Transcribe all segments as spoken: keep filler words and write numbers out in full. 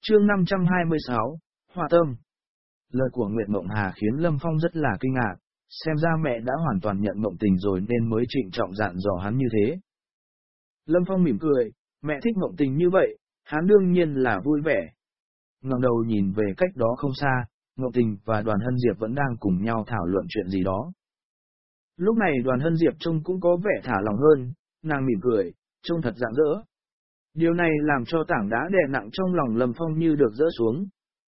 Chương năm trăm hai mươi sáu, Hòa Tâm. Lời của Nguyệt Mộng Hà khiến Lâm Phong rất là kinh ngạc, xem ra mẹ đã hoàn toàn nhận Mộng Tình rồi nên mới trịnh trọng dặn dò hắn như thế. Lâm Phong mỉm cười, mẹ thích Mộng Tình như vậy, hắn đương nhiên là vui vẻ. Ngẩng đầu nhìn về cách đó không xa, Mộng Tình và Đoàn Hân Diệp vẫn đang cùng nhau thảo luận chuyện gì đó. Lúc này Đoàn Hân Diệp trông cũng có vẻ thả lòng hơn, nàng mỉm cười, trông thật rạng rỡ. Điều này làm cho tảng đá đè nặng trong lòng Lâm Phong như được dỡ xuống.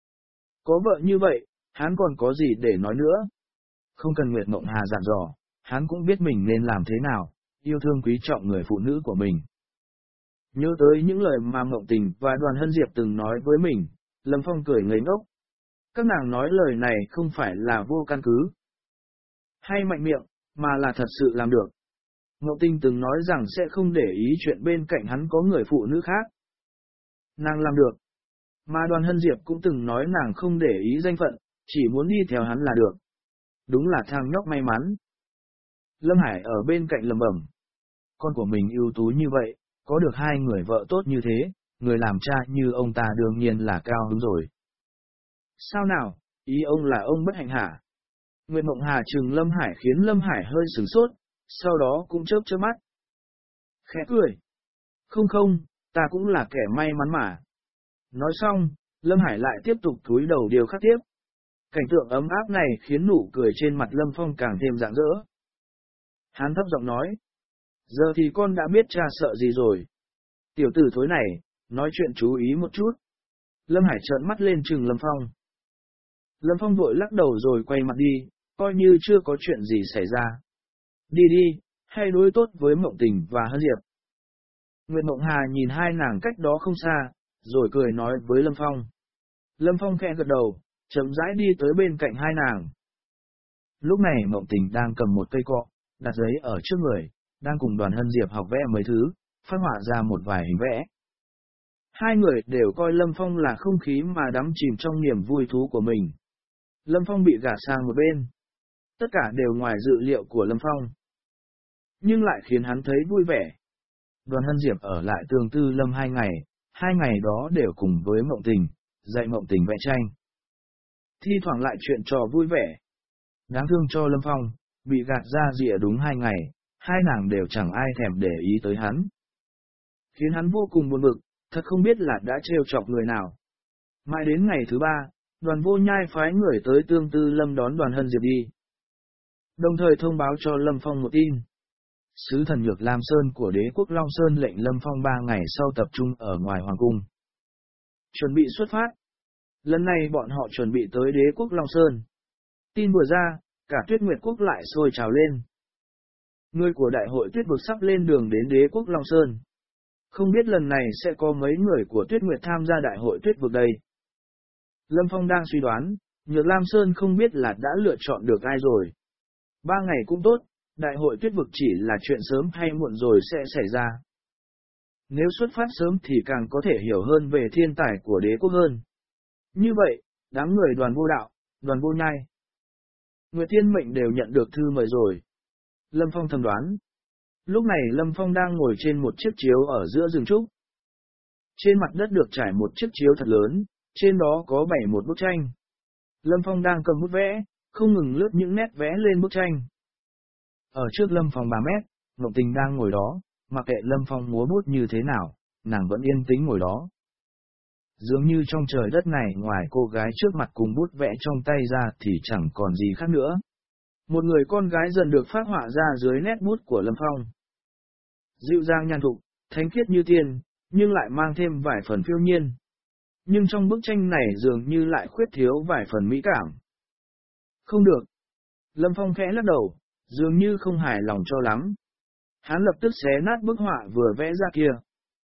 Có vợ như vậy, hắn còn có gì để nói nữa. Không cần Nguyệt Mộng Hà dặn dò, hắn cũng biết mình nên làm thế nào, yêu thương quý trọng người phụ nữ của mình. Nhớ tới những lời mà Mộng Tình và Đoàn Hân Diệp từng nói với mình, Lâm Phong cười ngây ngốc. Các nàng nói lời này không phải là vô căn cứ, hay mạnh miệng, mà là thật sự làm được. Mộng Tình từng nói rằng sẽ không để ý chuyện bên cạnh hắn có người phụ nữ khác. Nàng làm được. Mà Đoàn Hân Diệp cũng từng nói nàng không để ý danh phận, chỉ muốn đi theo hắn là được. Đúng là thằng nhóc may mắn. Lâm Hải ở bên cạnh lẩm bẩm. Con của mình ưu tú như vậy, có được hai người vợ tốt như thế, người làm cha như ông ta đương nhiên là cao hứng rồi. Sao nào, ý ông là ông bất hạnh hả? Nguyệt Mộng Hà trừng Lâm Hải khiến Lâm Hải hơi sửng sốt, sau đó cũng chớp chớp mắt. Khẽ cười. Không không, ta cũng là kẻ may mắn mà. Nói xong, Lâm Hải lại tiếp tục cúi đầu điều khắc tiếp. Cảnh tượng ấm áp này khiến nụ cười trên mặt Lâm Phong càng thêm rạng rỡ. Hắn thấp giọng nói. Giờ thì con đã biết cha sợ gì rồi. Tiểu tử thối này, nói chuyện chú ý một chút. Lâm Hải trợn mắt lên trừng Lâm Phong. Lâm Phong vội lắc đầu rồi quay mặt đi, coi như chưa có chuyện gì xảy ra. Đi đi, hay đối tốt với Mộng Tình và Hân Diệp. Nguyệt Mộng Hà nhìn hai nàng cách đó không xa, rồi cười nói với Lâm Phong. Lâm Phong khẽ gật đầu, chậm rãi đi tới bên cạnh hai nàng. Lúc này Mộng Tình đang cầm một cây cọ, đặt giấy ở trước người, đang cùng Đoàn Hân Diệp học vẽ mấy thứ, phát họa ra một vài hình vẽ. Hai người đều coi Lâm Phong là không khí mà đắm chìm trong niềm vui thú của mình. Lâm Phong bị gạt sang một bên. Tất cả đều ngoài dự liệu của Lâm Phong. Nhưng lại khiến hắn thấy vui vẻ. Đoàn Hân Diệp ở lại Tương Tư Lâm hai ngày, hai ngày đó đều cùng với Mộng Tình, dạy Mộng Tình vẽ tranh. Thi thoảng lại chuyện trò vui vẻ. Đáng thương cho Lâm Phong, bị gạt ra rìa đúng hai ngày, hai nàng đều chẳng ai thèm để ý tới hắn. Khiến hắn vô cùng buồn bực, thật không biết là đã trêu chọc người nào. Mãi đến ngày thứ ba, Đoàn Vô Nhai phái người tới Tương Tư Lâm đón Đoàn Hân Diệp đi. Đồng thời thông báo cho Lâm Phong một tin. Sứ thần Nhược Lam Sơn của đế quốc Long Sơn lệnh Lâm Phong ba ngày sau tập trung ở ngoài Hoàng Cung. Chuẩn bị xuất phát. Lần này bọn họ chuẩn bị tới đế quốc Long Sơn. Tin vừa ra, cả Tuyết Nguyệt Quốc lại sôi trào lên. Người của đại hội Tuyết Vực sắp lên đường đến đế quốc Long Sơn. Không biết lần này sẽ có mấy người của Tuyết Nguyệt tham gia đại hội Tuyết Vực đây. Lâm Phong đang suy đoán, Nhược Lam Sơn không biết là đã lựa chọn được ai rồi. Ba ngày cũng tốt, đại hội Tuyết Vực chỉ là chuyện sớm hay muộn rồi sẽ xảy ra. Nếu xuất phát sớm thì càng có thể hiểu hơn về thiên tài của đế quốc hơn. Như vậy, đám người Đoàn Vô Đạo, Đoàn Vô Nhai, Nguyệt Thiên Mệnh đều nhận được thư mời rồi. Lâm Phong thầm đoán. Lúc này Lâm Phong đang ngồi trên một chiếc chiếu ở giữa rừng trúc. Trên mặt đất được trải một chiếc chiếu thật lớn, trên đó có bảy một bức tranh. Lâm Phong đang cầm bút vẽ, không ngừng lướt những nét vẽ lên bức tranh. Ở trước Lâm Phong ba mét, Mộng Tình đang ngồi đó, mặc kệ Lâm Phong múa bút như thế nào, nàng vẫn yên tĩnh ngồi đó. Dường như trong trời đất này ngoài cô gái trước mặt cùng bút vẽ trong tay ra thì chẳng còn gì khác nữa. Một người con gái dần được phát họa ra dưới nét bút của Lâm Phong. Dịu dàng nhàn thục, thánh khiết như tiên, nhưng lại mang thêm vài phần phiêu nhiên. Nhưng trong bức tranh này dường như lại khuyết thiếu vài phần mỹ cảm. Không được. Lâm Phong khẽ lắc đầu, dường như không hài lòng cho lắm. Hắn lập tức xé nát bức họa vừa vẽ ra kia.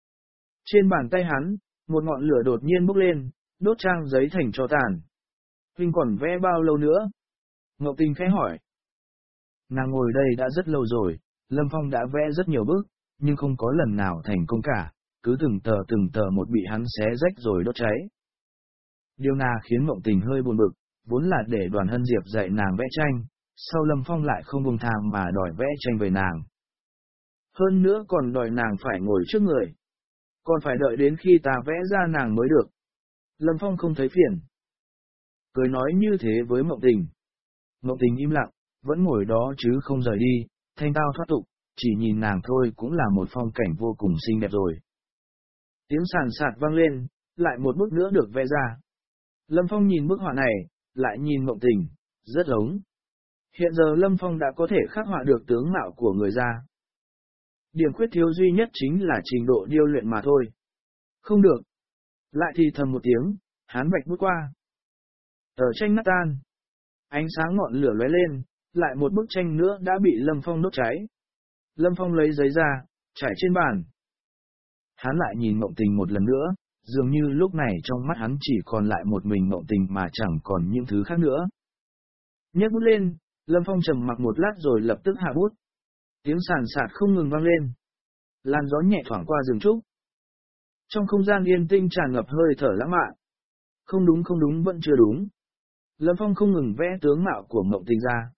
Trên bàn tay hắn, một ngọn lửa đột nhiên bốc lên, đốt trang giấy thành tro tàn. Huynh còn vẽ bao lâu nữa? Ngọc Tình khẽ hỏi. Nàng ngồi đây đã rất lâu rồi, Lâm Phong đã vẽ rất nhiều bức, nhưng không có lần nào thành công cả, cứ từng tờ từng tờ một bị hắn xé rách rồi đốt cháy. Điều này khiến Mộng Tình hơi buồn bực, vốn là để Đoàn Hân Diệp dạy nàng vẽ tranh, sau Lâm Phong lại không buông thang mà đòi vẽ tranh về nàng. Hơn nữa còn đòi nàng phải ngồi trước người. Còn phải đợi đến khi ta vẽ ra nàng mới được. Lâm Phong không thấy phiền. Cười nói như thế với Mộng Tình. Mộng Tình im lặng, vẫn ngồi đó chứ không rời đi, thanh tao thoát tục, chỉ nhìn nàng thôi cũng là một phong cảnh vô cùng xinh đẹp rồi. Tiếng sàn sạt vang lên, lại một bức nữa được vẽ ra. Lâm Phong nhìn bức họa này, lại nhìn Mộng Tình, rất giống. Hiện giờ Lâm Phong đã có thể khắc họa được tướng mạo của người ra. Điểm khuyết thiếu duy nhất chính là trình độ điêu luyện mà thôi. Không được. Lại thì thầm một tiếng, hắn vạch bút qua. Tờ tranh nát tan. Ánh sáng ngọn lửa lóe lên, lại một bức tranh nữa đã bị Lâm Phong đốt cháy. Lâm Phong lấy giấy ra, trải trên bàn. Hắn lại nhìn Mộng Tình một lần nữa, dường như lúc này trong mắt hắn chỉ còn lại một mình Mộng Tình mà chẳng còn những thứ khác nữa. Nhấc bút lên, Lâm Phong trầm mặc một lát rồi lập tức hạ bút. Tiếng sàn sạt không ngừng vang lên. Làn gió nhẹ thoảng qua rừng trúc. Trong không gian yên tĩnh tràn ngập hơi thở lãng mạn. Không đúng không đúng vẫn chưa đúng. Lâm Phong không ngừng vẽ tướng mạo của Mộng Tình ra.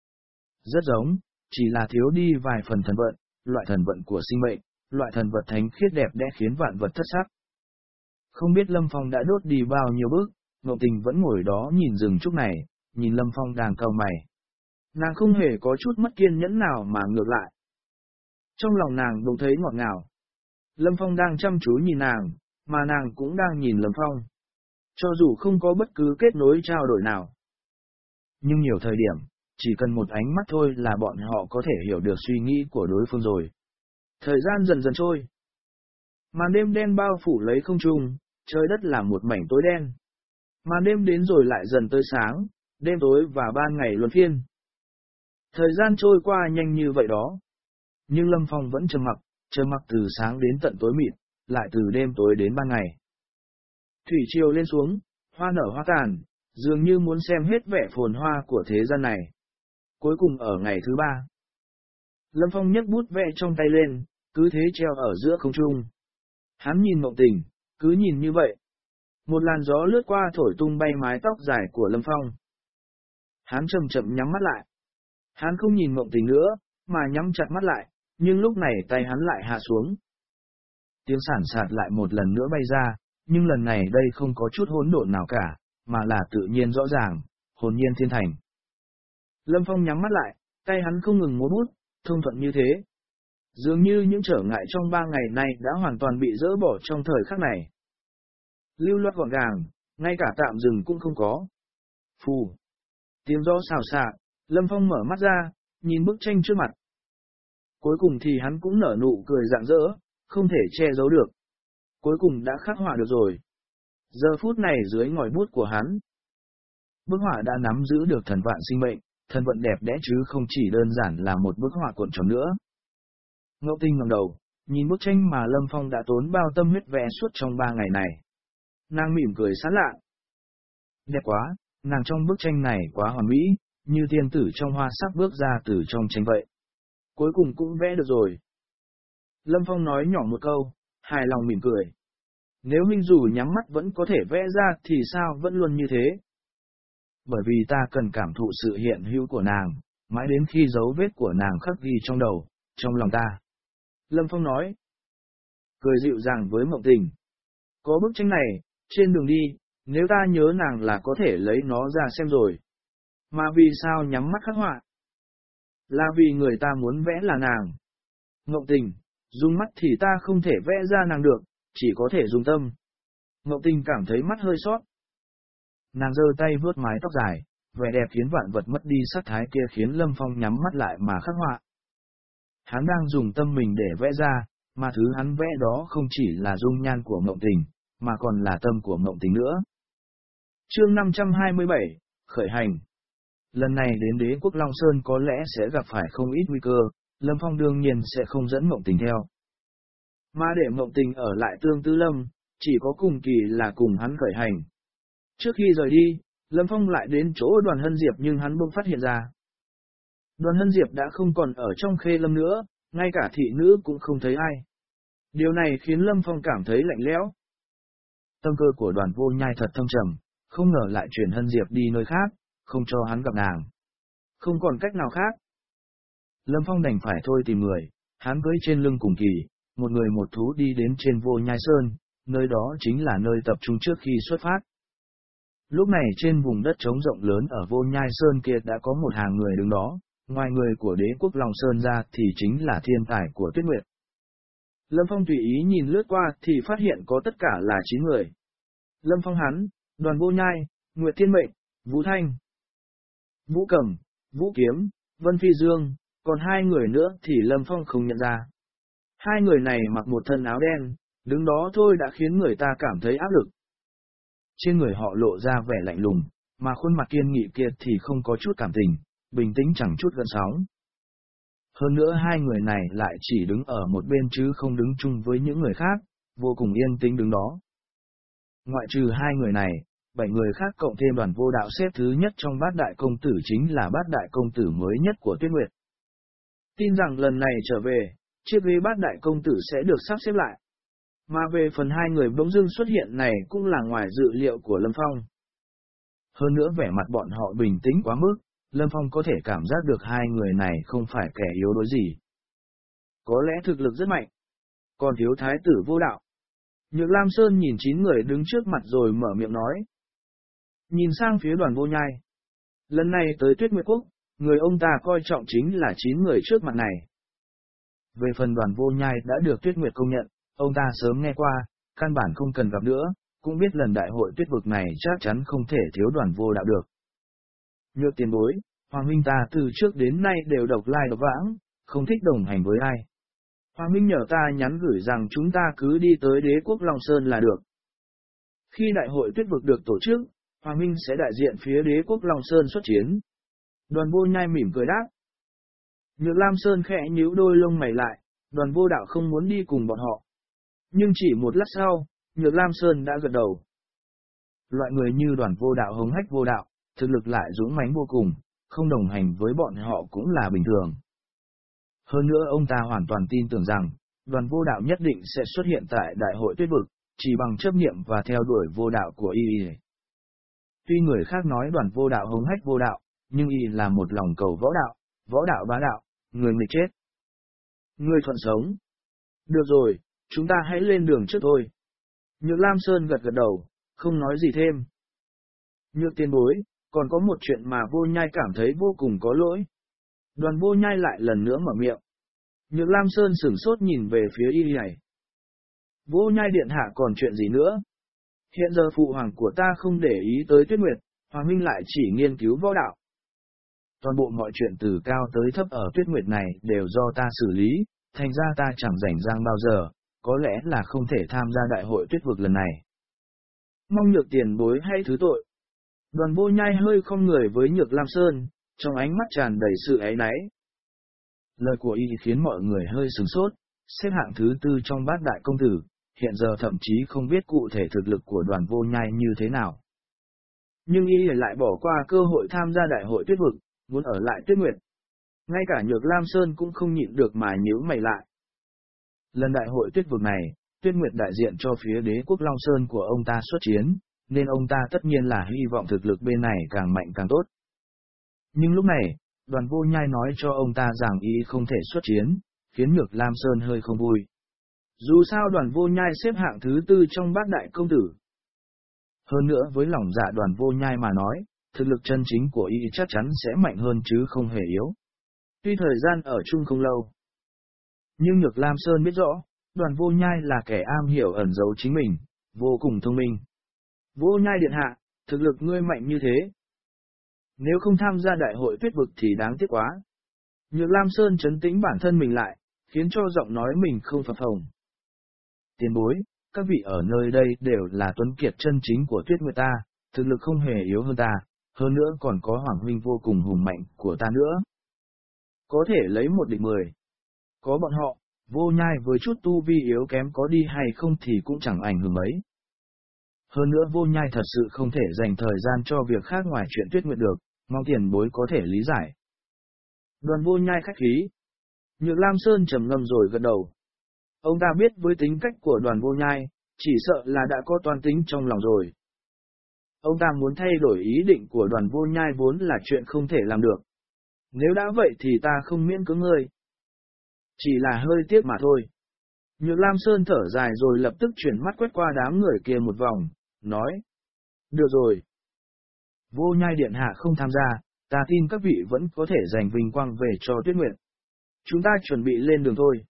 Rất giống, chỉ là thiếu đi vài phần thần vận, loại thần vận của sinh mệnh, loại thần vật thánh khiết đẹp đẽ khiến vạn vật thất sắc. Không biết Lâm Phong đã đốt đi bao nhiêu bước, Mộng Tình vẫn ngồi đó nhìn rừng trúc này, nhìn Lâm Phong đang cau mày. Nàng không hề có chút mất kiên nhẫn nào mà ngược lại. Trong lòng nàng bỗng thấy ngọt ngào. Lâm Phong đang chăm chú nhìn nàng, mà nàng cũng đang nhìn Lâm Phong. Cho dù không có bất cứ kết nối trao đổi nào. Nhưng nhiều thời điểm, chỉ cần một ánh mắt thôi là bọn họ có thể hiểu được suy nghĩ của đối phương rồi. Thời gian dần dần trôi. Màn đêm đen bao phủ lấy không trung, trời đất là một mảnh tối đen. Màn đêm đến rồi lại dần tới sáng, đêm tối và ban ngày luân phiên. Thời gian trôi qua nhanh như vậy đó. Nhưng Lâm Phong vẫn trầm mặc, trầm mặc từ sáng đến tận tối mịt, lại từ đêm tối đến ban ngày. Thủy triều lên xuống, hoa nở hoa tàn, dường như muốn xem hết vẻ phồn hoa của thế gian này. Cuối cùng ở ngày thứ ba, Lâm Phong nhấc bút vẽ trong tay lên, cứ thế treo ở giữa không trung. Hắn nhìn Mộng Tình, cứ nhìn như vậy. Một làn gió lướt qua thổi tung bay mái tóc dài của Lâm Phong. Hắn chậm chậm nhắm mắt lại. Hắn không nhìn Mộng Tình nữa, mà nhắm chặt mắt lại, nhưng lúc này tay hắn lại hạ xuống. Tiếng sàn sạt lại một lần nữa bay ra, nhưng lần này đây không có chút hỗn độn nào cả, mà là tự nhiên rõ ràng, hồn nhiên thiên thành. Lâm Phong nhắm mắt lại, tay hắn không ngừng múa bút, thông thuận như thế. Dường như những trở ngại trong ba ngày nay đã hoàn toàn bị dỡ bỏ trong thời khắc này. Lưu loát gọn gàng, ngay cả tạm dừng cũng không có. Phù. Tiếng gió xào xạc, Lâm Phong mở mắt ra, nhìn bức tranh trước mặt. Cuối cùng thì hắn cũng nở nụ cười rạng rỡ, không thể che giấu được. Cuối cùng đã khắc họa được rồi. Giờ phút này dưới ngòi bút của hắn, bức họa đã nắm giữ được thần vạn sinh mệnh, thần vận đẹp đẽ chứ không chỉ đơn giản là một bức họa cuộn tròn nữa. Ngẫu Tinh ngẩng đầu, nhìn bức tranh mà Lâm Phong đã tốn bao tâm huyết vẽ suốt trong ba ngày này. Nàng mỉm cười sán lạ. Đẹp quá, nàng trong bức tranh này quá hoàn mỹ, như tiên tử trong hoa sắc bước ra từ trong tranh vậy. Cuối cùng cũng vẽ được rồi. Lâm Phong nói nhỏ một câu, hài lòng mỉm cười. Nếu huynh dù nhắm mắt vẫn có thể vẽ ra thì sao vẫn luôn như thế? Bởi vì ta cần cảm thụ sự hiện hữu của nàng, mãi đến khi dấu vết của nàng khắc ghi trong đầu, trong lòng ta. Lâm Phong nói. Cười dịu dàng với Mộng Tình. Có bức tranh này, trên đường đi, nếu ta nhớ nàng là có thể lấy nó ra xem rồi. Mà vì sao nhắm mắt khắc họa? Là vì người ta muốn vẽ là nàng. Mộng Tình, dùng mắt thì ta không thể vẽ ra nàng được, chỉ có thể dùng tâm. Mộng Tình cảm thấy mắt hơi sót. Nàng giơ tay vuốt mái tóc dài, vẻ đẹp khiến vạn vật mất đi sắc thái kia khiến Lâm Phong nhắm mắt lại mà khắc họa. Hắn đang dùng tâm mình để vẽ ra, mà thứ hắn vẽ đó không chỉ là dung nhan của Mộng Tình, mà còn là tâm của Mộng Tình nữa. Chương năm trăm hai mươi bảy, khởi hành. Lần này đến Đế quốc Long Sơn có lẽ sẽ gặp phải không ít nguy cơ, Lâm Phong đương nhiên sẽ không dẫn Mộng Tình theo. Mà để Mộng Tình ở lại Tương Tư Lâm, chỉ có cùng kỳ là cùng hắn khởi hành. Trước khi rời đi, Lâm Phong lại đến chỗ Đoàn Hân Diệp nhưng hắn bỗng phát hiện ra. Đoàn Hân Diệp đã không còn ở trong Khê Lâm nữa, ngay cả thị nữ cũng không thấy ai. Điều này khiến Lâm Phong cảm thấy lạnh lẽo. Tâm cơ của Đoàn Vô Nhai thật thâm trầm, không ngờ lại chuyển Hân Diệp đi nơi khác, không cho hắn gặp nàng. Không còn cách nào khác. Lâm Phong đành phải thôi tìm người, hắn cưỡi trên lưng cùng kỳ, một người một thú đi đến trên Vô Nhai Sơn, nơi đó chính là nơi tập trung trước khi xuất phát. Lúc này trên vùng đất trống rộng lớn ở Vô Nhai Sơn kia đã có một hàng người đứng đó, ngoài người của đế quốc Long Sơn ra thì chính là thiên tài của Tuyết Nguyệt. Lâm Phong tùy ý nhìn lướt qua thì phát hiện có tất cả là chín người. Lâm Phong hắn, Đoàn Vô Nhai, Nguyệt Thiên Mệnh, Vũ Thanh, Vũ Cầm, Vũ Kiếm, Vân Phi Dương, còn hai người nữa thì Lâm Phong không nhận ra. Hai người này mặc một thân áo đen, đứng đó thôi đã khiến người ta cảm thấy áp lực. Trên người họ lộ ra vẻ lạnh lùng, mà khuôn mặt kiên nghị kia thì không có chút cảm tình, bình tĩnh chẳng chút gợn sóng. Hơn nữa hai người này lại chỉ đứng ở một bên chứ không đứng chung với những người khác, vô cùng yên tĩnh đứng đó. Ngoại trừ hai người này, bảy người khác cộng thêm Đoàn Vô Đạo xếp thứ nhất trong bát đại công tử chính là bát đại công tử mới nhất của Tuyết Nguyệt. Tin rằng lần này trở về, chiếc ghế bát đại công tử sẽ được sắp xếp lại. Mà về phần hai người bỗng dưng xuất hiện này cũng là ngoài dự liệu của Lâm Phong. Hơn nữa vẻ mặt bọn họ bình tĩnh quá mức, Lâm Phong có thể cảm giác được hai người này không phải kẻ yếu đuối gì. Có lẽ thực lực rất mạnh. Còn thiếu thái tử Vô Đạo. Nhược Lam Sơn nhìn chín người đứng trước mặt rồi mở miệng nói. Nhìn sang phía Đoàn Vô Nhai. Lần này tới Tuyết Nguyệt Quốc, người ông ta coi trọng chính là chín người trước mặt này. Về phần Đoàn Vô Nhai đã được Tuyết Nguyệt công nhận, ông ta sớm nghe qua, căn bản không cần gặp nữa, cũng biết lần đại hội tuyết vực này chắc chắn không thể thiếu Đoàn Vô Đạo được. Nhược tiền bối, Hoàng Minh ta từ trước đến nay đều độc lai độc vãng, không thích đồng hành với ai. Hoàng Minh nhờ ta nhắn gửi rằng chúng ta cứ đi tới đế quốc Long Sơn là được. Khi đại hội tuyết vực được tổ chức, Hoàng Minh sẽ đại diện phía đế quốc Long Sơn xuất chiến. Đoàn Vô Nhai mỉm cười đáp. Nhược Lam Sơn khẽ nhíu đôi lông mày lại, Đoàn Vô Đạo không muốn đi cùng bọn họ. Nhưng chỉ một lát sau, Nhược Lam Sơn đã gật đầu. Loại người như Đoàn Vô Đạo hống hách vô đạo, thực lực lại dũng mãnh vô cùng, không đồng hành với bọn họ cũng là bình thường. Hơn nữa ông ta hoàn toàn tin tưởng rằng, Đoàn Vô Đạo nhất định sẽ xuất hiện tại đại hội tuyết vực, chỉ bằng chấp niệm và theo đuổi vô đạo của y. Tuy người khác nói Đoàn Vô Đạo hống hách vô đạo, nhưng y là một lòng cầu võ đạo, võ đạo bá đạo, người nghịch chết. Người thuận sống. Được rồi, chúng ta hãy lên đường trước thôi. Nhược Lam Sơn gật gật đầu, không nói gì thêm. Nhược tiền bối, còn có một chuyện mà Vô Nhai cảm thấy vô cùng có lỗi. Đoàn Vô Nhai lại lần nữa mở miệng. Nhược Lam Sơn sửng sốt nhìn về phía y này. Vô Nhai điện hạ còn chuyện gì nữa? Hiện giờ phụ hoàng của ta không để ý tới Tuyết Nguyệt, Hoàng Minh lại chỉ nghiên cứu võ đạo. Toàn bộ mọi chuyện từ cao tới thấp ở Tuyết Nguyệt này đều do ta xử lý, thành ra ta chẳng rảnh rang bao giờ, có lẽ là không thể tham gia đại hội tuyết vực lần này. Mong Nhược tiền bối hay thứ tội. Đoàn Vô Nhai hơi không người với Nhược Lam Sơn, trong ánh mắt tràn đầy sự áy náy. Lời của y khiến mọi người hơi sửng sốt, xếp hạng thứ tư trong bát đại công tử, hiện giờ thậm chí không biết cụ thể thực lực của Đoàn Vô Nhai như thế nào. Nhưng y lại bỏ qua cơ hội tham gia đại hội tuyết vực, muốn ở lại Tuyết Nguyệt. Ngay cả Nhược Lam Sơn cũng không nhịn được mà nhíu mày lại. Lần đại hội tuyết vực này, Tuyết Nguyệt đại diện cho phía đế quốc Long Sơn của ông ta xuất chiến, nên ông ta tất nhiên là hy vọng thực lực bên này càng mạnh càng tốt. Nhưng lúc này, Đoàn Vô Nhai nói cho ông ta rằng y không thể xuất chiến, khiến Nhược Lam Sơn hơi không vui. Dù sao Đoàn Vô Nhai xếp hạng thứ tư trong bát đại công tử. Hơn nữa với lòng dạ Đoàn Vô Nhai mà nói, thực lực chân chính của y chắc chắn sẽ mạnh hơn chứ không hề yếu. Tuy thời gian ở chung không lâu, nhưng Nhược Lam Sơn biết rõ, Đoàn Vô Nhai là kẻ am hiểu ẩn giấu chính mình, vô cùng thông minh. Vô Nhai điện hạ, thực lực ngươi mạnh như thế. Nếu không tham gia đại hội tuyết vực thì đáng tiếc quá. Nhược Lam Sơn trấn tĩnh bản thân mình lại, khiến cho giọng nói mình không phập phồng. Tiền bối, các vị ở nơi đây đều là tuấn kiệt chân chính của Tuyết Nguyệt ta, thực lực không hề yếu hơn ta, hơn nữa còn có Hoàng huynh vô cùng hùng mạnh của ta nữa. Có thể lấy một địch mười. Có bọn họ, Vô Nhai với chút tu vi yếu kém có đi hay không thì cũng chẳng ảnh hưởng mấy. Hơn nữa Vô Nhai thật sự không thể dành thời gian cho việc khác ngoài chuyện Tuyết Nguyệt được, mong tiền bối có thể lý giải. Đoàn Vô Nhai khách khí. Nhược Lam Sơn trầm ngâm rồi gật đầu. Ông ta biết với tính cách của Đoàn Vô Nhai, chỉ sợ là đã có toan tính trong lòng rồi. Ông ta muốn thay đổi ý định của Đoàn Vô Nhai vốn là chuyện không thể làm được. Nếu đã vậy thì ta không miễn cưỡng ngươi. Chỉ là hơi tiếc mà thôi. Nhược Lam Sơn thở dài rồi lập tức chuyển mắt quét qua đám người kia một vòng, nói. Được rồi. Vô Nhai Điện Hạ không tham gia, ta tin các vị vẫn có thể giành vinh quang về cho Tuyết Nguyệt. Chúng ta chuẩn bị lên đường thôi.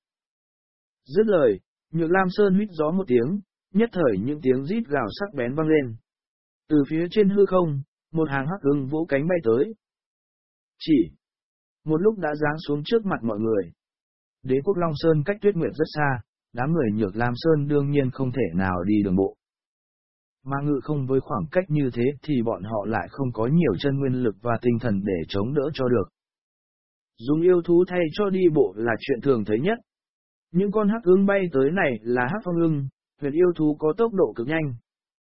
Dứt lời, Nhược Lam Sơn huýt gió một tiếng, nhất thời những tiếng rít gào sắc bén vang lên. Từ phía trên hư không, một hàng hắc ưng vỗ cánh bay tới. Chỉ một lúc đã giáng xuống trước mặt mọi người. Đế quốc Long Sơn cách Tuyết Nguyệt rất xa, đám người Nhược Lam Sơn đương nhiên không thể nào đi đường bộ. Mà ngự không với khoảng cách như thế thì bọn họ lại không có nhiều chân nguyên lực và tinh thần để chống đỡ cho được. Dùng yêu thú thay cho đi bộ là chuyện thường thấy nhất. Những con hắc ưng bay tới này là hắc phong ưng, huyền yêu thú có tốc độ cực nhanh.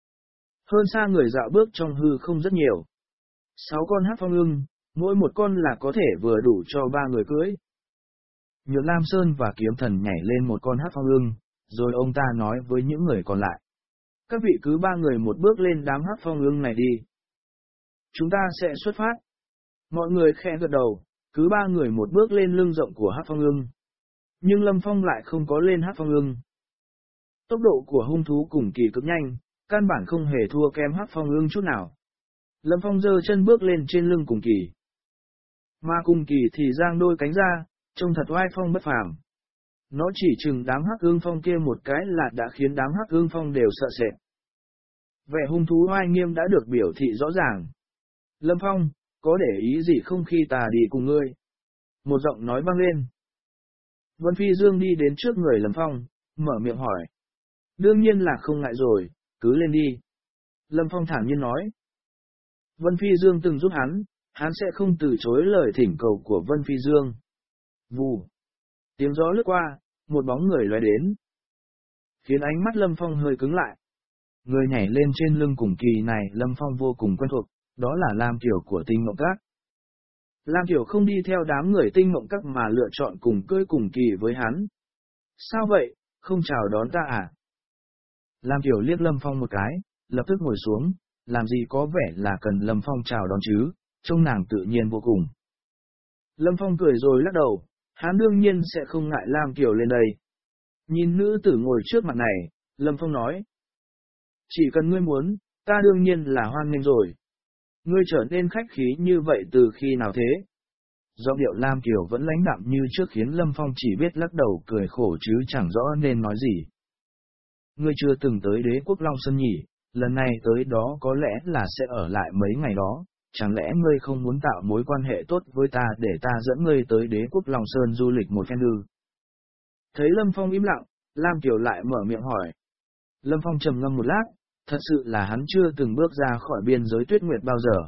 Hơn xa người dạo bước trong hư không rất nhiều. Sáu con hắc phong ưng, mỗi một con là có thể vừa đủ cho ba người cưỡi. Nhược Lam Sơn và Kiếm Thần nhảy lên một con hắc phong ưng, rồi ông ta nói với những người còn lại. Các vị cứ ba người một bước lên đám hắc phong ưng này đi. Chúng ta sẽ xuất phát. Mọi người khẽ gật đầu, cứ ba người một bước lên lưng rộng của hắc phong ưng. Nhưng Lâm Phong lại không có lên hắc phong ưng. Tốc độ của hung thú cùng kỳ cực nhanh, căn bản không hề thua kém hắc phong ưng chút nào. Lâm Phong giơ chân bước lên trên lưng cùng kỳ. Mà cùng kỳ thì giang đôi cánh ra, trông thật oai phong bất phàm. Nó chỉ chừng đám hắc ưng phong kia một cái là đã khiến đám hắc ưng phong đều sợ sệt. Vẻ hung thú oai nghiêm đã được biểu thị rõ ràng. Lâm Phong, có để ý gì không khi ta đi cùng ngươi? Một giọng nói vang lên. Vân Phi Dương đi đến trước người Lâm Phong, mở miệng hỏi. Đương nhiên là không ngại rồi, cứ lên đi. Lâm Phong thản nhiên nói. Vân Phi Dương từng giúp hắn, hắn sẽ không từ chối lời thỉnh cầu của Vân Phi Dương. Vù. Tiếng gió lướt qua, một bóng người lóe đến. Khiến ánh mắt Lâm Phong hơi cứng lại. Người nhảy lên trên lưng cùng kỳ này Lâm Phong vô cùng quen thuộc, đó là Lam Kiều của Tinh Mộng Các. Lam Kiều không đi theo đám người Tinh Mộng Các mà lựa chọn cùng cưỡi cùng kỳ với hắn. Sao vậy, không chào đón ta à? Lam Kiều liếc Lâm Phong một cái, lập tức ngồi xuống, làm gì có vẻ là cần Lâm Phong chào đón chứ, trông nàng tự nhiên vô cùng. Lâm Phong cười rồi lắc đầu, hắn đương nhiên sẽ không ngại Lam Kiều lên đây. Nhìn nữ tử ngồi trước mặt này, Lâm Phong nói. Chỉ cần ngươi muốn, ta đương nhiên là hoan nghênh rồi. Ngươi trở nên khách khí như vậy từ khi nào thế? Giọng điệu Lam Kiều vẫn lãnh đạm như trước khiến Lâm Phong chỉ biết lắc đầu cười khổ chứ chẳng rõ nên nói gì. Ngươi chưa từng tới Đế quốc Long Sơn nhỉ, lần này tới đó có lẽ là sẽ ở lại mấy ngày đó, chẳng lẽ ngươi không muốn tạo mối quan hệ tốt với ta để ta dẫn ngươi tới Đế quốc Long Sơn du lịch một phen ư? Thấy Lâm Phong im lặng, Lam Kiều lại mở miệng hỏi. Lâm Phong trầm ngâm một lát, thật sự là hắn chưa từng bước ra khỏi biên giới Tuyết Nguyệt bao giờ.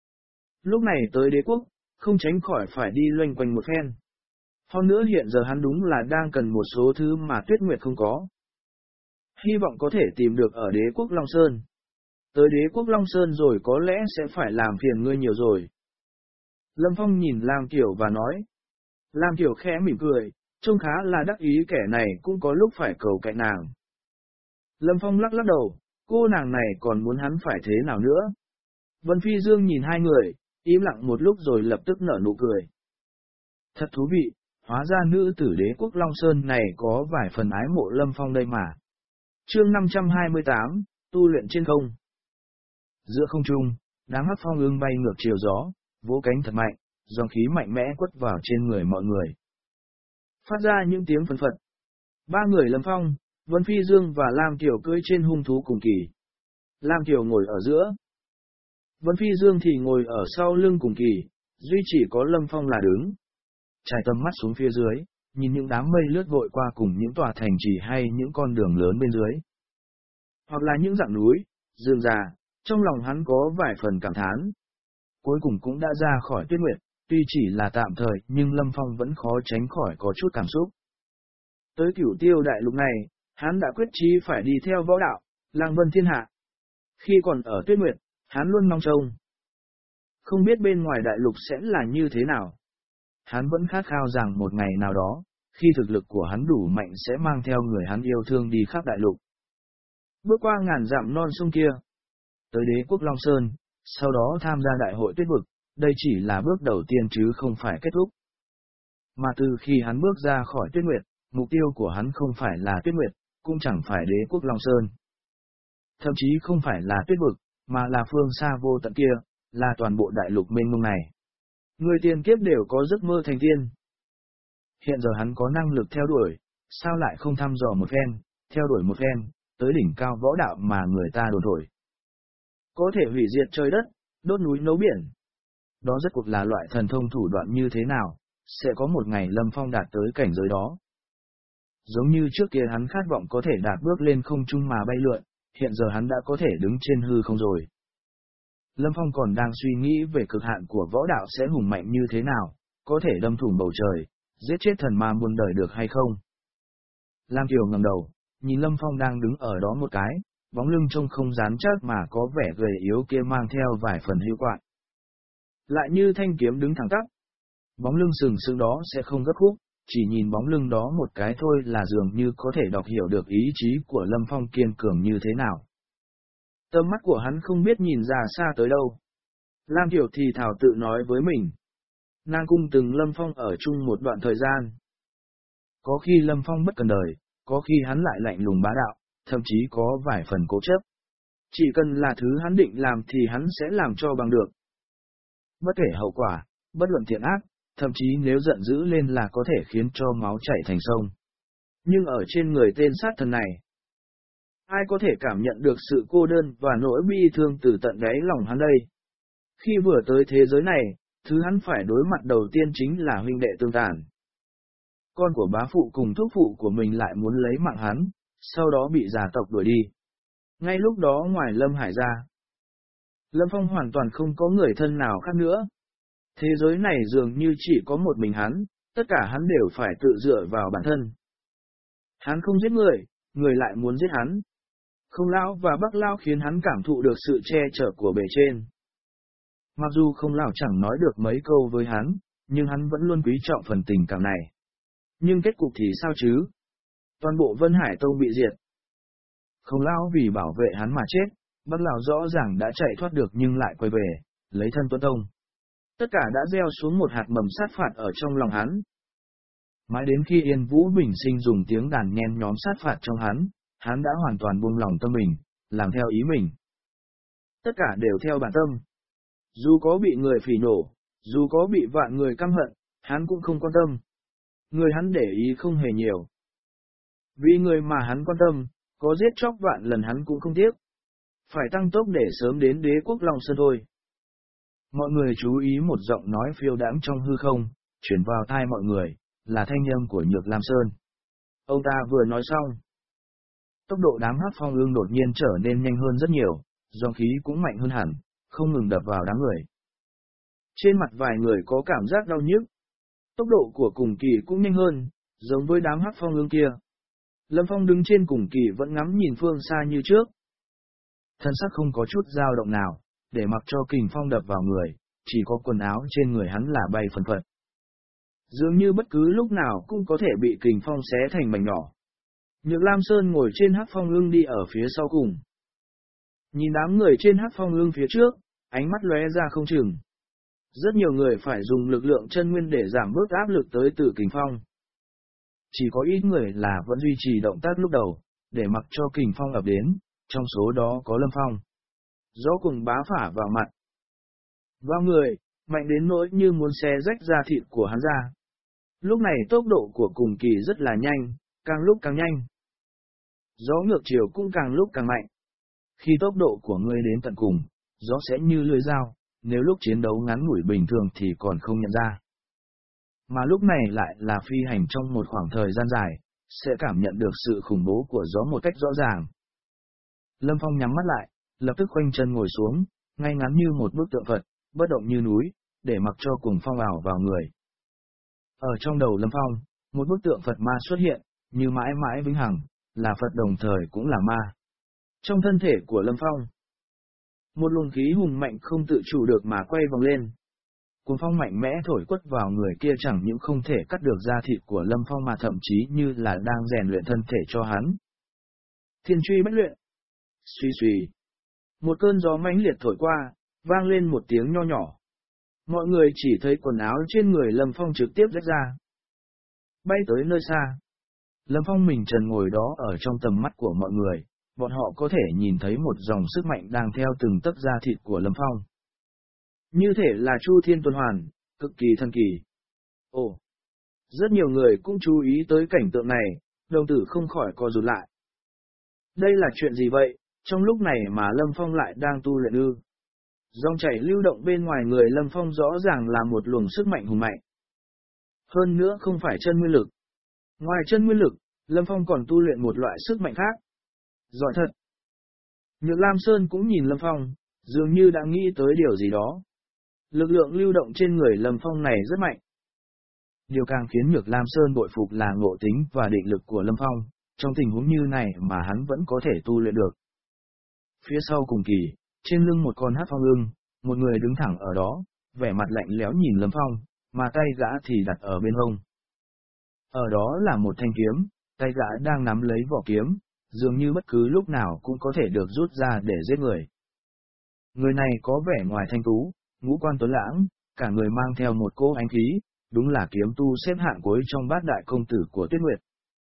Lúc này tới đế quốc, không tránh khỏi phải đi loanh quanh một phen. Hơn nữa hiện giờ hắn đúng là đang cần một số thứ mà Tuyết Nguyệt không có. Hy vọng có thể tìm được ở đế quốc Long Sơn. Tới đế quốc Long Sơn rồi có lẽ sẽ phải làm phiền ngươi nhiều rồi. Lâm Phong nhìn Lam Kiều và nói. Lam Kiều khẽ mỉm cười, trông khá là đắc ý, kẻ này cũng có lúc phải cầu cạnh nàng. Lâm Phong lắc lắc đầu, cô nàng này còn muốn hắn phải thế nào nữa? Vân Phi Dương nhìn hai người, im lặng một lúc rồi lập tức nở nụ cười. Thật thú vị, hóa ra nữ tử đế quốc Long Sơn này có vài phần ái mộ Lâm Phong đây mà. Chương năm trăm hai mươi tám, tu luyện trên không. Giữa không trung, đám hắc phong ưng bay ngược chiều gió, vỗ cánh thật mạnh, dòng khí mạnh mẽ quất vào trên người mọi người. Phát ra những tiếng phấn phật. Ba người Lâm Phong, Vân Phi Dương và Lam Kiều cưỡi trên hung thú cùng kỳ. Lam Kiều ngồi ở giữa. Vân Phi Dương thì ngồi ở sau lưng cùng kỳ, duy chỉ có Lâm Phong là đứng. Trải tầm mắt xuống phía dưới, nhìn những đám mây lướt vội qua cùng những tòa thành trì hay những con đường lớn bên dưới. Hoặc là những dãy núi, rừng già, trong lòng hắn có vài phần cảm thán. Cuối cùng cũng đã ra khỏi Tuyết Nguyệt, tuy chỉ là tạm thời nhưng Lâm Phong vẫn khó tránh khỏi có chút cảm xúc. Tới Cửu Tiêu đại lục này, hắn đã quyết chí phải đi theo võ đạo, lang vân thiên hạ. Khi còn ở Tuyết Nguyệt, hắn luôn mong trông. Không biết bên ngoài đại lục sẽ là như thế nào. Hắn vẫn khát khao rằng một ngày nào đó, khi thực lực của hắn đủ mạnh sẽ mang theo người hắn yêu thương đi khắp đại lục. Bước qua ngàn dặm non sông kia, tới đế quốc Long Sơn, sau đó tham gia đại hội Tuyết Vực, đây chỉ là bước đầu tiên chứ không phải kết thúc. Mà từ khi hắn bước ra khỏi Tuyết Nguyệt, Mục tiêu của hắn không phải là Tuyết Nguyệt, cũng chẳng phải đế quốc Long Sơn. Thậm chí không phải là Tuyết Vực, mà là phương xa vô tận kia, là toàn bộ đại lục mênh mông này. Người tiền kiếp đều có giấc mơ thành tiên. Hiện giờ hắn có năng lực theo đuổi, sao lại không thăm dò một phen, theo đuổi một phen, tới đỉnh cao võ đạo mà người ta đồn thổi. Có thể hủy diệt trời đất, đốt núi nấu biển. Đó rốt cuộc là loại thần thông thủ đoạn như thế nào, sẽ có một ngày Lâm Phong đạt tới cảnh giới đó. Giống như trước kia hắn khát vọng có thể đạt bước lên không trung mà bay lượn, hiện giờ hắn đã có thể đứng trên hư không rồi. Lâm Phong còn đang suy nghĩ về cực hạn của võ đạo sẽ hùng mạnh như thế nào, có thể đâm thủng bầu trời, giết chết thần ma muôn đời được hay không. Lam Kiều ngẩng đầu, nhìn Lâm Phong đang đứng ở đó một cái, bóng lưng trông không rắn chắc mà có vẻ gầy yếu kia mang theo vài phần hữu quạng. Lại như thanh kiếm đứng thẳng tắp. Bóng lưng sừng sững đó sẽ không gấp khúc, chỉ nhìn bóng lưng đó một cái thôi là dường như có thể đọc hiểu được ý chí của Lâm Phong kiên cường như thế nào. Tầm mắt của hắn không biết nhìn ra xa tới đâu. Lam Kiều thì thào tự nói với mình. Nàng cung từng Lâm Phong ở chung một đoạn thời gian. Có khi Lâm Phong bất cần đời, có khi hắn lại lạnh lùng bá đạo, thậm chí có vài phần cố chấp. Chỉ cần là thứ hắn định làm thì hắn sẽ làm cho bằng được. Bất kể hậu quả, bất luận thiện ác, thậm chí nếu giận dữ lên là có thể khiến cho máu chảy thành sông. Nhưng ở trên người tên sát thần này, ai có thể cảm nhận được sự cô đơn và nỗi bi thương từ tận đáy lòng hắn đây? Khi vừa tới thế giới này, thứ hắn phải đối mặt đầu tiên chính là huynh đệ tương tàn. Con của bá phụ cùng thúc phụ của mình lại muốn lấy mạng hắn, sau đó bị gia tộc đuổi đi. Ngay lúc đó ngoài Lâm Hải ra, Lâm Phong hoàn toàn không có người thân nào khác nữa. Thế giới này dường như chỉ có một mình hắn, tất cả hắn đều phải tự dựa vào bản thân. Hắn không giết người, người lại muốn giết hắn. Không Lão và Bắc Lão khiến hắn cảm thụ được sự che chở của bề trên. Mặc dù Không Lão chẳng nói được mấy câu với hắn, nhưng hắn vẫn luôn quý trọng phần tình cảm này. Nhưng kết cục thì sao chứ? Toàn bộ Vân Hải Tông bị diệt. Không Lão vì bảo vệ hắn mà chết, Bắc Lão rõ ràng đã chạy thoát được nhưng lại quay về, lấy thân Tuấn Tông. Tất cả đã gieo xuống một hạt mầm sát phạt ở trong lòng hắn. Mãi đến khi Yên Vũ Bình Sinh dùng tiếng đàn nhen nhóm sát phạt trong hắn, hắn đã hoàn toàn buông lòng tâm mình, làm theo ý mình. Tất cả đều theo bản tâm. Dù có bị người phỉ nổ, dù có bị vạn người căm hận, hắn cũng không quan tâm. Người hắn để ý không hề nhiều. Vì người mà hắn quan tâm, có giết chóc vạn lần hắn cũng không tiếc. Phải tăng tốc để sớm đến đế quốc Long Sơn thôi. Mọi người chú ý một giọng nói phiêu đãng trong hư không, chuyển vào tai mọi người, là thanh âm của Nhược Lam Sơn. Ông ta vừa nói xong. Tốc độ đám Hắc Phong Ương đột nhiên trở nên nhanh hơn rất nhiều, dòng khí cũng mạnh hơn hẳn, không ngừng đập vào đám người. Trên mặt vài người có cảm giác đau nhức. Tốc độ của Cùng Kỳ cũng nhanh hơn, giống với đám Hắc Phong Ương kia. Lâm Phong đứng trên Cùng Kỳ vẫn ngắm nhìn phương xa như trước. Thân sắc không có chút dao động nào, để mặc cho kình phong đập vào người, chỉ có quần áo trên người hắn là bay phần phật. Dường như bất cứ lúc nào cũng có thể bị kình phong xé thành mảnh nhỏ. Nhược Lam Sơn ngồi trên Hắc Phong Ương đi ở phía sau cùng. Nhìn đám người trên Hắc Phong Ương phía trước, ánh mắt lóe ra không chừng. Rất nhiều người phải dùng lực lượng chân nguyên để giảm bớt áp lực tới từ kình phong. Chỉ có ít người là vẫn duy trì động tác lúc đầu, để mặc cho kình phong ập đến, trong số đó có Lâm Phong. Gió cùng bá phả vào mặt. Vào người, mạnh đến nỗi như muốn xé rách da thịt của hắn ra. Lúc này tốc độ của Cùng Kỳ rất là nhanh, càng lúc càng nhanh. Gió ngược chiều cũng càng lúc càng mạnh. Khi tốc độ của ngươi đến tận cùng, gió sẽ như lưỡi dao, nếu lúc chiến đấu ngắn ngủi bình thường thì còn không nhận ra. Mà lúc này lại là phi hành trong một khoảng thời gian dài, sẽ cảm nhận được sự khủng bố của gió một cách rõ ràng. Lâm Phong nhắm mắt lại, lập tức khoanh chân ngồi xuống, ngay ngắn như một bức tượng Phật, bất động như núi, để mặc cho cuồng phong ảo vào người. Ở trong đầu Lâm Phong, một bức tượng Phật ma xuất hiện, như mãi mãi vĩnh hằng, là Phật đồng thời cũng là ma. Trong thân thể của Lâm Phong, một luồng khí hùng mạnh không tự chủ được mà quay vòng lên. Cuồng phong mạnh mẽ thổi quất vào người kia chẳng những không thể cắt được da thịt của Lâm Phong mà thậm chí như là đang rèn luyện thân thể cho hắn. Thiên truy bách luyện. Suy suy. Một cơn gió mãnh liệt thổi qua, vang lên một tiếng nho nhỏ. Mọi người chỉ thấy quần áo trên người Lâm Phong trực tiếp rách ra, bay tới nơi xa. Lâm Phong mình trần ngồi đó ở trong tầm mắt của mọi người, bọn họ có thể nhìn thấy một dòng sức mạnh đang theo từng tấc da thịt của Lâm Phong. Như thể là Chu Thiên tuần hoàn, cực kỳ thần kỳ. Ồ! Rất nhiều người cũng chú ý tới cảnh tượng này, đồng tử không khỏi co rụt lại. Đây là chuyện gì vậy, trong lúc này mà Lâm Phong lại đang tu luyện ư? Dòng chảy lưu động bên ngoài người Lâm Phong rõ ràng là một luồng sức mạnh hùng mạnh. Hơn nữa không phải chân nguyên lực. Ngoài chân nguyên lực, Lâm Phong còn tu luyện một loại sức mạnh khác. Giỏi thật! Nhược Lam Sơn cũng nhìn Lâm Phong, dường như đã nghĩ tới điều gì đó. Lực lượng lưu động trên người Lâm Phong này rất mạnh. Điều càng khiến Nhược Lam Sơn bội phục là ngộ tính và định lực của Lâm Phong, trong tình huống như này mà hắn vẫn có thể tu luyện được. Phía sau cùng kỳ, trên lưng một con hắc phong ưng, một người đứng thẳng ở đó, vẻ mặt lạnh lẽo nhìn Lâm Phong, mà tay gã thì đặt ở bên hông. Ở đó là một thanh kiếm, tay gã đang nắm lấy vỏ kiếm, dường như bất cứ lúc nào cũng có thể được rút ra để giết người. Người này có vẻ ngoài thanh tú, ngũ quan tuấn lãng, cả người mang theo một cỗ ánh khí, đúng là kiếm tu xếp hạng cuối trong bát đại công tử của Tuyết Nguyệt.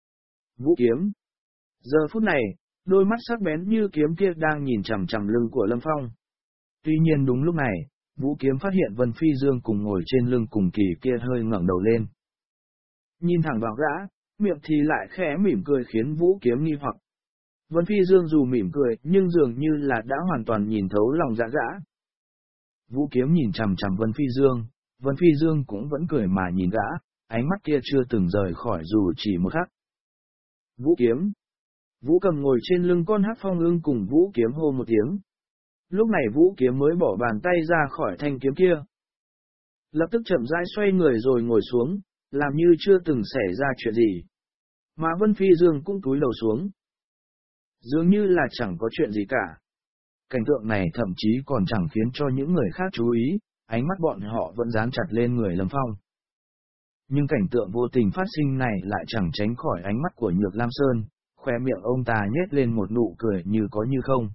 Vũ kiếm. Giờ phút này, đôi mắt sắc bén như kiếm kia đang nhìn chằm chằm lưng của Lâm Phong. Tuy nhiên đúng lúc này, Vũ kiếm phát hiện Vân Phi Dương cùng ngồi trên lưng cùng kỳ kia hơi ngẩng đầu lên. Nhìn thẳng vào gã, miệng thì lại khẽ mỉm cười khiến Vũ kiếm nghi hoặc. Vân Phi Dương dù mỉm cười nhưng dường như là đã hoàn toàn nhìn thấu lòng dạ gã. Vũ kiếm nhìn chằm chằm Vân Phi Dương, Vân Phi Dương cũng vẫn cười mà nhìn gã, ánh mắt kia chưa từng rời khỏi dù chỉ một khắc. Vũ kiếm. Vũ cầm ngồi trên lưng con hắc phong ưng cùng Vũ kiếm hô một tiếng. Lúc này Vũ kiếm mới bỏ bàn tay ra khỏi thanh kiếm kia. Lập tức chậm rãi xoay người rồi ngồi xuống, làm như chưa từng xảy ra chuyện gì. Mà Vân Phi Dương cũng cúi đầu xuống. Dường như là chẳng có chuyện gì cả. Cảnh tượng này thậm chí còn chẳng khiến cho những người khác chú ý, ánh mắt bọn họ vẫn dán chặt lên người Lâm Phong. Nhưng cảnh tượng vô tình phát sinh này lại chẳng tránh khỏi ánh mắt của Nhược Lam Sơn, khoe miệng ông ta nhếch lên một nụ cười như có như không.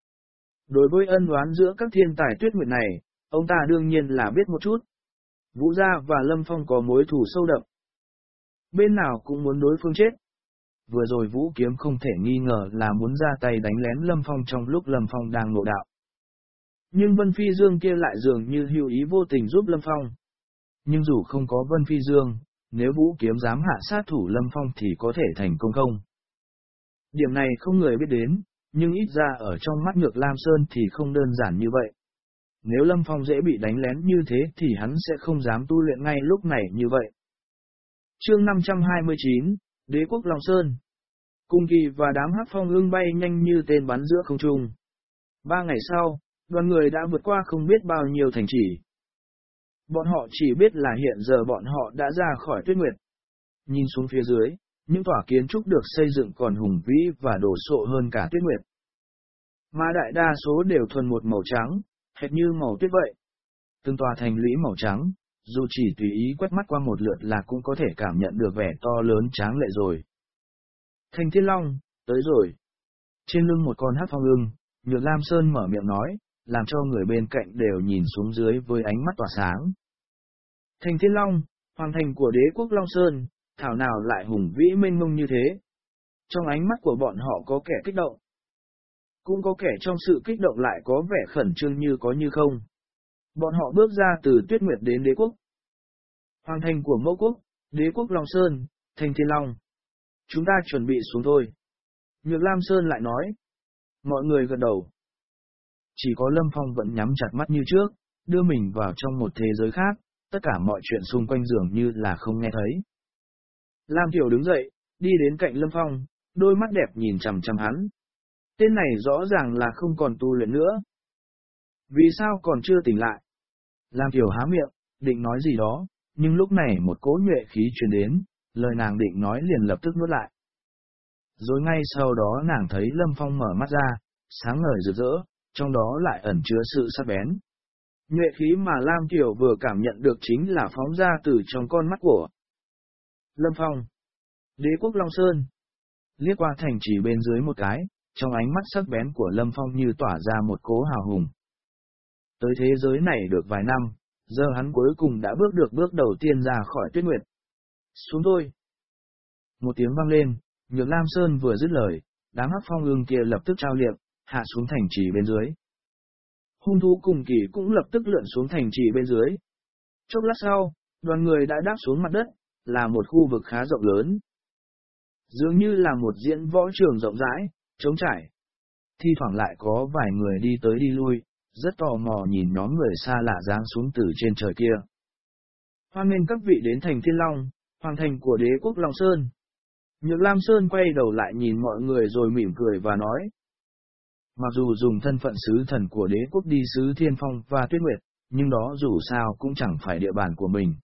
Đối với ân oán giữa các thiên tài Tuyết Nguyệt này, ông ta đương nhiên là biết một chút. Vũ Gia và Lâm Phong có mối thù sâu đậm. Bên nào cũng muốn đối phương chết. Vừa rồi Vũ kiếm không thể nghi ngờ là muốn ra tay đánh lén Lâm Phong trong lúc Lâm Phong đang ngộ đạo. Nhưng Vân Phi Dương kia lại dường như hữu ý vô tình giúp Lâm Phong. Nhưng dù không có Vân Phi Dương, nếu Vũ kiếm dám hạ sát thủ Lâm Phong thì có thể thành công không? Điểm này không người biết đến, nhưng ít ra ở trong mắt Nhược Lam Sơn thì không đơn giản như vậy. Nếu Lâm Phong dễ bị đánh lén như thế thì hắn sẽ không dám tu luyện ngay lúc này như vậy. Chương năm trăm hai mươi chín, Đế quốc Long Sơn. Cung kỳ và đám hắc phong ưng bay nhanh như tên bắn giữa không trung. Ba ngày sau, đoàn người đã vượt qua không biết bao nhiêu thành trì. Bọn họ chỉ biết là hiện giờ bọn họ đã ra khỏi Tuyết Nguyệt. Nhìn xuống phía dưới, những tòa kiến trúc được xây dựng còn hùng vĩ và đồ sộ hơn cả Tuyết Nguyệt. Mà đại đa số đều thuần một màu trắng, hệt như màu tuyết vậy. Từng tòa thành lũy màu trắng, dù chỉ tùy ý quét mắt qua một lượt là cũng có thể cảm nhận được vẻ to lớn tráng lệ rồi. Thành Thiên Long, tới rồi. Trên lưng một con hắc phong ưng, Nhược Lam Sơn mở miệng nói, làm cho người bên cạnh đều nhìn xuống dưới với ánh mắt tỏa sáng. Thành Thiên Long, hoàng thành của Đế quốc Long Sơn, thảo nào lại hùng vĩ mênh mông như thế. Trong ánh mắt của bọn họ có kẻ kích động. Cũng có kẻ trong sự kích động lại có vẻ khẩn trương như có như không. Bọn họ bước ra từ Tuyết Nguyệt đến Đế quốc. Hoàng thành của Mẫu quốc, Đế quốc Long Sơn, Thành Thiên Long. Chúng ta chuẩn bị xuống thôi. Nhược Lam Sơn lại nói. Mọi người gật đầu. Chỉ có Lâm Phong vẫn nhắm chặt mắt như trước, đưa mình vào trong một thế giới khác, tất cả mọi chuyện xung quanh dường như là không nghe thấy. Lam Thiểu đứng dậy, đi đến cạnh Lâm Phong, đôi mắt đẹp nhìn chằm chằm hắn. Tên này rõ ràng là không còn tu luyện nữa. Vì sao còn chưa tỉnh lại? Lam Thiểu há miệng, định nói gì đó, nhưng lúc này một cỗ nhuệ khí truyền đến, lời nàng định nói liền lập tức nuốt lại. Rồi ngay sau đó nàng thấy Lâm Phong mở mắt ra, sáng ngời rực rỡ, trong đó lại ẩn chứa sự sắc bén. Nhuệ khí mà Lam Thiểu vừa cảm nhận được chính là phóng ra từ trong con mắt của Lâm Phong. Đế quốc Long Sơn. Liếc qua thành trì bên dưới một cái, trong ánh mắt sắc bén của Lâm Phong như tỏa ra một cỗ hào hùng. Tới thế giới này được vài năm, giờ hắn cuối cùng đã bước được bước đầu tiên ra khỏi Tuyết Nguyệt. Xuống thôi. Một tiếng vang lên, Nhược Lam Sơn vừa dứt lời, đám hắc phong ương kia lập tức trao liệm, hạ xuống thành trì bên dưới. Hung thú cùng kỳ cũng lập tức lượn xuống thành trì bên dưới. Chốc lát sau, đoàn người đã đáp xuống mặt đất, là một khu vực khá rộng lớn. Dường như là một diễn võ trường rộng rãi, trống trải. Thi thoảng lại có vài người đi tới đi lui, rất tò mò nhìn nhóm người xa lạ giáng xuống từ trên trời kia. Hoan nghênh các vị đến thành Thiên Long, hoàng thành của đế quốc Long Sơn. Nhược Lam Sơn quay đầu lại nhìn mọi người rồi mỉm cười và nói. Mặc dù dùng thân phận sứ thần của đế quốc đi sứ Thiên Phong và Tuyết Nguyệt, nhưng đó dù sao cũng chẳng phải địa bàn của mình.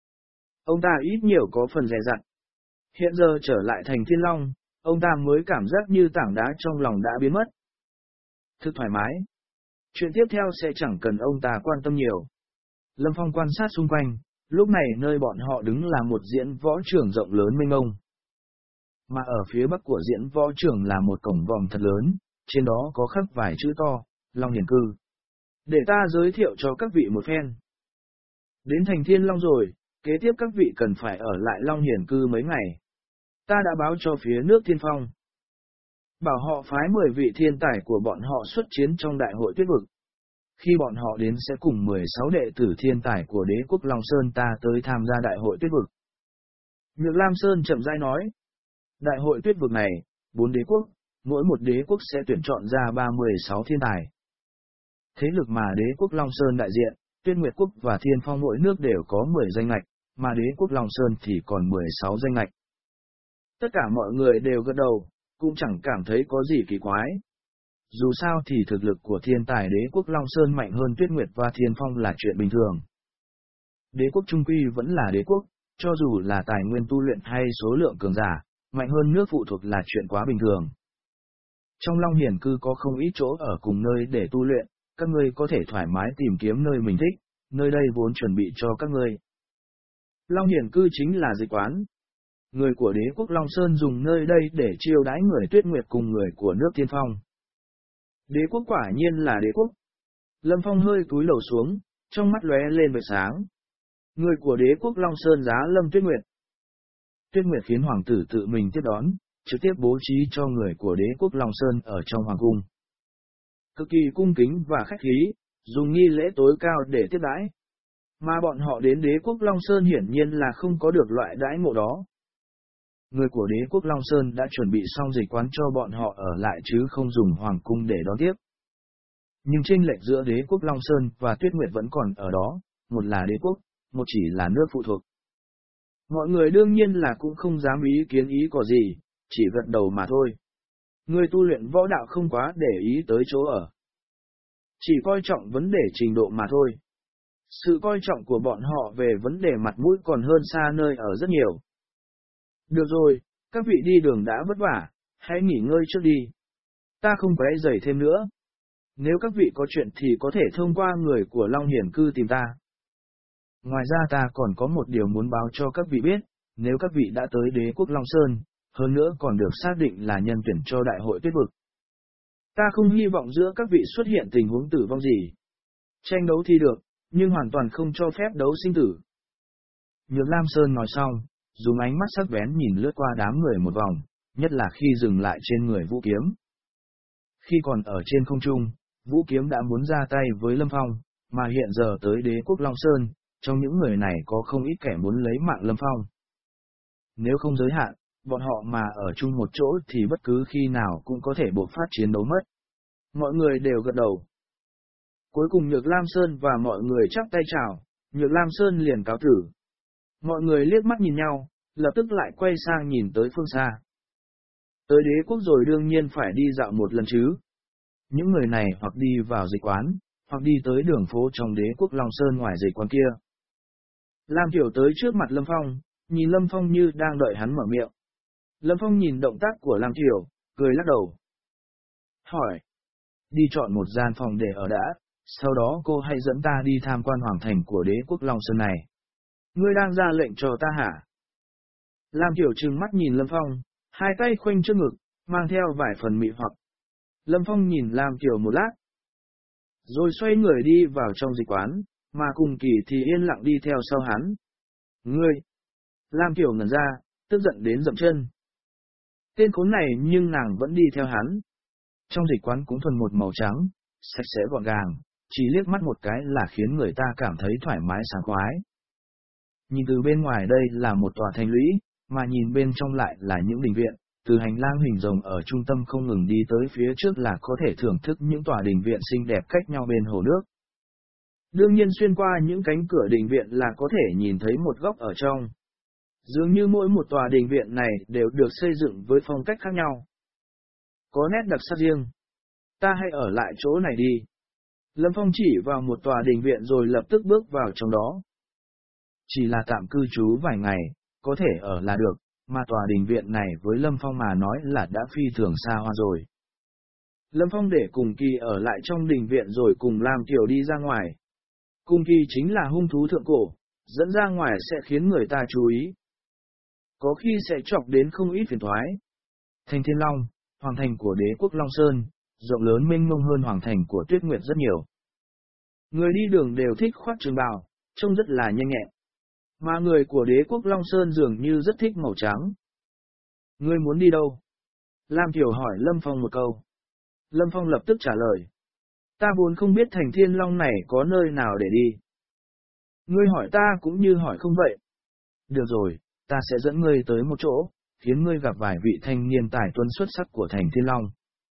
Ông ta ít nhiều có phần dè dặt. Hiện giờ trở lại thành Thiên Long, ông ta mới cảm giác như tảng đá trong lòng đã biến mất. Thực thoải mái. Chuyện tiếp theo sẽ chẳng cần ông ta quan tâm nhiều. Lâm Phong quan sát xung quanh, lúc này nơi bọn họ đứng là một diễn võ trường rộng lớn mênh mông. Mà ở phía bắc của diễn võ trường là một cổng vòm thật lớn, trên đó có khắc vài chữ to, Long Hiển Cư. Để ta giới thiệu cho các vị một phen. Đến thành Thiên Long rồi, kế tiếp các vị cần phải ở lại Long Hiển Cư mấy ngày. Ta đã báo cho phía nước Thiên Phong. Bảo họ phái mười vị thiên tài của bọn họ xuất chiến trong đại hội tuyết vực. Khi bọn họ đến sẽ cùng mười sáu đệ tử thiên tài của đế quốc Long Sơn ta tới tham gia đại hội tuyết vực. Nhược Lam Sơn chậm rãi nói. Đại hội tuyết vực này, bốn đế quốc, mỗi một đế quốc sẽ tuyển chọn ra ba mươi sáu thiên tài. Thế lực mà đế quốc Long Sơn đại diện, Tuyết Nguyệt Quốc và Thiên Phong mỗi nước đều có mười danh ngạch, mà đế quốc Long Sơn thì còn mười sáu danh ngạch. Tất cả mọi người đều gật đầu, cũng chẳng cảm thấy có gì kỳ quái. Dù sao thì thực lực của thiên tài đế quốc Long Sơn mạnh hơn Tuyết Nguyệt và Thiên Phong là chuyện bình thường. Đế quốc trung quy vẫn là đế quốc, cho dù là tài nguyên tu luyện hay số lượng cường giả, mạnh hơn nước phụ thuộc là chuyện quá bình thường. Trong Long Hiển Cư có không ít chỗ ở cùng nơi để tu luyện, các ngươi có thể thoải mái tìm kiếm nơi mình thích, nơi đây vốn chuẩn bị cho các ngươi. Long Hiển Cư chính là dịch quán. Người của đế quốc Long Sơn dùng nơi đây để chiêu đãi người Tuyết Nguyệt cùng người của nước Thiên Phong. Đế quốc quả nhiên là đế quốc. Lâm Phong hơi cúi đầu xuống, trong mắt lóe lên vệt sáng. Người của đế quốc Long Sơn giá Lâm Tuyết Nguyệt. Tuyết Nguyệt khiến hoàng tử tự mình tiếp đón, trực tiếp bố trí cho người của đế quốc Long Sơn ở trong hoàng cung. Cực kỳ cung kính và khách khí, dùng nghi lễ tối cao để tiếp đãi. Mà bọn họ đến đế quốc Long Sơn hiển nhiên là không có được loại đãi ngộ đó. Người của đế quốc Long Sơn đã chuẩn bị xong dịch quán cho bọn họ ở lại chứ không dùng hoàng cung để đón tiếp. Nhưng chênh lệch giữa đế quốc Long Sơn và Tuyết Nguyệt vẫn còn ở đó, một là đế quốc, một chỉ là nước phụ thuộc. Mọi người đương nhiên là cũng không dám ý kiến ý có gì, chỉ gật đầu mà thôi. Người tu luyện võ đạo không quá để ý tới chỗ ở. Chỉ coi trọng vấn đề trình độ mà thôi. Sự coi trọng của bọn họ về vấn đề mặt mũi còn hơn xa nơi ở rất nhiều. Được rồi, các vị đi đường đã vất vả, hãy nghỉ ngơi trước đi. Ta không quấy rầy thêm nữa. Nếu các vị có chuyện thì có thể thông qua người của Long Hiển Cư tìm ta. Ngoài ra ta còn có một điều muốn báo cho các vị biết, nếu các vị đã tới đế quốc Long Sơn, hơn nữa còn được xác định là nhân tuyển cho đại hội tuyết vực. Ta không hy vọng giữa các vị xuất hiện tình huống tử vong gì. Tranh đấu thì được, nhưng hoàn toàn không cho phép đấu sinh tử. Nhược Lam Sơn nói xong, dùng ánh mắt sắc bén nhìn lướt qua đám người một vòng, nhất là khi dừng lại trên người Vũ Kiếm. Khi còn ở trên không trung, Vũ Kiếm đã muốn ra tay với Lâm Phong, mà hiện giờ tới đế quốc Long Sơn, trong những người này có không ít kẻ muốn lấy mạng Lâm Phong. Nếu không giới hạn, bọn họ mà ở chung một chỗ thì bất cứ khi nào cũng có thể bộc phát chiến đấu mất. Mọi người đều gật đầu. Cuối cùng Nhược Lam Sơn và mọi người chắp tay chào, Nhược Lam Sơn liền cáo tử. Mọi người liếc mắt nhìn nhau, lập tức lại quay sang nhìn tới phương xa. Tới đế quốc rồi đương nhiên phải đi dạo một lần chứ. Những người này hoặc đi vào dịch quán, hoặc đi tới đường phố trong đế quốc Long Sơn ngoài dịch quán kia. Lam Tiểu tới trước mặt Lâm Phong, nhìn Lâm Phong như đang đợi hắn mở miệng. Lâm Phong nhìn động tác của Lam Tiểu, cười lắc đầu. Hỏi, đi chọn một gian phòng để ở đã, sau đó cô hãy dẫn ta đi tham quan hoàng thành của đế quốc Long Sơn này. Ngươi đang ra lệnh cho ta hả? Lam Tiểu trừng mắt nhìn Lâm Phong, hai tay khoanh trước ngực, mang theo vài phần mị hoặc. Lâm Phong nhìn Lam Tiểu một lát, rồi xoay người đi vào trong dịch quán, mà cùng Kỳ thì yên lặng đi theo sau hắn. Ngươi! Lam Tiểu ngẩn ra, tức giận đến dậm chân. Tên khốn này nhưng nàng vẫn đi theo hắn. Trong dịch quán cũng thuần một màu trắng, sạch sẽ gọn gàng, chỉ liếc mắt một cái là khiến người ta cảm thấy thoải mái sảng khoái. Nhìn từ bên ngoài đây là một tòa thành lũy, mà nhìn bên trong lại là những đình viện, từ hành lang hình rồng ở trung tâm không ngừng đi tới phía trước là có thể thưởng thức những tòa đình viện xinh đẹp cách nhau bên hồ nước. Đương nhiên xuyên qua những cánh cửa đình viện là có thể nhìn thấy một góc ở trong. Dường như mỗi một tòa đình viện này đều được xây dựng với phong cách khác nhau. Có nét đặc sắc riêng. Ta hãy ở lại chỗ này đi. Lâm Phong chỉ vào một tòa đình viện rồi lập tức bước vào trong đó. Chỉ là tạm cư trú vài ngày, có thể ở là được, mà tòa đình viện này với Lâm Phong mà nói là đã phi thường xa hoa rồi. Lâm Phong để Cùng Kỳ ở lại trong đình viện rồi cùng Lam Kiều đi ra ngoài. Cùng Kỳ chính là hung thú thượng cổ, dẫn ra ngoài sẽ khiến người ta chú ý. Có khi sẽ chọc đến không ít phiền toái. Thành Thiên Long, hoàng thành của đế quốc Long Sơn, rộng lớn mênh mông hơn hoàng thành của Tuyết Nguyệt rất nhiều. Người đi đường đều thích khoác trường bào, trông rất là nhanh nhẹn. Mà người của đế quốc Long Sơn dường như rất thích màu trắng. Ngươi muốn đi đâu? Lam Kiều hỏi Lâm Phong một câu. Lâm Phong lập tức trả lời. Ta vốn không biết thành Thiên Long này có nơi nào để đi. Ngươi hỏi ta cũng như hỏi không vậy. Được rồi, ta sẽ dẫn ngươi tới một chỗ, khiến ngươi gặp vài vị thanh niên tài tuấn xuất sắc của thành Thiên Long.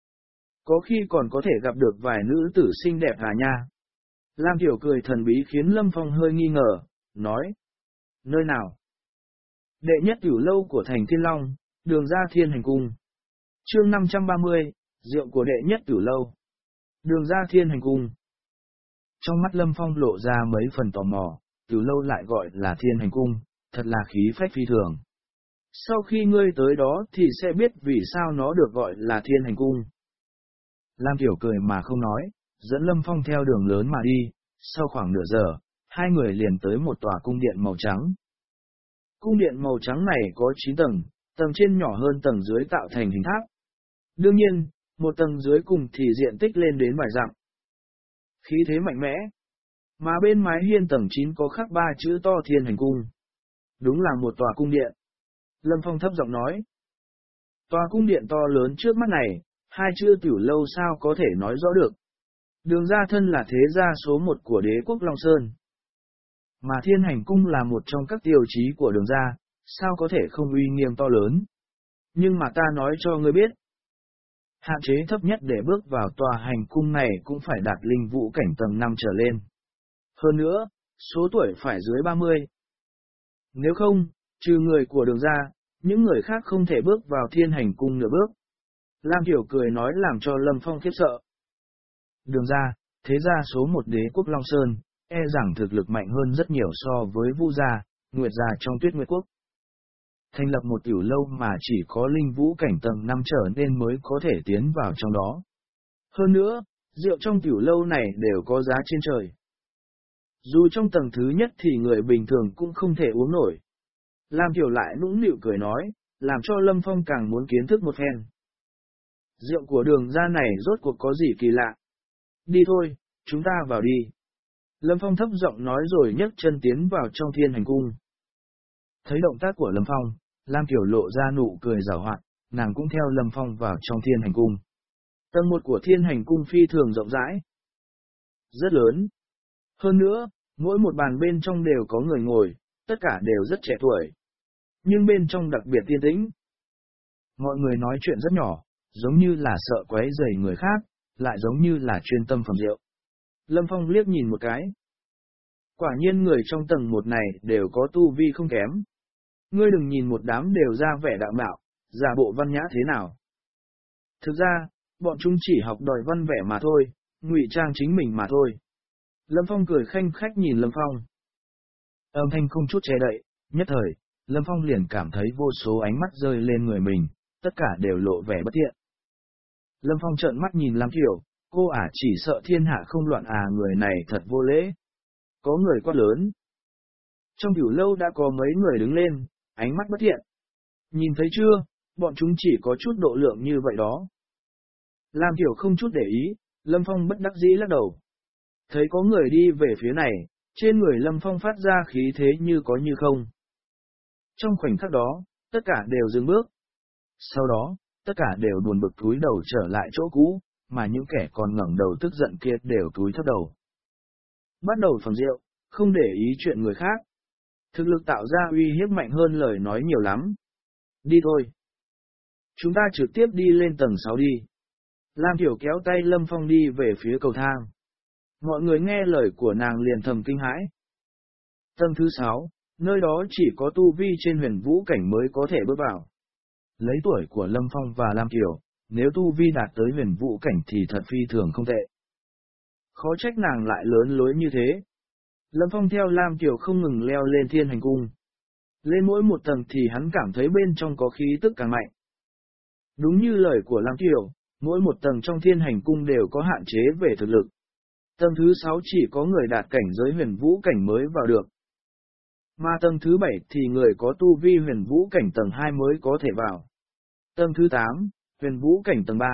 Có khi còn có thể gặp được vài nữ tử xinh đẹp hà nha. Lam Kiều cười thần bí khiến Lâm Phong hơi nghi ngờ, nói. Nơi nào? Đệ nhất tiểu lâu của thành Thiên Long, đường ra Thiên Hành Cung. Chương năm trăm ba mươi, rượu của đệ nhất tiểu lâu. Đường ra Thiên Hành Cung. Trong mắt Lâm Phong lộ ra mấy phần tò mò, tiểu lâu lại gọi là Thiên Hành Cung, thật là khí phách phi thường. Sau khi ngươi tới đó thì sẽ biết vì sao nó được gọi là Thiên Hành Cung. Lam Kiều cười mà không nói, dẫn Lâm Phong theo đường lớn mà đi, sau khoảng nửa giờ, hai người liền tới một tòa cung điện màu trắng. Cung điện màu trắng này có chín tầng, tầng trên nhỏ hơn tầng dưới tạo thành hình tháp. Đương nhiên, một tầng dưới cùng thì diện tích lên đến vài dặm. Khí thế mạnh mẽ. Mà bên mái hiên tầng chín có khắc ba chữ to Thiên Hành Cung. Đúng là một tòa cung điện. Lâm Phong thấp giọng nói. Tòa cung điện to lớn trước mắt này, hai chữ tiểu lâu sao có thể nói rõ được. Đường ra thân là thế gia số một của đế quốc Long Sơn. Mà Thiên Hành Cung là một trong các tiêu chí của đường ra, sao có thể không uy nghiêm to lớn. Nhưng mà ta nói cho ngươi biết, hạn chế thấp nhất để bước vào tòa hành cung này cũng phải đạt linh vũ cảnh tầng năm trở lên. Hơn nữa, số tuổi phải dưới ba mươi. Nếu không, trừ người của đường ra, những người khác không thể bước vào Thiên Hành Cung nửa bước. Lam Kiều cười nói làm cho Lâm Phong khiếp sợ. Đường ra, thế gia số một đế quốc Long Sơn, e rằng thực lực mạnh hơn rất nhiều so với Vu gia, Nguyệt gia trong Tuyết Nguyệt Quốc. Thành lập một tiểu lâu mà chỉ có linh vũ cảnh tầng năm trở nên mới có thể tiến vào trong đó. Hơn nữa, rượu trong tiểu lâu này đều có giá trên trời. Dù trong tầng thứ nhất thì người bình thường cũng không thể uống nổi. Lam Kiều lại nũng nịu cười nói, làm cho Lâm Phong càng muốn kiến thức một phen. Rượu của đường ra này rốt cuộc có gì kỳ lạ. Đi thôi, chúng ta vào đi. Lâm Phong thấp giọng nói rồi nhấc chân tiến vào trong Thiên Hành Cung. Thấy động tác của Lâm Phong, Lam Kiều lộ ra nụ cười giảo hoạt, nàng cũng theo Lâm Phong vào trong Thiên Hành Cung. Tầng một của Thiên Hành Cung phi thường rộng rãi, rất lớn. Hơn nữa, mỗi một bàn bên trong đều có người ngồi, tất cả đều rất trẻ tuổi. Nhưng bên trong đặc biệt yên tĩnh. Mọi người nói chuyện rất nhỏ, giống như là sợ quấy rầy người khác, lại giống như là chuyên tâm phẩm rượu. Lâm Phong liếc nhìn một cái. Quả nhiên người trong tầng một này đều có tu vi không kém. Ngươi đừng nhìn một đám đều ra vẻ đạo mạo, giả bộ văn nhã thế nào. Thực ra, bọn chúng chỉ học đòi văn vẻ mà thôi, ngụy trang chính mình mà thôi. Lâm Phong cười khanh khách nhìn Lâm Phong. Âm thanh không chút che đậy, nhất thời, Lâm Phong liền cảm thấy vô số ánh mắt rơi lên người mình, tất cả đều lộ vẻ bất thiện. Lâm Phong trợn mắt nhìn Lam Kiều, cô ả chỉ sợ thiên hạ không loạn à, người này thật vô lễ. Có người quát lớn. Trong tiểu lâu đã có mấy người đứng lên, ánh mắt bất thiện. Nhìn thấy chưa, bọn chúng chỉ có chút độ lượng như vậy đó. Lam Kiều không chút để ý, Lâm Phong bất đắc dĩ lắc đầu. Thấy có người đi về phía này, trên người Lâm Phong phát ra khí thế như có như không. Trong khoảnh khắc đó, Tất cả đều dừng bước. Sau đó, tất cả đều buồn bực cúi đầu trở lại chỗ cũ, mà những kẻ còn ngẩng đầu tức giận kia đều cúi thấp đầu. Bắt đầu phẩm rượu, không để ý chuyện người khác. Thực lực tạo ra uy hiếp mạnh hơn lời nói nhiều lắm. Đi thôi. Chúng ta trực tiếp đi lên tầng sáu đi. Lam Thiểu kéo tay Lâm Phong đi về phía cầu thang. Mọi người nghe lời của nàng liền thầm kinh hãi. Tầng thứ sáu, nơi đó chỉ có tu vi trên huyền vũ cảnh mới có thể bước vào. Lấy tuổi của Lâm Phong và Lam Thiểu, nếu tu vi đạt tới huyền vũ cảnh thì thật phi thường không tệ. Khó trách nàng lại lớn lối như thế. Lâm Phong theo Lam Thiểu không ngừng leo lên thiên hành cung. Lên mỗi một tầng thì hắn cảm thấy bên trong có khí tức càng mạnh. Đúng như lời của Lam Thiểu, mỗi một tầng trong thiên hành cung đều có hạn chế về thực lực. Tầng thứ sáu chỉ có người đạt cảnh giới huyền vũ cảnh mới vào được. Mà tầng thứ bảy thì người có tu vi huyền vũ cảnh tầng hai mới có thể vào. Tầng thứ tám, huyền vũ cảnh tầng ba.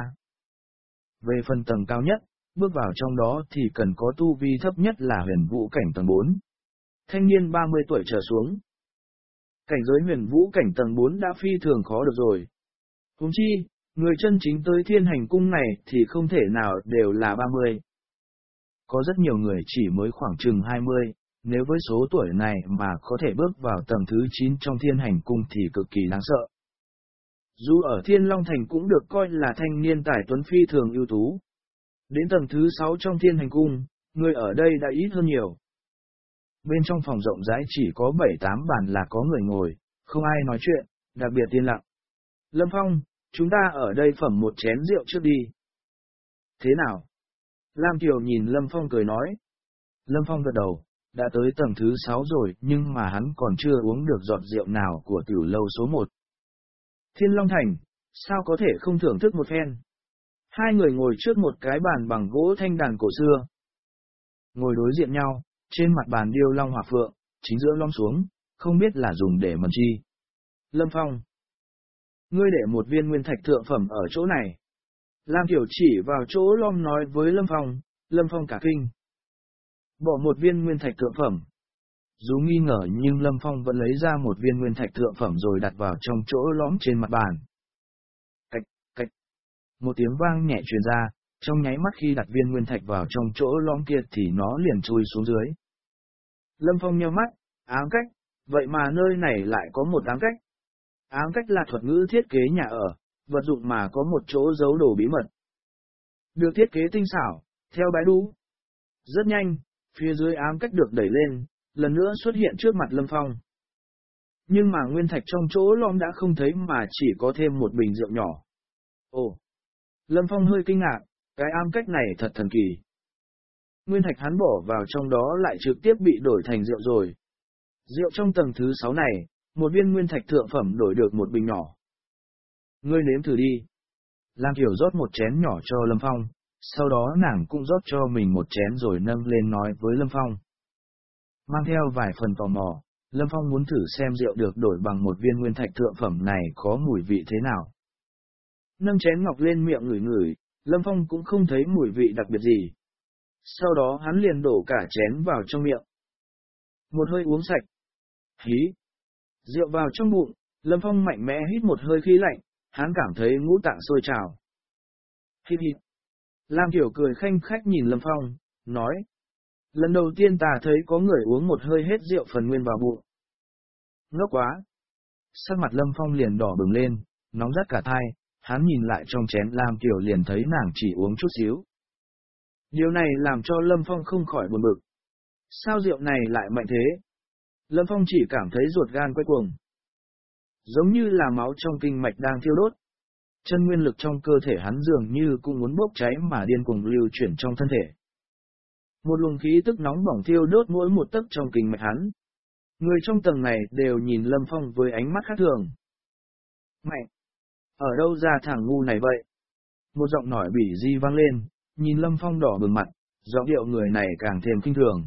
Về phần tầng cao nhất, bước vào trong đó thì cần có tu vi thấp nhất là huyền vũ cảnh tầng bốn. Thanh niên ba mươi tuổi trở xuống. Cảnh giới huyền vũ cảnh tầng bốn đã phi thường khó được rồi. Huống chi, người chân chính tới thiên hành cung này thì không thể nào đều là ba mươi. Có rất nhiều người chỉ mới khoảng chừng hai mươi, nếu với số tuổi này mà có thể bước vào tầng thứ chín trong thiên hành cung thì cực kỳ đáng sợ. Dù ở Thiên Long Thành cũng được coi là thanh niên tài tuấn phi thường ưu tú. Đến tầng thứ sáu trong thiên hành cung, người ở đây đã ít hơn nhiều. Bên trong phòng rộng rãi chỉ có bảy tám bàn là có người ngồi, không ai nói chuyện, đặc biệt yên lặng. Lâm Phong, chúng ta ở đây phẩm một chén rượu trước đi. Thế nào? Lam Kiều nhìn Lâm Phong cười nói. Lâm Phong gật đầu, đã tới tầng thứ sáu rồi nhưng mà hắn còn chưa uống được giọt rượu nào của tiểu lâu số một. Thiên Long Thành, sao có thể không thưởng thức một phen? Hai người ngồi trước một cái bàn bằng gỗ thanh đàn cổ xưa. Ngồi đối diện nhau, trên mặt bàn điêu long hỏa phượng, chính giữa lõm xuống, không biết là dùng để mần chi. Lâm Phong, ngươi để một viên nguyên thạch thượng phẩm ở chỗ này. Lam Tiểu chỉ vào chỗ lõm nói với Lâm Phong, Lâm Phong cả kinh. Bỏ một viên nguyên thạch thượng phẩm. Dù nghi ngờ nhưng Lâm Phong vẫn lấy ra một viên nguyên thạch thượng phẩm rồi đặt vào trong chỗ lõm trên mặt bàn. Cạch, cạch. Một tiếng vang nhẹ truyền ra, trong nháy mắt khi đặt viên nguyên thạch vào trong chỗ lõm kia thì nó liền chui xuống dưới. Lâm Phong nheo mắt, ám cách, vậy mà nơi này lại có một ám cách. Ám cách là thuật ngữ thiết kế nhà ở, vật dụng mà có một chỗ giấu đồ bí mật. Được thiết kế tinh xảo, theo bãi đu. Rất nhanh, phía dưới ám cách được đẩy lên, lần nữa xuất hiện trước mặt Lâm Phong. Nhưng mà nguyên thạch trong chỗ lõm đã không thấy mà chỉ có thêm một bình rượu nhỏ. Ồ! Lâm Phong hơi kinh ngạc, cái ám cách này thật thần kỳ. Nguyên thạch hắn bỏ vào trong đó lại trực tiếp bị đổi thành rượu rồi. Rượu trong tầng thứ sáu này, một viên nguyên thạch thượng phẩm đổi được một bình nhỏ. Ngươi nếm thử đi. Lam Kiều rót một chén nhỏ cho Lâm Phong, sau đó nàng cũng rót cho mình một chén rồi nâng lên nói với Lâm Phong. Mang theo vài phần tò mò, Lâm Phong muốn thử xem rượu được đổi bằng một viên nguyên thạch thượng phẩm này có mùi vị thế nào. Nâng chén ngọc lên miệng ngửi ngửi, Lâm Phong cũng không thấy mùi vị đặc biệt gì. Sau đó hắn liền đổ cả chén vào trong miệng. Một hơi uống sạch. Hí. Rượu vào trong bụng, Lâm Phong mạnh mẽ hít một hơi khí lạnh, hắn cảm thấy ngũ tạng sôi trào. Hít hít. Lam Tiểu cười khanh khách nhìn Lâm Phong, nói. Lần đầu tiên ta thấy có người uống một hơi hết rượu phần nguyên vào bụng. Ngốc quá. Sắc mặt Lâm Phong liền đỏ bừng lên, nóng rát cả tai, hắn nhìn lại trong chén Lam Tiểu liền thấy nàng chỉ uống chút xíu. Điều này làm cho Lâm Phong không khỏi buồn bực. Sao rượu này lại mạnh thế? Lâm Phong chỉ cảm thấy ruột gan quay cuồng. Giống như là máu trong kinh mạch đang thiêu đốt. Chân nguyên lực trong cơ thể hắn dường như cũng muốn bốc cháy mà điên cuồng lưu chuyển trong thân thể. Một luồng khí tức nóng bỏng thiêu đốt mỗi một tấc trong kinh mạch hắn. Người trong tầng này đều nhìn Lâm Phong với ánh mắt khác thường. Mạnh! Ở đâu ra thằng ngu này vậy? Một giọng nói bỉ di vang lên, nhìn Lâm Phong đỏ bừng mặt, giọng điệu người này càng thêm kinh thường.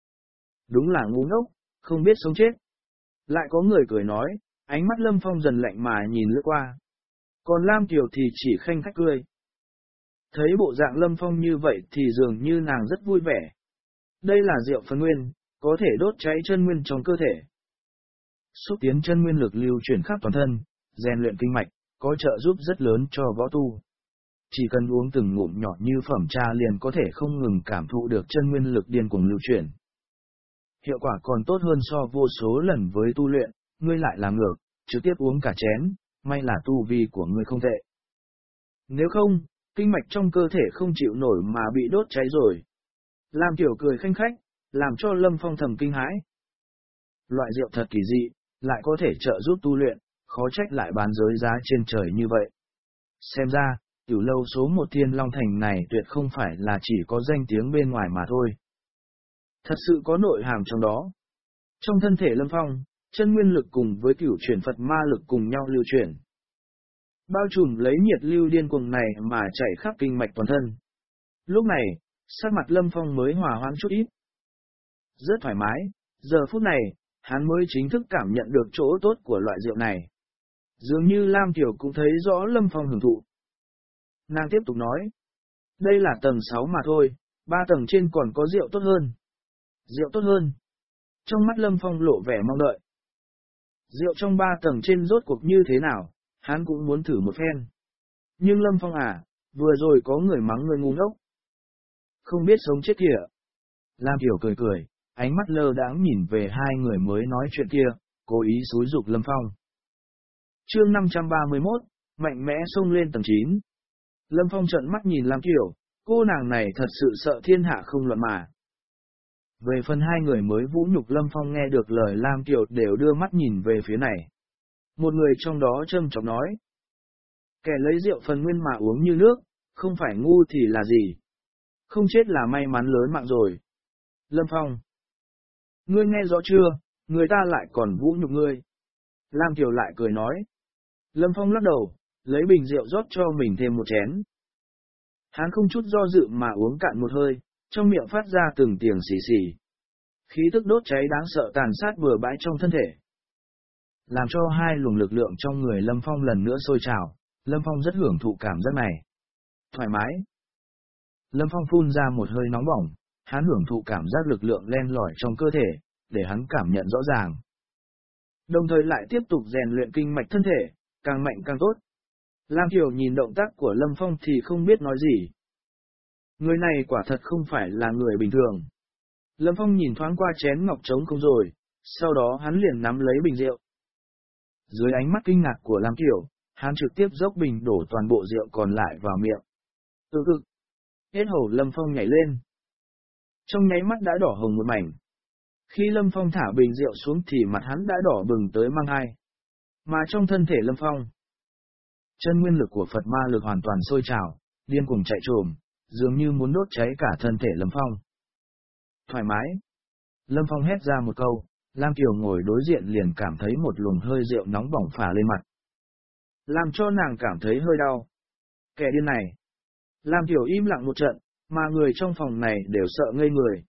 Đúng là ngu ngốc, không biết sống chết. Lại có người cười nói, ánh mắt Lâm Phong dần lạnh mà nhìn lướt qua. Còn Lam Kiều thì chỉ khanh khách cười. Thấy bộ dạng Lâm Phong như vậy thì dường như nàng rất vui vẻ. Đây là rượu phần nguyên, có thể đốt cháy chân nguyên trong cơ thể. xúc tiến chân nguyên lực lưu chuyển khắp toàn thân, rèn luyện kinh mạch, có trợ giúp rất lớn cho võ tu. Chỉ cần uống từng ngụm nhỏ như phẩm trà liền có thể không ngừng cảm thụ được chân nguyên lực điên cuồng lưu chuyển. Hiệu quả còn tốt hơn so vô số lần với tu luyện, ngươi lại làm ngược, trực tiếp uống cả chén, may là tu vi của ngươi không tệ. Nếu không, kinh mạch trong cơ thể không chịu nổi mà bị đốt cháy rồi. Lam Tiểu cười khanh khách, làm cho Lâm Phong thầm kinh hãi. Loại rượu thật kỳ dị, lại có thể trợ giúp tu luyện, khó trách lại bán giới giá trên trời như vậy. Xem ra, tiểu lâu số một Thiên Long Thành này tuyệt không phải là chỉ có danh tiếng bên ngoài mà thôi. Thật sự có nội hàm trong đó. Trong thân thể Lâm Phong, chân nguyên lực cùng với cửu chuyển Phật ma lực cùng nhau lưu chuyển. Bao trùm lấy nhiệt lưu điên cuồng này mà chạy khắp kinh mạch toàn thân. Lúc này, sắc mặt Lâm Phong mới hòa hoãn chút ít. Rất thoải mái, giờ phút này, hắn mới chính thức cảm nhận được chỗ tốt của loại rượu này. Dường như Lam Tiểu cũng thấy rõ Lâm Phong hưởng thụ. Nàng tiếp tục nói, đây là tầng sáu mà thôi, ba tầng trên còn có rượu tốt hơn. Rượu tốt hơn. Trong mắt Lâm Phong lộ vẻ mong đợi. Rượu trong ba tầng trên rốt cuộc như thế nào, hắn cũng muốn thử một phen. Nhưng Lâm Phong à, vừa rồi có người mắng người ngu ngốc. Không biết sống chết kìa. Lam Tiểu cười cười, ánh mắt lơ đãng nhìn về hai người mới nói chuyện kia, cố ý xúi giục Lâm Phong. Chương năm trăm ba mươi mốt, mạnh mẽ xông lên tầng chín. Lâm Phong trợn mắt nhìn Lam Tiểu, cô nàng này thật sự sợ thiên hạ không luận mà. Về phần hai người mới vũ nhục Lâm Phong nghe được lời Lam Tiểu đều đưa mắt nhìn về phía này. Một người trong đó châm chọc nói. Kẻ lấy rượu phần nguyên mà uống như nước, không phải ngu thì là gì. Không chết là may mắn lớn mạng rồi. Lâm Phong. Ngươi nghe rõ chưa, người ta lại còn vũ nhục ngươi. Lam Tiểu lại cười nói. Lâm Phong lắc đầu, lấy bình rượu rót cho mình thêm một chén. Hắn không chút do dự mà uống cạn một hơi, trong miệng phát ra từng tiếng xì xì. Khí tức đốt cháy đáng sợ tàn sát bừa bãi trong thân thể. Làm cho hai luồng lực lượng trong người Lâm Phong lần nữa sôi trào, Lâm Phong rất hưởng thụ cảm giác này. Thoải mái. Lâm Phong phun ra một hơi nóng bỏng, hắn hưởng thụ cảm giác lực lượng len lỏi trong cơ thể, để hắn cảm nhận rõ ràng. Đồng thời lại tiếp tục rèn luyện kinh mạch thân thể, càng mạnh càng tốt. Lam Kiều nhìn động tác của Lâm Phong thì không biết nói gì. Người này quả thật không phải là người bình thường. Lâm Phong nhìn thoáng qua chén ngọc trống không rồi, sau đó hắn liền nắm lấy bình rượu. Dưới ánh mắt kinh ngạc của Lam Kiều, hắn trực tiếp dốc bình đổ toàn bộ rượu còn lại vào miệng. Từ cực. Hết hầu Lâm Phong nhảy lên. Trong nháy mắt đã đỏ hồng một mảnh. Khi Lâm Phong thả bình rượu xuống thì mặt hắn đã đỏ bừng tới mang hai. Mà trong thân thể Lâm Phong, chân nguyên lực của Phật ma lực hoàn toàn sôi trào, điên cuồng chạy trồm, dường như muốn đốt cháy cả thân thể Lâm Phong. Thoải mái. Lâm Phong hét ra một câu, Lam Kiều ngồi đối diện liền cảm thấy một luồng hơi rượu nóng bỏng phả lên mặt. Làm cho nàng cảm thấy hơi đau. Kẻ điên này. Lam Kiều im lặng một trận, mà người trong phòng này đều sợ ngây người.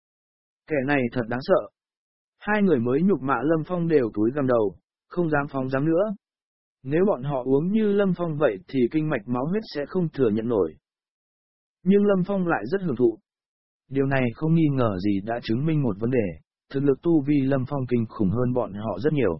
Kẻ này thật đáng sợ. Hai người mới nhục mạ Lâm Phong đều túi gằm đầu, không dám phóng dám nữa. Nếu bọn họ uống như Lâm Phong vậy thì kinh mạch máu huyết sẽ không thừa nhận nổi. Nhưng Lâm Phong lại rất hưởng thụ. Điều này không nghi ngờ gì đã chứng minh một vấn đề, thực lực tu vi Lâm Phong kinh khủng hơn bọn họ rất nhiều.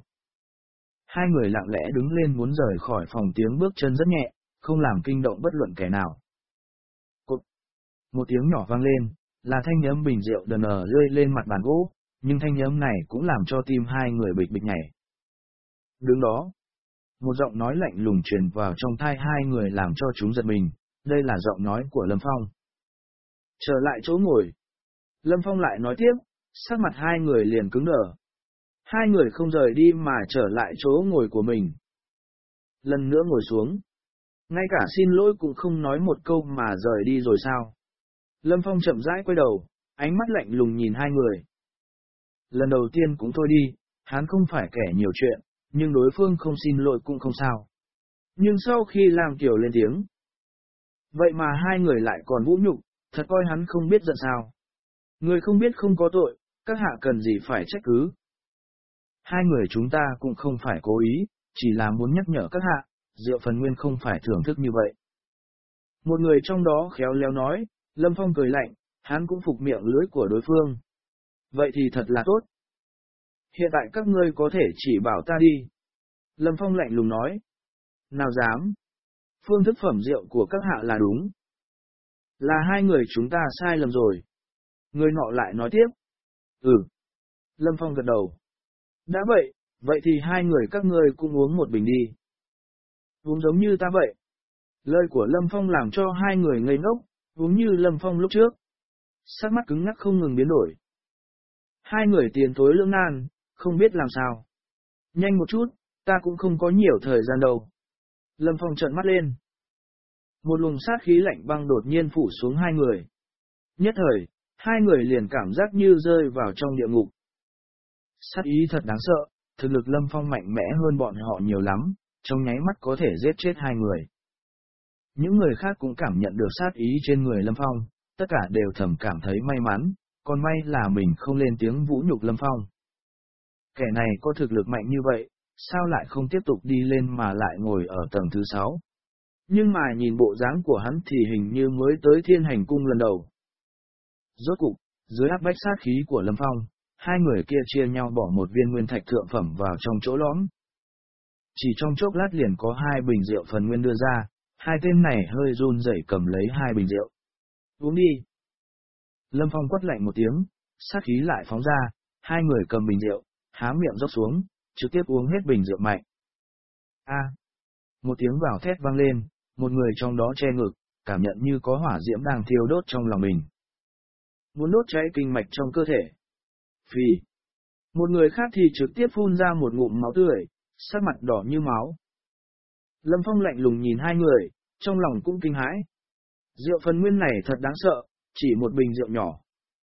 Hai người lặng lẽ đứng lên muốn rời khỏi phòng, tiếng bước chân rất nhẹ, không làm kinh động bất luận kẻ nào. Cột. Một tiếng nhỏ vang lên, là thanh âm bình rượu đần ờ rơi lên mặt bàn gỗ, nhưng thanh âm này cũng làm cho tim hai người bịch bịch nhảy. Đứng đó, một giọng nói lạnh lùng truyền vào trong tai hai người làm cho chúng giật mình, đây là giọng nói của Lâm Phong. Trở lại chỗ ngồi. Lâm Phong lại nói tiếp, sắc mặt hai người liền cứng đờ. Hai người không rời đi mà trở lại chỗ ngồi của mình. Lần nữa ngồi xuống. Ngay cả xin lỗi cũng không nói một câu mà rời đi rồi sao? Lâm Phong chậm rãi quay đầu, ánh mắt lạnh lùng nhìn hai người. Lần đầu tiên cũng thôi đi, hắn không phải kẻ nhiều chuyện, nhưng đối phương không xin lỗi cũng không sao. Nhưng sau khi làm kiểu lên tiếng, vậy mà hai người lại còn vũ nhục, thật coi hắn không biết giận sao. Người không biết không có tội, các hạ cần gì phải trách cứ. Hai người chúng ta cũng không phải cố ý, chỉ là muốn nhắc nhở các hạ, rượu phần nguyên không phải thưởng thức như vậy. Một người trong đó khéo léo nói, Lâm Phong cười lạnh, hắn cũng phục miệng lưỡi của đối phương. Vậy thì thật là tốt. Hiện tại các ngươi có thể chỉ bảo ta đi. Lâm Phong lạnh lùng nói. Nào dám. Phương thức phẩm rượu của các hạ là đúng. Là hai người chúng ta sai lầm rồi. Người nọ lại nói tiếp. Ừ. Lâm Phong gật đầu. Đã vậy, vậy thì hai người các ngươi cũng uống một bình đi. Uống giống như ta vậy. Lời của Lâm Phong làm cho hai người ngây ngốc, uống như Lâm Phong lúc trước. Sắc mắt cứng ngắc không ngừng biến đổi. Hai người tiến thối lưỡng nan, không biết làm sao. Nhanh một chút, ta cũng không có nhiều thời gian đâu. Lâm Phong trợn mắt lên. Một luồng sát khí lạnh băng đột nhiên phủ xuống hai người. Nhất thời, hai người liền cảm giác như rơi vào trong địa ngục. Sát ý thật đáng sợ, thực lực Lâm Phong mạnh mẽ hơn bọn họ nhiều lắm, trong nháy mắt có thể giết chết hai người. Những người khác cũng cảm nhận được sát ý trên người Lâm Phong, tất cả đều thầm cảm thấy may mắn, còn may là mình không lên tiếng vũ nhục Lâm Phong. Kẻ này có thực lực mạnh như vậy, sao lại không tiếp tục đi lên mà lại ngồi ở tầng thứ sáu? Nhưng mà nhìn bộ dáng của hắn thì hình như mới tới Thiên Hành Cung lần đầu. Rốt cục, dưới áp bách sát khí của Lâm Phong, hai người kia chia nhau bỏ một viên nguyên thạch thượng phẩm vào trong chỗ lõm. Chỉ trong chốc lát liền có hai bình rượu phần nguyên đưa ra, hai tên này hơi run rẩy cầm lấy hai bình rượu. Uống đi. Lâm Phong quát lạnh một tiếng, sát khí lại phóng ra, hai người cầm bình rượu, há miệng rót xuống, trực tiếp uống hết bình rượu mạnh. A! Một tiếng gào thét vang lên, một người trong đó che ngực, cảm nhận như có hỏa diễm đang thiêu đốt trong lòng mình. Muốn đốt cháy kinh mạch trong cơ thể. Phì! Một người khác thì trực tiếp phun ra một ngụm máu tươi, sắc mặt đỏ như máu. Lâm Phong lạnh lùng nhìn hai người, trong lòng cũng kinh hãi. Rượu phần nguyên này thật đáng sợ, chỉ một bình rượu nhỏ.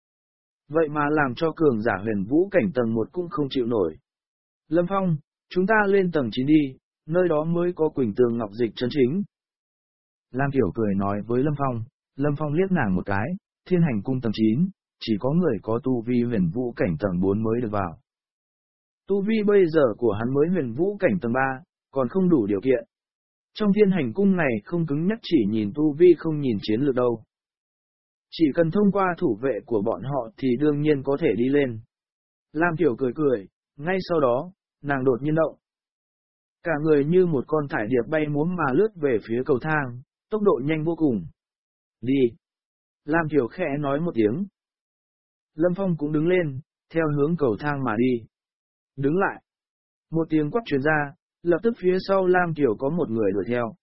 Vậy mà làm cho cường giả huyền vũ cảnh tầng một cũng không chịu nổi. Lâm Phong, chúng ta lên tầng chín đi, nơi đó mới có Quỳnh Tường Ngọc Dịch chân chính. Lam Tiểu cười nói với Lâm Phong, Lâm Phong liếc nàng một cái, Thiên Hành Cung tầng chín, chỉ có người có tu vi huyền vũ cảnh tầng bốn mới được vào. Tu vi bây giờ của hắn mới huyền vũ cảnh tầng ba, còn không đủ điều kiện. Trong Thiên Hành Cung này không cứng nhắc chỉ nhìn tu vi không nhìn chiến lược đâu. Chỉ cần thông qua thủ vệ của bọn họ thì đương nhiên có thể đi lên. Lam Tiểu cười cười, ngay sau đó, nàng đột nhiên động. Cả người như một con thải điệp bay múa mà lướt về phía cầu thang, tốc độ nhanh vô cùng. Đi! Lam Tiểu khẽ nói một tiếng. Lâm Phong cũng đứng lên, theo hướng cầu thang mà đi. Đứng lại! Một tiếng quát truyền ra, lập tức phía sau Lam Tiểu có một người đuổi theo.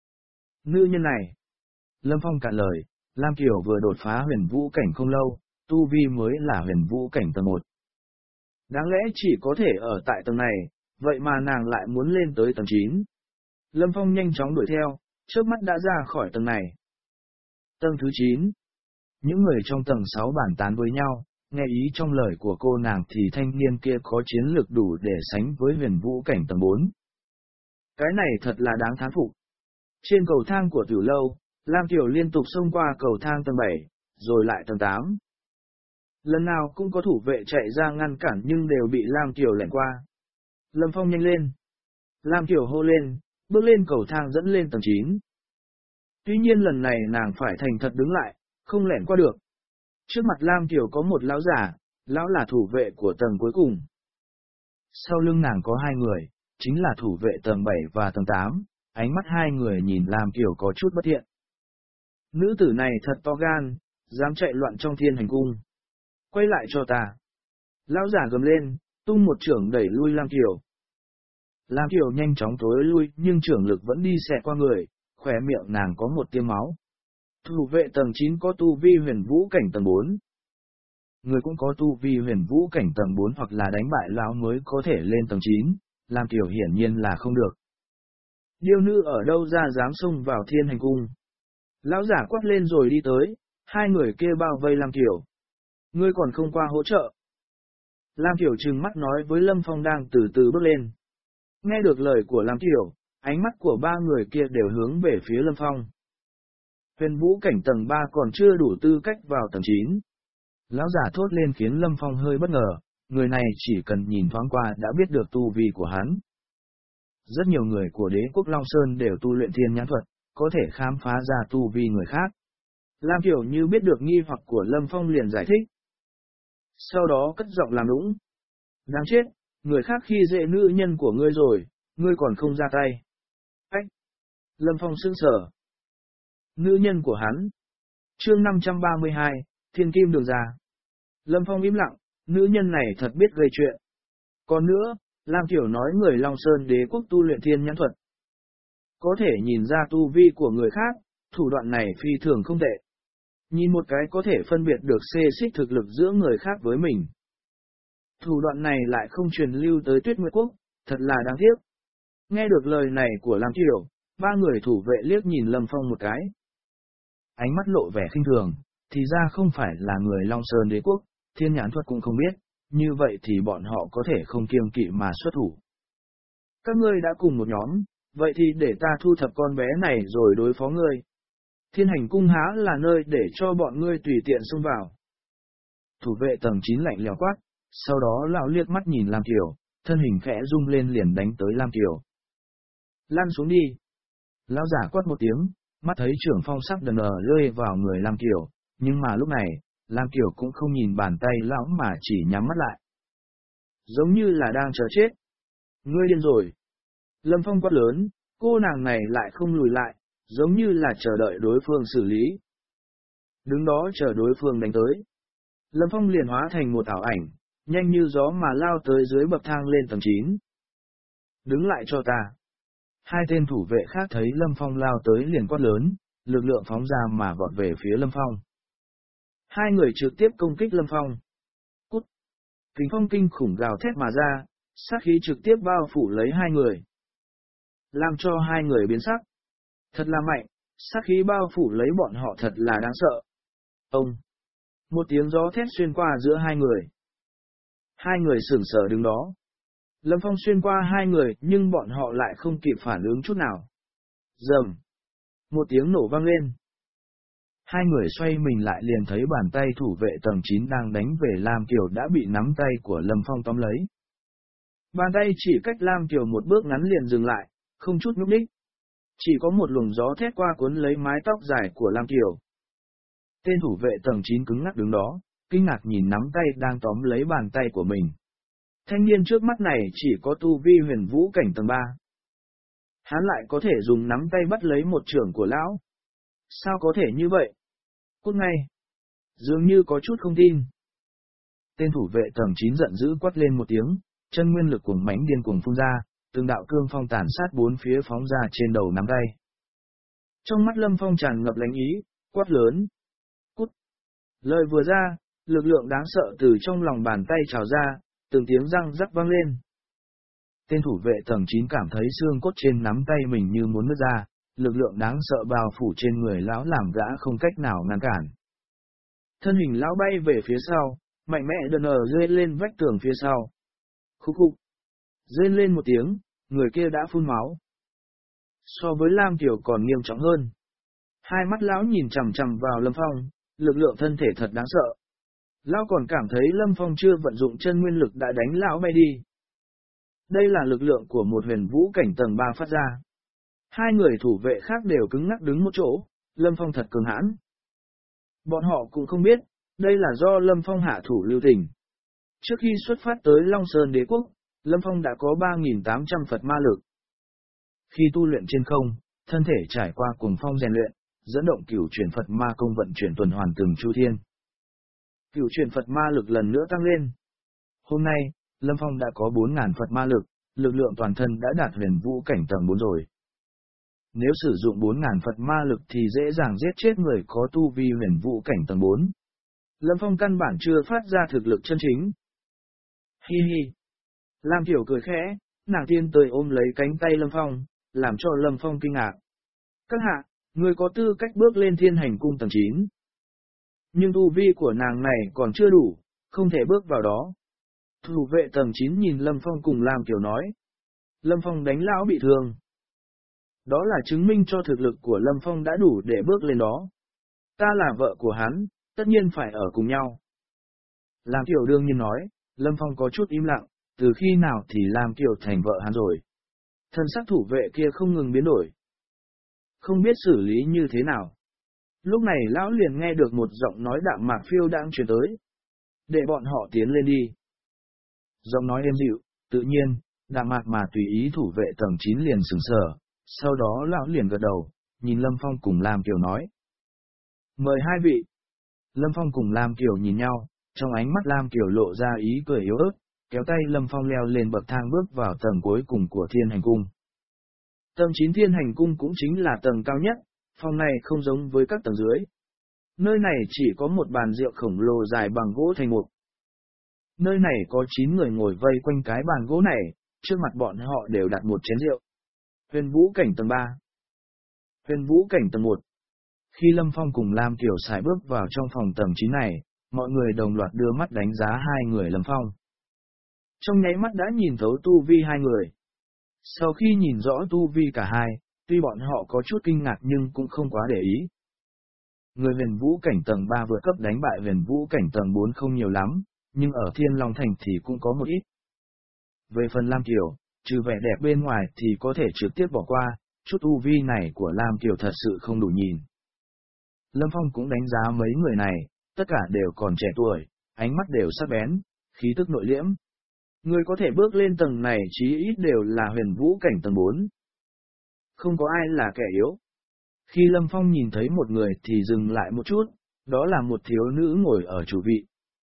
Nữ nhân này! Lâm Phong cạn lời, Lam Tiểu vừa đột phá huyền vũ cảnh không lâu, tu vi mới là huyền vũ cảnh tầng một. Đáng lẽ chỉ có thể ở tại tầng này, vậy mà nàng lại muốn lên tới tầng chín. Lâm Phong nhanh chóng đuổi theo, trước mắt đã ra khỏi tầng này. Tầng thứ chín. Những người trong tầng sáu bàn tán với nhau, nghe ý trong lời của cô nàng thì thanh niên kia có chiến lược đủ để sánh với huyền vũ cảnh tầng bốn. Cái này thật là đáng thán phục. Trên cầu thang của Tiểu Lâu, Lam Tiểu liên tục xông qua cầu thang tầng bảy, rồi lại tầng tám. Lần nào cũng có thủ vệ chạy ra ngăn cản nhưng đều bị Lam Tiểu lẻn qua. Lâm Phong nhanh lên. Lam Tiểu hô lên, bước lên cầu thang dẫn lên tầng chín. Tuy nhiên lần này nàng phải thành thật đứng lại, không lẻn qua được. Trước mặt Lam Tiểu có một lão giả, lão là thủ vệ của tầng cuối cùng. Sau lưng nàng có hai người, chính là thủ vệ tầng bảy và tầng tám, ánh mắt hai người nhìn Lam Tiểu có chút bất thiện. Nữ tử này thật to gan, dám chạy loạn trong Thiên Hành Cung. Quay lại cho ta. Lão giả gầm lên, tung một chưởng đẩy lui Lam Tiểu. Lam Tiểu nhanh chóng tối lui nhưng chưởng lực vẫn đi xẹt qua người, khóe miệng nàng có một tia máu. Thủ vệ tầng chín có tu vi huyền vũ cảnh tầng bốn. Người cũng có tu vi huyền vũ cảnh tầng bốn hoặc là đánh bại lão mới có thể lên tầng chín, Lam Tiểu hiển nhiên là không được. Điêu nữ ở đâu ra dám xông vào Thiên Hành Cung? Lão giả quát lên rồi đi tới, hai người kia bao vây Lam Tiểu. Ngươi còn không qua hỗ trợ. Lam Tiểu trừng mắt nói với Lâm Phong đang từ từ bước lên. Nghe được lời của Lam Tiểu, ánh mắt của ba người kia đều hướng về phía Lâm Phong. Huyền vũ cảnh tầng ba còn chưa đủ tư cách vào tầng chín. Lão giả thốt lên khiến Lâm Phong hơi bất ngờ, người này chỉ cần nhìn thoáng qua đã biết được tu vi của hắn. Rất nhiều người của đế quốc Long Sơn đều tu luyện thiên nhãn thuật, có thể khám phá ra tu vi người khác. Lam Tiểu như biết được nghi hoặc của Lâm Phong liền giải thích. Sau đó cất giọng làm nũng. Đáng chết, người khác khi dễ nữ nhân của ngươi rồi, ngươi còn không ra tay. Ách! Lâm Phong sững sờ. Nữ nhân của hắn. Chương năm trăm ba mươi hai, Thiên Kim Đường Già. Lâm Phong im lặng, nữ nhân này thật biết gây chuyện. Còn nữa, Lam Tiểu nói người Long Sơn Đế quốc tu luyện thiên nhãn thuật. Có thể nhìn ra tu vi của người khác, thủ đoạn này phi thường không tệ. Nhìn một cái có thể phân biệt được xê xích thực lực giữa người khác với mình. Thủ đoạn này lại không truyền lưu tới Tuyết Nguyệt Quốc, thật là đáng tiếc. Nghe được lời này của Lam Tiểu, ba người thủ vệ liếc nhìn Lâm Phong một cái. Ánh mắt lộ vẻ khinh thường, thì ra không phải là người Long Sơn Đế quốc, thiên nhãn thuật cũng không biết, như vậy thì bọn họ có thể không kiêng kỵ mà xuất thủ. Các ngươi đã cùng một nhóm, vậy thì để ta thu thập con bé này rồi đối phó ngươi. Thiên hành cung há là nơi để cho bọn ngươi tùy tiện xông vào. Thủ vệ tầng chín lạnh lẽo quát, sau đó lão liếc mắt nhìn Lam Kiều, thân hình khẽ rung lên liền đánh tới Lam Kiều. Lăn xuống đi. Lão giả quát một tiếng, mắt thấy trưởng phong sắc đần ở rơi vào người Lam Kiều, nhưng mà lúc này, Lam Kiều cũng không nhìn bàn tay lão mà chỉ nhắm mắt lại. Giống như là đang chờ chết. Ngươi điên rồi. Lâm Phong quát lớn, cô nàng này lại không lùi lại, giống như là chờ đợi đối phương xử lý. Đứng đó chờ đối phương đánh tới. Lâm Phong liền hóa thành một ảo ảnh, nhanh như gió mà lao tới dưới bậc thang lên tầng chín. Đứng lại cho ta. Hai tên thủ vệ khác thấy Lâm Phong lao tới liền quát lớn, lực lượng phóng ra mà vọt về phía Lâm Phong. Hai người trực tiếp công kích Lâm Phong. Cút! Kính phong kinh khủng gào thét mà ra, sát khí trực tiếp bao phủ lấy hai người. Làm cho hai người biến sắc. Thật là mạnh, sát khí bao phủ lấy bọn họ thật là đáng sợ. Ông! Một tiếng gió thét xuyên qua giữa hai người. Hai người sửng sở đứng đó. Lâm Phong xuyên qua hai người nhưng bọn họ lại không kịp phản ứng chút nào. Rầm! Một tiếng nổ vang lên. Hai người xoay mình lại liền thấy bàn tay thủ vệ tầng chín đang đánh về Lam Kiều đã bị nắm tay của Lâm Phong tóm lấy. Bàn tay chỉ cách Lam Kiều một bước ngắn liền dừng lại, không chút nhúc nhích. Chỉ có một luồng gió thét qua cuốn lấy mái tóc dài của Lam Kiều. Tên thủ vệ tầng chín cứng ngắc đứng đó, kinh ngạc nhìn nắm tay đang tóm lấy bàn tay của mình. Thanh niên trước mắt này chỉ có tu vi huyền vũ cảnh tầng ba. Hắn lại có thể dùng nắm tay bắt lấy một trưởng của lão. Sao có thể như vậy? Cút ngay! Dường như có chút không tin. Tên thủ vệ tầng chín giận dữ quát lên một tiếng, chân nguyên lực cuồng mãnh điên cuồng phun ra, từng đạo cương phong tàn sát bốn phía phóng ra trên đầu nắm tay. Trong mắt Lâm Phong tràn ngập lãnh ý, quát lớn. Cút! Lời vừa ra, lực lượng đáng sợ từ trong lòng bàn tay trào ra, từng tiếng răng rắc vang lên. Tên thủ vệ tầng chín cảm thấy xương cốt trên nắm tay mình như muốn nứt ra, lực lượng đáng sợ bao phủ trên người lão làm gã không cách nào ngăn cản. Thân hình lão bay về phía sau, mạnh mẽ đần ở rơi lên vách tường phía sau. Khúc khúc. Rên lên một tiếng, người kia đã phun máu. So với Lam Kiều còn nghiêm trọng hơn. Hai mắt lão nhìn chằm chằm vào Lâm Phong, lực lượng thân thể thật đáng sợ. Lão còn cảm thấy Lâm Phong chưa vận dụng chân nguyên lực đã đánh lão bay đi. Đây là lực lượng của một huyền vũ cảnh tầng ba phát ra. Hai người thủ vệ khác đều cứng ngắc đứng một chỗ, Lâm Phong thật cường hãn. Bọn họ cũng không biết, đây là do Lâm Phong hạ thủ lưu tình. Trước khi xuất phát tới Long Sơn Đế Quốc, Lâm Phong đã có ba nghìn tám trăm Phật ma lực. Khi tu luyện trên không, thân thể trải qua cuồng phong rèn luyện, dẫn động cửu chuyển Phật ma công vận chuyển tuần hoàn từng chu thiên. Cửu chuyển Phật ma lực lần nữa tăng lên. Hôm nay, Lâm Phong đã có bốn nghìn Phật ma lực, lực lượng toàn thân đã đạt huyền vũ cảnh tầng bốn rồi. Nếu sử dụng bốn nghìn Phật ma lực thì dễ dàng giết chết người có tu vi huyền vũ cảnh tầng bốn. Lâm Phong căn bản chưa phát ra thực lực chân chính. Hi hi. Lam Tiểu cười khẽ, nàng tiên tới ôm lấy cánh tay Lâm Phong, làm cho Lâm Phong kinh ngạc. Các hạ, người có tư cách bước lên thiên hành cung tầng chín. Nhưng tu vi của nàng này còn chưa đủ, không thể bước vào đó. Thủ vệ tầng chín nhìn Lâm Phong cùng Lam Tiểu nói. Lâm Phong đánh lão bị thương. Đó là chứng minh cho thực lực của Lâm Phong đã đủ để bước lên đó. Ta là vợ của hắn, tất nhiên phải ở cùng nhau. Lam Tiểu đương nhiên nói, Lâm Phong có chút im lặng, từ khi nào thì Lam Tiểu thành vợ hắn rồi. Thần sắc thủ vệ kia không ngừng biến đổi. Không biết xử lý như thế nào. Lúc này lão liền nghe được một giọng nói đạm mạc phiêu đang truyền tới. Để bọn họ tiến lên đi. Giọng nói êm dịu, Tự nhiên, Đạm Mạc mà tùy ý thủ vệ tầng chín liền sừng sờ, sau đó lão liền gật đầu, nhìn Lâm Phong cùng Lam Kiều nói. Mời hai vị. Lâm Phong cùng Lam Kiều nhìn nhau, trong ánh mắt Lam Kiều lộ ra ý cười yếu ớt, kéo tay Lâm Phong leo lên bậc thang bước vào tầng cuối cùng của Thiên Hành Cung. Tầng chín Thiên Hành Cung cũng chính là tầng cao nhất, phòng này không giống với các tầng dưới. Nơi này chỉ có một bàn rượu khổng lồ dài bằng gỗ thành mục. Nơi này có chín người ngồi vây quanh cái bàn gỗ này, trước mặt bọn họ đều đặt một chén rượu. Huyền Vũ Cảnh tầng ba. Huyền Vũ Cảnh tầng một. Khi Lâm Phong cùng Lam Kiều sải bước vào trong phòng tầng chín này, mọi người đồng loạt đưa mắt đánh giá hai người Lâm Phong. Trong nháy mắt đã nhìn thấu tu vi hai người. Sau khi nhìn rõ tu vi cả hai, tuy bọn họ có chút kinh ngạc nhưng cũng không quá để ý. Người Huyền Vũ Cảnh tầng ba vượt cấp đánh bại Huyền Vũ Cảnh tầng bốn không nhiều lắm, nhưng ở Thiên Long Thành thì cũng có một ít. Về phần Lam Kiều, trừ vẻ đẹp bên ngoài thì có thể trực tiếp bỏ qua, chút tu vi này của Lam Kiều thật sự không đủ nhìn. Lâm Phong cũng đánh giá mấy người này, tất cả đều còn trẻ tuổi, ánh mắt đều sắc bén, khí tức nội liễm. Người có thể bước lên tầng này chí ít đều là Huyền Vũ Cảnh tầng bốn. Không có ai là kẻ yếu. Khi Lâm Phong nhìn thấy một người thì dừng lại một chút, đó là một thiếu nữ ngồi ở chủ vị.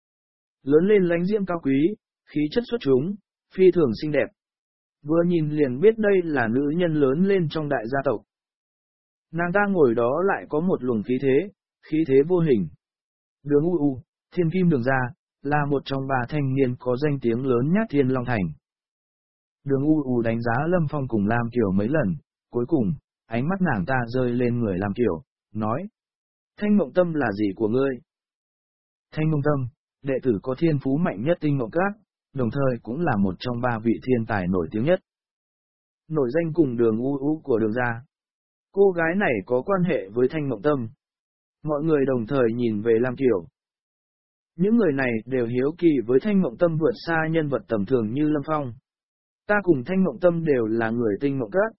Lớn lên lánh diễm cao quý, khí chất xuất chúng, phi thường xinh đẹp. Vừa nhìn liền biết đây là nữ nhân lớn lên trong đại gia tộc. Nàng ta ngồi đó lại có một luồng khí thế, khí thế vô hình. Đường U U, Thiên Kim Đường Gia, là một trong ba thanh niên có danh tiếng lớn nhất Thiên Long Thành. Đường U U đánh giá Lâm Phong cùng Lam Kiều mấy lần, cuối cùng, ánh mắt nàng ta rơi lên người Lam Kiều, nói. Thanh Mộng Tâm là gì của ngươi? Thanh Mộng Tâm, đệ tử có thiên phú mạnh nhất Tinh Mộng Các, đồng thời cũng là một trong ba vị thiên tài nổi tiếng nhất. Nổi danh cùng Đường U U của Đường Gia. Cô gái này có quan hệ với Thanh Mộng Tâm. Mọi người đồng thời nhìn về Lam Kiều. Những người này đều hiếu kỳ với Thanh Mộng Tâm vượt xa nhân vật tầm thường như Lâm Phong. Ta cùng Thanh Mộng Tâm đều là người Tinh Mộng Các.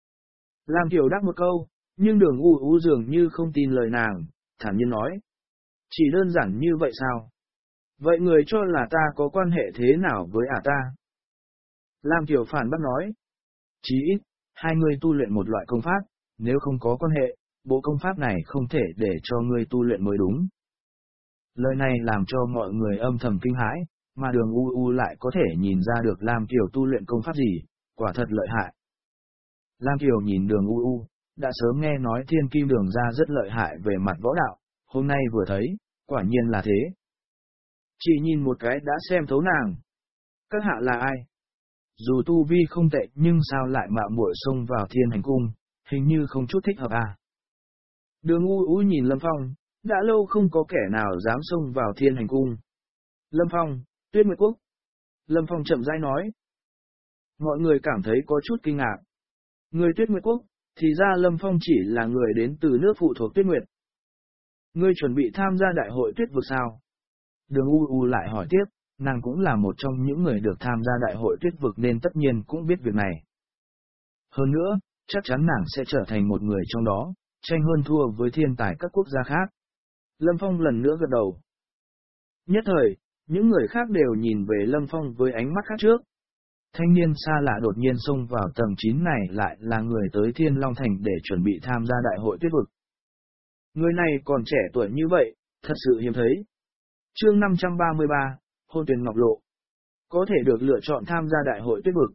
Lam Kiều đáp một câu, nhưng Đường U U dường như không tin lời nàng, thản nhiên nói. Chỉ đơn giản như vậy sao? Vậy người cho là ta có quan hệ thế nào với ả ta? Lam Kiều phản bác nói. Chí ít, hai người tu luyện một loại công pháp, nếu không có quan hệ, bộ công pháp này không thể để cho ngươi tu luyện mới đúng. Lời này làm cho mọi người âm thầm kinh hãi, mà Đường U U lại có thể nhìn ra được Lam Kiều tu luyện công pháp gì, quả thật lợi hại. Lam Kiều nhìn Đường U U, đã sớm nghe nói Thiên Kim Đường Gia rất lợi hại về mặt võ đạo, hôm nay vừa thấy, quả nhiên là thế. Chỉ nhìn một cái đã xem thấu nàng. Các hạ là ai? Dù tu vi không tệ nhưng sao lại mạo muội xông vào Thiên Hành Cung, hình như không chút thích hợp à. Đường U U nhìn Lâm Phong, đã lâu không có kẻ nào dám xông vào Thiên Hành Cung. Lâm Phong, Tuyết Nguyệt Quốc. Lâm Phong chậm rãi nói. Mọi người cảm thấy có chút kinh ngạc. Người Tuyết Nguyệt Quốc, thì ra Lâm Phong chỉ là người đến từ nước phụ thuộc Tuyết Nguyệt. Ngươi chuẩn bị tham gia đại hội Tuyết Vực sao? Đường U U lại hỏi tiếp, nàng cũng là một trong những người được tham gia đại hội Tuyết Vực nên tất nhiên cũng biết việc này. Hơn nữa, chắc chắn nàng sẽ trở thành một người trong đó, tranh hơn thua với thiên tài các quốc gia khác. Lâm Phong lần nữa gật đầu. Nhất thời, những người khác đều nhìn về Lâm Phong với ánh mắt khác trước. Thanh niên xa lạ đột nhiên xông vào tầng chín này lại là người tới Thiên Long Thành để chuẩn bị tham gia đại hội Tuyết Vực. Người này còn trẻ tuổi như vậy, thật sự hiếm thấy. Chương năm trăm ba mươi ba, Hôn Tuyền Ngọc Lộ. Có thể được lựa chọn tham gia đại hội Tuyết Vực.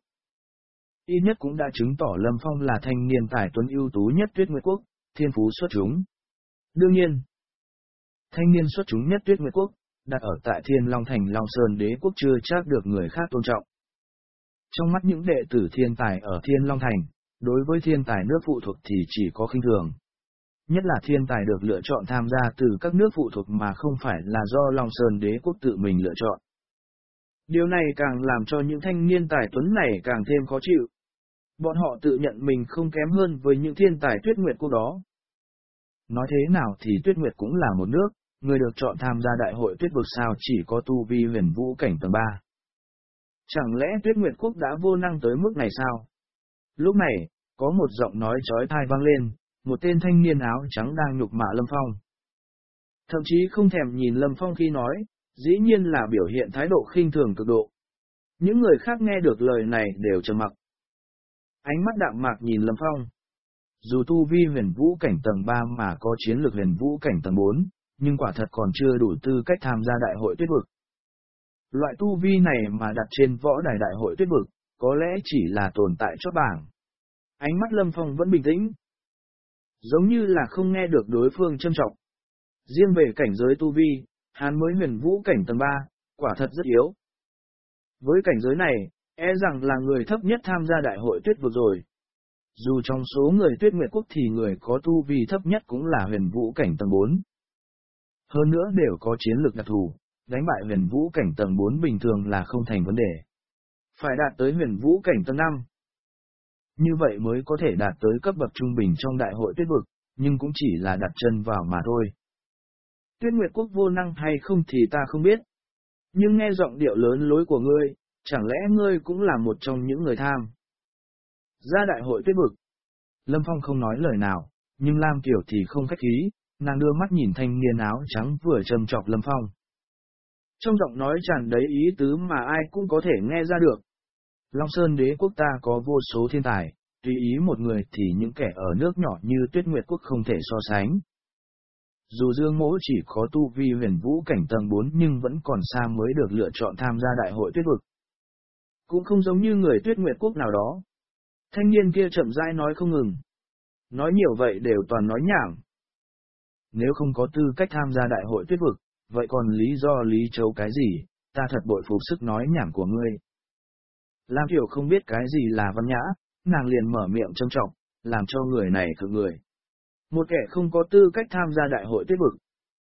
Ít nhất cũng đã chứng tỏ Lâm Phong là thanh niên tài tuấn ưu tú nhất Tuyết Nguyệt Quốc, thiên phú xuất chúng. Đương nhiên, thanh niên xuất chúng nhất Tuyết Nguyệt Quốc, đặt ở tại Thiên Long Thành Long Sơn Đế Quốc chưa chắc được người khác tôn trọng. Trong mắt những đệ tử thiên tài ở Thiên Long Thành, đối với thiên tài nước phụ thuộc thì chỉ có khinh thường. Nhất là thiên tài được lựa chọn tham gia từ các nước phụ thuộc mà không phải là do Long Sơn Đế Quốc tự mình lựa chọn. Điều này càng làm cho những thanh niên tài tuấn này càng thêm khó chịu. Bọn họ tự nhận mình không kém hơn với những thiên tài Tuyết Nguyệt Quốc đó. Nói thế nào thì Tuyết Nguyệt cũng là một nước, người được chọn tham gia đại hội Tuyết Vực sao chỉ có tu vi Huyền Vũ Cảnh tầng ba. Chẳng lẽ Tuyết Nguyệt Quốc đã vô năng tới mức này sao? Lúc này, có một giọng nói chói tai vang lên, một tên thanh niên áo trắng đang nhục mạ Lâm Phong. Thậm chí không thèm nhìn Lâm Phong khi nói, dĩ nhiên là biểu hiện thái độ khinh thường cực độ. Những người khác nghe được lời này đều trầm mặc. Ánh mắt đạm mạc nhìn Lâm Phong. Dù tu vi huyền vũ cảnh tầng ba mà có chiến lược huyền vũ cảnh tầng bốn, nhưng quả thật còn chưa đủ tư cách tham gia đại hội tuyết vực. Loại tu vi này mà đặt trên võ đài đại hội tuyết vực, có lẽ chỉ là tồn tại chót bảng. Ánh mắt Lâm Phong vẫn bình tĩnh, giống như là không nghe được đối phương châm chọc. Riêng về cảnh giới tu vi, hắn mới huyền vũ cảnh tầng ba, quả thật rất yếu. Với cảnh giới này, e rằng là người thấp nhất tham gia đại hội tuyết vực rồi. Dù trong số người Tuyết Nguyệt Quốc thì người có tu vi thấp nhất cũng là huyền vũ cảnh tầng bốn. Hơn nữa đều có chiến lược đặc thù, đánh bại huyền vũ cảnh tầng bốn bình thường là không thành vấn đề. Phải đạt tới huyền vũ cảnh tầng năm. Như vậy mới có thể đạt tới cấp bậc trung bình trong đại hội tuyết vực, nhưng cũng chỉ là đặt chân vào mà thôi. Tuyết Nguyệt Quốc vô năng hay không thì ta không biết. Nhưng nghe giọng điệu lớn lối của ngươi, chẳng lẽ ngươi cũng là một trong những người tham ra đại hội tuyết vực? Lâm Phong không nói lời nào, nhưng Lam Kiều thì không khách khí, nàng đưa mắt nhìn thanh niên áo trắng vừa châm chọc Lâm Phong. Trong giọng nói tràn đầy ý tứ mà ai cũng có thể nghe ra được. Long Sơn Đế Quốc ta có vô số thiên tài, tùy ý một người thì những kẻ ở nước nhỏ như Tuyết Nguyệt Quốc không thể so sánh. Dù Dương Mỗ chỉ có tu vi huyền vũ cảnh tầng bốn nhưng vẫn còn xa mới được lựa chọn tham gia đại hội tuyết vực. Cũng không giống như người Tuyết Nguyệt Quốc nào đó. Thanh niên kia chậm rãi nói không ngừng. Nói nhiều vậy đều toàn nói nhảm. Nếu không có tư cách tham gia đại hội tuyết vực, vậy còn lý do lý chấu cái gì, ta thật bội phục sức nói nhảm của ngươi. Lam Kiều không biết cái gì là văn nhã, nàng liền mở miệng châm chọc, làm cho người này thử người. Một kẻ không có tư cách tham gia đại hội tuyết vực.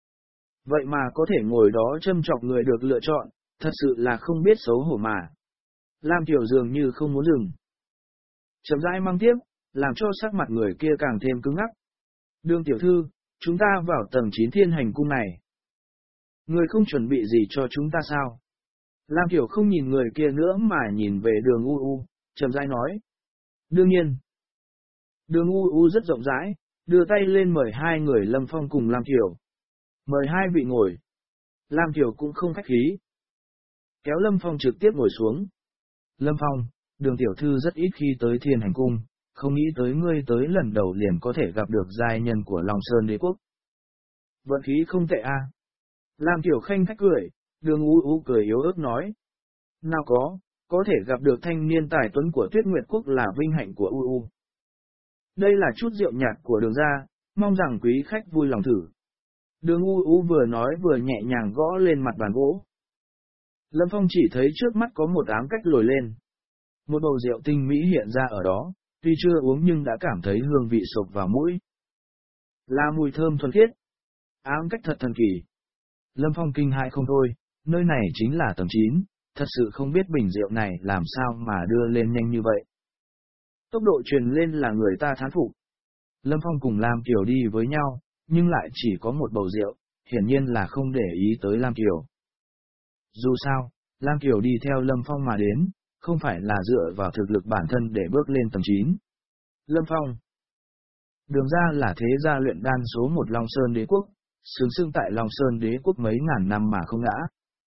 Vậy mà có thể ngồi đó châm chọc người được lựa chọn, thật sự là không biết xấu hổ mà. Lam Kiều dường như không muốn dừng. Chậm rãi mang tiếp, làm cho sắc mặt người kia càng thêm cứng ngắc. Đường tiểu thư, chúng ta vào tầng chín thiên hành cung này. Người không chuẩn bị gì cho chúng ta sao? Lam Kiều không nhìn người kia nữa mà nhìn về đường U U, chậm rãi nói. Đương nhiên. Đường U U rất rộng rãi, đưa tay lên mời hai người Lâm Phong cùng Lam Kiều. Mời hai vị ngồi. Lam Kiều cũng không khách khí. Kéo Lâm Phong trực tiếp ngồi xuống. Lâm Phong, đường tiểu thư rất ít khi tới thiên hành cung, không nghĩ tới ngươi tới lần đầu liền có thể gặp được giai nhân của Long Sơn Đế Quốc. Vận khí không tệ a. À. Lam Kiều khanh khách cười, đường U U cười yếu ớt nói. Nào có, có thể gặp được thanh niên tài tuấn của Tuyết Nguyệt Quốc là vinh hạnh của U U. Đây là chút rượu nhạt của đường ra, mong rằng quý khách vui lòng thử. Đường U U vừa nói vừa nhẹ nhàng gõ lên mặt bàn gỗ. Lâm Phong chỉ thấy trước mắt có một ám cách lồi lên. Một bầu rượu tinh mỹ hiện ra ở đó, tuy chưa uống nhưng đã cảm thấy hương vị sộc vào mũi. Là mùi thơm thuần khiết. Ám cách thật thần kỳ. Lâm Phong kinh hãi không thôi, nơi này chính là tầng chín, thật sự không biết bình rượu này làm sao mà đưa lên nhanh như vậy. Tốc độ truyền lên là người ta thán phục. Lâm Phong cùng Lam Kiều đi với nhau, nhưng lại chỉ có một bầu rượu, hiển nhiên là không để ý tới Lam Kiều. Dù sao, Lam Kiều đi theo Lâm Phong mà đến, không phải là dựa vào thực lực bản thân để bước lên tầng chín. Lâm Phong. Đường ra là thế gia luyện đan số một Long Sơn Đế Quốc, xứng xưng tại Long Sơn Đế Quốc mấy ngàn năm mà không ngã.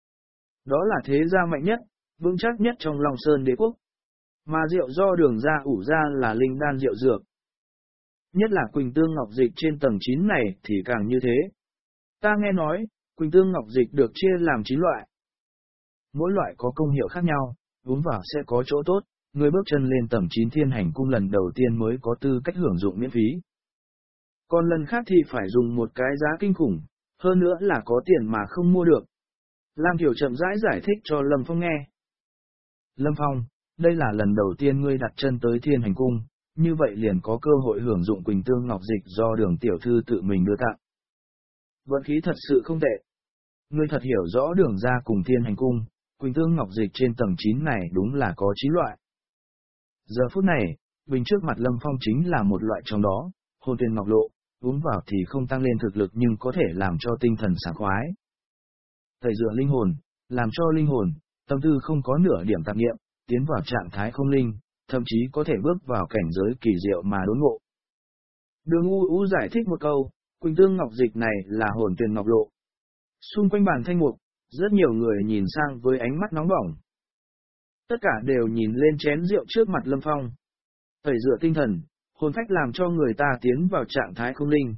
Đó là thế gia mạnh nhất, vững chắc nhất trong Long Sơn Đế Quốc. Mà rượu do đường ra ủ ra là linh đan rượu dược. Nhất là Quỳnh Tương Ngọc Dịch trên tầng chín này thì càng như thế. Ta nghe nói, Quỳnh Tương Ngọc Dịch được chia làm chín loại. Mỗi loại có công hiệu khác nhau, uống vào sẽ có chỗ tốt, người bước chân lên tầng chín thiên hành cung lần đầu tiên mới có tư cách hưởng dụng miễn phí. Còn lần khác thì phải dùng một cái giá kinh khủng, hơn nữa là có tiền mà không mua được. Lam Kiều chậm rãi giải thích cho Lâm Phong nghe. Lâm Phong, đây là lần đầu tiên ngươi đặt chân tới thiên hành cung, như vậy liền có cơ hội hưởng dụng Quỳnh Tương Ngọc Dịch do đường tiểu thư tự mình đưa tặng. Vận khí thật sự không tệ. Ngươi thật hiểu rõ đường ra cùng thiên hành cung, Quỳnh Tương Ngọc Dịch trên tầng chín này đúng là có chín loại. Giờ phút này, bình trước mặt Lâm Phong chính là một loại trong đó, hồn tuyền ngọc lộ, uống vào thì không tăng lên thực lực nhưng có thể làm cho tinh thần sảng khoái. Tẩy rửa linh hồn, làm cho linh hồn, tâm tư không có nửa điểm tạp niệm, tiến vào trạng thái không linh, thậm chí có thể bước vào cảnh giới kỳ diệu mà đốn ngộ. Đường U U giải thích một câu, Quỳnh Tương Ngọc Dịch này là hồn tuyền ngọc lộ. Xung quanh bàn thanh mục, rất nhiều người nhìn sang với ánh mắt nóng bỏng. Tất cả đều nhìn lên chén rượu trước mặt Lâm Phong. Tẩy rửa tinh thần, hồn phách làm cho người ta tiến vào trạng thái không linh.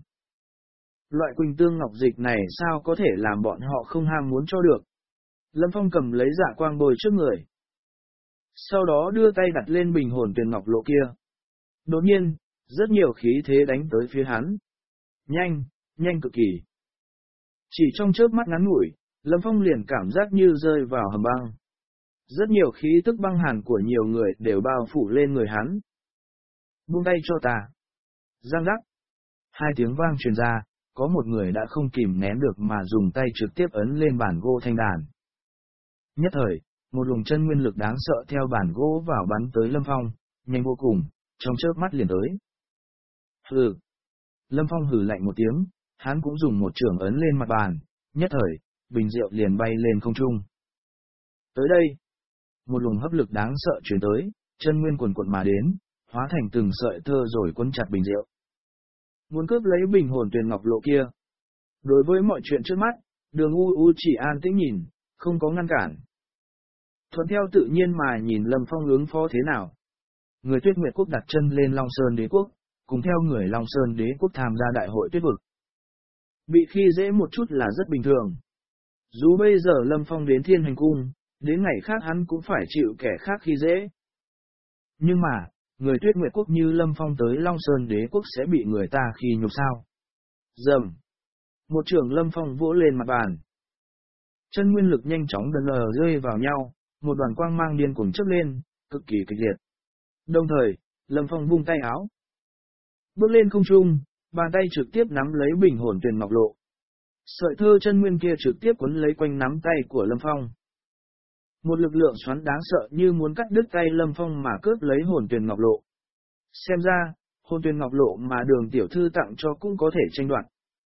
Loại quỳnh tương ngọc dịch này sao có thể làm bọn họ không ham muốn cho được. Lâm Phong cầm lấy dạ quang bồi trước người. Sau đó đưa tay đặt lên bình hồn tuyền ngọc lộ kia. Đột nhiên, rất nhiều khí thế đánh tới phía hắn. Nhanh, nhanh cực kỳ. Chỉ trong chớp mắt ngắn ngủi, Lâm Phong liền cảm giác như rơi vào hầm băng. Rất nhiều khí tức băng hàn của nhiều người đều bao phủ lên người hắn. Buông tay cho ta. Giang giác. Hai tiếng vang truyền ra, có một người đã không kìm nén được mà dùng tay trực tiếp ấn lên bàn gỗ thanh đàn. Nhất thời, một luồng chân nguyên lực đáng sợ theo bàn gỗ vào bắn tới Lâm Phong, nhanh vô cùng, trong chớp mắt liền tới. Hừ. Lâm Phong hừ lạnh một tiếng, hắn cũng dùng một chưởng ấn lên mặt bàn, nhất thời, bình rượu liền bay lên không trung. Tới đây, một luồng hấp lực đáng sợ truyền tới, chân nguyên cuồn cuộn mà đến, hóa thành từng sợi tơ rồi quấn chặt bình rượu. Muốn cướp lấy bình hồn tuyền ngọc lộ kia. Đối với mọi chuyện trước mắt, Đường U U chỉ an tĩnh nhìn, không có ngăn cản. Thuận theo tự nhiên mà nhìn Lâm Phong ứng phó thế nào. Người Tuyết Nguyệt Quốc đặt chân lên Long Sơn Đế Quốc, cùng theo người Long Sơn Đế Quốc tham gia đại hội tuyết vực. Bị khi dễ một chút là rất bình thường. Dù bây giờ Lâm Phong đến Thiên Hành Cung, đến ngày khác hắn cũng phải chịu kẻ khác khi dễ. Nhưng mà, người Tuyết Nguyệt Quốc như Lâm Phong tới Long Sơn Đế Quốc sẽ bị người ta khi nhục sao? Dầm. Một trường Lâm Phong vỗ lên mặt bàn. Chân nguyên lực nhanh chóng đần lờ rơi vào nhau, một đoàn quang mang điên cuồng chớp lên, cực kỳ kịch liệt. Đồng thời, Lâm Phong vung tay áo. Bước lên không trung, bàn tay trực tiếp nắm lấy bình hồn tuyền ngọc lộ. Sợi thơ chân nguyên kia trực tiếp quấn lấy quanh nắm tay của Lâm Phong. Một lực lượng xoắn đáng sợ như muốn cắt đứt tay Lâm Phong mà cướp lấy hồn tuyền ngọc lộ. Xem ra, hồn tuyền ngọc lộ mà Đường tiểu thư tặng cho cũng có thể tranh đoạt.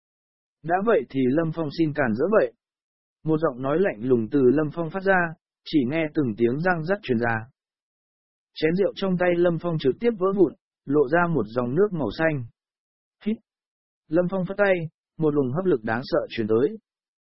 Đã vậy thì Lâm Phong xin càn dỡ vậy. Một giọng nói lạnh lùng từ Lâm Phong phát ra, chỉ nghe từng tiếng răng rắc truyền ra. Chén rượu trong tay Lâm Phong trực tiếp vỡ vụn, lộ ra một dòng nước màu xanh. Hít. Lâm Phong phất tay, một luồng hấp lực đáng sợ truyền tới.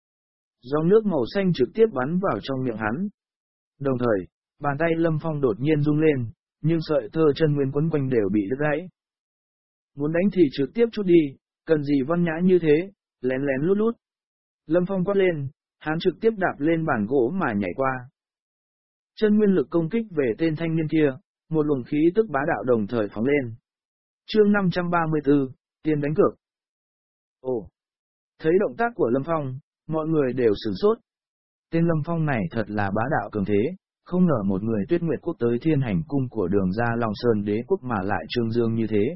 Dòng nước màu xanh trực tiếp bắn vào trong miệng hắn. Đồng thời, bàn tay Lâm Phong đột nhiên rung lên, nhưng sợi tơ chân nguyên quấn quanh đều bị đứt gãy. Muốn đánh thì trực tiếp chút đi, cần gì văn nhã như thế, lén lén lút lút. Lâm Phong quát lên, hắn trực tiếp đạp lên bàn gỗ mà nhảy qua. Chân nguyên lực công kích về tên thanh niên kia, một luồng khí tức bá đạo đồng thời phóng lên. Chương năm trăm ba mươi tư, tiền đánh cược. Ồ! Thấy động tác của Lâm Phong, mọi người đều sửng sốt. Tên Lâm Phong này thật là bá đạo cường thế, không ngờ một người Tuyết Nguyệt Quốc tới Thiên Hành Cung của Đường ra Long Sơn Đế Quốc mà lại trương dương như thế.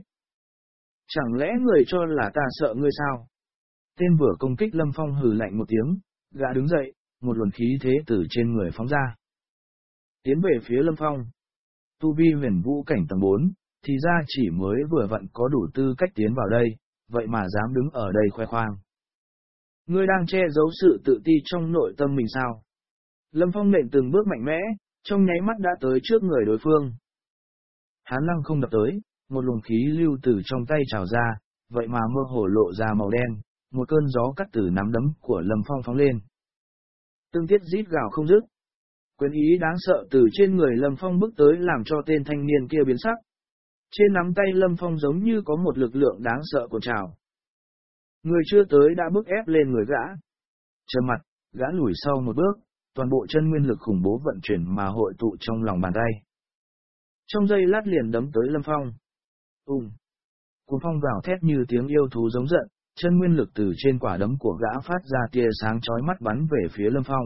Chẳng lẽ người cho là ta sợ ngươi sao? Tên vừa công kích Lâm Phong hừ lạnh một tiếng, gã đứng dậy, một luồng khí thế từ trên người phóng ra. Tiến về phía Lâm Phong. Tu vi huyền vũ cảnh tầng bốn, thì ra chỉ mới vừa vặn có đủ tư cách tiến vào đây, vậy mà dám đứng ở đây khoe khoang. Ngươi đang che giấu sự tự ti trong nội tâm mình sao? Lâm Phong nện từng bước mạnh mẽ, trong nháy mắt đã tới trước người đối phương. Hắn lăng không đập tới, một luồng khí lưu từ trong tay trào ra, vậy mà mơ hồ lộ ra màu đen, một cơn gió cắt từ nắm đấm của Lâm Phong phóng lên. Tương tiết rít gào không dứt. Quyền ý đáng sợ từ trên người Lâm Phong bước tới làm cho tên thanh niên kia biến sắc. Trên nắm tay Lâm Phong giống như có một lực lượng đáng sợ cuộn trào. Người chưa tới đã bước ép lên người gã. Trầm mặt, gã lùi sau một bước, toàn bộ chân nguyên lực khủng bố vận chuyển mà hội tụ trong lòng bàn tay. Trong giây lát liền đấm tới Lâm Phong. Ùm! Cuồng phong gào thét như tiếng yêu thú giống giận, chân nguyên lực từ trên quả đấm của gã phát ra tia sáng chói mắt bắn về phía Lâm Phong.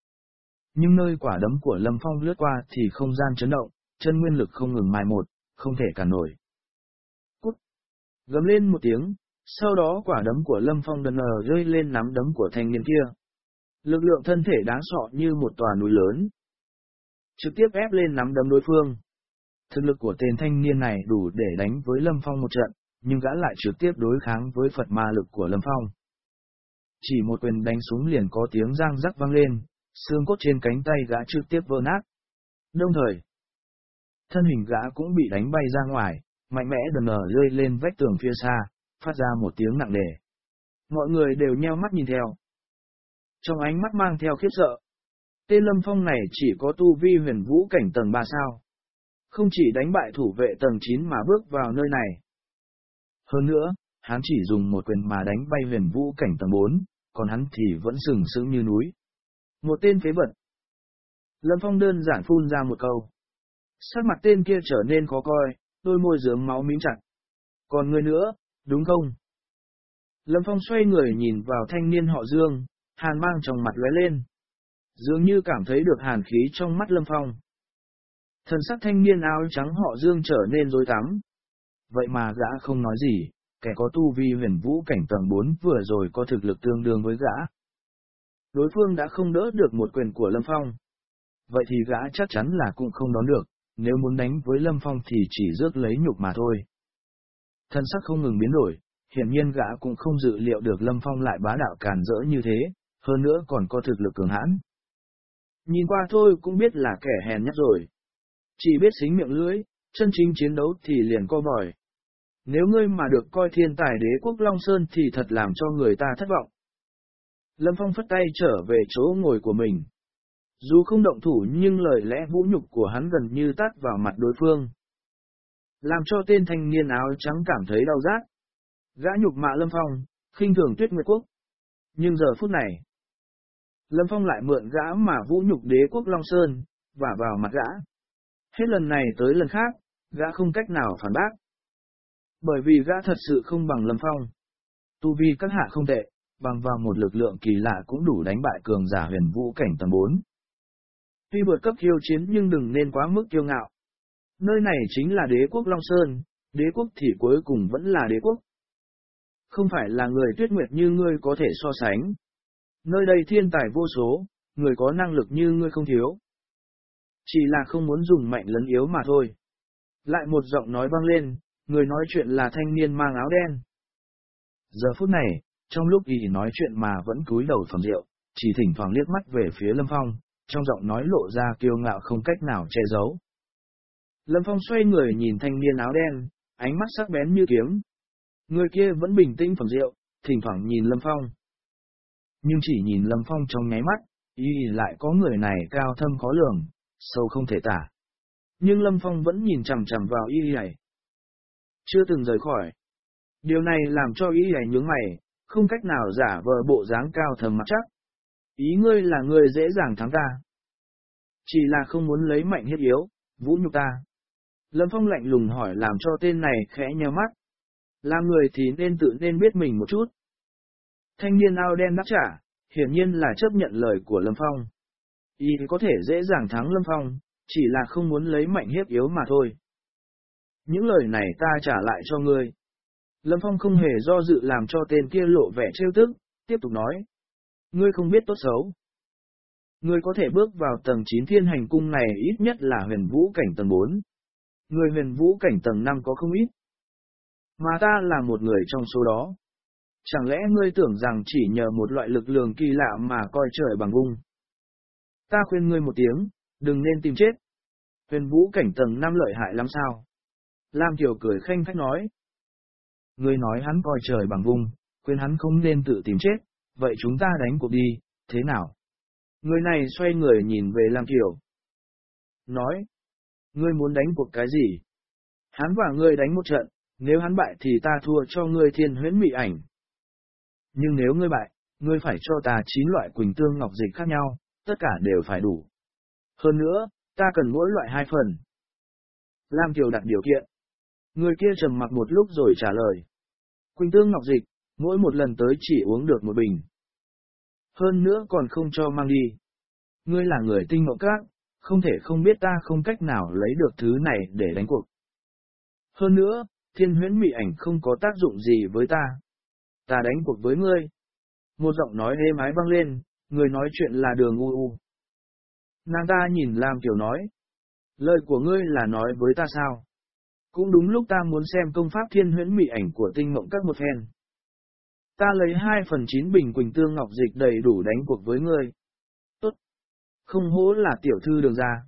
Nhưng nơi quả đấm của Lâm Phong lướt qua thì không gian chấn động, chân nguyên lực không ngừng mai một, không thể cản nổi. Cút! Gầm lên một tiếng, sau đó quả đấm của Lâm Phong đần nờ rơi lên nắm đấm của thanh niên kia. Lực lượng thân thể đáng sợ như một tòa núi lớn. Trực tiếp ép lên nắm đấm đối phương. Thực lực của tên thanh niên này đủ để đánh với Lâm Phong một trận, nhưng gã lại trực tiếp đối kháng với Phật ma lực của Lâm Phong. Chỉ một quyền đánh xuống liền có tiếng răng rắc vang lên, xương cốt trên cánh tay gã trực tiếp vỡ nát. Đồng thời, thân hình gã cũng bị đánh bay ra ngoài, mạnh mẽ đần nở rơi lên vách tường phía xa, phát ra một tiếng nặng nề. Mọi người đều nheo mắt nhìn theo. Trong ánh mắt mang theo khiếp sợ. Tên Lâm Phong này chỉ có tu vi huyền vũ cảnh tầng ba sao. Không chỉ đánh bại thủ vệ tầng chín mà bước vào nơi này. Hơn nữa, hắn chỉ dùng một quyền mà đánh bay huyền vũ cảnh tầng bốn, còn hắn thì vẫn sừng sững như núi. Một tên phế vật. Lâm Phong đơn giản phun ra một câu. Sắc mặt tên kia trở nên khó coi, đôi môi rớm máu mím chặt. Còn ngươi nữa, đúng không? Lâm Phong xoay người nhìn vào thanh niên họ Dương, hàn mang trong mặt lóe lên. Dường như cảm thấy được hàn khí trong mắt Lâm Phong. Thần sắc thanh niên áo trắng họ Dương trở nên rối rắm. Vậy mà gã không nói gì, kẻ có tu vi huyền vũ cảnh tầng bốn vừa rồi có thực lực tương đương với gã. Đối phương đã không đỡ được một quyền của Lâm Phong. Vậy thì gã chắc chắn là cũng không đón được, nếu muốn đánh với Lâm Phong thì chỉ rước lấy nhục mà thôi. Thân sắc không ngừng biến đổi, hiển nhiên gã cũng không dự liệu được Lâm Phong lại bá đạo càn rỡ như thế, hơn nữa còn có thực lực cường hãn. Nhìn qua thôi cũng biết là kẻ hèn nhát rồi. Chỉ biết xính miệng lưỡi, chân chính chiến đấu thì liền co vòi. Nếu ngươi mà được coi thiên tài đế quốc Long Sơn thì thật làm cho người ta thất vọng. Lâm Phong phất tay trở về chỗ ngồi của mình. Dù không động thủ nhưng lời lẽ vũ nhục của hắn gần như tát vào mặt đối phương. Làm cho tên thanh niên áo trắng cảm thấy đau rát. Gã nhục mạ Lâm Phong, khinh thường Tuyết Nguyệt Quốc. Nhưng giờ phút này, Lâm Phong lại mượn gã mà vũ nhục đế quốc Long Sơn, và vào mặt gã. Hết lần này tới lần khác, gã không cách nào phản bác. Bởi vì gã thật sự không bằng Lâm Phong. Tu vi các hạ không tệ, bằng vào một lực lượng kỳ lạ cũng đủ đánh bại cường giả huyền vũ cảnh tầng bốn. Tuy vượt cấp khiêu chiến nhưng đừng nên quá mức kiêu ngạo. Nơi này chính là đế quốc Long Sơn, đế quốc thì cuối cùng vẫn là đế quốc. Không phải là người Tuyết Nguyệt như ngươi có thể so sánh. Nơi đây thiên tài vô số, người có năng lực như ngươi không thiếu. Chỉ là không muốn dùng mạnh lấn yếu mà thôi. Lại một giọng nói vang lên, người nói chuyện là thanh niên mang áo đen. Giờ phút này, trong lúc y nói chuyện mà vẫn cúi đầu phẩm rượu, chỉ thỉnh thoảng liếc mắt về phía Lâm Phong, trong giọng nói lộ ra kiêu ngạo không cách nào che giấu. Lâm Phong xoay người nhìn thanh niên áo đen, ánh mắt sắc bén như kiếm. Người kia vẫn bình tĩnh phẩm rượu, thỉnh thoảng nhìn Lâm Phong. Nhưng chỉ nhìn Lâm Phong trong nháy mắt, y lại có người này cao thâm khó lường, sâu không thể tả. Nhưng Lâm Phong vẫn nhìn chằm chằm vào y này. Chưa từng rời khỏi. Điều này làm cho y này nhướng mày, không cách nào giả vờ bộ dáng cao thầm mặt chắc. Ý ngươi là người dễ dàng thắng ta. Chỉ là không muốn lấy mạnh hiếp yếu, vũ nhục ta. Lâm Phong lạnh lùng hỏi làm cho tên này khẽ nheo mắt. Làm người thì nên tự nên biết mình một chút. Thanh niên áo đen đáp trả, hiển nhiên là chấp nhận lời của Lâm Phong. Y có thể dễ dàng thắng Lâm Phong, chỉ là không muốn lấy mạnh hiếp yếu mà thôi. Những lời này ta trả lại cho ngươi. Lâm Phong không hề do dự làm cho tên kia lộ vẻ trêu tức, tiếp tục nói. Ngươi không biết tốt xấu. Ngươi có thể bước vào tầng chín thiên hành cung này ít nhất là huyền vũ cảnh tầng bốn. Người huyền vũ cảnh tầng năm có không ít. Mà ta là một người trong số đó. Chẳng lẽ ngươi tưởng rằng chỉ nhờ một loại lực lượng kỳ lạ mà coi trời bằng vung? Ta khuyên ngươi một tiếng, đừng nên tìm chết. Huyền vũ cảnh tầng năm lợi hại lắm sao? Lam Kiều cười khanh khách nói. Ngươi nói hắn coi trời bằng vung, khuyên hắn không nên tự tìm chết, vậy chúng ta đánh cuộc đi, thế nào? Người này xoay người nhìn về Lam Kiều. Nói, ngươi muốn đánh cuộc cái gì? Hắn và ngươi đánh một trận, nếu hắn bại thì ta thua cho ngươi thiên huyễn mị ảnh. Nhưng nếu ngươi bại, ngươi phải cho ta chín loại quỳnh tương ngọc dịch khác nhau, tất cả đều phải đủ. Hơn nữa, ta cần mỗi loại hai phần. Lam Kiều đặt điều kiện. Người kia trầm mặc một lúc rồi trả lời. Quỳnh tương ngọc dịch, mỗi một lần tới chỉ uống được một bình. Hơn nữa còn không cho mang đi. Ngươi là người tinh ngộ các, không thể không biết ta không cách nào lấy được thứ này để đánh cuộc. Hơn nữa, thiên huyễn mị ảnh không có tác dụng gì với ta. Ta đánh cuộc với ngươi. Một giọng nói êm ái vang lên, người nói chuyện là Đường U U. Nàng ta nhìn Lam Kiều nói. Lời của ngươi là nói với ta sao? Cũng đúng lúc ta muốn xem công pháp thiên huyễn mị ảnh của tinh mộng các một phen. Ta lấy hai phần chín bình quỳnh tương ngọc dịch đầy đủ đánh cuộc với ngươi. Tốt. Không hổ là tiểu thư Đường gia.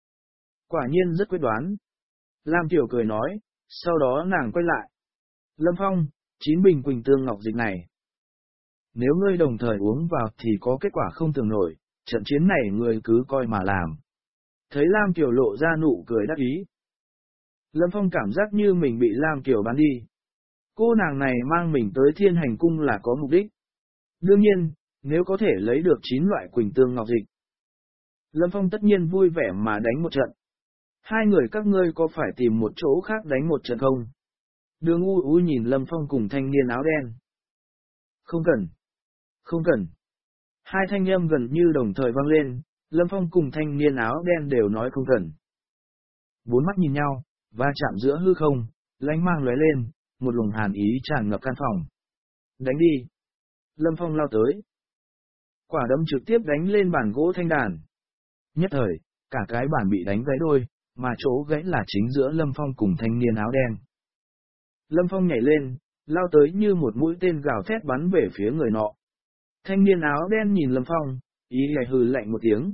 Quả nhiên rất quyết đoán. Lam Kiều cười nói, sau đó nàng quay lại. Lâm Phong, chín bình quỳnh tương ngọc dịch này. Nếu ngươi đồng thời uống vào thì có kết quả không tưởng nổi, trận chiến này người cứ coi mà làm. Thấy Lam Kiều lộ ra nụ cười đắc ý. Lâm Phong cảm giác như mình bị Lam Kiều bán đi. Cô nàng này mang mình tới Thiên Hành Cung là có mục đích. Đương nhiên, nếu có thể lấy được chín loại quỳnh tương ngọc dịch, Lâm Phong tất nhiên vui vẻ mà đánh một trận. Hai người các ngươi có phải tìm một chỗ khác đánh một trận không? Đường U U nhìn Lâm Phong cùng thanh niên áo đen. Không cần. Không cần. Hai thanh âm gần như đồng thời vang lên, Lâm Phong cùng thanh niên áo đen đều nói không cần. Bốn mắt nhìn nhau, va chạm giữa hư không, lánh mang lóe lên, một luồng hàn ý tràn ngập căn phòng. Đánh đi. Lâm Phong lao tới. Quả đấm trực tiếp đánh lên bàn gỗ thanh đàn. Nhất thời, cả cái bàn bị đánh gãy đôi, mà chỗ gãy là chính giữa Lâm Phong cùng thanh niên áo đen. Lâm Phong nhảy lên, lao tới như một mũi tên gào thét bắn về phía người nọ. Thanh niên áo đen nhìn Lâm Phong, ý lại hừ lạnh một tiếng.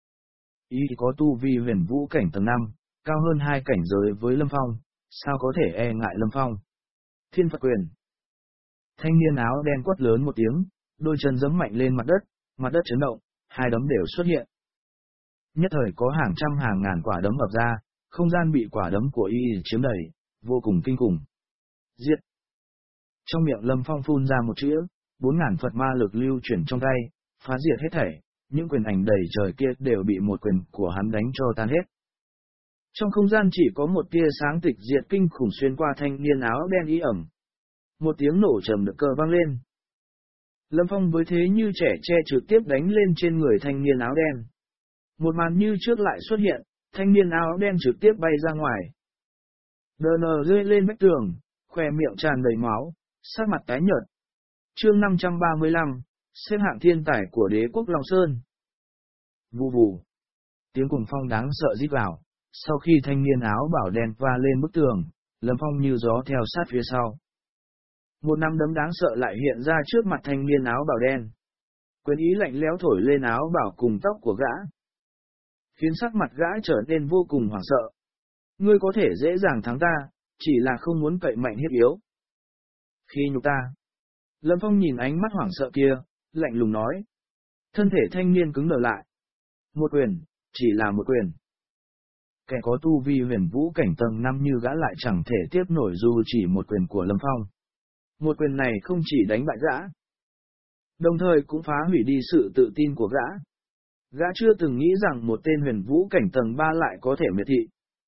Ý có tu vi huyền vũ cảnh tầng năm, cao hơn hai cảnh giới với Lâm Phong, sao có thể e ngại Lâm Phong. Thiên Phật quyền. Thanh niên áo đen quát lớn một tiếng, đôi chân giẫm mạnh lên mặt đất, mặt đất chấn động, hai đấm đều xuất hiện. Nhất thời có hàng trăm hàng ngàn quả đấm ập ra, không gian bị quả đấm của y chiếm đầy, vô cùng kinh khủng. Diệt. Trong miệng Lâm Phong phun ra một chữ, bốn ngàn Phật ma lực lưu chuyển trong tay, phá diệt hết thảy, những quyền ảnh đầy trời kia đều bị một quyền của hắn đánh cho tan hết. Trong không gian chỉ có một tia sáng tịch diệt kinh khủng xuyên qua thanh niên áo đen ý ẩm. Một tiếng nổ trầm được cờ vang lên. Lâm Phong với thế như trẻ tre trực tiếp đánh lên trên người thanh niên áo đen. Một màn như trước lại xuất hiện, thanh niên áo đen trực tiếp bay ra ngoài. Đờ nờ rơi lên vách tường, khóe miệng tràn đầy máu, sắc mặt tái nhợt. Chương năm trăm ba mươi lăm, xếp hạng thiên tài của đế quốc Long Sơn. Vù vù. Tiếng cuồng phong đáng sợ rít vào, sau khi thanh niên áo bảo đen va lên bức tường, Lâm Phong như gió theo sát phía sau. Một nắm đấm đáng sợ lại hiện ra trước mặt thanh niên áo bảo đen. Quyền ý lạnh lẽo thổi lên áo bảo cùng tóc của gã, khiến sắc mặt gã trở nên vô cùng hoảng sợ. Ngươi có thể dễ dàng thắng ta, chỉ là không muốn cậy mạnh hiếp yếu. Khi nhục ta. Lâm Phong nhìn ánh mắt hoảng sợ kia, lạnh lùng nói. Thân thể thanh niên cứng đờ lại. Một quyền, chỉ là một quyền. Kẻ có tu vi huyền vũ cảnh tầng năm như gã lại chẳng thể tiếp nổi dù chỉ một quyền của Lâm Phong. Một quyền này không chỉ đánh bại gã, đồng thời cũng phá hủy đi sự tự tin của gã. Gã chưa từng nghĩ rằng một tên huyền vũ cảnh tầng ba lại có thể miệt thị.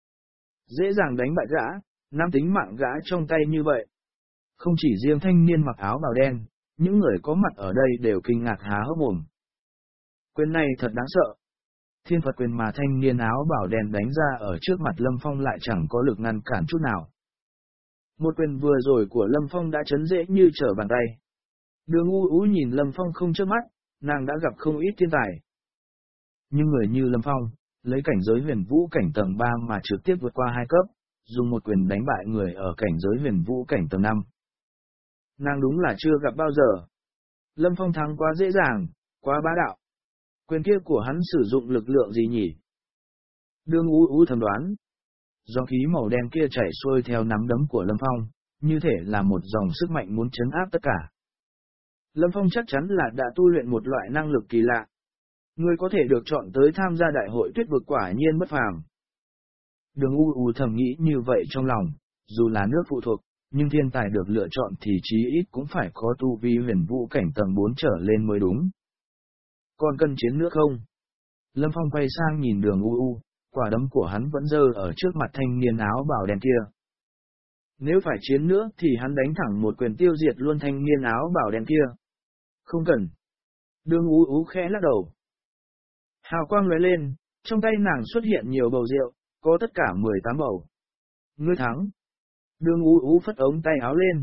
Dễ dàng đánh bại gã, nắm tính mạng gã trong tay như vậy. Không chỉ riêng thanh niên mặc áo bào đen, những người có mặt ở đây đều kinh ngạc há hốc mồm. Quyền này thật đáng sợ. Thiên Phật quyền mà thanh niên áo bào đen đánh ra ở trước mặt Lâm Phong lại chẳng có lực ngăn cản chút nào. Một quyền vừa rồi của Lâm Phong đã chấn dễ như trở bàn tay. Đường U U nhìn Lâm Phong không chớp mắt, nàng đã gặp không ít thiên tài. Nhưng người như Lâm Phong, lấy cảnh giới huyền vũ cảnh tầng ba mà trực tiếp vượt qua hai cấp, dùng một quyền đánh bại người ở cảnh giới huyền vũ cảnh tầng năm. Nàng đúng là chưa gặp bao giờ. Lâm Phong thắng quá dễ dàng, quá bá đạo. Quyền kia của hắn sử dụng lực lượng gì nhỉ? Đường U U thầm đoán. Do khí màu đen kia chảy xuôi theo nắm đấm của Lâm Phong, như thể là một dòng sức mạnh muốn trấn áp tất cả. Lâm Phong chắc chắn là đã tu luyện một loại năng lực kỳ lạ. Người có thể được chọn tới tham gia đại hội tuyết vực quả nhiên bất phàm. Đường U U thầm nghĩ như vậy trong lòng, dù là nước phụ thuộc, nhưng thiên tài được lựa chọn thì chí ít cũng phải có tu vi huyền vũ cảnh tầng bốn trở lên mới đúng. Còn cần chiến nữa không? Lâm Phong quay sang nhìn Đường U U, quả đấm của hắn vẫn giơ ở trước mặt thanh niên áo bào đen kia. Nếu phải chiến nữa thì hắn đánh thẳng một quyền tiêu diệt luôn thanh niên áo bào đen kia. Không cần. Đường U U khẽ lắc đầu. Hào quang lóe lên, trong tay nàng xuất hiện nhiều bầu rượu, có tất cả mười tám bầu. Ngươi thắng. Đường U U phất ống tay áo lên.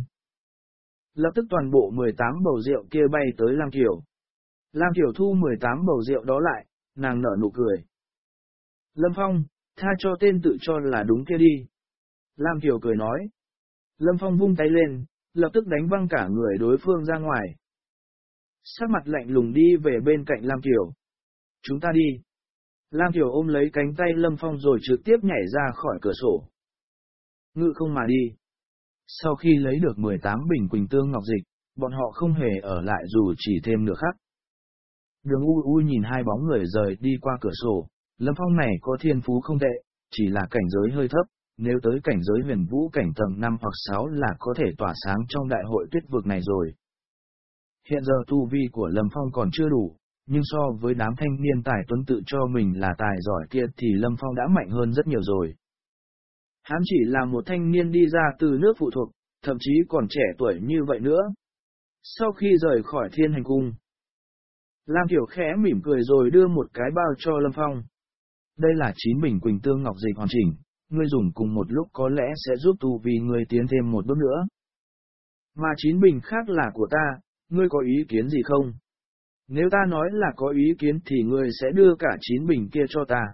Lập tức toàn bộ mười tám bầu rượu kia bay tới Lam Kiều. Lam Kiều thu mười tám bầu rượu đó lại, nàng nở nụ cười. Lâm Phong, tha cho tên tự cho là đúng kia đi. Lam Kiều cười nói. Lâm Phong vung tay lên, lập tức đánh văng cả người đối phương ra ngoài. Sắc mặt lạnh lùng đi về bên cạnh Lam Kiều. Chúng ta đi. Lam Kiều ôm lấy cánh tay Lâm Phong rồi trực tiếp nhảy ra khỏi cửa sổ. Ngự không mà đi. Sau khi lấy được mười tám bình quỳnh tương ngọc dịch, bọn họ không hề ở lại dù chỉ thêm nửa khắc. Đường U U nhìn hai bóng người rời đi qua cửa sổ, Lâm Phong này có thiên phú không tệ, chỉ là cảnh giới hơi thấp, nếu tới cảnh giới huyền vũ cảnh tầng năm hoặc sáu là có thể tỏa sáng trong đại hội tuyết vực này rồi. Hiện giờ tu vi của Lâm Phong còn chưa đủ, nhưng so với đám thanh niên tài tuấn tự cho mình là tài giỏi kia thì Lâm Phong đã mạnh hơn rất nhiều rồi. Hắn chỉ là một thanh niên đi ra từ nước phụ thuộc, thậm chí còn trẻ tuổi như vậy nữa. Sau khi rời khỏi Thiên Hành Cung, Lam Tiểu khẽ mỉm cười rồi đưa một cái bao cho Lâm Phong. Đây là chín bình quỳnh tương ngọc dịch hoàn chỉnh, ngươi dùng cùng một lúc có lẽ sẽ giúp tu vi ngươi tiến thêm một bước nữa. Mà chín bình khác là của ta, ngươi có ý kiến gì không? Nếu ta nói là có ý kiến thì ngươi sẽ đưa cả chín bình kia cho ta.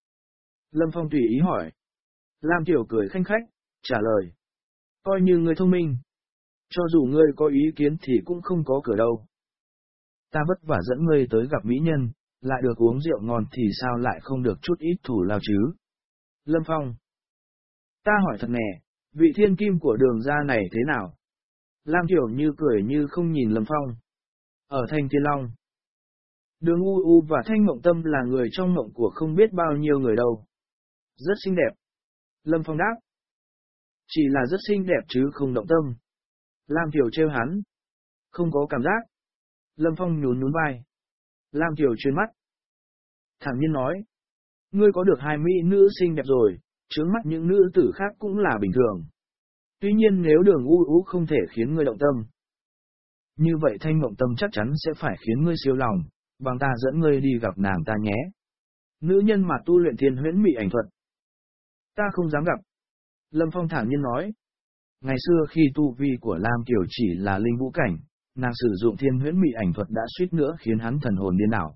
Lâm Phong tùy ý hỏi. Lam Tiểu cười khanh khách, trả lời. Coi như ngươi thông minh. Cho dù ngươi có ý kiến thì cũng không có cửa đâu. Ta vất vả dẫn ngươi tới gặp mỹ nhân, lại được uống rượu ngon thì sao lại không được chút ít thủ lao chứ? Lâm Phong. Ta hỏi thật nè, vị thiên kim của đường gia này thế nào? Lam Tiểu như cười như không nhìn Lâm Phong. Ở Thanh Thiên Long, Đường U U và Thanh Mộng Tâm là người trong mộng của không biết bao nhiêu người đâu. Rất xinh đẹp. Lâm Phong đáp. Chỉ là rất xinh đẹp chứ không động tâm. Lam Tiểu trêu hắn. Không có cảm giác. Lâm Phong nhún nhún vai. Lam Tiểu chuyên mắt. Thẳng nhiên nói. Ngươi có được hai mỹ nữ xinh đẹp rồi, chướng mắt những nữ tử khác cũng là bình thường. Tuy nhiên nếu Đường U U không thể khiến ngươi động tâm, như vậy Thanh Mộng Tâm chắc chắn sẽ phải khiến ngươi siêu lòng, bằng ta dẫn ngươi đi gặp nàng ta nhé. Nữ nhân mà tu luyện thiên huyễn mị ảnh thuật. Ta không dám gặp. Lâm Phong thản nhiên nói. Ngày xưa khi tu vi của Lam Kiều chỉ là linh vũ cảnh, nàng sử dụng thiên huyễn mị ảnh thuật đã suýt nữa khiến hắn thần hồn điên đảo.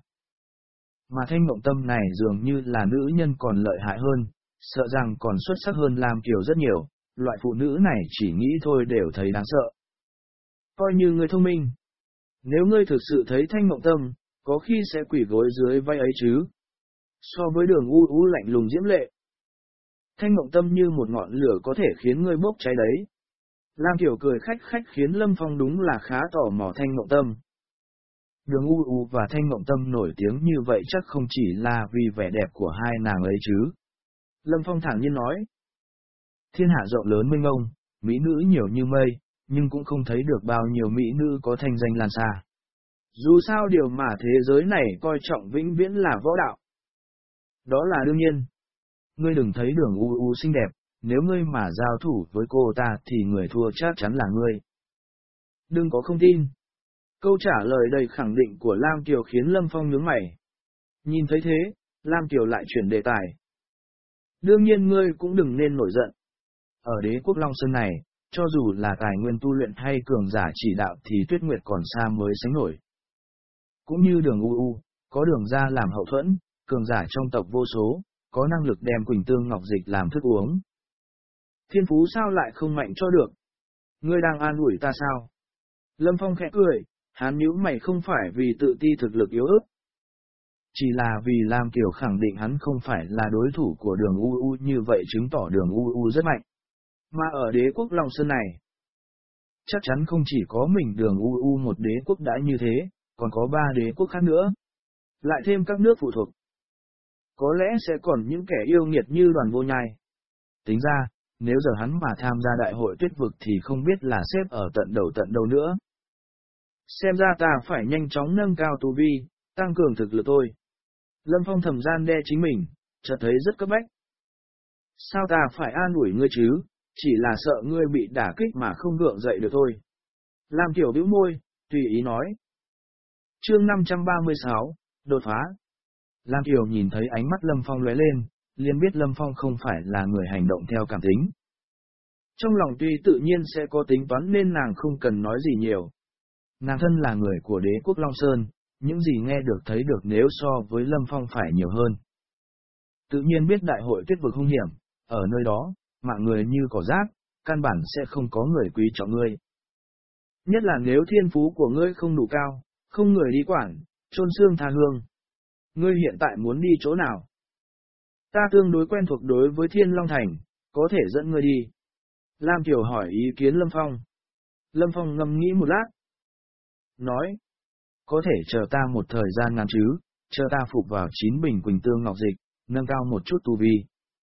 Mà Thanh Mộng Tâm này dường như là nữ nhân còn lợi hại hơn, sợ rằng còn xuất sắc hơn Lam Kiều rất nhiều, loại phụ nữ này chỉ nghĩ thôi đều thấy đáng sợ. Coi như ngươi thông minh. Nếu ngươi thực sự thấy Thanh Mộng Tâm, có khi sẽ quỳ gối dưới vai ấy chứ. So với Đường U U lạnh lùng diễm lệ, Thanh Mộng Tâm như một ngọn lửa có thể khiến ngươi bốc cháy đấy. Lam Kiều cười khách khách khiến Lâm Phong đúng là khá tò mò Thanh Mộng Tâm. Đường U U và Thanh Mộng Tâm nổi tiếng như vậy chắc không chỉ là vì vẻ đẹp của hai nàng ấy chứ. Lâm Phong thản nhiên nói. Thiên hạ rộng lớn mênh mông, mỹ nữ nhiều như mây, nhưng cũng không thấy được bao nhiêu mỹ nữ có thanh danh lan xa. Dù sao điều mà thế giới này coi trọng vĩnh viễn là võ đạo. Đó là đương nhiên. Ngươi đừng thấy Đường U U xinh đẹp, nếu ngươi mà giao thủ với cô ta thì người thua chắc chắn là ngươi. Đừng có không tin. Câu trả lời đầy khẳng định của Lam Kiều khiến Lâm Phong nhướng mày. Nhìn thấy thế, Lam Kiều lại chuyển đề tài. Đương nhiên ngươi cũng đừng nên nổi giận. Ở đế quốc Long Sơn này, cho dù là tài nguyên tu luyện hay cường giả chỉ đạo thì Tuyết Nguyệt còn xa mới sánh nổi. Cũng như Đường U U, có Đường gia làm hậu thuẫn, cường giả trong tộc vô số, có năng lực đem quỳnh tương ngọc dịch làm thức uống. Thiên phú sao lại không mạnh cho được? Ngươi đang an ủi ta sao? Lâm Phong khẽ cười, hắn nhíu mày không phải vì tự ti thực lực yếu ớt. Chỉ là vì Lam Kiều khẳng định hắn không phải là đối thủ của Đường U U, như vậy chứng tỏ Đường U U rất mạnh. Mà ở đế quốc Long Sơn này, chắc chắn không chỉ có mình Đường U U một đế quốc đã như thế, còn có ba đế quốc khác nữa. Lại thêm các nước phụ thuộc. Có lẽ sẽ còn những kẻ yêu nghiệt như Đoàn Vô Nhai. Tính ra, nếu giờ hắn mà tham gia đại hội tuyết vực thì không biết là xếp ở tận đầu tận đầu nữa. Xem ra ta phải nhanh chóng nâng cao tu vi, tăng cường thực lực thôi. Lâm Phong thầm gian đe chính mình, chợt thấy rất cấp bách. Sao ta phải an ủi ngươi chứ, chỉ là sợ ngươi bị đả kích mà không gượng dậy được thôi. Lam Kiều bĩu môi, tùy ý nói. Chương năm trăm ba mươi sáu, đột phá. Lam Kiều nhìn thấy ánh mắt Lâm Phong lóe lên, liền biết Lâm Phong không phải là người hành động theo cảm tính. Trong lòng tuy tự nhiên sẽ có tính toán nên nàng không cần nói gì nhiều. Nàng thân là người của đế quốc Long Sơn, những gì nghe được thấy được nếu so với Lâm Phong phải nhiều hơn. Tự nhiên biết đại hội tuyết vực hung hiểm, ở nơi đó, mạng người như cỏ rác, căn bản sẽ không có người quý trọng ngươi. Nhất là nếu thiên phú của ngươi không đủ cao, không người đi quản, chôn xương tha hương. Ngươi hiện tại muốn đi chỗ nào? Ta tương đối quen thuộc đối với Thiên Long Thành, có thể dẫn ngươi đi. Lam Kiều hỏi ý kiến Lâm Phong. Lâm Phong ngâm nghĩ một lát. Nói. có thể chờ ta một thời gian ngắn chứ, chờ ta phục vào chín bình quỳnh tương ngọc dịch, nâng cao một chút tu vi.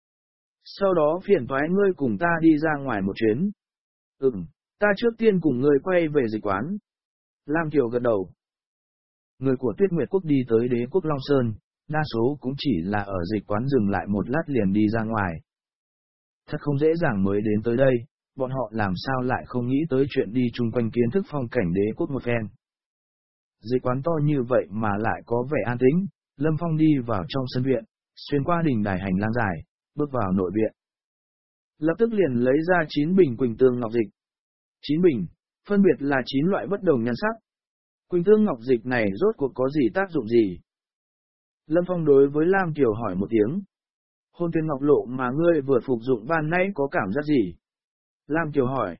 Sau đó phiền toái ngươi cùng ta đi ra ngoài một chuyến. Ừm, ta trước tiên cùng ngươi quay về dịch quán. Lam Kiều gật đầu. Người của Tuyết Nguyệt Quốc đi tới Đế Quốc Long Sơn, đa số cũng chỉ là ở dịch quán dừng lại một lát liền đi ra ngoài. Thật không dễ dàng mới đến tới đây, bọn họ làm sao lại không nghĩ tới chuyện đi chung quanh kiến thức phong cảnh Đế Quốc một phen. Dịch quán to như vậy mà lại có vẻ an tĩnh, Lâm Phong đi vào trong sân viện, xuyên qua đình đài hành lang dài, bước vào nội viện. Lập tức liền lấy ra chín bình quỳnh tương ngọc dịch. chín bình, phân biệt là chín loại bất đồng nhan sắc. Quỳnh tương ngọc dịch này rốt cuộc có gì tác dụng gì? Lâm Phong đối với Lam Kiều hỏi một tiếng. Hồn tuyển ngọc lộ mà ngươi vừa phục dụng ban nãy có cảm giác gì? Lam Kiều hỏi.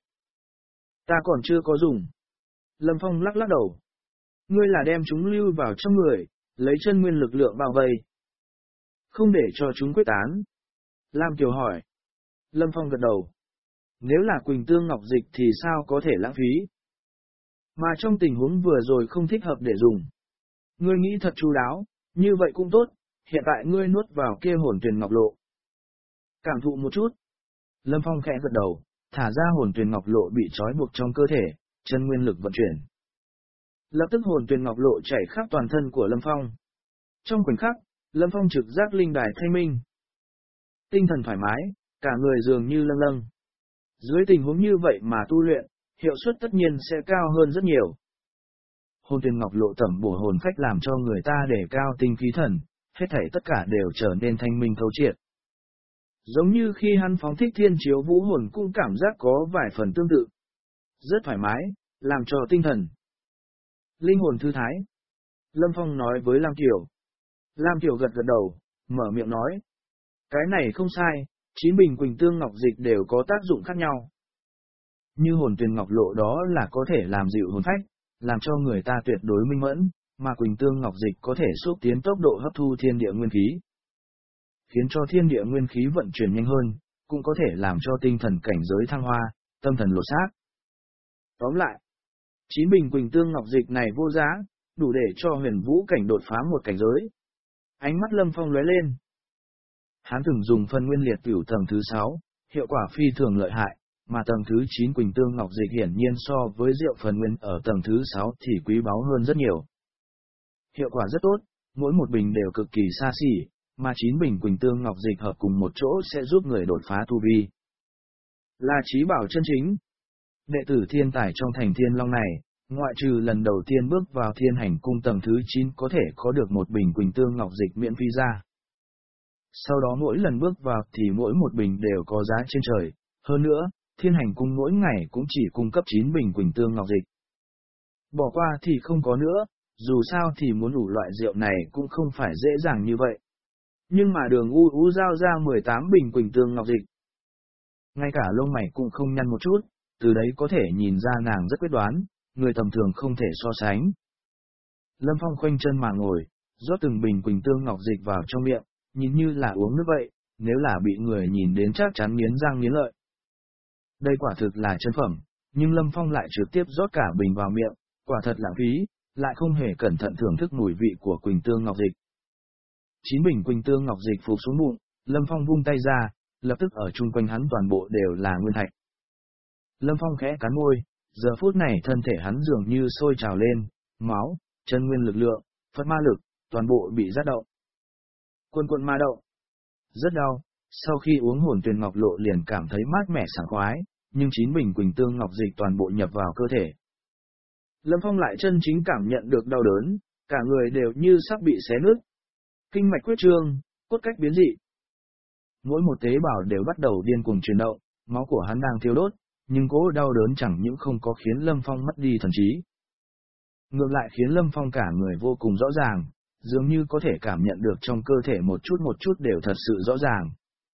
Ta còn chưa có dùng. Lâm Phong lắc lắc đầu. Ngươi là đem chúng lưu vào trong người, lấy chân nguyên lực lượng bao vây. Không để cho chúng quyết tán. Lam Kiều hỏi. Lâm Phong gật đầu. Nếu là quỳnh tương ngọc dịch thì sao có thể lãng phí? Mà trong tình huống vừa rồi không thích hợp để dùng. Ngươi nghĩ thật chu đáo, như vậy cũng tốt, hiện tại ngươi nuốt vào kia hồn tuyển ngọc lộ. Cảm thụ một chút. Lâm Phong khẽ gật đầu, thả ra hồn tuyển ngọc lộ bị trói buộc trong cơ thể, chân nguyên lực vận chuyển. Lập tức hồn tuyển ngọc lộ chảy khắp toàn thân của Lâm Phong. Trong khoảnh khắc, Lâm Phong trực giác linh đài thanh minh. Tinh thần thoải mái, cả người dường như lâng lâng. Dưới tình huống như vậy mà tu luyện, hiệu suất tất nhiên sẽ cao hơn rất nhiều. Hồn tuyển ngọc lộ tẩm bổ hồn phách làm cho người ta để cao tinh khí thần, hết thảy tất cả đều trở nên thanh minh thấu triệt. Giống như khi hắn phóng thích thiên chiếu vũ hồn cũng cảm giác có vài phần tương tự. Rất thoải mái, làm cho tinh thần. Linh hồn thư thái. Lâm Phong nói với Lam Kiều. Lam Kiều gật gật đầu, mở miệng nói. Cái này không sai, chín bình quỳnh tương ngọc dịch đều có tác dụng khác nhau. Như hồn tuyển ngọc lộ đó là có thể làm dịu hồn phách, làm cho người ta tuyệt đối minh mẫn, mà quỳnh tương ngọc dịch có thể xúc tiến tốc độ hấp thu thiên địa nguyên khí, khiến cho thiên địa nguyên khí vận chuyển nhanh hơn, cũng có thể làm cho tinh thần cảnh giới thăng hoa, tâm thần lột xác. Tóm lại, chín bình quỳnh tương ngọc dịch này vô giá, đủ để cho huyền vũ cảnh đột phá một cảnh giới. Ánh mắt Lâm Phong lóe lên. Hắn từng dùng phân nguyên liệt cửu tầng thứ sáu, hiệu quả phi thường lợi hại, mà tầng thứ chín quỳnh tương ngọc dịch hiển nhiên so với rượu phần nguyên ở tầng thứ sáu thì quý báu hơn rất nhiều. Hiệu quả rất tốt, mỗi một bình đều cực kỳ xa xỉ, mà chín bình quỳnh tương ngọc dịch hợp cùng một chỗ sẽ giúp người đột phá tu vi. Là trí bảo chân chính. Đệ tử thiên tài trong thành Thiên Long này, ngoại trừ lần đầu tiên bước vào Thiên Hành Cung tầng thứ chín có thể có được một bình quỳnh tương ngọc dịch miễn phí ra. Sau đó mỗi lần bước vào thì mỗi một bình đều có giá trên trời, hơn nữa, Thiên Hành Cung mỗi ngày cũng chỉ cung cấp chín bình quỳnh tương ngọc dịch. Bỏ qua thì không có nữa, dù sao thì muốn đủ loại rượu này cũng không phải dễ dàng như vậy. Nhưng mà Đường U U giao ra mười tám bình quỳnh tương ngọc dịch. Ngay cả lông mày cũng không nhăn một chút, từ đấy có thể nhìn ra nàng rất quyết đoán, người tầm thường không thể so sánh. Lâm Phong khoanh chân mà ngồi, rót từng bình quỳnh tương ngọc dịch vào trong miệng, nhìn như là uống nước vậy, nếu là bị người nhìn đến chắc chắn nghiến răng nghiến lợi. Đây quả thực là chân phẩm, nhưng Lâm Phong lại trực tiếp rót cả bình vào miệng, quả thật lãng phí, lại không hề cẩn thận thưởng thức mùi vị của quỳnh tương ngọc dịch. Chín bình quỳnh tương ngọc dịch phục xuống bụng, Lâm Phong vung tay ra, lập tức ở chung quanh hắn toàn bộ đều là nguyên thạch. Lâm Phong khẽ cắn môi, giờ phút này thân thể hắn dường như sôi trào lên, máu, chân nguyên lực lượng, phật ma lực, toàn bộ bị rát động. Cuồn cuộn ma động. Rất đau, sau khi uống hồn tuyển ngọc lộ liền cảm thấy mát mẻ sảng khoái, nhưng chín bình quỳnh tương ngọc dịch toàn bộ nhập vào cơ thể. Lâm Phong lại chân chính cảm nhận được đau đớn, cả người đều như sắp bị xé nứt. Kinh mạch quyết trương, cốt cách biến dị. Mỗi một tế bào đều bắt đầu điên cuồng chuyển động, máu của hắn đang thiêu đốt, nhưng cỗ đau đớn chẳng những không có khiến Lâm Phong mất đi thần trí. Ngược lại khiến Lâm Phong cả người vô cùng rõ ràng, dường như có thể cảm nhận được trong cơ thể một chút một chút đều thật sự rõ ràng.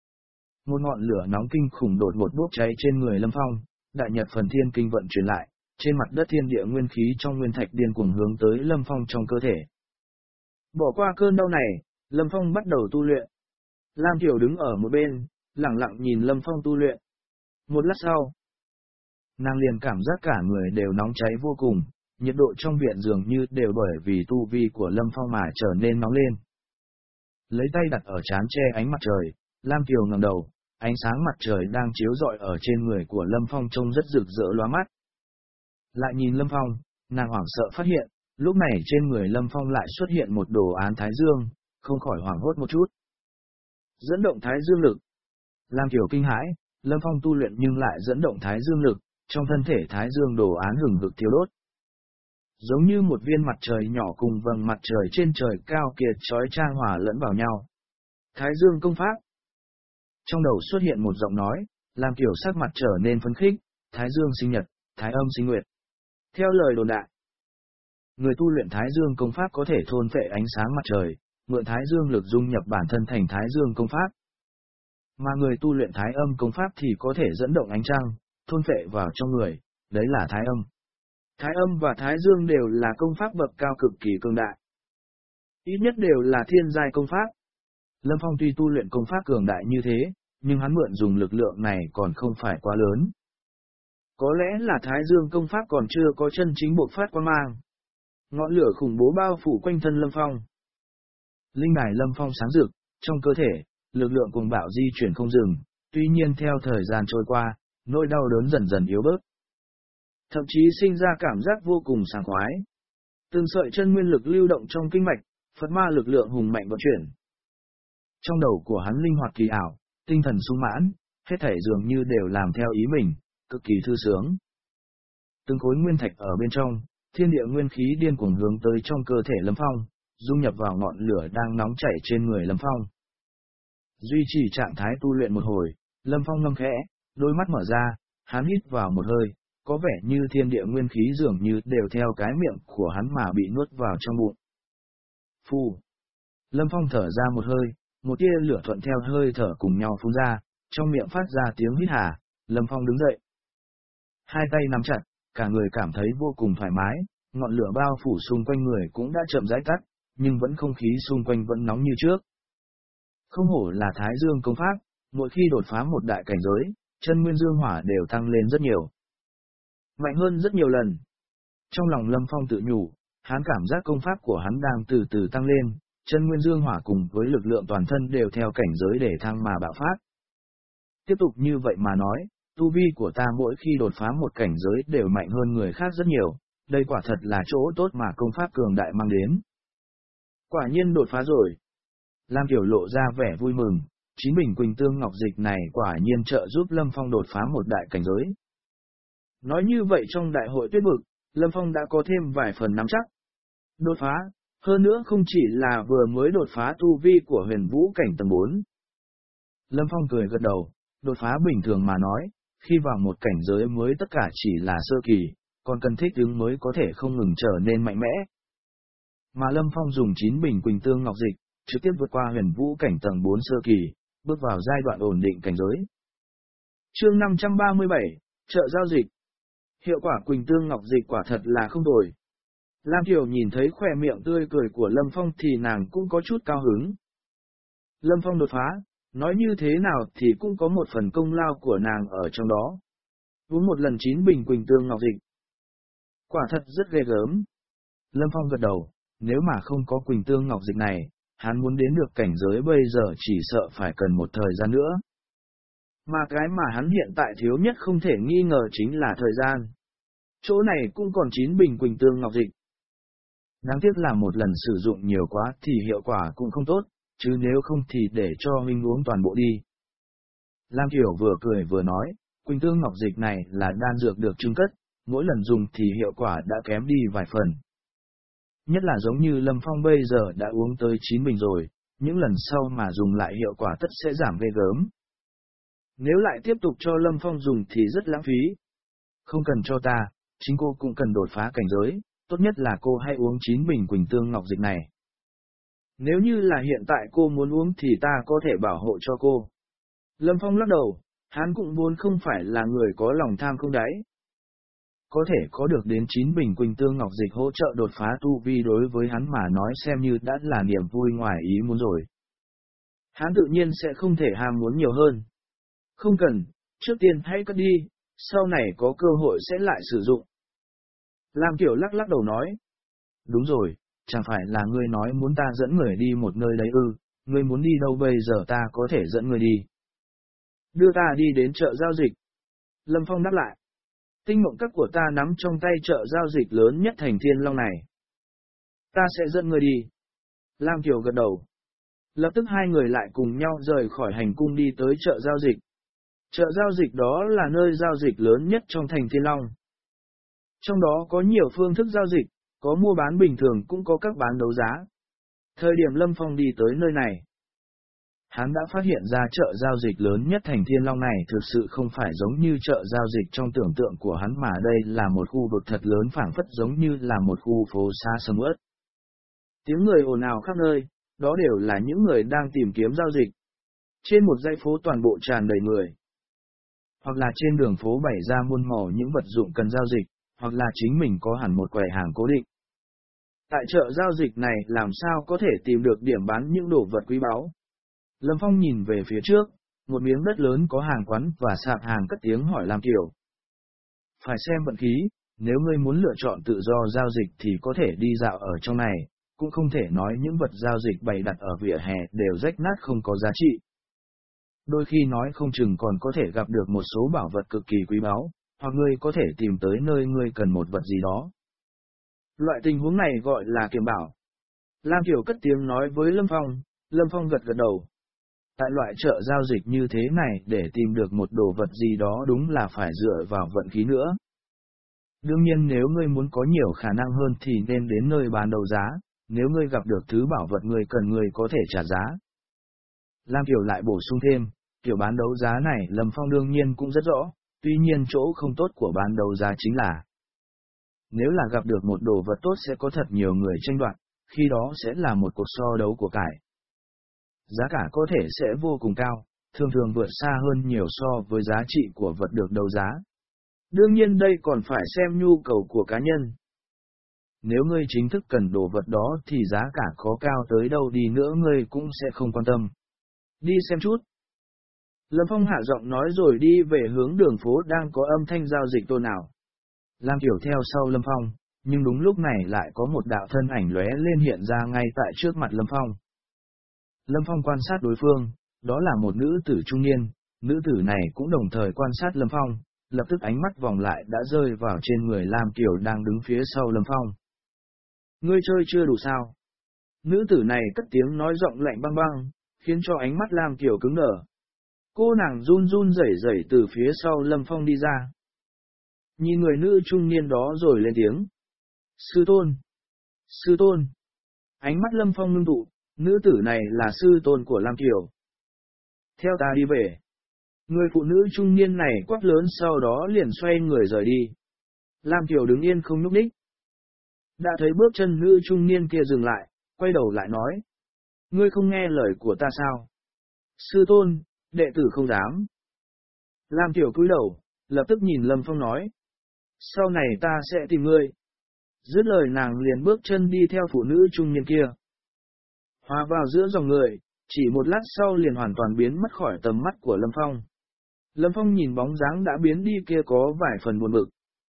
Một ngọn lửa nóng kinh khủng đột ngột bốc cháy trên người Lâm Phong, đại nhật phần thiên kinh vận chuyển lại, trên mặt đất thiên địa nguyên khí trong nguyên thạch điên cuồng hướng tới Lâm Phong trong cơ thể. Bỏ qua cơn đau này, Lâm Phong bắt đầu tu luyện. Lam Kiều đứng ở một bên, lặng lặng nhìn Lâm Phong tu luyện. Một lát sau, nàng liền cảm giác cả người đều nóng cháy vô cùng, nhiệt độ trong viện dường như đều bởi vì tu vi của Lâm Phong mà trở nên nóng lên. Lấy tay đặt ở trán che ánh mặt trời, Lam Kiều ngẩng đầu, ánh sáng mặt trời đang chiếu rọi ở trên người của Lâm Phong trông rất rực rỡ lóa mắt. Lại nhìn Lâm Phong, nàng hoảng sợ phát hiện, lúc này trên người Lâm Phong lại xuất hiện một đồ án Thái Dương, không khỏi hoảng hốt một chút. Dẫn động Thái Dương lực. Lam Kiều kinh hãi, Lâm Phong tu luyện nhưng lại dẫn động Thái Dương lực, trong thân thể Thái Dương đồ án hừng hực thiêu đốt. Giống như một viên mặt trời nhỏ cùng vầng mặt trời trên trời cao kia chói chang hòa lẫn vào nhau. Thái Dương công pháp. Trong đầu xuất hiện một giọng nói, làm Kiều sắc mặt trở nên phấn khích, Thái Dương sinh nhật, Thái âm sinh nguyệt. Theo lời đồn đại, người tu luyện Thái Dương công pháp có thể thôn phệ ánh sáng mặt trời, mượn Thái Dương lực dung nhập bản thân thành Thái Dương công pháp. Mà người tu luyện Thái âm công pháp thì có thể dẫn động ánh trăng, thôn phệ vào trong người, đấy là Thái âm. Thái âm và Thái Dương đều là công pháp bậc cao cực kỳ cường đại. Ít nhất đều là thiên giai công pháp. Lâm Phong tuy tu luyện công pháp cường đại như thế, nhưng hắn mượn dùng lực lượng này còn không phải quá lớn. Có lẽ là Thái Dương công pháp còn chưa có chân chính bộc phát quang mang. Ngọn lửa khủng bố bao phủ quanh thân Lâm Phong. Linh đài Lâm Phong sáng rực, trong cơ thể, lực lượng cuồng bạo di chuyển không dừng, tuy nhiên theo thời gian trôi qua, nỗi đau đớn dần dần yếu bớt. Thậm chí sinh ra cảm giác vô cùng sảng khoái. Từng sợi chân nguyên lực lưu động trong kinh mạch, Phật ma lực lượng hùng mạnh vận chuyển. Trong đầu của hắn linh hoạt kỳ ảo, tinh thần sung mãn, hết thảy dường như đều làm theo ý mình, cực kỳ thư sướng. Từng khối nguyên thạch ở bên trong, thiên địa nguyên khí điên cuồng hướng tới trong cơ thể Lâm Phong, dung nhập vào ngọn lửa đang nóng chảy trên người Lâm Phong. Duy trì trạng thái tu luyện một hồi, Lâm Phong ngâm khẽ, đôi mắt mở ra, hắn hít vào một hơi, có vẻ như thiên địa nguyên khí dường như đều theo cái miệng của hắn mà bị nuốt vào trong bụng. Phù. Lâm Phong thở ra một hơi, một tia lửa thuận theo hơi thở cùng nhau phun ra, trong miệng phát ra tiếng hít hà, Lâm Phong đứng dậy. Hai tay nắm chặt, cả người cảm thấy vô cùng thoải mái, ngọn lửa bao phủ xung quanh người cũng đã chậm rãi tắt, nhưng vẫn không khí xung quanh vẫn nóng như trước. Không hổ là Thái Dương công pháp, mỗi khi đột phá một đại cảnh giới, chân nguyên dương hỏa đều tăng lên rất nhiều. Mạnh hơn rất nhiều lần. Trong lòng Lâm Phong tự nhủ, hắn cảm giác công pháp của hắn đang từ từ tăng lên, chân nguyên dương hỏa cùng với lực lượng toàn thân đều theo cảnh giới để thăng mà bạo phát. Tiếp tục như vậy mà nói, tu vi của ta mỗi khi đột phá một cảnh giới đều mạnh hơn người khác rất nhiều, đây quả thật là chỗ tốt mà công pháp cường đại mang đến. Quả nhiên đột phá rồi. Lam Kiều lộ ra vẻ vui mừng, chín bình quỳnh tương ngọc dịch này quả nhiên trợ giúp Lâm Phong đột phá một đại cảnh giới. Nói như vậy trong đại hội tuyết vực, Lâm Phong đã có thêm vài phần nắm chắc. Đột phá, hơn nữa không chỉ là vừa mới đột phá tu vi của huyền vũ cảnh tầng bốn. Lâm Phong cười gật đầu, đột phá bình thường mà nói, khi vào một cảnh giới mới tất cả chỉ là sơ kỳ, còn cần thích ứng mới có thể không ngừng trở nên mạnh mẽ. Mà Lâm Phong dùng chín bình quỳnh tương ngọc dịch, trực tiếp vượt qua huyền vũ cảnh tầng bốn sơ kỳ, bước vào giai đoạn ổn định cảnh giới. Chương năm trăm ba mươi bảy, chợ giao dịch. Hiệu quả quỳnh tương ngọc dịch quả thật là không tồi. Lam Kiều nhìn thấy khóe miệng tươi cười của Lâm Phong thì nàng cũng có chút cao hứng. Lâm Phong đột phá, nói như thế nào thì cũng có một phần công lao của nàng ở trong đó. Uống một lần chín bình quỳnh tương ngọc dịch. Quả thật rất ghê gớm. Lâm Phong gật đầu, nếu mà không có quỳnh tương ngọc dịch này, hắn muốn đến được cảnh giới bây giờ chỉ sợ phải cần một thời gian nữa. Mà cái mà hắn hiện tại thiếu nhất không thể nghi ngờ chính là thời gian. Chỗ này cũng còn chín bình quỳnh tương ngọc dịch. Đáng tiếc là một lần sử dụng nhiều quá thì hiệu quả cũng không tốt, chứ nếu không thì để cho huynh uống toàn bộ đi. Lam Kiều vừa cười vừa nói, quỳnh tương ngọc dịch này là đan dược được trưng cất, mỗi lần dùng thì hiệu quả đã kém đi vài phần. Nhất là giống như Lâm Phong bây giờ đã uống tới chín bình rồi, những lần sau mà dùng lại hiệu quả tất sẽ giảm ghê gớm. Nếu lại tiếp tục cho Lâm Phong dùng thì rất lãng phí. Không cần cho ta, chính cô cũng cần đột phá cảnh giới, tốt nhất là cô hãy uống chín bình quỳnh tương ngọc dịch này. Nếu như là hiện tại cô muốn uống thì ta có thể bảo hộ cho cô. Lâm Phong lắc đầu, hắn cũng vốn không phải là người có lòng tham không đáy. Có thể có được đến chín bình quỳnh tương ngọc dịch hỗ trợ đột phá tu vi đối với hắn mà nói xem như đã là niềm vui ngoài ý muốn rồi. Hắn tự nhiên sẽ không thể ham muốn nhiều hơn. Không cần, trước tiên hãy cất đi, sau này có cơ hội sẽ lại sử dụng. Lam Kiều lắc lắc đầu nói. Đúng rồi, chẳng phải là ngươi nói muốn ta dẫn người đi một nơi đấy ư, ngươi muốn đi đâu bây giờ ta có thể dẫn ngươi đi. Đưa ta đi đến chợ giao dịch. Lâm Phong đáp lại. Tinh mộng các của ta nắm trong tay chợ giao dịch lớn nhất thành Thiên Long này. Ta sẽ dẫn ngươi đi. Lam Kiều gật đầu. Lập tức hai người lại cùng nhau rời khỏi hành cung đi tới chợ giao dịch. Chợ giao dịch đó là nơi giao dịch lớn nhất trong thành Thiên Long. Trong đó có nhiều phương thức giao dịch, có mua bán bình thường cũng có các bán đấu giá. Thời điểm Lâm Phong đi tới nơi này, hắn đã phát hiện ra chợ giao dịch lớn nhất thành Thiên Long này thực sự không phải giống như chợ giao dịch trong tưởng tượng của hắn mà đây là một khu vực thật lớn phảng phất giống như là một khu phố xa sầm uất. Tiếng người ồn ào khắp nơi, đó đều là những người đang tìm kiếm giao dịch. Trên một dãy phố toàn bộ tràn đầy người. Hoặc là trên đường phố bày ra muôn màu những vật dụng cần giao dịch, hoặc là chính mình có hẳn một quầy hàng cố định. Tại chợ giao dịch này làm sao có thể tìm được điểm bán những đồ vật quý báu. Lâm Phong nhìn về phía trước, một miếng đất lớn có hàng quán và sạp hàng cất tiếng hỏi Lam Kiều. Phải xem vận khí, nếu ngươi muốn lựa chọn tự do giao dịch thì có thể đi dạo ở trong này, cũng không thể nói những vật giao dịch bày đặt ở vỉa hè đều rách nát không có giá trị. Đôi khi nói không chừng còn có thể gặp được một số bảo vật cực kỳ quý báu, hoặc ngươi có thể tìm tới nơi ngươi cần một vật gì đó. Loại tình huống này gọi là kiểm bảo. Lam Kiều cất tiếng nói với Lâm Phong, Lâm Phong gật gật đầu. Tại loại chợ giao dịch như thế này để tìm được một đồ vật gì đó đúng là phải dựa vào vận khí nữa. Đương nhiên nếu ngươi muốn có nhiều khả năng hơn thì nên đến nơi bán đấu giá, nếu ngươi gặp được thứ bảo vật ngươi cần ngươi có thể trả giá. Lam Kiều lại bổ sung thêm, kiểu bán đấu giá này Lâm Phong đương nhiên cũng rất rõ, tuy nhiên chỗ không tốt của bán đấu giá chính là nếu là gặp được một đồ vật tốt sẽ có thật nhiều người tranh đoạt, khi đó sẽ là một cuộc so đấu của cải. Giá cả có thể sẽ vô cùng cao, thường thường vượt xa hơn nhiều so với giá trị của vật được đấu giá. Đương nhiên đây còn phải xem nhu cầu của cá nhân. Nếu ngươi chính thức cần đồ vật đó thì giá cả có cao tới đâu đi nữa ngươi cũng sẽ không quan tâm. Đi xem chút. Lâm Phong hạ giọng nói rồi đi về hướng đường phố đang có âm thanh giao dịch ồn ào. Lam Kiều theo sau Lâm Phong, nhưng đúng lúc này lại có một đạo thân ảnh lóe lên hiện ra ngay tại trước mặt Lâm Phong. Lâm Phong quan sát đối phương, đó là một nữ tử trung niên, nữ tử này cũng đồng thời quan sát Lâm Phong, lập tức ánh mắt vòng lại đã rơi vào trên người Lam Kiều đang đứng phía sau Lâm Phong. Ngươi chơi chưa đủ sao? Nữ tử này cất tiếng nói giọng lạnh băng băng, khiến cho ánh mắt Lam Kiều cứng đờ. Cô nàng run run rẩy rẩy từ phía sau Lâm Phong đi ra. Nhìn người nữ trung niên đó rồi lên tiếng. Sư tôn! Sư tôn! Ánh mắt Lâm Phong ngưng tụ, nữ tử này là sư tôn của Lam Kiều. Theo ta đi về. Người phụ nữ trung niên này quát lớn sau đó liền xoay người rời đi. Lam Kiều đứng yên không nhúc nhích. Đã thấy bước chân nữ trung niên kia dừng lại, quay đầu lại nói. Ngươi không nghe lời của ta sao? Sư tôn, đệ tử không dám. Lam Kiều cúi đầu, lập tức nhìn Lâm Phong nói. Sau này ta sẽ tìm ngươi. Dứt lời nàng liền bước chân đi theo phụ nữ trung niên kia. Hòa vào giữa dòng người, chỉ một lát sau liền hoàn toàn biến mất khỏi tầm mắt của Lâm Phong. Lâm Phong nhìn bóng dáng đã biến đi kia có vài phần buồn bực.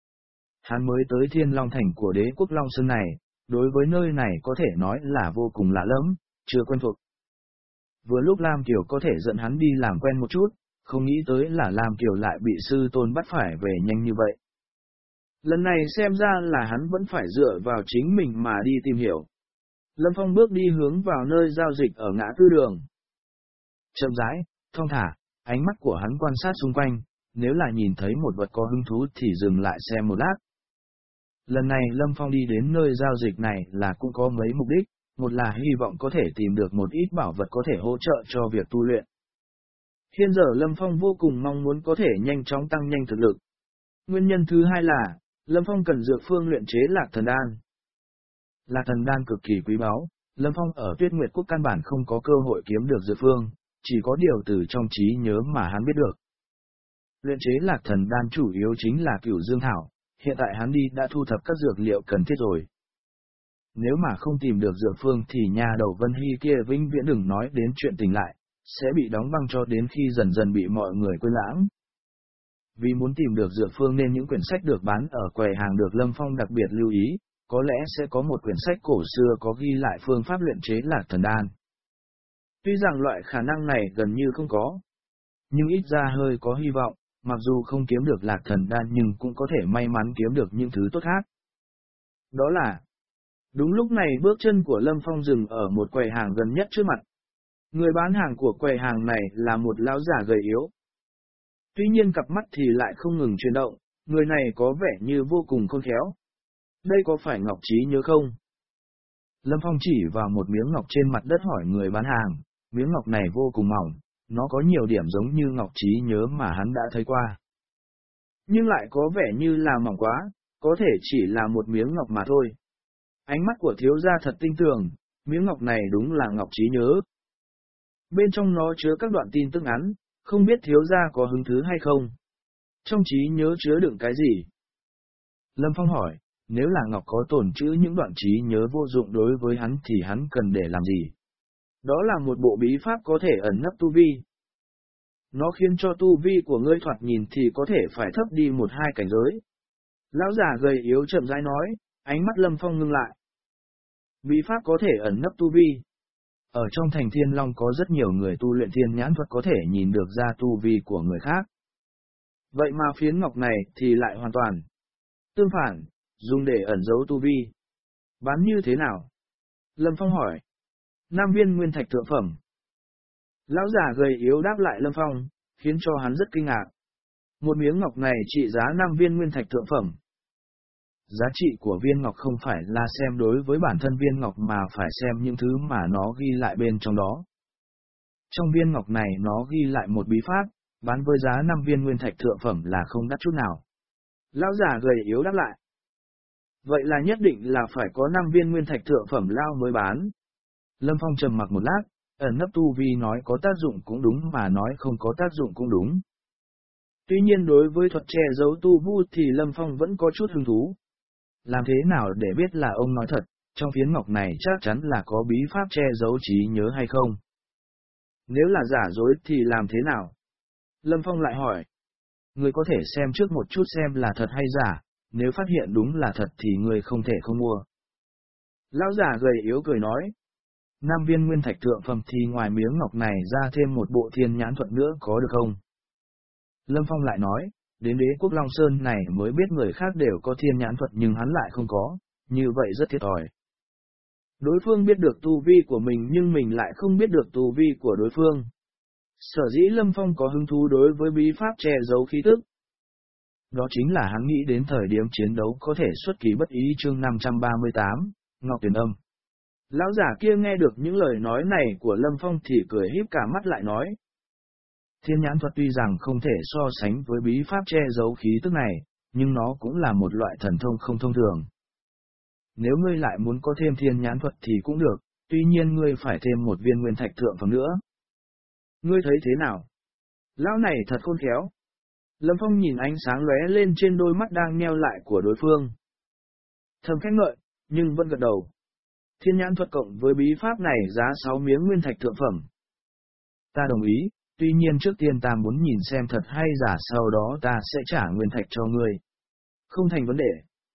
Hắn mới tới Thiên Long Thành của đế quốc Long Sơn này, đối với nơi này có thể nói là vô cùng lạ lẫm, chưa quen thuộc. Vừa lúc Lam Kiều có thể dẫn hắn đi làm quen một chút, không nghĩ tới là Lam Kiều lại bị sư tôn bắt phải về nhanh như vậy. Lần này xem ra là hắn vẫn phải dựa vào chính mình mà đi tìm hiểu. Lâm Phong bước đi hướng vào nơi giao dịch ở ngã tư đường. Chậm rãi, thong thả, ánh mắt của hắn quan sát xung quanh, nếu là nhìn thấy một vật có hứng thú thì dừng lại xem một lát. Lần này Lâm Phong đi đến nơi giao dịch này là cũng có mấy mục đích, một là hy vọng có thể tìm được một ít bảo vật có thể hỗ trợ cho việc tu luyện. Hiện giờ Lâm Phong vô cùng mong muốn có thể nhanh chóng tăng nhanh thực lực. Nguyên nhân thứ hai là, Lâm Phong cần dược phương luyện chế lạc thần đan. Lạc thần đan cực kỳ quý báu, Lâm Phong ở Tuyết Nguyệt Quốc căn bản không có cơ hội kiếm được dược phương, chỉ có điều từ trong trí nhớ mà hắn biết được. Luyện chế lạc thần đan chủ yếu chính là cửu dương thảo, hiện tại hắn đi đã thu thập các dược liệu cần thiết rồi. Nếu mà không tìm được dược phương thì nhà đầu Vân Hy kia vĩnh viễn đừng nói đến chuyện tỉnh lại, sẽ bị đóng băng cho đến khi dần dần bị mọi người quên lãng. Vì muốn tìm được dược phương nên những quyển sách được bán ở quầy hàng được Lâm Phong đặc biệt lưu ý, có lẽ sẽ có một quyển sách cổ xưa có ghi lại phương pháp luyện chế lạc thần đan. Tuy rằng loại khả năng này gần như không có, nhưng ít ra hơi có hy vọng, mặc dù không kiếm được lạc thần đan nhưng cũng có thể may mắn kiếm được những thứ tốt khác. Đó là, đúng lúc này bước chân của Lâm Phong dừng ở một quầy hàng gần nhất trước mặt. Người bán hàng của quầy hàng này là một lão già gầy yếu. Tuy nhiên cặp mắt thì lại không ngừng chuyển động, người này có vẻ như vô cùng khôn khéo. Đây có phải ngọc trí nhớ không? Lâm Phong chỉ vào một miếng ngọc trên mặt đất hỏi người bán hàng, miếng ngọc này vô cùng mỏng, nó có nhiều điểm giống như ngọc trí nhớ mà hắn đã thấy qua. Nhưng lại có vẻ như là mỏng quá, có thể chỉ là một miếng ngọc mà thôi. Ánh mắt của thiếu gia thật tinh tường, miếng ngọc này đúng là ngọc trí nhớ. Bên trong nó chứa các đoạn tin tức ngắn, không biết thiếu gia có hứng thú hay không? Trong trí nhớ chứa đựng cái gì? Lâm Phong hỏi, nếu là ngọc có tồn trữ những đoạn trí nhớ vô dụng đối với hắn thì hắn cần để làm gì? Đó là một bộ bí pháp có thể ẩn nấp tu vi. Nó khiến cho tu vi của ngươi thoạt nhìn thì có thể phải thấp đi một hai cảnh giới. Lão già gầy yếu chậm rãi nói, ánh mắt Lâm Phong ngưng lại. Bí pháp có thể ẩn nấp tu vi. Ở trong thành Thiên Long có rất nhiều người tu luyện thiên nhãn thuật có thể nhìn được ra tu vi của người khác. Vậy mà phiến ngọc này thì lại hoàn toàn tương phản, dùng để ẩn giấu tu vi. Bán như thế nào? Lâm Phong hỏi. Năm viên nguyên thạch thượng phẩm. Lão già gầy yếu đáp lại Lâm Phong, khiến cho hắn rất kinh ngạc. Một miếng ngọc này trị giá năm viên nguyên thạch thượng phẩm. Giá trị của viên ngọc không phải là xem đối với bản thân viên ngọc mà phải xem những thứ mà nó ghi lại bên trong đó. Trong viên ngọc này nó ghi lại một bí pháp, bán với giá năm viên nguyên thạch thượng phẩm là không đắt chút nào. Lão già gầy yếu đáp lại. Vậy là nhất định là phải có năm viên nguyên thạch thượng phẩm lao mới bán. Lâm Phong trầm mặc một lát, ẩn nấp tu vi nói có tác dụng cũng đúng mà nói không có tác dụng cũng đúng. Tuy nhiên đối với thuật che giấu tu vu thì Lâm Phong vẫn có chút hứng thú. Làm thế nào để biết là ông nói thật, trong phiến ngọc này chắc chắn là có bí pháp che giấu trí nhớ hay không? Nếu là giả dối thì làm thế nào? Lâm Phong lại hỏi. Người có thể xem trước một chút xem là thật hay giả, nếu phát hiện đúng là thật thì người không thể không mua. Lão già gầy yếu cười nói. Năm viên nguyên thạch thượng phẩm thì ngoài miếng ngọc này ra thêm một bộ thiên nhãn thuật nữa có được không? Lâm Phong lại nói, đến đế quốc Long Sơn này mới biết người khác đều có thiên nhãn thuật nhưng hắn lại không có, như vậy rất thiệt thòi. Đối phương biết được tu vi của mình nhưng mình lại không biết được tu vi của đối phương. Sở dĩ Lâm Phong có hứng thú đối với bí pháp che giấu khí tức. Đó chính là hắn nghĩ đến thời điểm chiến đấu có thể xuất kỳ bất ý chương năm trăm ba mươi tám, Ngọc Tuyền Âm. Lão giả kia nghe được những lời nói này của Lâm Phong thì cười híp cả mắt lại nói. Thiên nhãn thuật tuy rằng không thể so sánh với bí pháp che giấu khí tức này, nhưng nó cũng là một loại thần thông không thông thường. Nếu ngươi lại muốn có thêm thiên nhãn thuật thì cũng được, tuy nhiên ngươi phải thêm một viên nguyên thạch thượng phẩm nữa. Ngươi thấy thế nào? Lão này thật khôn khéo. Lâm Phong nhìn ánh sáng lóe lên trên đôi mắt đang nheo lại của đối phương. Thầm khen ngợi, nhưng vẫn gật đầu. Thiên nhãn thuật cộng với bí pháp này giá sáu miếng nguyên thạch thượng phẩm. Ta đồng ý, tuy nhiên trước tiên ta muốn nhìn xem thật hay giả sau đó ta sẽ trả nguyên thạch cho ngươi. Không thành vấn đề.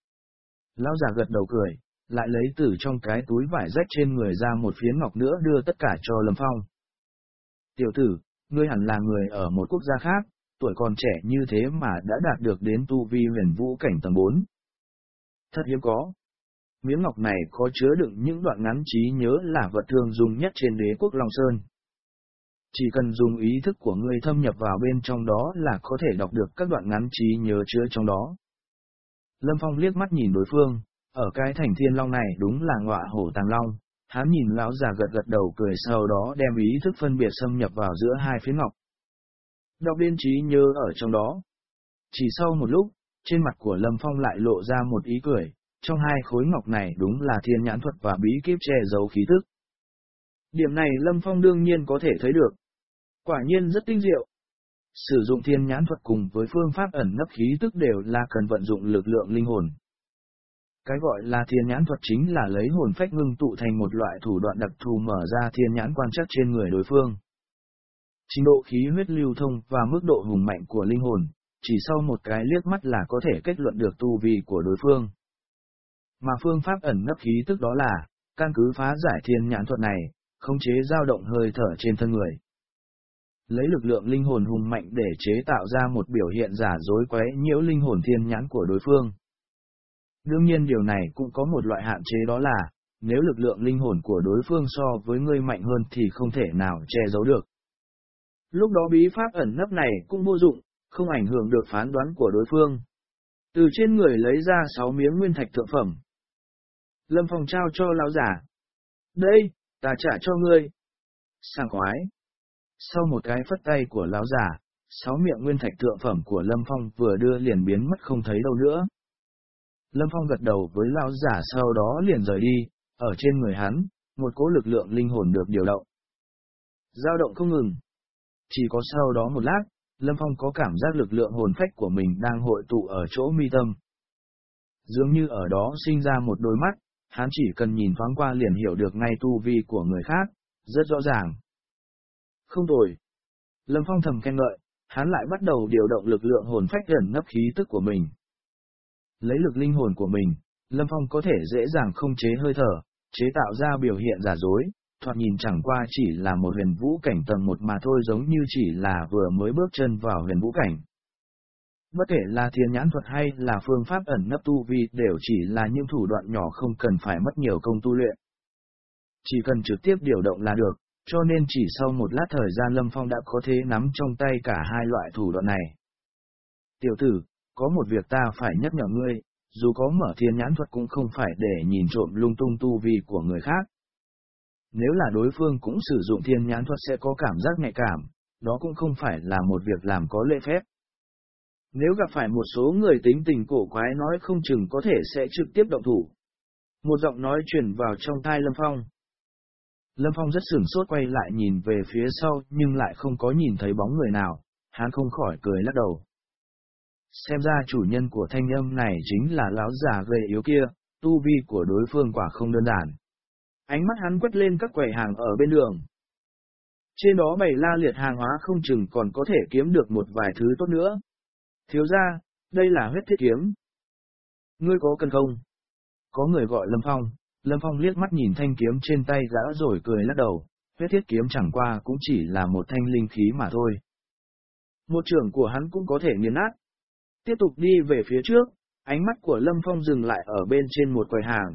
Lão già gật đầu cười, lại lấy từ trong cái túi vải rách trên người ra một phiến ngọc nữa đưa tất cả cho Lâm Phong. Tiểu tử, ngươi hẳn là người ở một quốc gia khác, tuổi còn trẻ như thế mà đã đạt được đến tu vi huyền vũ cảnh tầng bốn. Thật hiếm có. Miếng ngọc này có chứa đựng những đoạn ngắn trí nhớ là vật thường dùng nhất trên đế quốc Long Sơn. Chỉ cần dùng ý thức của ngươi thâm nhập vào bên trong đó là có thể đọc được các đoạn ngắn trí nhớ chứa trong đó. Lâm Phong liếc mắt nhìn đối phương, ở cái thành Thiên Long này đúng là ngọa hổ tàng long, hắn nhìn lão già gật gật đầu cười sau đó đem ý thức phân biệt xâm nhập vào giữa hai phiến ngọc. Đọc đến trí nhớ ở trong đó. Chỉ sau một lúc, trên mặt của Lâm Phong lại lộ ra một ý cười, trong hai khối ngọc này đúng là thiên nhãn thuật và bí kíp che giấu khí tức. Điểm này Lâm Phong đương nhiên có thể thấy được. Quả nhiên rất tinh diệu. Sử dụng thiên nhãn thuật cùng với phương pháp ẩn nấp khí tức đều là cần vận dụng lực lượng linh hồn. Cái gọi là thiên nhãn thuật chính là lấy hồn phách ngưng tụ thành một loại thủ đoạn đặc thù mở ra thiên nhãn quan trắc trên người đối phương. Trình độ khí huyết lưu thông và mức độ hùng mạnh của linh hồn, chỉ sau một cái liếc mắt là có thể kết luận được tu vi của đối phương. Mà phương pháp ẩn nấp khí tức đó là, căn cứ phá giải thiên nhãn thuật này, khống chế dao động hơi thở trên thân người. Lấy lực lượng linh hồn hùng mạnh để chế tạo ra một biểu hiện giả dối quấy nhiễu linh hồn thiên nhãn của đối phương. Đương nhiên điều này cũng có một loại hạn chế, đó là, nếu lực lượng linh hồn của đối phương so với ngươi mạnh hơn thì không thể nào che giấu được. Lúc đó bí pháp ẩn nấp này cũng vô dụng, không ảnh hưởng được phán đoán của đối phương. Từ trên người lấy ra sáu miếng nguyên thạch thượng phẩm. Lâm Phong trao cho lão giả. Đây, ta trả cho ngươi. Sảng khoái. Sau một cái phất tay của lão giả, sáu miệng nguyên thạch thượng phẩm của Lâm Phong vừa đưa liền biến mất không thấy đâu nữa. Lâm Phong gật đầu với lão giả, sau đó liền rời đi. Ở trên người hắn, một cỗ lực lượng linh hồn được điều động. Dao động không ngừng. Chỉ có sau đó một lát, Lâm Phong có cảm giác lực lượng hồn phách của mình đang hội tụ ở chỗ mi tâm. Dường như ở đó sinh ra một đôi mắt, hắn chỉ cần nhìn thoáng qua liền hiểu được ngay tu vi của người khác, rất rõ ràng. Không tồi. Lâm Phong thầm khen ngợi, hắn lại bắt đầu điều động lực lượng hồn phách ẩn nấp khí tức của mình. Lấy lực linh hồn của mình, Lâm Phong có thể dễ dàng không chế hơi thở, chế tạo ra biểu hiện giả dối, thoạt nhìn chẳng qua chỉ là một huyền vũ cảnh tầng một mà thôi, giống như chỉ là vừa mới bước chân vào huyền vũ cảnh. Bất kể là thiên nhãn thuật hay là phương pháp ẩn nấp tu vi đều chỉ là những thủ đoạn nhỏ không cần phải mất nhiều công tu luyện. Chỉ cần trực tiếp điều động là được, cho nên chỉ sau một lát thời gian Lâm Phong đã có thể nắm trong tay cả hai loại thủ đoạn này. Tiểu tử, có một việc ta phải nhắc nhở ngươi, dù có mở thiên nhãn thuật cũng không phải để nhìn trộm lung tung tu vi của người khác. Nếu là đối phương cũng sử dụng thiên nhãn thuật sẽ có cảm giác nhạy cảm, đó cũng không phải là một việc làm có lễ phép. Nếu gặp phải một số người tính tình cổ quái nói không chừng có thể sẽ trực tiếp động thủ. Một giọng nói truyền vào trong tai Lâm Phong. Lâm Phong rất sửng sốt, quay lại nhìn về phía sau nhưng lại không có nhìn thấy bóng người nào, hắn không khỏi cười lắc đầu. Xem ra chủ nhân của thanh âm này chính là lão già gầy yếu kia, tu vi của đối phương quả không đơn giản. Ánh mắt hắn quét lên các quầy hàng ở bên đường. Trên đó bày la liệt hàng hóa không chừng còn có thể kiếm được một vài thứ tốt nữa. Thiếu gia, đây là huyết thiết kiếm. Ngươi có cần không? Có người gọi Lâm Phong, Lâm Phong liếc mắt nhìn thanh kiếm trên tay gã rồi cười lắc đầu, huyết thiết kiếm chẳng qua cũng chỉ là một thanh linh khí mà thôi. Một trưởng của hắn cũng có thể nghiền nát. Tiếp tục đi về phía trước, ánh mắt của Lâm Phong dừng lại ở bên trên một quầy hàng.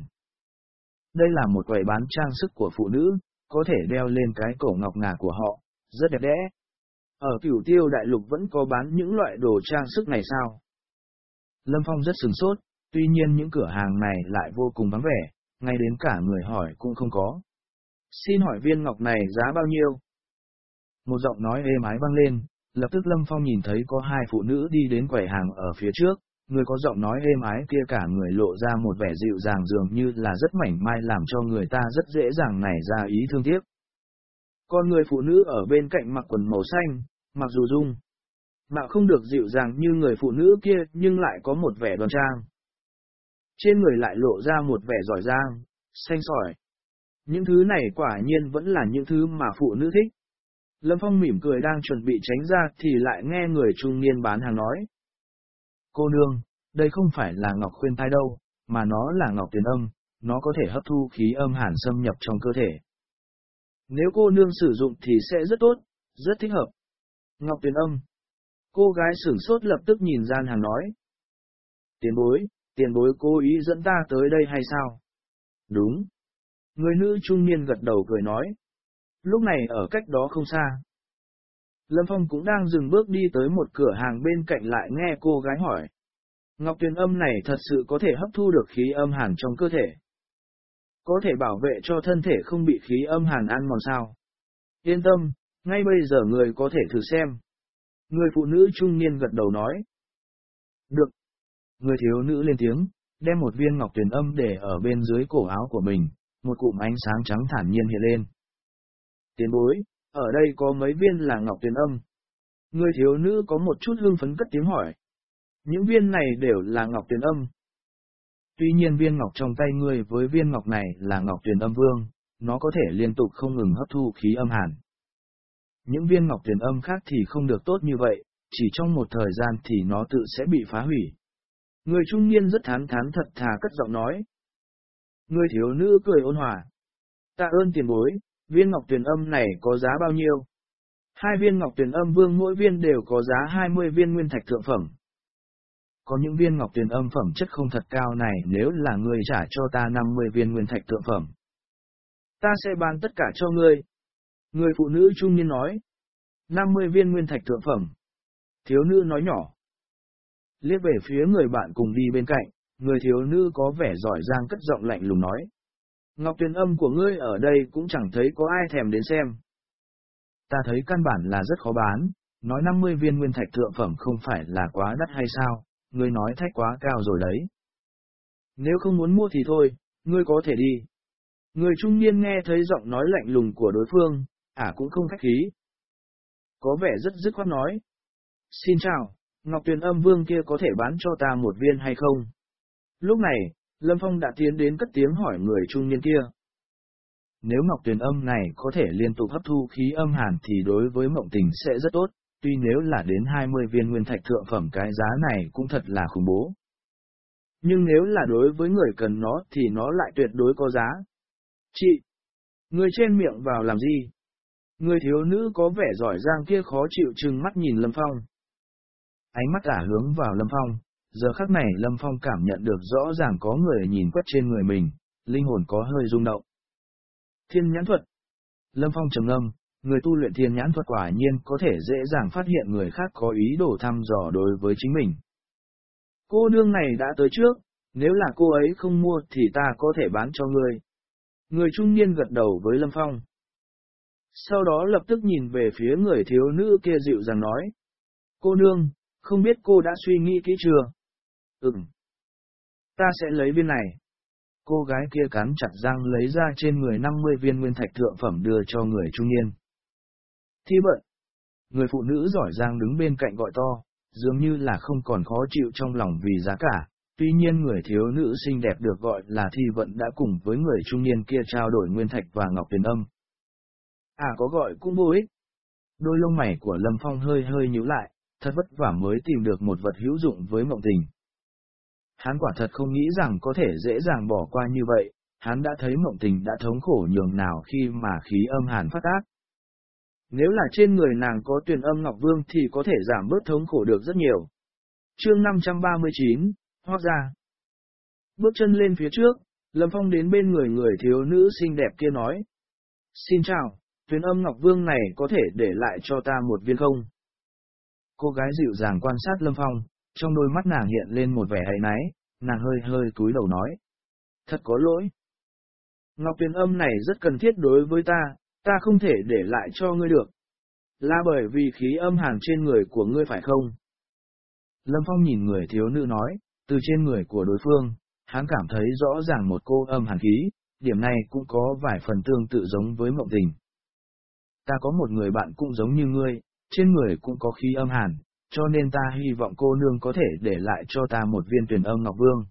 Đây là một quầy bán trang sức của phụ nữ, có thể đeo lên cái cổ ngọc ngà của họ, rất đẹp đẽ. Ở Cửu Tiêu Đại Lục vẫn có bán những loại đồ trang sức này sao? Lâm Phong rất sửng sốt, tuy nhiên những cửa hàng này lại vô cùng vắng vẻ, ngay đến cả người hỏi cũng không có. Xin hỏi viên ngọc này giá bao nhiêu? Một giọng nói êm ái vang lên, lập tức Lâm Phong nhìn thấy có hai phụ nữ đi đến quầy hàng ở phía trước, người có giọng nói êm ái kia cả người lộ ra một vẻ dịu dàng dường như là rất mảnh mai làm cho người ta rất dễ dàng nảy ra ý thương tiếc. Còn người phụ nữ ở bên cạnh mặc quần màu xanh, mặc dù dung mạo không được dịu dàng như người phụ nữ kia nhưng lại có một vẻ đoan trang. Trên người lại lộ ra một vẻ giỏi giang, xanh sỏi. Những thứ này quả nhiên vẫn là những thứ mà phụ nữ thích. Lâm Phong mỉm cười đang chuẩn bị tránh ra thì lại nghe người trung niên bán hàng nói. Cô nương, đây không phải là ngọc khuyên thai đâu, mà nó là ngọc tiền âm, nó có thể hấp thu khí âm hàn xâm nhập trong cơ thể. Nếu cô nương sử dụng thì sẽ rất tốt, rất thích hợp. Ngọc tiền âm. Cô gái sửng sốt lập tức nhìn gian hàng nói. Tiền bối, tiền bối cố ý dẫn ta tới đây hay sao? Đúng. Người nữ trung niên gật đầu cười nói. Lúc này ở cách đó không xa. Lâm Phong cũng đang dừng bước đi tới một cửa hàng bên cạnh lại nghe cô gái hỏi. Ngọc tuyền âm này thật sự có thể hấp thu được khí âm hàn trong cơ thể. Có thể bảo vệ cho thân thể không bị khí âm hàn ăn mòn sao? Yên tâm, ngay bây giờ người có thể thử xem. Người phụ nữ trung niên gật đầu nói. Được. Người thiếu nữ lên tiếng, đem một viên ngọc tuyền âm để ở bên dưới cổ áo của mình, một cụm ánh sáng trắng thản nhiên hiện lên. Tiền bối, ở đây có mấy viên là ngọc tuyền âm. Người thiếu nữ có một chút hưng phấn cất tiếng hỏi. Những viên này đều là ngọc tuyền âm. Tuy nhiên viên ngọc trong tay ngươi với viên ngọc này là ngọc tuyền âm vương, nó có thể liên tục không ngừng hấp thu khí âm hàn. Những viên ngọc tuyền âm khác thì không được tốt như vậy, chỉ trong một thời gian thì nó tự sẽ bị phá hủy. Người trung niên rất thán thán thật thà cất giọng nói. Người thiếu nữ cười ôn hòa. Tạ ơn tiền bối, viên ngọc tuyền âm này có giá bao nhiêu? Hai viên ngọc tuyền âm vương mỗi viên đều có giá hai mươi viên nguyên thạch thượng phẩm. Có những viên ngọc tuyền âm phẩm chất không thật cao này nếu là ngươi trả cho ta năm mươi viên nguyên thạch thượng phẩm. Ta sẽ bán tất cả cho ngươi. Người phụ nữ trung niên nói. năm mươi viên nguyên thạch thượng phẩm. Thiếu nữ nói nhỏ. Liếc về phía người bạn cùng đi bên cạnh, người thiếu nữ có vẻ giỏi giang cất giọng lạnh lùng nói. Ngọc tuyền âm của ngươi ở đây cũng chẳng thấy có ai thèm đến xem. Ta thấy căn bản là rất khó bán, nói năm mươi viên nguyên thạch thượng phẩm không phải là quá đắt hay sao, ngươi nói thách quá cao rồi đấy. Nếu không muốn mua thì thôi, ngươi có thể đi. Người trung niên nghe thấy giọng nói lạnh lùng của đối phương, ả à cũng không khách khí. Có vẻ rất dứt khoát nói. Xin chào, Ngọc Tuyền âm vương kia có thể bán cho ta một viên hay không? Lúc này, Lâm Phong đã tiến đến cất tiếng hỏi người trung niên kia. Nếu Ngọc Tuyền âm này có thể liên tục hấp thu khí âm hàn thì đối với Mộng Tình sẽ rất tốt, tuy nếu là đến hai mươi viên nguyên thạch thượng phẩm cái giá này cũng thật là khủng bố. Nhưng nếu là đối với người cần nó thì nó lại tuyệt đối có giá. Chị! Người trên miệng vào làm gì? Người thiếu nữ có vẻ giỏi giang kia khó chịu trừng mắt nhìn Lâm Phong. Ánh mắt ả hướng vào Lâm Phong, giờ khắc này Lâm Phong cảm nhận được rõ ràng có người nhìn quét trên người mình, linh hồn có hơi rung động. Thiên nhãn thuật. Lâm Phong trầm ngâm, người tu luyện thiên nhãn thuật quả nhiên có thể dễ dàng phát hiện người khác có ý đồ thăm dò đối với chính mình. Cô nương này đã tới trước, nếu là cô ấy không mua thì ta có thể bán cho ngươi. Người trung niên gật đầu với Lâm Phong. Sau đó lập tức nhìn về phía người thiếu nữ kia dịu dàng nói. Cô nương, không biết cô đã suy nghĩ kỹ chưa? Ừm. Ta sẽ lấy viên này. Cô gái kia cắn chặt răng lấy ra trên người năm mươi viên nguyên thạch thượng phẩm đưa cho người trung niên. Thi vận. Người phụ nữ giỏi giang đứng bên cạnh gọi to, dường như là không còn khó chịu trong lòng vì giá cả. Tuy nhiên người thiếu nữ xinh đẹp được gọi là Thi vận đã cùng với người trung niên kia trao đổi nguyên thạch và ngọc tuyền âm. À có gọi cũng vô ích. Đôi lông mày của Lâm Phong hơi hơi nhíu lại, thật vất vả mới tìm được một vật hữu dụng với Mộng Tình. Hắn quả thật không nghĩ rằng có thể dễ dàng bỏ qua như vậy, hắn đã thấy Mộng Tình đã thống khổ nhường nào khi mà khí âm hàn phát tác. Nếu là trên người nàng có tuyền âm ngọc vương thì có thể giảm bớt thống khổ được rất nhiều. Chương năm trăm ba mươi chín, Hoác Gia. Bước chân lên phía trước, Lâm Phong đến bên người người thiếu nữ xinh đẹp kia nói. Xin chào, tuyền âm ngọc vương này có thể để lại cho ta một viên không? Cô gái dịu dàng quan sát Lâm Phong, trong đôi mắt nàng hiện lên một vẻ áy náy, nàng hơi hơi cúi đầu nói. Thật có lỗi. Ngọc tuyền âm này rất cần thiết đối với ta, ta không thể để lại cho ngươi được. Là bởi vì khí âm hàn trên người của ngươi phải không? Lâm Phong nhìn người thiếu nữ nói, từ trên người của đối phương, hắn cảm thấy rõ ràng một cô âm hàn khí, điểm này cũng có vài phần tương tự giống với Mộng Tình. Ta có một người bạn cũng giống như ngươi, trên người cũng có khí âm hàn, cho nên ta hy vọng cô nương có thể để lại cho ta một viên tuyền âm ngọc vương.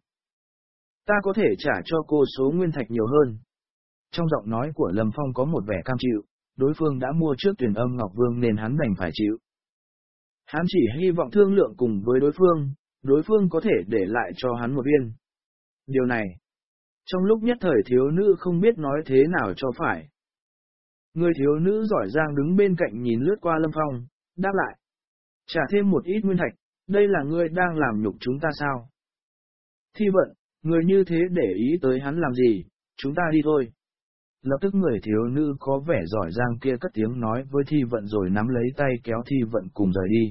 Ta có thể trả cho cô số nguyên thạch nhiều hơn. Trong giọng nói của Lâm Phong có một vẻ cam chịu, đối phương đã mua trước tuyền âm ngọc vương nên hắn đành phải chịu. Hắn chỉ hy vọng thương lượng cùng với đối phương, đối phương có thể để lại cho hắn một viên. Điều này, trong lúc nhất thời thiếu nữ không biết nói thế nào cho phải. Người thiếu nữ giỏi giang đứng bên cạnh nhìn lướt qua Lâm Phong, đáp lại. Trả thêm một ít nguyên thạch, đây là ngươi đang làm nhục chúng ta sao? Thi vận, người như thế để ý tới hắn làm gì, chúng ta đi thôi. Lập tức người thiếu nữ có vẻ giỏi giang kia cất tiếng nói với Thi vận rồi nắm lấy tay kéo Thi vận cùng rời đi.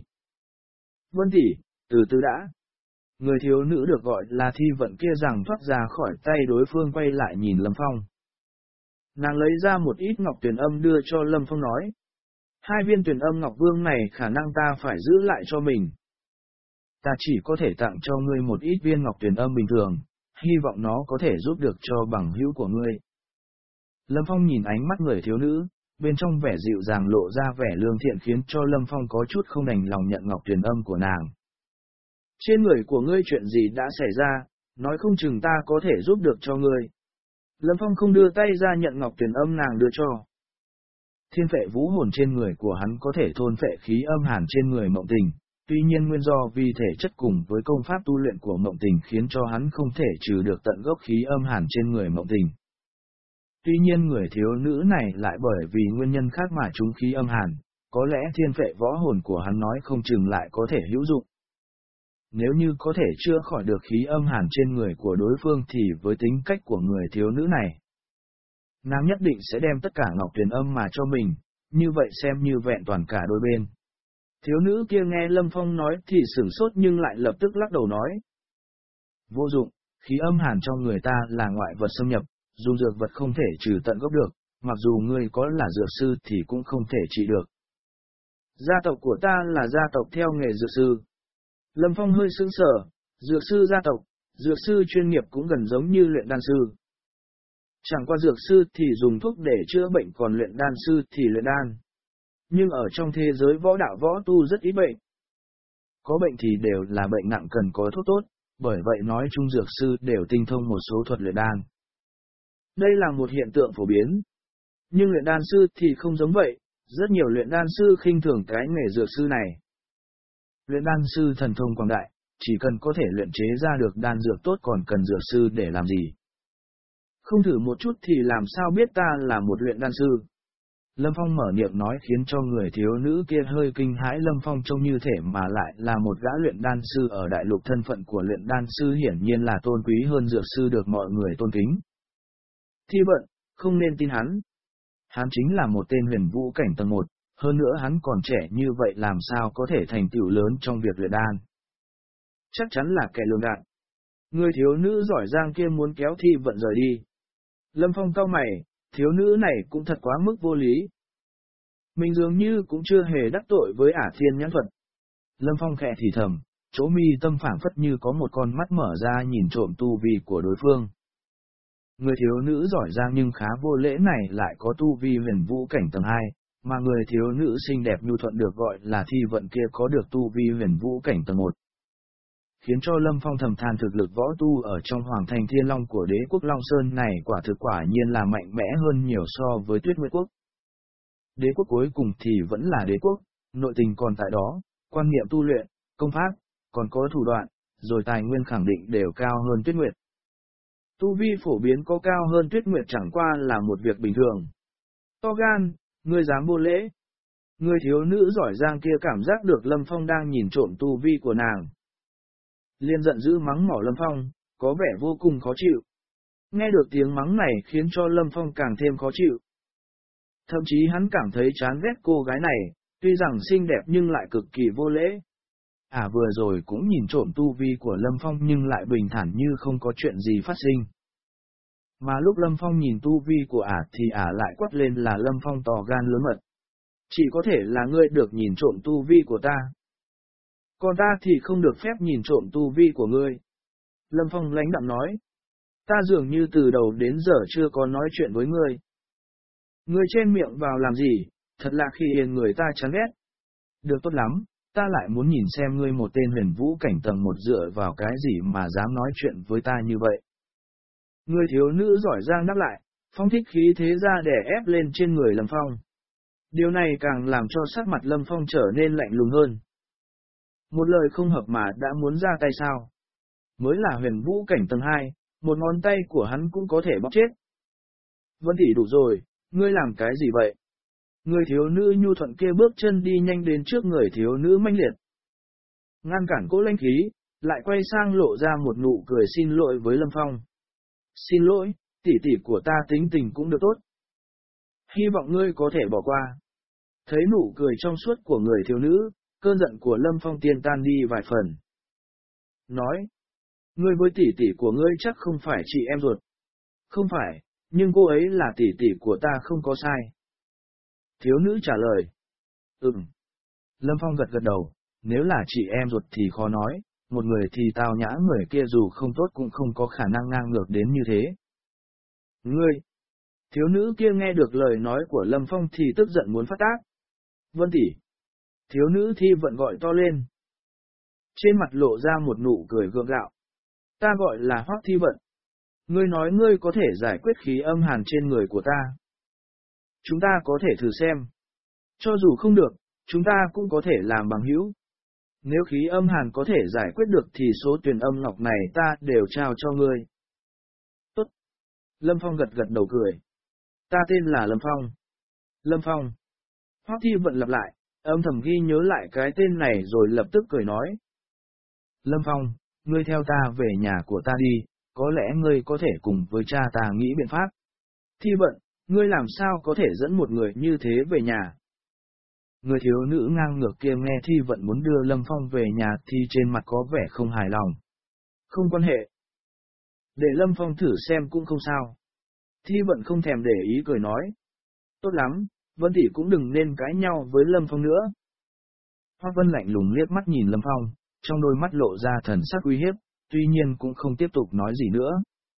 Vân tỷ, từ từ đã. Người thiếu nữ được gọi là Thi vận kia rằng thoát ra khỏi tay đối phương quay lại nhìn Lâm Phong. Nàng lấy ra một ít ngọc tuyền âm đưa cho Lâm Phong nói. Hai viên tuyền âm ngọc vương này khả năng ta phải giữ lại cho mình. Ta chỉ có thể tặng cho ngươi một ít viên ngọc tuyền âm bình thường, hy vọng nó có thể giúp được cho bằng hữu của ngươi. Lâm Phong nhìn ánh mắt người thiếu nữ, bên trong vẻ dịu dàng lộ ra vẻ lương thiện khiến cho Lâm Phong có chút không đành lòng nhận ngọc tuyền âm của nàng. Trên người của ngươi chuyện gì đã xảy ra, nói không chừng ta có thể giúp được cho ngươi. Lâm Phong không đưa tay ra nhận ngọc tuyền âm nàng đưa cho. Thiên phệ vũ hồn trên người của hắn có thể thôn phệ khí âm hàn trên người Mộng Tình, Tuy nhiên nguyên do vì thể chất cùng với công pháp tu luyện của Mộng Tình khiến cho hắn không thể trừ được tận gốc khí âm hàn trên người Mộng Tình. Tuy nhiên người thiếu nữ này lại bởi vì nguyên nhân khác mà trúng khí âm hàn, có lẽ thiên phệ võ hồn của hắn nói không chừng lại có thể hữu dụng. Nếu như có thể chữa khỏi được khí âm hàn trên người của đối phương thì với tính cách của người thiếu nữ này, nàng nhất định sẽ đem tất cả ngọc tuyền âm mà cho mình, như vậy xem như vẹn toàn cả đôi bên. Thiếu nữ kia nghe Lâm Phong nói thì sửng sốt nhưng lại lập tức lắc đầu nói. Vô dụng, khí âm hàn trong người ta là ngoại vật xâm nhập, dùng dược vật không thể trừ tận gốc được, mặc dù ngươi có là dược sư thì cũng không thể trị được. Gia tộc của ta là gia tộc theo nghề dược sư. Lâm Phong hơi sững sờ, dược sư gia tộc, dược sư chuyên nghiệp cũng gần giống như luyện đan sư. Chẳng qua dược sư thì dùng thuốc để chữa bệnh còn luyện đan sư thì luyện đan. Nhưng ở trong thế giới võ đạo võ tu rất ít bệnh. Có bệnh thì đều là bệnh nặng cần có thuốc tốt, bởi vậy nói chung dược sư đều tinh thông một số thuật luyện đan. Đây là một hiện tượng phổ biến. Nhưng luyện đan sư thì không giống vậy, rất nhiều luyện đan sư khinh thường cái nghề dược sư này. Luyện đan sư thần thông quảng đại, chỉ cần có thể luyện chế ra được đan dược tốt còn cần dược sư để làm gì. Không thử một chút thì làm sao biết ta là một luyện đan sư. Lâm Phong mở miệng nói khiến cho người thiếu nữ kia hơi kinh hãi. Lâm Phong trông như thể mà lại là một gã luyện đan sư ở đại lục, thân phận của luyện đan sư hiển nhiên là tôn quý hơn dược sư được mọi người tôn kính. Thi Vận, không nên tin hắn. Hắn chính là một tên huyền vũ cảnh tầng một, hơn nữa hắn còn trẻ như vậy làm sao có thể thành tựu lớn trong việc luyện đan. Chắc chắn là kẻ lường gạt. Người thiếu nữ giỏi giang kia muốn kéo Thi Vận rời đi. Lâm Phong cau mày, thiếu nữ này cũng thật quá mức vô lý. Mình dường như cũng chưa hề đắc tội với Ả Thiên Nhãn Thuật. Lâm Phong khẽ thì thầm, chỗ mi tâm phảng phất như có một con mắt mở ra nhìn trộm tu vi của đối phương. Người thiếu nữ giỏi giang nhưng khá vô lễ này lại có tu vi huyền vũ cảnh tầng hai, mà người thiếu nữ xinh đẹp nhu thuận được gọi là Thi Vận kia có được tu vi huyền vũ cảnh tầng một. Khiến cho Lâm Phong thầm than thực lực võ tu ở trong Hoàng Thành Thiên Long của đế quốc Long Sơn này quả thực quả nhiên là mạnh mẽ hơn nhiều so với Tuyết Nguyệt Quốc. Đế quốc cuối cùng thì vẫn là đế quốc, nội tình còn tại đó, quan niệm tu luyện, công pháp, còn có thủ đoạn, rồi tài nguyên khẳng định đều cao hơn Tuyết Nguyệt. Tu vi phổ biến có cao hơn Tuyết Nguyệt chẳng qua là một việc bình thường. To gan, ngươi dám vô lễ. Người thiếu nữ giỏi giang kia cảm giác được Lâm Phong đang nhìn trộm tu vi của nàng. Liền giận dữ mắng mỏ Lâm Phong, có vẻ vô cùng khó chịu. Nghe được tiếng mắng này khiến cho Lâm Phong càng thêm khó chịu. Thậm chí hắn cảm thấy chán ghét cô gái này, tuy rằng xinh đẹp nhưng lại cực kỳ vô lễ. Ả vừa rồi cũng nhìn trộm tu vi của Lâm Phong nhưng lại bình thản như không có chuyện gì phát sinh. Mà lúc Lâm Phong nhìn tu vi của Ả thì Ả lại quát lên là Lâm Phong to gan lớn mật. Chỉ có thể là ngươi được nhìn trộm tu vi của ta. Còn ta thì không được phép nhìn trộm tu vi của ngươi. Lâm Phong lãnh đạm nói. Ta dường như từ đầu đến giờ chưa có nói chuyện với ngươi. Ngươi chen miệng vào làm gì, thật là khi yên người ta chán ghét. Được tốt lắm, ta lại muốn nhìn xem ngươi một tên huyền vũ cảnh tầng một dựa vào cái gì mà dám nói chuyện với ta như vậy. Người thiếu nữ giỏi giang đáp lại, phong thích khí thế ra để ép lên trên người Lâm Phong. Điều này càng làm cho sắc mặt Lâm Phong trở nên lạnh lùng hơn. Một lời không hợp mà đã muốn ra tay sao? Mới là huyền vũ cảnh tầng hai, một ngón tay của hắn cũng có thể bóp chết. Vân tỷ đủ rồi, ngươi làm cái gì vậy? Người thiếu nữ nhu thuận kia bước chân đi nhanh đến trước người thiếu nữ manh liệt. Ngăn cản cỗ lãnh khí, lại quay sang lộ ra một nụ cười xin lỗi với Lâm Phong. Xin lỗi, tỷ tỷ của ta tính tình cũng được tốt. Hy vọng ngươi có thể bỏ qua. Thấy nụ cười trong suốt của người thiếu nữ, cơn giận của Lâm Phong tiên tan đi vài phần. Nói, ngươi với tỷ tỷ của ngươi chắc không phải chị em ruột. Không phải, nhưng cô ấy là tỷ tỷ của ta không có sai. Thiếu nữ trả lời. Ừm. Lâm Phong gật gật đầu, nếu là chị em ruột thì khó nói, một người thì tao nhã người kia dù không tốt cũng không có khả năng ngang ngược đến như thế. Ngươi! Thiếu nữ kia nghe được lời nói của Lâm Phong thì tức giận muốn phát tác. Vân tỷ! Thiếu nữ Thi Vận gọi to lên. Trên mặt lộ ra một nụ cười gượng gạo. Ta gọi là Hoắc Thi Vận. Ngươi nói ngươi có thể giải quyết khí âm hàn trên người của ta. Chúng ta có thể thử xem. Cho dù không được, chúng ta cũng có thể làm bằng hữu. Nếu khí âm hàn có thể giải quyết được thì số tuyền âm ngọc này ta đều trao cho ngươi. Tốt. Lâm Phong gật gật đầu cười. Ta tên là Lâm Phong. Lâm Phong. Hoắc Thi Vận lặp lại, âm thầm ghi nhớ lại cái tên này rồi lập tức cười nói. Lâm Phong, ngươi theo ta về nhà của ta đi, có lẽ ngươi có thể cùng với cha ta nghĩ biện pháp. Thi Vận, ngươi làm sao có thể dẫn một người như thế về nhà? Người thiếu nữ ngang ngược kia nghe Thi Vận muốn đưa Lâm Phong về nhà thì trên mặt có vẻ không hài lòng. Không quan hệ. Để Lâm Phong thử xem cũng không sao. Thi Vận không thèm để ý cười nói. Tốt lắm, Vân tỷ cũng đừng nên cãi nhau với Lâm Phong nữa. Hoắc Vân lạnh lùng liếc mắt nhìn Lâm Phong, trong đôi mắt lộ ra thần sắc uy hiếp, tuy nhiên cũng không tiếp tục nói gì nữa.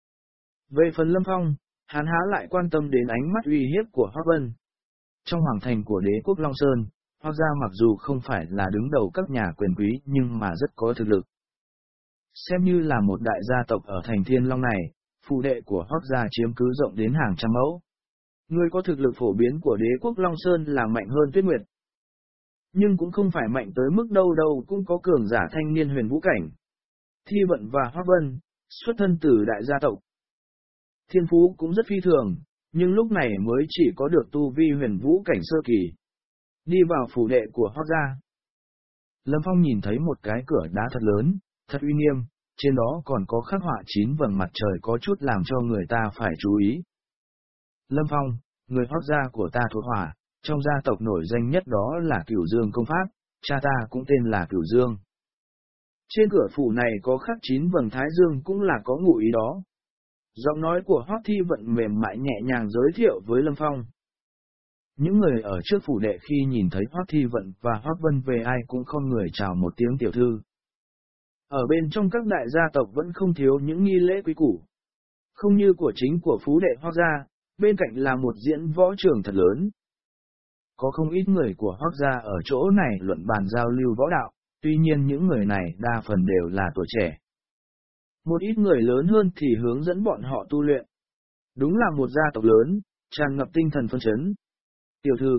Về phần Lâm Phong, hắn há lại quan tâm đến ánh mắt uy hiếp của Hoắc Vân. Trong hoàng thành của đế quốc Long Sơn, Hoắc gia mặc dù không phải là đứng đầu các nhà quyền quý nhưng mà rất có thực lực. Xem như là một đại gia tộc ở thành Thiên Long này, phụ đệ của Hoắc gia chiếm cứ rộng đến hàng trăm mẫu. Người có thực lực phổ biến của đế quốc Long Sơn là mạnh hơn Tuyết Nguyệt. Nhưng cũng không phải mạnh tới mức đâu đâu cũng có cường giả thanh niên huyền vũ cảnh. Thi Vận và Hoắc Vân, xuất thân từ đại gia tộc. Thiên phú cũng rất phi thường, nhưng lúc này mới chỉ có được tu vi huyền vũ cảnh sơ kỳ. Đi vào phủ đệ của Hoắc gia. Lâm Phong nhìn thấy một cái cửa đá thật lớn, thật uy nghiêm, trên đó còn có khắc họa chín vầng mặt trời có chút làm cho người ta phải chú ý. Lâm Phong, người Hoắc gia của ta thuộc hỏa, trong gia tộc nổi danh nhất đó là Cửu Dương công pháp, cha ta cũng tên là Cửu Dương. Trên cửa phủ này có khắc chín vầng thái dương cũng là có ngụ ý đó. Giọng nói của Hoắc Thi Vận mềm mại nhẹ nhàng giới thiệu với Lâm Phong. Những người ở trước phủ đệ khi nhìn thấy Hoắc Thi Vận và Hoắc Vân về ai cũng không người chào một tiếng tiểu thư. Ở bên trong các đại gia tộc vẫn không thiếu những nghi lễ quý củ. Không như của chính của phú đệ Hoắc gia, bên cạnh là một diễn võ trường thật lớn. Có không ít người của Hoắc gia ở chỗ này luận bàn giao lưu võ đạo, tuy nhiên những người này đa phần đều là tuổi trẻ. Một ít người lớn hơn thì hướng dẫn bọn họ tu luyện. Đúng là một gia tộc lớn, tràn ngập tinh thần phấn chấn. Tiểu thư,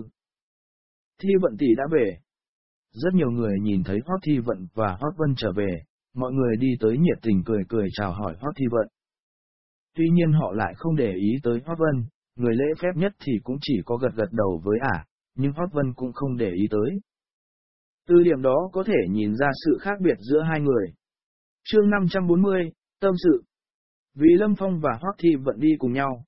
Thi Vận tỷ đã về. Rất nhiều người nhìn thấy Hoắc Thi Vận và Hoắc Vân trở về, mọi người đi tới nhiệt tình cười cười chào hỏi Hoắc Thi Vận. Tuy nhiên họ lại không để ý tới Hoắc Vân, người lễ phép nhất thì cũng chỉ có gật gật đầu với ả, nhưng Hoắc Vân cũng không để ý tới. Từ điểm đó có thể nhìn ra sự khác biệt giữa hai người. Chương năm trăm bốn mươi, Tâm sự. Vì Lâm Phong và Hoắc Thi Vận đi cùng nhau,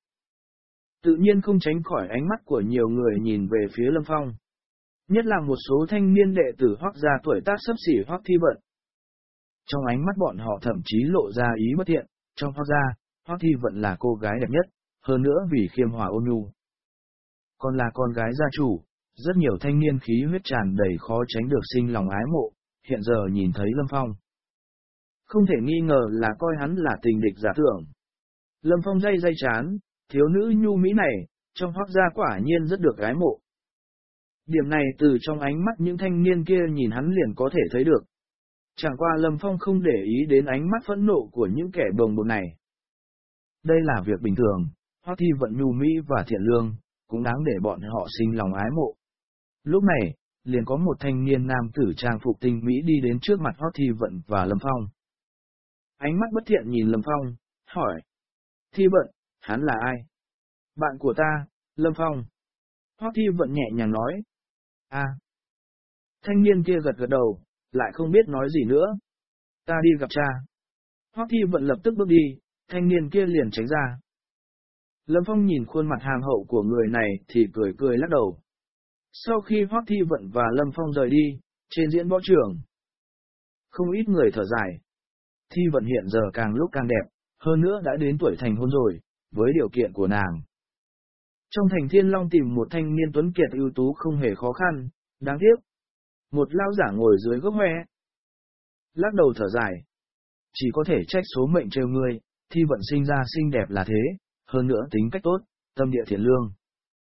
tự nhiên không tránh khỏi ánh mắt của nhiều người nhìn về phía Lâm Phong. Nhất là một số thanh niên đệ tử Hoắc gia tuổi tác xấp xỉ Hoắc Thi Vận. Trong ánh mắt bọn họ thậm chí lộ ra ý bất thiện, trong Hoắc gia, Hoắc Thi Vận là cô gái đẹp nhất, hơn nữa vì khiêm hòa ôn nhu. Còn là con gái gia chủ, rất nhiều thanh niên khí huyết tràn đầy khó tránh được sinh lòng ái mộ, hiện giờ nhìn thấy Lâm Phong. Không thể nghi ngờ là coi hắn là tình địch giả tưởng. Lâm Phong day day chán, thiếu nữ nhu mỹ này, trong Hoắc gia quả nhiên rất được ái mộ. Điểm này từ trong ánh mắt những thanh niên kia nhìn hắn liền có thể thấy được. Chẳng qua Lâm Phong không để ý đến ánh mắt phẫn nộ của những kẻ bồng bột này. Đây là việc bình thường, Hoắc Thi Vận nhu mỹ và thiện lương, cũng đáng để bọn họ sinh lòng ái mộ. Lúc này, liền có một thanh niên nam tử trang phục tinh mỹ đi đến trước mặt Hoắc Thi Vận và Lâm Phong. Ánh mắt bất thiện nhìn Lâm Phong, hỏi. Thi Vận, hắn là ai? Bạn của ta, Lâm Phong. Hoắc Thi Vận nhẹ nhàng nói. À. Thanh niên kia gật gật đầu, lại không biết nói gì nữa. Ta đi gặp cha. Hoắc Thi Vận lập tức bước đi, thanh niên kia liền tránh ra. Lâm Phong nhìn khuôn mặt hàm hậu của người này thì cười cười lắc đầu. Sau khi Hoắc Thi Vận và Lâm Phong rời đi, trên diễn võ trường, không ít người thở dài. Thi Vận hiện giờ càng lúc càng đẹp, hơn nữa đã đến tuổi thành hôn rồi, với điều kiện của nàng. Trong thành Thiên Long tìm một thanh niên tuấn kiệt ưu tú không hề khó khăn, đáng tiếc. Một lão giả ngồi dưới gốc hoe, lắc đầu thở dài. Chỉ có thể trách số mệnh trêu ngươi, Thi Vận sinh ra xinh đẹp là thế, hơn nữa tính cách tốt, tâm địa thiện lương.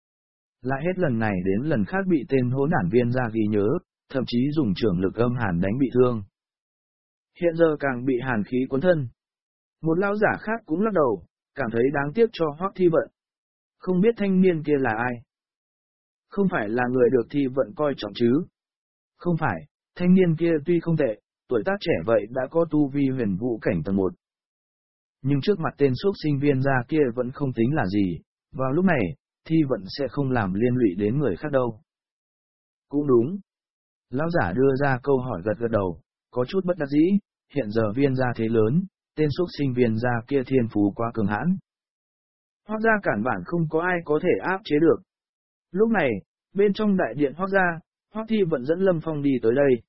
Lại hết lần này đến lần khác bị tên hỗn đản viên ra ghi nhớ, thậm chí dùng trưởng lực âm hàn đánh bị thương. Hiện giờ càng bị hàn khí cuốn thân. Một lão giả khác cũng lắc đầu, cảm thấy đáng tiếc cho Hoắc Thi Vận. Không biết thanh niên kia là ai? Không phải là người được Thi Vận coi trọng chứ? Không phải, Thanh niên kia tuy không tệ, tuổi tác trẻ vậy đã có tu vi huyền vũ cảnh tầng một. Nhưng trước mặt tên xuất sinh viên gia kia vẫn không tính là gì, vào lúc này, Thi Vận sẽ không làm liên lụy đến người khác đâu. Cũng đúng. Lão giả đưa ra câu hỏi gật gật đầu, có chút bất đắc dĩ, hiện giờ viên gia thế lớn, tên xuất sinh viên gia kia thiên phú quá cường hãn. Hoác gia cản bản không có ai có thể áp chế được. Lúc này, bên trong đại điện Hoác gia, Hoác Thi Vận dẫn Lâm Phong đi tới đây.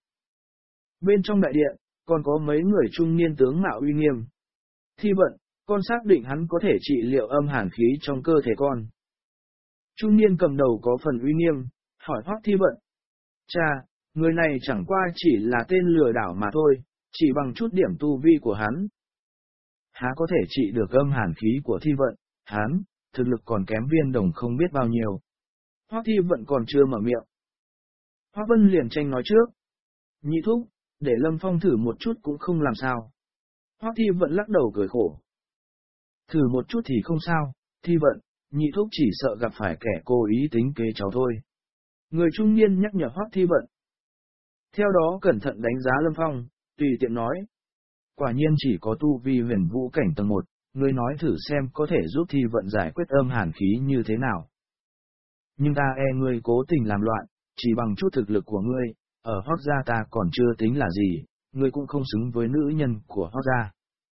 Bên trong đại điện, còn có mấy người trung niên tướng mạo uy nghiêm. Thi Vận, con xác định hắn có thể trị liệu âm hàn khí trong cơ thể con. Trung niên cầm đầu có phần uy nghiêm, hỏi Hoác Thi Vận. Cha, người này chẳng qua chỉ là tên lừa đảo mà thôi, chỉ bằng chút điểm tu vi của hắn. Há có thể trị được âm hàn khí của Thi Vận, hắn, thực lực còn kém viên đồng không biết bao nhiêu. Hoác Thi Vận còn chưa mở miệng. Hoác Vân liền tranh nói trước. Nhị thúc, để Lâm Phong thử một chút cũng không làm sao. Hoác Thi Vận lắc đầu cười khổ. Thử một chút thì không sao, Thi Vận, nhị thúc chỉ sợ gặp phải kẻ cố ý tính kế cháu thôi. Người trung niên nhắc nhở Hoác Thi Vận. Theo đó cẩn thận đánh giá Lâm Phong, tùy tiện nói. Quả nhiên chỉ có tu vi huyền vũ cảnh tầng một, ngươi nói thử xem có thể giúp Thi Vận giải quyết âm hàn khí như thế nào. Nhưng ta e ngươi cố tình làm loạn, chỉ bằng chút thực lực của ngươi, ở Hoác gia ta còn chưa tính là gì, ngươi cũng không xứng với nữ nhân của Hoác gia.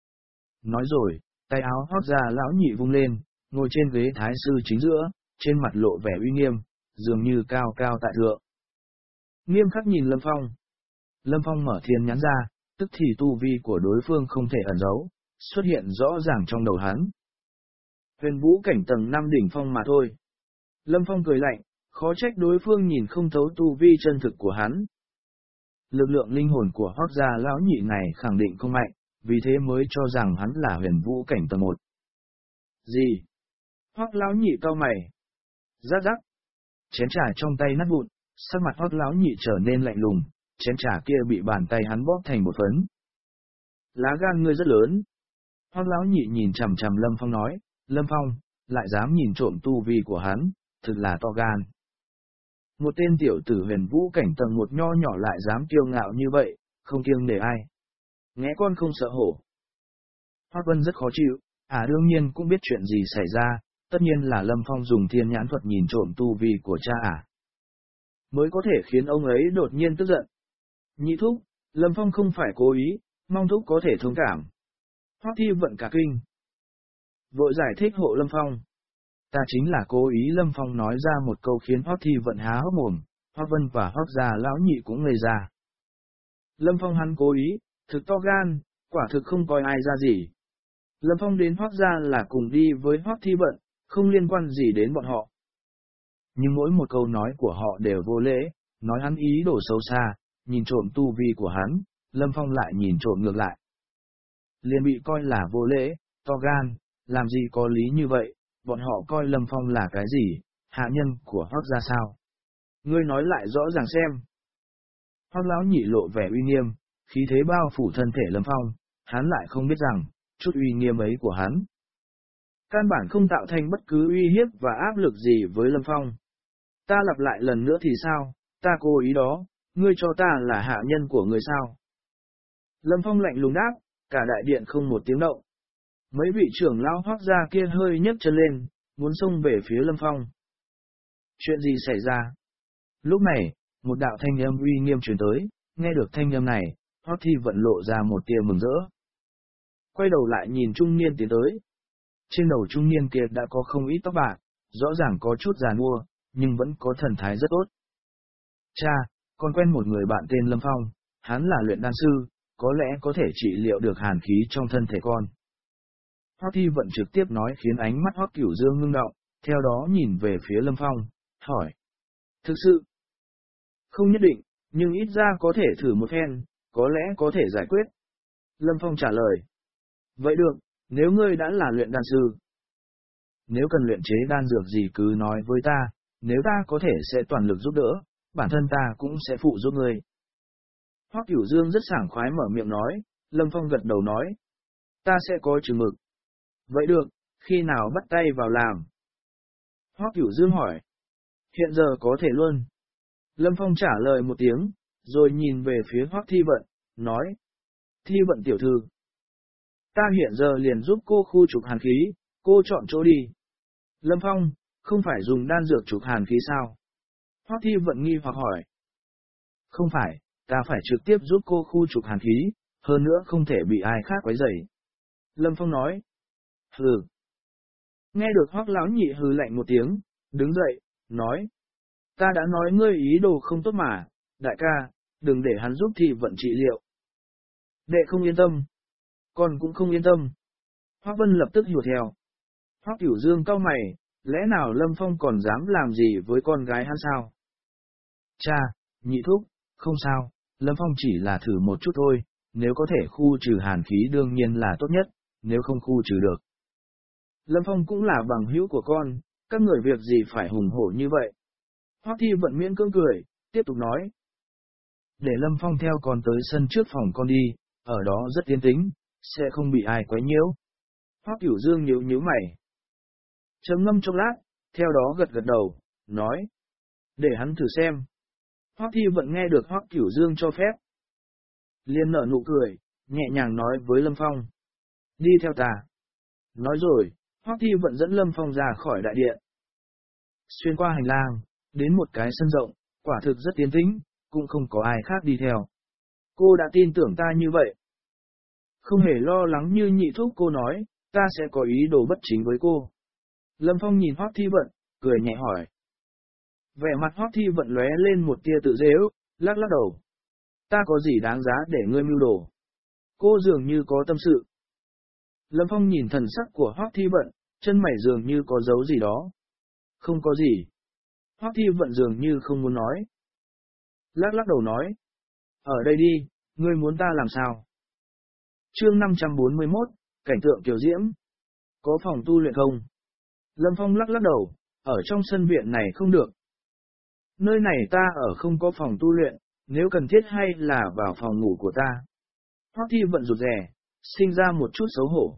Nói rồi, tay áo Hoác gia lão nhị vung lên, ngồi trên ghế thái sư chính giữa, trên mặt lộ vẻ uy nghiêm, dường như cao cao tại thượng. Nghiêm khắc nhìn Lâm Phong. Lâm Phong mở thiên nhãn ra, tức thì tu vi của đối phương không thể ẩn giấu, xuất hiện rõ ràng trong đầu hắn. Huyền vũ cảnh tầng năm đỉnh phong mà thôi. Lâm Phong cười lạnh, khó trách đối phương nhìn không thấu tu vi chân thực của hắn. Lực lượng linh hồn của Hoác gia lão nhị này khẳng định không mạnh, vì thế mới cho rằng hắn là huyền vũ cảnh tầng một. Gì? Hoác lão nhị cau mày. Rắc rắc. Chén trà trong tay nát vụn, sắc mặt Hoác lão nhị trở nên lạnh lùng, chén trà kia bị bàn tay hắn bóp thành một phấn. Lá gan ngươi rất lớn. Hoác lão nhị nhìn chằm chằm Lâm Phong nói, Lâm Phong, lại dám nhìn trộm tu vi của hắn, thực là to gan. Một tên tiểu tử huyền vũ cảnh tầng một nho nhỏ lại dám kiêu ngạo như vậy, không kiêng nể ai. Nghe con không sợ hổ. Hoác Vân rất khó chịu, à đương nhiên cũng biết chuyện gì xảy ra, tất nhiên là Lâm Phong dùng thiên nhãn thuật nhìn trộm tu vi của cha à. Mới có thể khiến ông ấy đột nhiên tức giận. Nhị thúc, Lâm Phong không phải cố ý, mong thúc có thể thông cảm. Hoác Thi Vận cả kinh. Vội giải thích hộ Lâm Phong. Ta chính là cố ý. Lâm Phong nói ra một câu khiến Hoác Thi Vận há hốc mồm, Hoác Vân và Hoác gia lão nhị cũng ngây ra. Lâm Phong hắn cố ý, thực to gan, quả thực không coi ai ra gì. Lâm Phong đến Hoác gia là cùng đi với Hoác Thi Vận, không liên quan gì đến bọn họ. Nhưng mỗi một câu nói của họ đều vô lễ, nói hắn ý đồ sâu xa, nhìn trộm tu vi của hắn, Lâm Phong lại nhìn trộm ngược lại. Liền bị coi là vô lễ, to gan, làm gì có lý như vậy, bọn họ coi Lâm Phong là cái gì, hạ nhân của Hoác gia sao? Ngươi nói lại rõ ràng xem. Hoác lão nhị lộ vẻ uy nghiêm, khí thế bao phủ thân thể Lâm Phong, hắn lại không biết rằng, chút uy nghiêm ấy của hắn căn bản không tạo thành bất cứ uy hiếp và áp lực gì với Lâm Phong. Ta lặp lại lần nữa thì sao, ta cố ý đó, ngươi cho ta là hạ nhân của người sao? Lâm Phong lạnh lùng đáp, cả đại điện không một tiếng động. Mấy vị trưởng lão Hoác gia kia hơi nhấc chân lên, muốn xông về phía Lâm Phong. Chuyện gì xảy ra? Lúc này, một đạo thanh âm uy nghiêm truyền tới, nghe được thanh âm này, Hoác Thi Vận lộ ra một tia mừng rỡ. Quay đầu lại nhìn trung niên tiến tới. Trên đầu trung niên kia đã có không ít tóc bạc, rõ ràng có chút già nua, nhưng vẫn có thần thái rất tốt. Cha, con quen một người bạn tên Lâm Phong, hắn là luyện đan sư, có lẽ có thể trị liệu được hàn khí trong thân thể con. Hoác Thi Vận trực tiếp nói khiến ánh mắt Hoác Cửu Dương ngưng động, theo đó nhìn về phía Lâm Phong, hỏi. Thực sự, không nhất định, nhưng ít ra có thể thử một phen, có lẽ có thể giải quyết. Lâm Phong trả lời. Vậy được, nếu ngươi đã là luyện đan sư. Nếu cần luyện chế đan dược gì cứ nói với ta, nếu ta có thể sẽ toàn lực giúp đỡ, bản thân ta cũng sẽ phụ giúp ngươi. Hoắc Cửu Dương rất sảng khoái mở miệng nói, Lâm Phong gật đầu nói. Ta sẽ có chừng mực. Vậy được, khi nào bắt tay vào làm? Hoắc Cửu Dương hỏi. Hiện giờ có thể luôn. Lâm Phong trả lời một tiếng, rồi nhìn về phía Hoắc Thi Vận, nói. Thi Vận tiểu thư, ta hiện giờ liền giúp cô khu trục hàn khí, cô chọn chỗ đi. Lâm Phong, không phải dùng đan dược trục hàn khí sao? Hoắc Thi Vận nghi hoặc hỏi. Không phải, ta phải trực tiếp giúp cô khu trục hàn khí, hơn nữa không thể bị ai khác quấy rầy. Lâm Phong nói. Hừ. Nghe được Hoắc lão nhị hừ lạnh một tiếng, đứng dậy, nói. Ta đã nói ngươi ý đồ không tốt mà, đại ca, đừng để hắn giúp Thi Vận trị liệu. Đệ không yên tâm. Con cũng không yên tâm. Hoắc Vân lập tức hiểu theo. Hoắc Cửu Dương cau mày, lẽ nào Lâm Phong còn dám làm gì với con gái hắn sao? Cha, nhị thúc, không sao, Lâm Phong chỉ là thử một chút thôi, nếu có thể khu trừ hàn khí đương nhiên là tốt nhất, nếu không khu trừ được. Lâm Phong cũng là bằng hữu của con, các người việc gì phải hùng hổ như vậy? Hoắc Thi Vận miễn cưỡng cười, tiếp tục nói. Để Lâm Phong theo con tới sân trước phòng con đi, ở đó rất yên tĩnh, sẽ không bị ai quấy nhiễu. Hoắc Cửu Dương nhíu nhíu mày. Trầm ngâm chốc lát, theo đó gật gật đầu, nói. Để hắn thử xem. Hoắc Thi Vận nghe được Hoắc Cửu Dương cho phép. Liên nở nụ cười, nhẹ nhàng nói với Lâm Phong. Đi theo ta. Nói rồi, Hoắc Thi Vận dẫn Lâm Phong ra khỏi đại điện. Xuyên qua hành lang, đến một cái sân rộng, quả thực rất yên tĩnh, cũng không có ai khác đi theo. Cô đã tin tưởng ta như vậy. Không hề lo lắng như nhị thúc cô nói, ta sẽ có ý đồ bất chính với cô. Lâm Phong nhìn Hoắc Thi Vận, cười nhẹ hỏi. Vẻ mặt Hoắc Thi Vận lóe lên một tia tự giễu, lắc lắc đầu. Ta có gì đáng giá để ngươi mưu đồ? Cô dường như có tâm sự. Lâm Phong nhìn thần sắc của Hoắc Thi Vận, chân mày dường như có dấu gì đó. Không có gì. Hoắc Thi Vận dường như không muốn nói. Lắc lắc đầu nói. Ở đây đi, ngươi muốn ta làm sao? Chương năm trăm bốn mươi mốt, cảnh tượng kiều diễm. Có phòng tu luyện không? Lâm Phong lắc lắc đầu, ở trong sân viện này không được. Nơi này ta ở không có phòng tu luyện, nếu cần thiết hay là vào phòng ngủ của ta. Hoắc Thi Vận rụt rè, sinh ra một chút xấu hổ.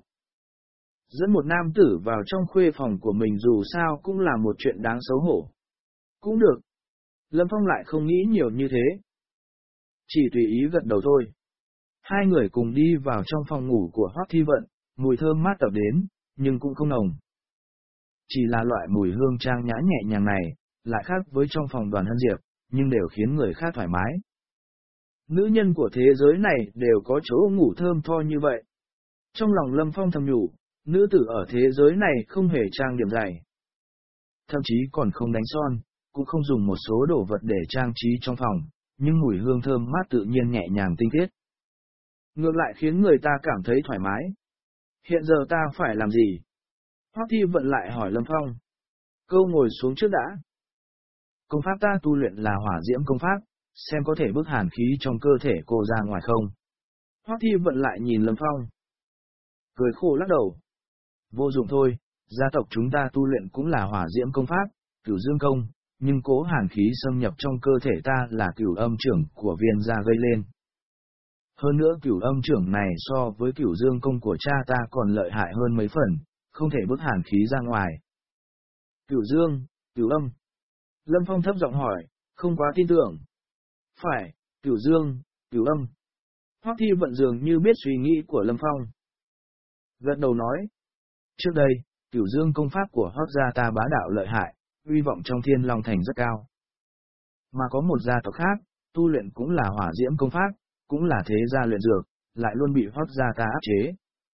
Dẫn một nam tử vào trong khuê phòng của mình dù sao cũng là một chuyện đáng xấu hổ. Cũng được. Lâm Phong lại không nghĩ nhiều như thế. Chỉ tùy ý gật đầu thôi. Hai người cùng đi vào trong phòng ngủ của Hoắc Thi Vận, mùi thơm mát tập đến, nhưng cũng không nồng. Chỉ là loại mùi hương trang nhã nhẹ nhàng này, lại khác với trong phòng Đoàn Hân Diệp, nhưng đều khiến người khác thoải mái. Nữ nhân của thế giới này đều có chỗ ngủ thơm tho như vậy. Trong lòng Lâm Phong thầm nhủ, nữ tử ở thế giới này không hề trang điểm dày. Thậm chí còn không đánh son, cũng không dùng một số đồ vật để trang trí trong phòng, nhưng mùi hương thơm mát tự nhiên nhẹ nhàng tinh khiết. Ngược lại khiến người ta cảm thấy thoải mái. Hiện giờ ta phải làm gì? Hoắc Thi Vận lại hỏi Lâm Phong. Câu ngồi xuống trước đã. Công pháp ta tu luyện là hỏa diễm công pháp, xem có thể bức hàn khí trong cơ thể cô ra ngoài không. Hoắc Thi Vận lại nhìn Lâm Phong. Cười khổ lắc đầu. Vô dụng thôi, gia tộc chúng ta tu luyện cũng là hỏa diễm công pháp, Cửu Dương công, nhưng cố hàn khí xâm nhập trong cơ thể ta là Cửu âm trưởng của viên gia gây lên. Hơn nữa Cửu âm trưởng này so với Cửu Dương công của cha ta còn lợi hại hơn mấy phần, không thể bức hàn khí ra ngoài. Cửu Dương, Cửu âm. Lâm Phong thấp giọng hỏi, không quá tin tưởng. Phải, Cửu Dương, Cửu âm. Hoắc Thi Vận dường như biết suy nghĩ của Lâm Phong. Gật đầu nói. Trước đây, Cửu Dương công pháp của Hoắc gia ta bá đạo lợi hại, uy vọng trong Thiên Long Thành rất cao. Mà có một gia tộc khác, tu luyện cũng là hỏa diễm công pháp, cũng là thế gia luyện dược, lại luôn bị Hoắc gia ta áp chế.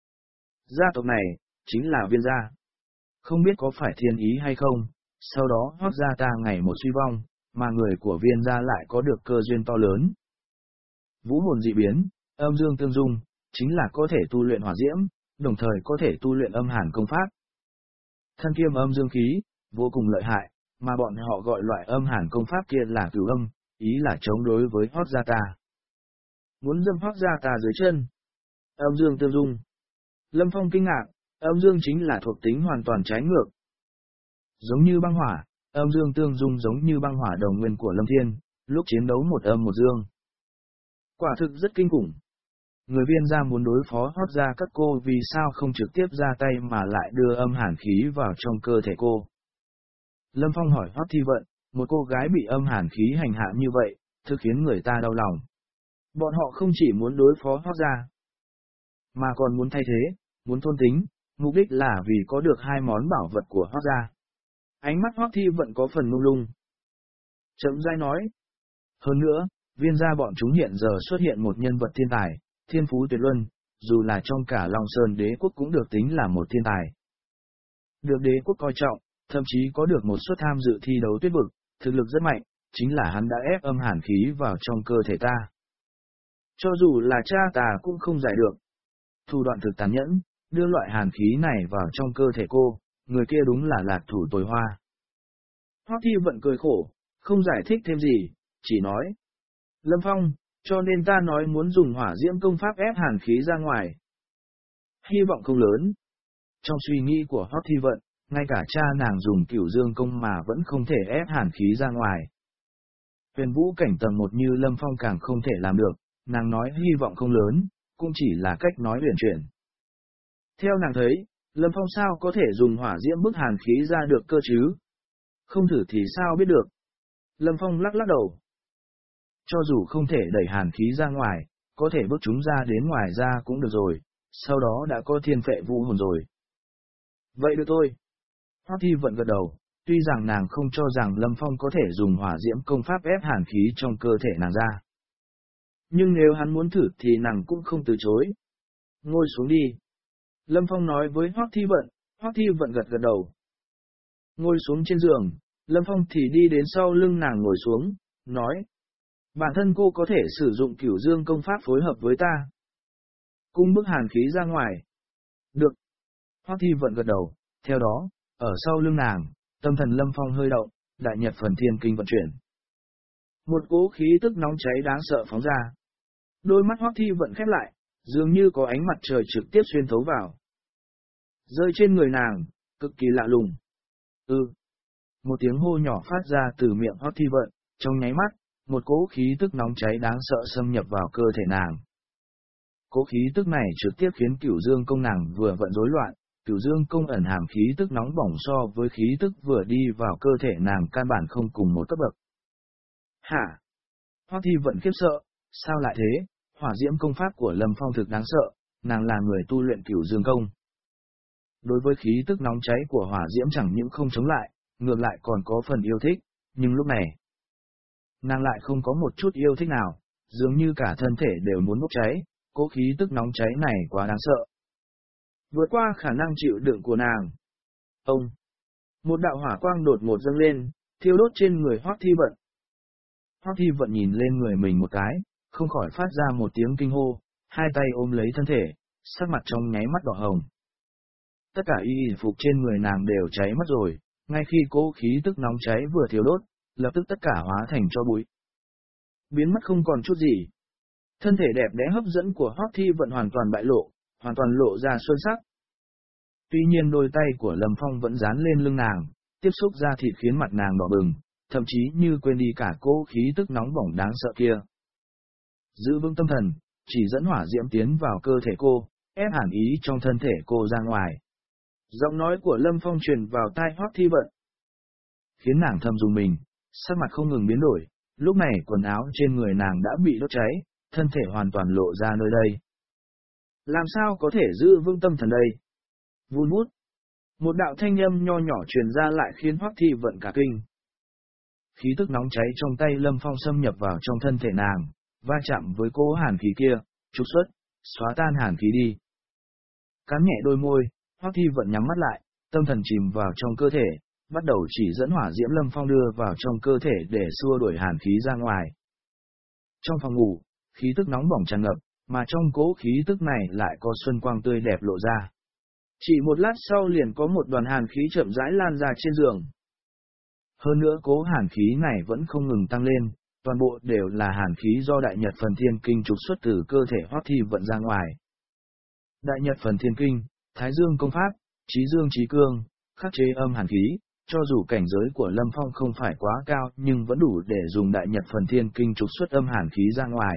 Gia tộc này, chính là Viên gia. Không biết có phải thiên ý hay không, sau đó Hoắc gia ta ngày một suy vong, mà người của Viên gia lại có được cơ duyên to lớn. Vũ hồn dị biến, âm dương tương dung, chính là có thể tu luyện hỏa diễm, đồng thời có thể tu luyện âm hàn công pháp. Thân kiêm âm dương khí, vô cùng lợi hại, mà bọn họ gọi loại âm hàn công pháp kia là Cửu âm, ý là chống đối với Hoắc gia ta. Muốn dâm Hoắc gia ta dưới chân. Âm dương tương dung. Lâm Phong kinh ngạc, âm dương chính là thuộc tính hoàn toàn trái ngược. Giống như băng hỏa, âm dương tương dung giống như băng hỏa đồng nguyên của Lâm Thiên, lúc chiến đấu một âm một dương. Quả thực rất kinh khủng. Người Viên gia muốn đối phó Hoắc gia các cô vì sao không trực tiếp ra tay mà lại đưa âm hàn khí vào trong cơ thể cô. Lâm Phong hỏi Hoắc Thi Vận, một cô gái bị âm hàn khí hành hạ như vậy, thực khiến người ta đau lòng. Bọn họ không chỉ muốn đối phó Hoắc gia, mà còn muốn thay thế, muốn thôn tính, mục đích là vì có được hai món bảo vật của Hoắc gia. Ánh mắt Hoắc Thi Vận có phần mông lung. Chậm rãi nói. Hơn nữa, Viên gia bọn chúng hiện giờ xuất hiện một nhân vật thiên tài, thiên phú tuyệt luân, dù là trong cả Long Sơn đế quốc cũng được tính là một thiên tài. Được đế quốc coi trọng, thậm chí có được một suất tham dự thi đấu tuyết vực, thực lực rất mạnh, chính là hắn đã ép âm hàn khí vào trong cơ thể ta. Cho dù là cha ta cũng không giải được. Thủ đoạn thực tàn nhẫn, đưa loại hàn khí này vào trong cơ thể cô, người kia đúng là lạc thủ tồi hoa. Hoắc Thi Vận cười khổ, không giải thích thêm gì, chỉ nói. Lâm Phong, cho nên ta nói muốn dùng hỏa diễm công pháp ép hàn khí ra ngoài. Hy vọng không lớn. Trong suy nghĩ của Hoắc Thi Vận, ngay cả cha nàng dùng Cửu Dương công mà vẫn không thể ép hàn khí ra ngoài. Huyền vũ cảnh tầng một như Lâm Phong càng không thể làm được, nàng nói hy vọng không lớn, cũng chỉ là cách nói huyền chuyển. Theo nàng thấy, Lâm Phong sao có thể dùng hỏa diễm bức hàn khí ra được cơ chứ? Không thử thì sao biết được? Lâm Phong lắc lắc đầu. Cho dù không thể đẩy hàn khí ra ngoài, có thể bước chúng ra đến ngoài ra cũng được rồi, sau đó đã có thiên phệ vũ hồn rồi. Vậy được thôi. Hoắc Thi Vận gật đầu, tuy rằng nàng không cho rằng Lâm Phong có thể dùng hỏa diễm công pháp ép hàn khí trong cơ thể nàng ra. Nhưng nếu hắn muốn thử thì nàng cũng không từ chối. Ngồi xuống đi. Lâm Phong nói với Hoắc Thi Vận, Hoắc Thi Vận gật gật đầu. Ngồi xuống trên giường, Lâm Phong thì đi đến sau lưng nàng ngồi xuống, nói. Bản thân cô có thể sử dụng Cửu Dương công pháp phối hợp với ta. Cung bức hàn khí ra ngoài. Được. Hoắc Thi Vận gật đầu, theo đó, ở sau lưng nàng, tâm thần Lâm Phong hơi động, đại nhật phần thiên kinh vận chuyển. Một cỗ khí tức nóng cháy đáng sợ phóng ra. Đôi mắt Hoắc Thi Vận khép lại, dường như có ánh mặt trời trực tiếp xuyên thấu vào. Rơi trên người nàng, cực kỳ lạ lùng. Ừ. Một tiếng hô nhỏ phát ra từ miệng Hoắc Thi Vận, trong nháy mắt, một cỗ khí tức nóng cháy đáng sợ xâm nhập vào cơ thể nàng. Cỗ khí tức này trực tiếp khiến Cửu Dương công nàng vừa vận rối loạn, Cửu Dương công ẩn hàm khí tức nóng bỏng so với khí tức vừa đi vào cơ thể nàng căn bản không cùng một cấp bậc. Hả? Hoắc Thi Vận khiếp sợ, sao lại thế? Hỏa diễm công pháp của Lâm Phong thực đáng sợ, nàng là người tu luyện Cửu Dương công. Đối với khí tức nóng cháy của hỏa diễm chẳng những không chống lại, ngược lại còn có phần yêu thích, nhưng lúc này, nàng lại không có một chút yêu thích nào, dường như cả thân thể đều muốn bốc cháy, cỗ khí tức nóng cháy này quá đáng sợ. Vượt qua khả năng chịu đựng của nàng. Ông! Một đạo hỏa quang đột ngột dâng lên, thiêu đốt trên người Hoắc Thi Vận. Hoắc Thi Vận nhìn lên người mình một cái, không khỏi phát ra một tiếng kinh hô, hai tay ôm lấy thân thể, sắc mặt trong nháy mắt đỏ hồng. Tất cả y phục trên người nàng đều cháy mất rồi, ngay khi cỗ khí tức nóng cháy vừa thiêu đốt, lập tức tất cả hóa thành tro bụi. Biến mất không còn chút gì. Thân thể đẹp đẽ hấp dẫn của Hoắc Thi Vận hoàn toàn bại lộ, hoàn toàn lộ ra xuân sắc. Tuy nhiên đôi tay của Lâm Phong vẫn dán lên lưng nàng, tiếp xúc da thịt khiến mặt nàng đỏ bừng, thậm chí như quên đi cả cỗ khí tức nóng bỏng đáng sợ kia. Giữ vững tâm thần, chỉ dẫn hỏa diễm tiến vào cơ thể cô, ép hàn ý trong thân thể cô ra ngoài. Giọng nói của Lâm Phong truyền vào tai Hoắc Thi Vận, khiến nàng thầm rùng mình, sắc mặt không ngừng biến đổi. Lúc này quần áo trên người nàng đã bị đốt cháy, thân thể hoàn toàn lộ ra nơi đây. Làm sao có thể giữ vững tâm thần đây? Vun vút. Một đạo thanh âm nho nhỏ truyền ra lại khiến Hoắc Thi Vận cả kinh. Khí tức nóng cháy trong tay Lâm Phong xâm nhập vào trong thân thể nàng, va chạm với cỗ hàn khí kia, trục xuất, xóa tan hàn khí đi. Cắn nhẹ đôi môi, Hoắc Thi Vận nhắm mắt lại, tâm thần chìm vào trong cơ thể, bắt đầu chỉ dẫn hỏa diễm Lâm Phong đưa vào trong cơ thể để xua đuổi hàn khí ra ngoài. Trong phòng ngủ, khí tức nóng bỏng tràn ngập, mà trong cỗ khí tức này lại có xuân quang tươi đẹp lộ ra. Chỉ một lát sau liền có một đoàn hàn khí chậm rãi lan ra trên giường. Hơn nữa cỗ hàn khí này vẫn không ngừng tăng lên, toàn bộ đều là hàn khí do Đại Nhật Phần Thiên Kinh trục xuất từ cơ thể Hoắc Thi Vận ra ngoài. Đại Nhật Phần Thiên Kinh, Thái Dương công pháp, Chí Dương Chí Cương, khắc chế âm hàn khí, cho dù cảnh giới của Lâm Phong không phải quá cao nhưng vẫn đủ để dùng Đại Nhật Phần Thiên Kinh trục xuất âm hàn khí ra ngoài.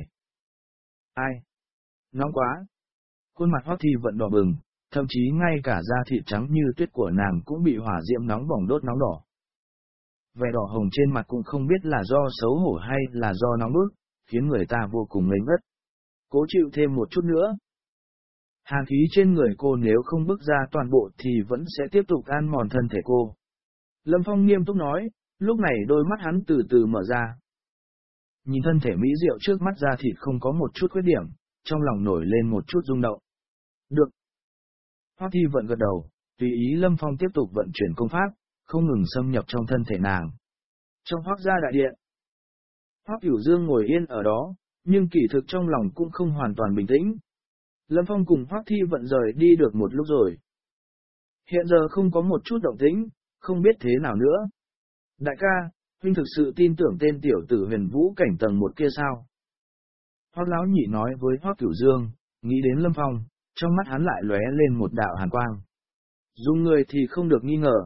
Ai? Nóng quá! Khuôn mặt Hoắc Thi Vận đỏ bừng, thậm chí ngay cả da thịt trắng như tuyết của nàng cũng bị hỏa diễm nóng bỏng đốt nóng đỏ. vẻ đỏ hồng trên mặt cũng không biết là do xấu hổ hay là do nóng bức, khiến người ta vô cùng ngây ngất. Cố chịu thêm một chút nữa. Hàn khí trên người cô nếu không bức ra toàn bộ thì vẫn sẽ tiếp tục ăn mòn thân thể cô. Lâm Phong nghiêm túc nói, lúc này đôi mắt hắn từ từ mở ra. Nhìn thân thể mỹ diệu trước mắt da thịt không có một chút khuyết điểm, trong lòng nổi lên một chút rung động. Được. Hoắc Thi Vận gật đầu, tùy ý Lâm Phong tiếp tục vận chuyển công pháp, không ngừng xâm nhập trong thân thể nàng. Trong Hoắc gia đại điện, Hoắc Cửu Dương ngồi yên ở đó, nhưng kỳ thực trong lòng cũng không hoàn toàn bình tĩnh. Lâm Phong cùng Hoắc Thi Vận rời đi được một lúc rồi. Hiện giờ không có một chút động tĩnh, không biết thế nào nữa. Đại ca, huynh thực sự tin tưởng tên tiểu tử huyền vũ cảnh tầng một kia sao? Hoắc Lão Nhị nói với Hoắc Cửu Dương, nghĩ đến Lâm Phong, trong mắt hắn lại lóe lên một đạo hàn quang. Dùng người thì không được nghi ngờ.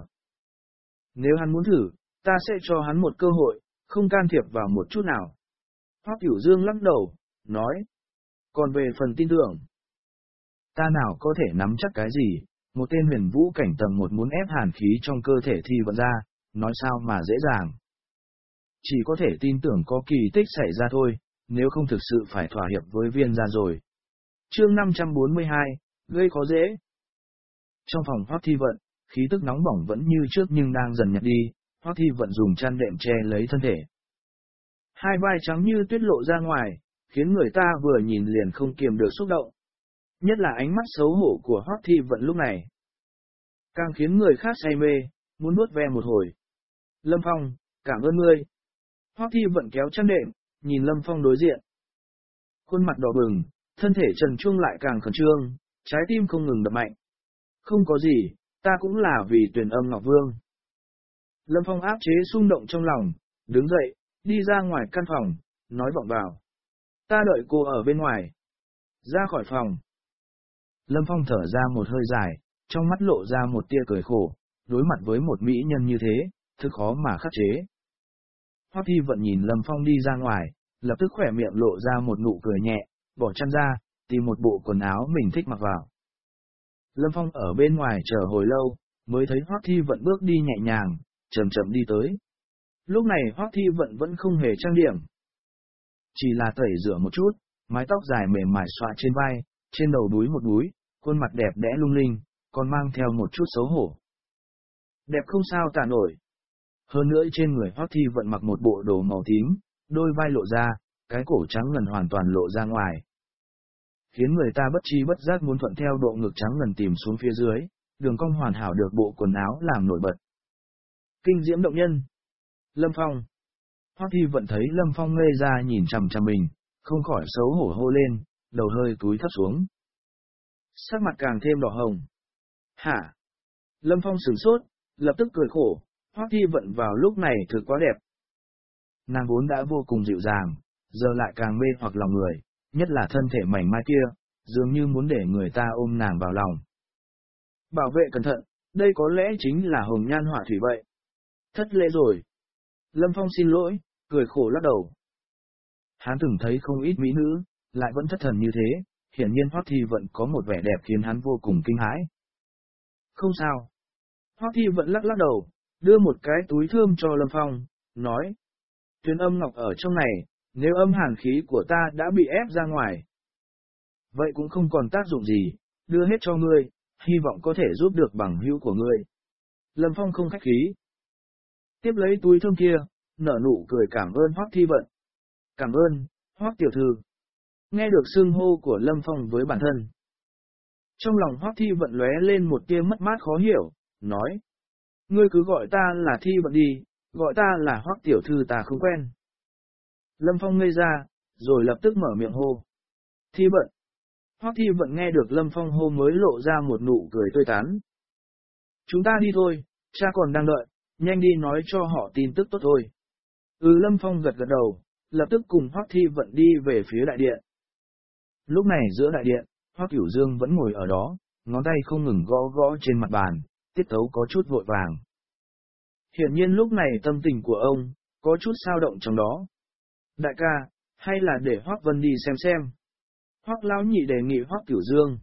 Nếu hắn muốn thử, ta sẽ cho hắn một cơ hội, không can thiệp vào một chút nào. Hoắc Cửu Dương lắc đầu, nói. Còn về phần tin tưởng, ta nào có thể nắm chắc cái gì, một tên huyền vũ cảnh tầng một muốn ép hàn khí trong cơ thể Thi Vận ra, nói sao mà dễ dàng. Chỉ có thể tin tưởng có kỳ tích xảy ra thôi, nếu không thực sự phải thỏa hiệp với viên gia rồi. Chương năm trăm bốn mươi hai, gây khó dễ. Trong phòng Hoắc Thi Vận, khí tức nóng bỏng vẫn như trước nhưng đang dần nhạt đi, Hoắc Thi Vận dùng chăn đệm che lấy thân thể. Hai vai trắng như tuyết lộ ra ngoài, khiến người ta vừa nhìn liền không kiềm được xúc động. Nhất là ánh mắt xấu hổ của Hoắc Thi Vận lúc này, càng khiến người khác say mê, muốn nuốt ve một hồi. Lâm Phong, cảm ơn ngươi. Hoắc Thi Vận kéo chăn đệm, nhìn Lâm Phong đối diện. Khuôn mặt đỏ bừng, thân thể trần truông lại càng khẩn trương, trái tim không ngừng đập mạnh. Không có gì, ta cũng là vì Tuyển Âm Ngọc Vương. Lâm Phong áp chế xung động trong lòng, đứng dậy, đi ra ngoài căn phòng, nói vọng vào. Ta đợi cô ở bên ngoài. Ra khỏi phòng. Lâm Phong thở ra một hơi dài, trong mắt lộ ra một tia cười khổ, đối mặt với một mỹ nhân như thế, thực khó mà khắc chế. Hoắc Thi Vận nhìn Lâm Phong đi ra ngoài, lập tức khỏe miệng lộ ra một nụ cười nhẹ, bỏ chăn ra, tìm một bộ quần áo mình thích mặc vào. Lâm Phong ở bên ngoài chờ hồi lâu, mới thấy Hoắc Thi Vận bước đi nhẹ nhàng, chậm chậm đi tới. Lúc này Hoắc Thi Vận vẫn không hề trang điểm, chỉ là tẩy rửa một chút, mái tóc dài mềm mại xõa trên vai, trên đầu đuối một đuối, khuôn mặt đẹp đẽ lung linh, còn mang theo một chút xấu hổ. Đẹp không sao tả nổi. Hơn nữa trên người Hoắc Thi Vận mặc một bộ đồ màu tím, đôi vai lộ ra, cái cổ trắng ngần hoàn toàn lộ ra ngoài, khiến người ta bất chi bất giác muốn thuận theo độ ngực trắng ngần tìm xuống phía dưới, đường cong hoàn hảo được bộ quần áo làm nổi bật. Kinh diễm động nhân. Lâm Phong. Hoắc Thi Vận thấy Lâm Phong ngây ra nhìn chằm chằm mình, không khỏi xấu hổ hô lên, đầu hơi cúi thấp xuống. Sắc mặt càng thêm đỏ hồng. Hả? Lâm Phong sửng sốt, lập tức cười khổ, Hoắc Thi Vận vào lúc này thực quá đẹp. Nàng vốn đã vô cùng dịu dàng, giờ lại càng mê hoặc lòng người, nhất là thân thể mảnh mai kia, dường như muốn để người ta ôm nàng vào lòng. Bảo vệ cẩn thận, đây có lẽ chính là hồng nhan họa thủy vậy. Thất lễ rồi. Lâm Phong xin lỗi, cười khổ lắc đầu. Hắn từng thấy không ít mỹ nữ, lại vẫn thất thần như thế, hiển nhiên Hoắc Thi Vận có một vẻ đẹp khiến hắn vô cùng kinh hãi. Không sao. Hoắc Thi Vận lắc lắc đầu, đưa một cái túi thơm cho Lâm Phong, nói. Tuyến âm ngọc ở trong này, nếu âm hàn khí của ta đã bị ép ra ngoài, vậy cũng không còn tác dụng gì, đưa hết cho ngươi, hy vọng có thể giúp được bằng hữu của ngươi. Lâm Phong không khách khí. Tiếp lấy túi thơm kia, nở nụ cười cảm ơn Hoắc Thi Vận. Cảm ơn, Hoắc tiểu thư. Nghe được xưng hô của Lâm Phong với bản thân, trong lòng Hoắc Thi Vận lóe lên một tia mất mát khó hiểu, nói. Ngươi cứ gọi ta là Thi Vận đi, gọi ta là Hoắc tiểu thư ta không quen. Lâm Phong ngây ra, rồi lập tức mở miệng hô. Thi Vận. Hoắc Thi Vận nghe được Lâm Phong hô mới lộ ra một nụ cười tươi tắn. Chúng ta đi thôi, cha còn đang đợi, nhanh đi nói cho họ tin tức tốt thôi. Ừ Lâm Phong gật gật đầu, lập tức cùng Hoắc Thi Vận đi về phía đại điện. Lúc này giữa đại điện, Hoắc Cửu Dương vẫn ngồi ở đó, ngón tay không ngừng gõ gõ trên mặt bàn, tiết tấu có chút vội vàng. Hiển nhiên lúc này tâm tình của ông, có chút dao động trong đó. Đại ca, hay là để Hoắc Vân đi xem xem. Hoắc Lão Nhị đề nghị Hoắc Cửu Dương.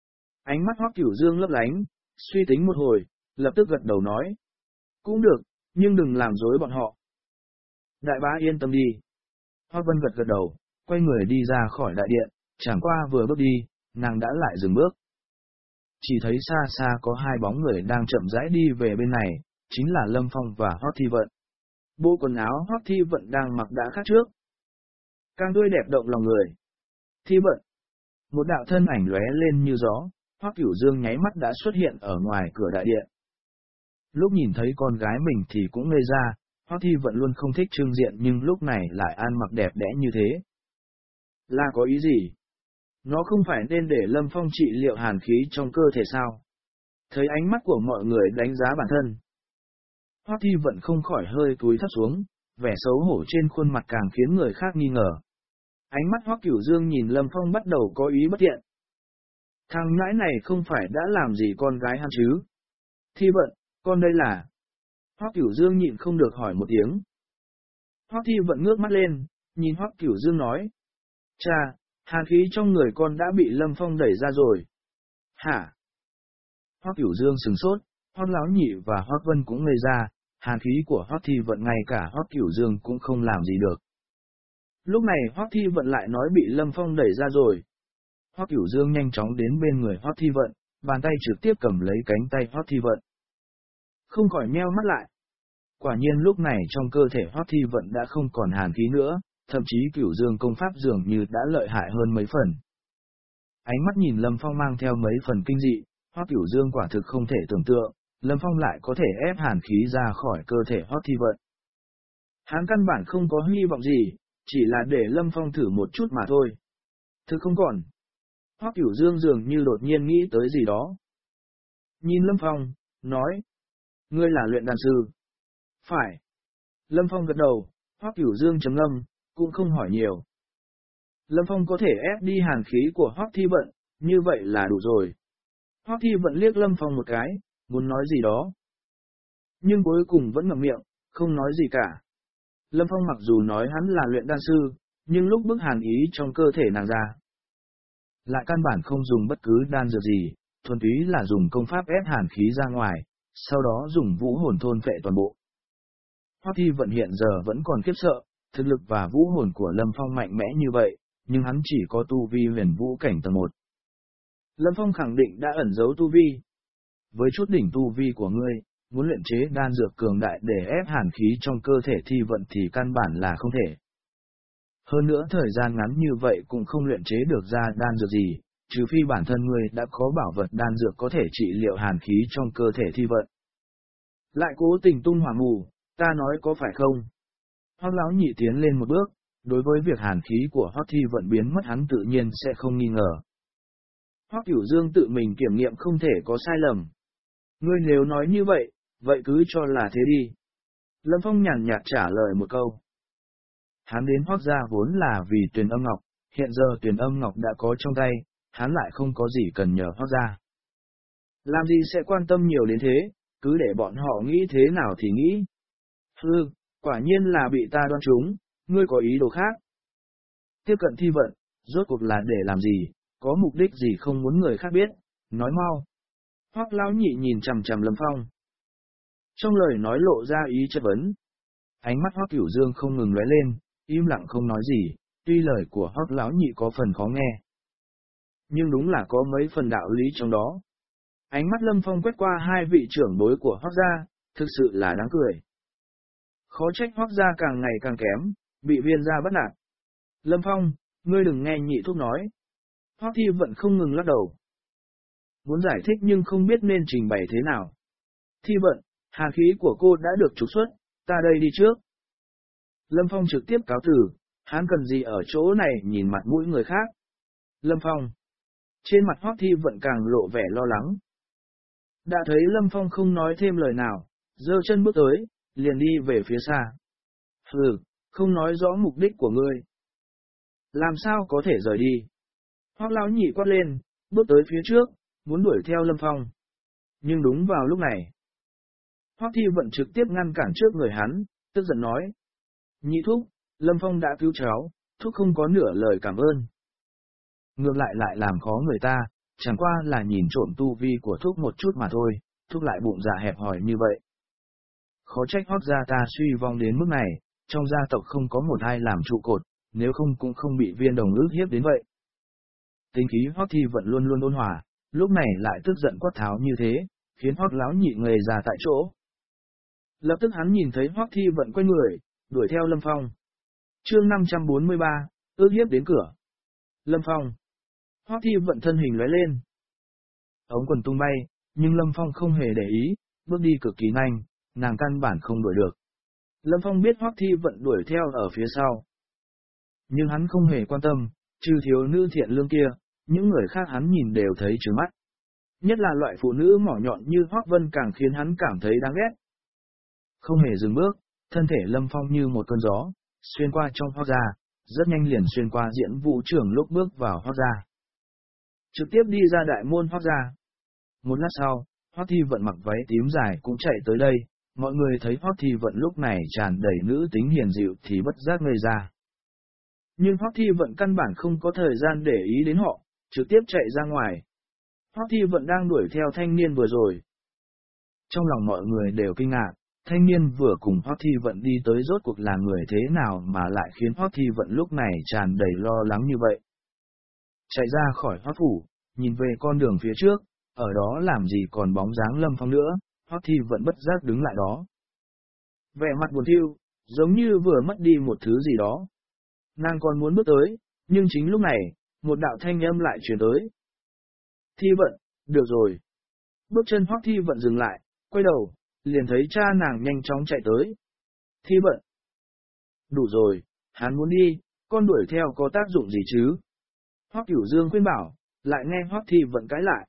Ánh mắt Hoắc Cửu Dương lấp lánh, suy tính một hồi, lập tức gật đầu nói. Cũng được, Nhưng đừng làm dối bọn họ. Đại bá yên tâm đi. Hoắc Vân gật gật đầu, quay người đi ra khỏi đại điện, chẳng qua vừa bước đi, nàng đã lại dừng bước. Chỉ thấy xa xa có hai bóng người đang chậm rãi đi về bên này, chính là Lâm Phong và Hoắc Thi Vận. Bộ quần áo Hoắc Thi Vận đang mặc đã khác trước, càng tươi đẹp động lòng người. Thi Vận, một đạo thân ảnh lóe lên như gió, Hoắc Cửu Dương nháy mắt đã xuất hiện ở ngoài cửa đại điện. Lúc nhìn thấy con gái mình thì cũng ngây ra, Hoắc Thi Vận luôn không thích trưng diện nhưng lúc này lại ăn mặc đẹp đẽ như thế. Là có ý gì? Nó không phải nên để Lâm Phong trị liệu hàn khí trong cơ thể sao? Thấy ánh mắt của mọi người đánh giá bản thân, Hoắc Thi Vận không khỏi hơi cúi thấp xuống, vẻ xấu hổ trên khuôn mặt càng khiến người khác nghi ngờ. Ánh mắt Hoắc Cửu Dương nhìn Lâm Phong bắt đầu có ý bất thiện. Thằng nhãi này không phải đã làm gì con gái hắn chứ? Thi Vận, con đây là... Hoắc Cửu Dương nhịn không được hỏi một tiếng. Hoắc Thi Vận ngước mắt lên, nhìn Hoắc Cửu Dương nói. Cha, hàn khí trong người con đã bị Lâm Phong đẩy ra rồi. Hả? Hoắc Cửu Dương sừng sốt, Hoắc Lão Nhị và Hoắc Vân cũng ngây ra, hàn khí của Hoắc Thi Vận ngay cả Hoắc Cửu Dương cũng không làm gì được. Lúc này Hoắc Thi Vận lại nói bị Lâm Phong đẩy ra rồi. Hoắc Cửu Dương nhanh chóng đến bên người Hoắc Thi Vận, bàn tay trực tiếp cầm lấy cánh tay Hoắc Thi Vận. Không khỏi nheo mắt lại. Quả nhiên lúc này trong cơ thể Hoắc Thi Vận đã không còn hàn khí nữa, thậm chí Cửu Dương công pháp dường như đã lợi hại hơn mấy phần. Ánh mắt nhìn Lâm Phong mang theo mấy phần kinh dị, Hoắc Cửu Dương quả thực không thể tưởng tượng, Lâm Phong lại có thể ép hàn khí ra khỏi cơ thể Hoắc Thi Vận. Hắn căn bản không có hy vọng gì, chỉ là để Lâm Phong thử một chút mà thôi. Thực không còn. Hoắc Cửu Dương dường như đột nhiên nghĩ tới gì đó. Nhìn Lâm Phong, nói. Ngươi là luyện đan sư. Phải. Lâm Phong gật đầu, Hoắc Cửu Dương trầm ngâm, cũng không hỏi nhiều. Lâm Phong có thể ép đi hàn khí của Hoắc Thi Vận, như vậy là đủ rồi. Hoắc Thi Vận liếc Lâm Phong một cái, muốn nói gì đó. Nhưng cuối cùng vẫn ngậm miệng, không nói gì cả. Lâm Phong mặc dù nói hắn là luyện đan sư, nhưng lúc bức hàn ý trong cơ thể nàng ra, lại căn bản không dùng bất cứ đan dược gì, thuần túy là dùng công pháp ép hàn khí ra ngoài, sau đó dùng vũ hồn thôn phệ toàn bộ. Hoắc Thi Vận hiện giờ vẫn còn khiếp sợ, thực lực và vũ hồn của Lâm Phong mạnh mẽ như vậy, nhưng hắn chỉ có tu vi huyền vũ cảnh tầng một. Lâm Phong khẳng định đã ẩn giấu tu vi. Với chút đỉnh tu vi của ngươi, muốn luyện chế đan dược cường đại để ép hàn khí trong cơ thể Thi Vận thì căn bản là không thể. Hơn nữa thời gian ngắn như vậy cũng không luyện chế được ra đan dược gì, trừ phi bản thân ngươi đã có bảo vật đan dược có thể trị liệu hàn khí trong cơ thể Thi Vận. Lại cố tình tung hỏa mù, ta nói có phải không? Hoắc Lão Nhị tiến lên một bước, đối với việc hàn khí của Hoắc Thi Vận biến mất hắn tự nhiên sẽ không nghi ngờ. Hoắc Cửu Dương tự mình kiểm nghiệm không thể có sai lầm. Ngươi nếu nói như vậy, vậy cứ cho là thế đi. Lâm Phong nhàn nhạt trả lời một câu. Hắn đến Hoắc gia vốn là vì Tuyền Âm Ngọc, hiện giờ Tuyền Âm Ngọc đã có trong tay, hắn lại không có gì cần nhờ Hoắc gia. Làm gì sẽ quan tâm nhiều đến thế, cứ để bọn họ nghĩ thế nào thì nghĩ. Hừ, quả nhiên là bị ta đoán trúng, ngươi có ý đồ khác. Tiếp cận Thi Vận, rốt cuộc là để làm gì, có mục đích gì không muốn người khác biết, nói mau. Hoắc Lão Nhị nhìn chằm chằm Lâm Phong. Trong lời nói lộ ra ý chất vấn. Ánh mắt Hoắc Cửu Dương không ngừng lóe lên, im lặng không nói gì, tuy lời của Hoắc Lão Nhị có phần khó nghe, nhưng đúng là có mấy phần đạo lý trong đó. Ánh mắt Lâm Phong quét qua hai vị trưởng bối của Hoắc gia, thực sự là đáng cười. Khó trách Hoắc gia càng ngày càng kém, bị Viên gia bắt nạt. Lâm Phong, ngươi đừng nghe nhị thúc nói. Hoắc Thi Vận không ngừng lắc đầu. Muốn giải thích nhưng không biết nên trình bày thế nào. Thi Vận, hàn khí của cô đã được trục xuất, ta đây đi trước. Lâm Phong trực tiếp cáo từ, hắn cần gì ở chỗ này nhìn mặt mũi người khác. Lâm Phong. Trên mặt Hoắc Thi Vận càng lộ vẻ lo lắng. Đã thấy Lâm Phong không nói thêm lời nào, giơ chân bước tới, liền đi về phía xa. Hừ, không nói rõ mục đích của ngươi. Làm sao có thể rời đi? Hoắc Lão Nhị quát lên, bước tới phía trước, muốn đuổi theo Lâm Phong. Nhưng đúng vào lúc này, Hoắc Thi Vận trực tiếp ngăn cản trước người hắn, tức giận nói. Nhị thúc, Lâm Phong đã cứu cháu, thúc không có nửa lời cảm ơn. Ngược lại lại làm khó người ta, chẳng qua là nhìn trộm tu vi của thúc một chút mà thôi, thúc lại bụng dạ hẹp hòi như vậy. Khó trách Hoắc gia ta suy vong đến mức này, trong gia tộc không có một ai làm trụ cột, nếu không cũng không bị Viên Đồng ức hiếp đến vậy. Tính khí Hoắc Thi Vận luôn luôn ôn hòa, lúc này lại tức giận quát tháo như thế, khiến Hoắc lão nhị ngây ra tại chỗ. Lập tức hắn nhìn thấy Hoắc Thi Vận quay người, đuổi theo Lâm Phong. Chương năm trăm bốn mươi ba, ước hiếp đến cửa. Lâm Phong. Hoắc Thi Vận thân hình lóe lên. Ống quần tung bay, nhưng Lâm Phong không hề để ý, bước đi cực kỳ nhanh, nàng căn bản không đuổi được. Lâm Phong biết Hoắc Thi Vận đuổi theo ở phía sau. Nhưng hắn không hề quan tâm, trừ thiếu nữ thiện lương kia, những người khác hắn nhìn đều thấy trướng mắt. Nhất là loại phụ nữ mỏ nhọn như Hoắc Vân càng khiến hắn cảm thấy đáng ghét. Không hề dừng bước, thân thể Lâm Phong như một cơn gió, xuyên qua trong Hoắc gia, rất nhanh liền xuyên qua Diễn Vũ Trưởng lúc bước vào Hoắc gia. Trực tiếp đi ra đại môn Hoắc gia. Một lát sau, Hoắc Thi Vận mặc váy tím dài cũng chạy tới đây, mọi người thấy Hoắc Thi Vận lúc này tràn đầy nữ tính hiền dịu thì bất giác ngây ra. Nhưng Hoắc Thi Vận căn bản không có thời gian để ý đến họ, trực tiếp chạy ra ngoài. Hoắc Thi Vận đang đuổi theo thanh niên vừa rồi. Trong lòng mọi người đều kinh ngạc, thanh niên vừa cùng Hoắc Thi Vận đi tới rốt cuộc là người thế nào mà lại khiến Hoắc Thi Vận lúc này tràn đầy lo lắng như vậy. Chạy ra khỏi Hoắc phủ, nhìn về con đường phía trước, ở đó làm gì còn bóng dáng Lâm Phong nữa, Hoắc Thi Vận bất giác đứng lại đó. Vẻ mặt buồn thiu, giống như vừa mất đi một thứ gì đó. Nàng còn muốn bước tới, nhưng chính lúc này, một đạo thanh âm lại truyền tới. Thi Vận, được rồi. Bước chân Hoắc Thi Vận dừng lại, quay đầu, liền thấy cha nàng nhanh chóng chạy tới. Thi Vận. Đủ rồi, hắn muốn đi, con đuổi theo có tác dụng gì chứ? Hoắc Cửu Dương khuyên bảo, lại nghe Hoắc Thi Vận cãi lại.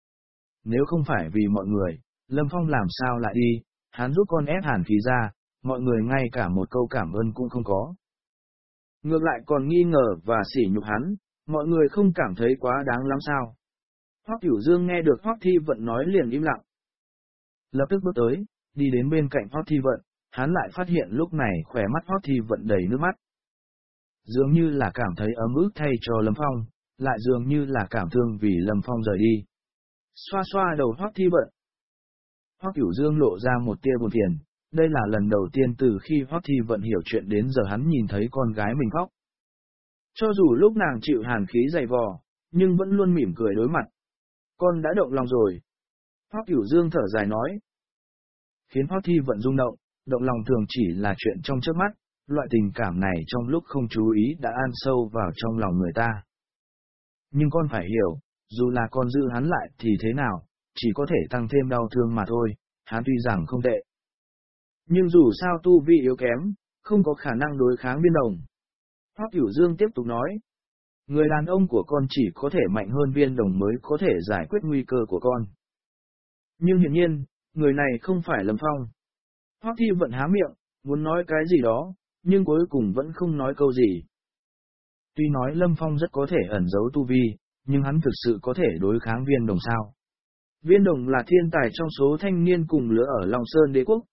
Nếu không phải vì mọi người, Lâm Phong làm sao lại đi, hắn giúp con ép hàn khí ra, mọi người ngay cả một câu cảm ơn cũng không có. Ngược lại còn nghi ngờ và sỉ nhục hắn, mọi người không cảm thấy quá đáng lắm sao. Hoắc Cửu Dương nghe được Hoắc Thi Vận nói liền im lặng. Lập tức bước tới, đi đến bên cạnh Hoắc Thi Vận, hắn lại phát hiện lúc này khỏe mắt Hoắc Thi Vận đầy nước mắt. Dường như là cảm thấy ấm ức thay cho Lâm Phong, lại dường như là cảm thương vì Lâm Phong rời đi. Xoa xoa đầu Hoắc Thi Vận. Hoắc Cửu Dương lộ ra một tia buồn phiền, đây là lần đầu tiên từ khi Hoắc Thi Vận hiểu chuyện đến giờ hắn nhìn thấy con gái mình khóc. Cho dù lúc nàng chịu hàn khí dày vò, nhưng vẫn luôn mỉm cười đối mặt. Con đã động lòng rồi. Hoắc Cửu Dương thở dài nói. Khiến Hoắc Thi Vận rung động, động lòng thường chỉ là chuyện trong chớp mắt, loại tình cảm này trong lúc không chú ý đã ăn sâu vào trong lòng người ta. Nhưng con phải hiểu, dù là con giữ hắn lại thì thế nào, chỉ có thể tăng thêm đau thương mà thôi, hắn tuy rằng không tệ. Nhưng dù sao tu vi yếu kém, không có khả năng đối kháng Viên Đồng. Hoắc Cửu Dương tiếp tục nói, người đàn ông của con chỉ có thể mạnh hơn Viên Đồng mới có thể giải quyết nguy cơ của con. Nhưng hiển nhiên, người này không phải Lâm Phong. Hoắc Thi Vận há miệng, muốn nói cái gì đó, nhưng cuối cùng vẫn không nói câu gì. Tuy nói Lâm Phong rất có thể ẩn giấu tu vi, nhưng hắn thực sự có thể đối kháng Viên Đồng sao? Viên Đồng là thiên tài trong số thanh niên cùng lứa ở Long Sơn Đế Quốc.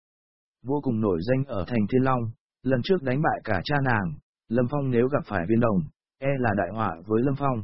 Vô cùng nổi danh ở thành Thiên Long, lần trước đánh bại cả cha nàng, Lâm Phong nếu gặp phải Viên Đồng, e là đại họa với Lâm Phong.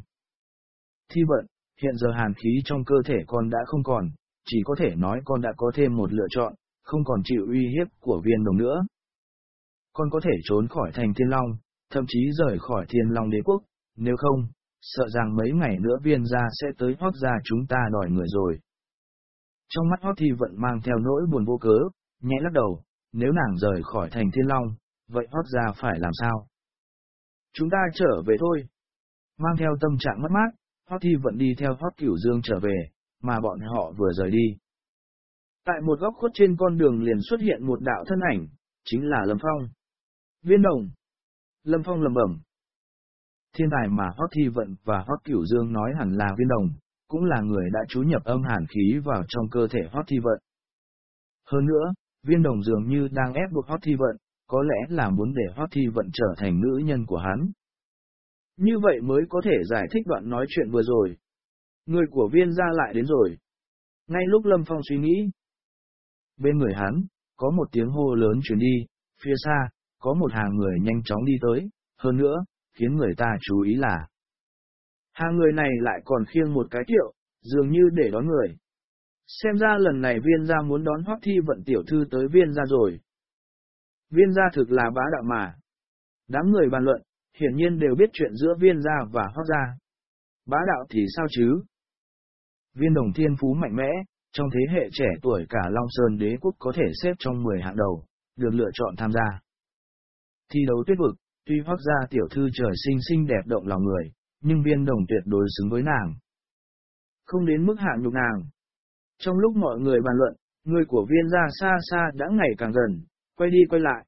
Thi Vận, hiện giờ hàn khí trong cơ thể con đã không còn, chỉ có thể nói con đã có thêm một lựa chọn, không còn chịu uy hiếp của Viên Đồng nữa. Con có thể trốn khỏi thành Thiên Long, thậm chí rời khỏi Thiên Long Đế Quốc, nếu không, sợ rằng mấy ngày nữa Viên gia sẽ tới Hoắc gia chúng ta đòi người rồi. Trong mắt Hoắc Thi Vận mang theo nỗi buồn vô cớ, nhẹ lắc đầu, nếu nàng rời khỏi thành Thiên Long, vậy Hoắc gia phải làm sao? Chúng ta trở về thôi. Mang theo tâm trạng mất mát, Hoắc Thi Vận đi theo Hoắc Cửu Dương trở về, mà bọn họ vừa rời đi. Tại một góc khuất trên con đường liền xuất hiện một đạo thân ảnh, chính là Lâm Phong. Viên Đồng. Lâm Phong lẩm bẩm. Thiên tài mà Hoắc Thi Vận và Hoắc Cửu Dương nói hẳn là Viên Đồng, cũng là người đã trú nhập âm hàn khí vào trong cơ thể Hoắc Thi Vận. Hơn nữa, Viên Đồng dường như đang ép buộc Hoắc Thi Vận, có lẽ là muốn để Hoắc Thi Vận trở thành nữ nhân của hắn. Như vậy mới có thể giải thích đoạn nói chuyện vừa rồi. Người của Viên gia lại đến rồi. Ngay lúc Lâm Phong suy nghĩ, bên người hắn, có một tiếng hô lớn truyền đi, phía xa, có một hàng người nhanh chóng đi tới, hơn nữa, khiến người ta chú ý là hàng người này lại còn khiêng một cái kiệu, dường như để đón người. Xem ra lần này viên gia muốn đón Hoắc Thi Vận tiểu thư tới viên gia rồi. Viên gia thực là bá đạo mà. Đám người bàn luận, hiển nhiên đều biết chuyện giữa viên gia và Hoắc gia. Bá đạo thì sao chứ? Viên Đồng thiên phú mạnh mẽ, trong thế hệ trẻ tuổi cả Long Sơn đế quốc có thể xếp trong mười hạng đầu, được lựa chọn tham gia. Thi đấu tuyết vực, tuy Hoắc gia tiểu thư trời sinh xinh đẹp động lòng người, nhưng Viên Đồng tuyệt đối xứng với nàng. Không đến mức hạng nhục nàng. Trong lúc mọi người bàn luận, người của viên gia xa xa đã ngày càng gần, quay đi quay lại.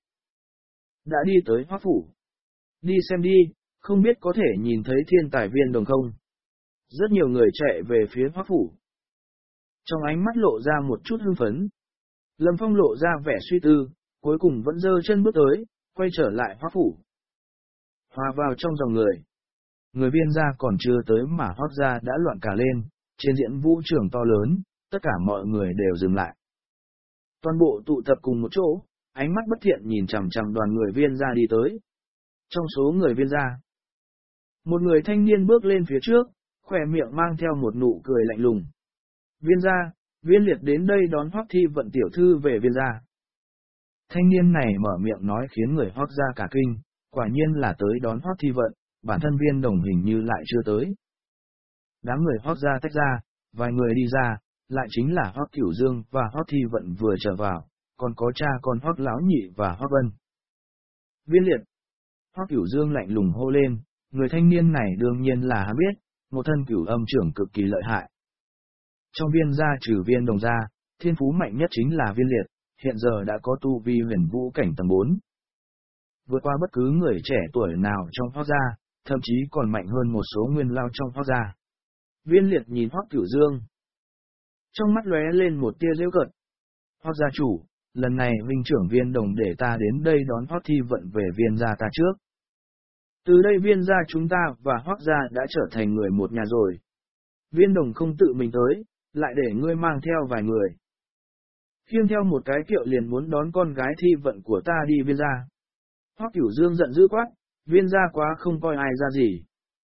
Đã đi tới Hoắc phủ. Đi xem đi, không biết có thể nhìn thấy thiên tài Viên Đồng không? Rất nhiều người chạy về phía Hoắc phủ. Trong ánh mắt lộ ra một chút hưng phấn. Lâm Phong lộ ra vẻ suy tư, cuối cùng vẫn giơ chân bước tới, quay trở lại Hoắc phủ. Hòa vào trong dòng người. Người viên gia còn chưa tới mà Hoắc gia đã loạn cả lên, trên diễn vũ trường to lớn, tất cả mọi người đều dừng lại. Toàn bộ tụ tập cùng một chỗ, ánh mắt bất thiện nhìn chằm chằm đoàn người viên gia đi tới. Trong số người viên gia, một người thanh niên bước lên phía trước, khỏe miệng mang theo một nụ cười lạnh lùng. Viên gia, Viên Liệt đến đây đón Hoắc Thi Vận tiểu thư về viên gia. Thanh niên này mở miệng nói khiến người Hoắc gia cả kinh, quả nhiên là tới đón Hoắc Thi Vận, bản thân Viên Đồng hình như lại chưa tới. Đám người Hoắc gia tách ra, vài người đi ra, lại chính là Hoắc Cửu Dương và Hoắc Thi Vận vừa trở vào, còn có cha con Hoắc Lão Nhị và Hoắc Vân. Viên Liệt. Hoắc Cửu Dương lạnh lùng hô lên, người thanh niên này đương nhiên là hắn biết, một thân cửu âm trưởng cực kỳ lợi hại. Trong viên gia trừ Viên Đồng gia, thiên phú mạnh nhất chính là Viên Liệt, hiện giờ đã có tu vi huyền vũ cảnh tầng bốn. Vượt qua bất cứ người trẻ tuổi nào trong Hoắc gia, thậm chí còn mạnh hơn một số nguyên lao trong Hoắc gia. Viên Liệt nhìn Hoắc Cửu Dương. Trong mắt lóe lên một tia giễu cợt. Hoắc gia chủ, lần này huynh trưởng Viên Đồng để ta đến đây đón Hoắc Thi Vận về viên gia ta trước. Từ đây viên gia chúng ta và Hoắc gia đã trở thành người một nhà rồi. Viên Đồng không tự mình tới, lại để ngươi mang theo vài người. Khiêng theo một cái kiệu liền muốn đón con gái Thi Vận của ta đi viên gia. Hoắc Cửu Dương giận dữ quát, viên gia quá không coi ai ra gì.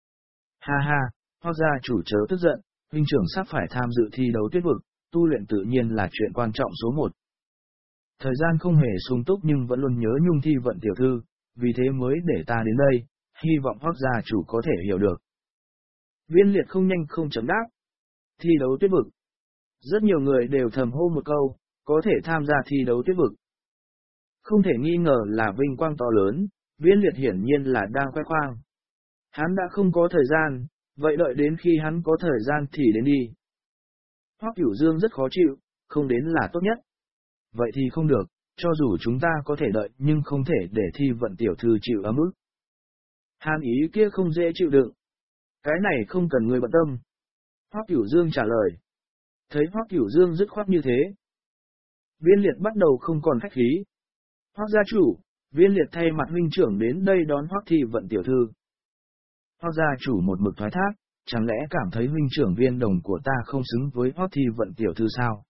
Ha ha, Hoắc gia chủ chớ tức giận, huynh trưởng sắp phải tham dự thi đấu tuyết vực, tu luyện tự nhiên là chuyện quan trọng số một. Thời gian không hề sung túc nhưng vẫn luôn nhớ nhung Thi Vận tiểu thư, vì thế mới để ta đến đây, hy vọng Hoắc gia chủ có thể hiểu được. Viên Liệt không nhanh không chậm đáp. Thi đấu tuyết vực. Rất nhiều người đều thầm hô một câu, có thể tham gia thi đấu tuyết vực. Không thể nghi ngờ là vinh quang to lớn, Viên Liệt hiển nhiên là đang khoe khoang. Hắn đã không có thời gian, vậy đợi đến khi hắn có thời gian thì đến đi. Hoắc Cửu Dương rất khó chịu, không đến là tốt nhất. Vậy thì không được, cho dù chúng ta có thể đợi nhưng không thể để Thi Vận tiểu thư chịu ấm ức. Hàn ý kia không dễ chịu đựng. Cái này không cần người bận tâm. Hoắc Cửu Dương trả lời. Thấy Hoắc Cửu Dương dứt khoát như thế, Viên Liệt bắt đầu không còn khách khí. Hoắc gia chủ, Viên Liệt thay mặt huynh trưởng đến đây đón Hoắc Thi Vận tiểu thư. Hoắc gia chủ một mực thoái thác, chẳng lẽ cảm thấy huynh trưởng Viên Đồng của ta không xứng với Hoắc Thi Vận tiểu thư sao?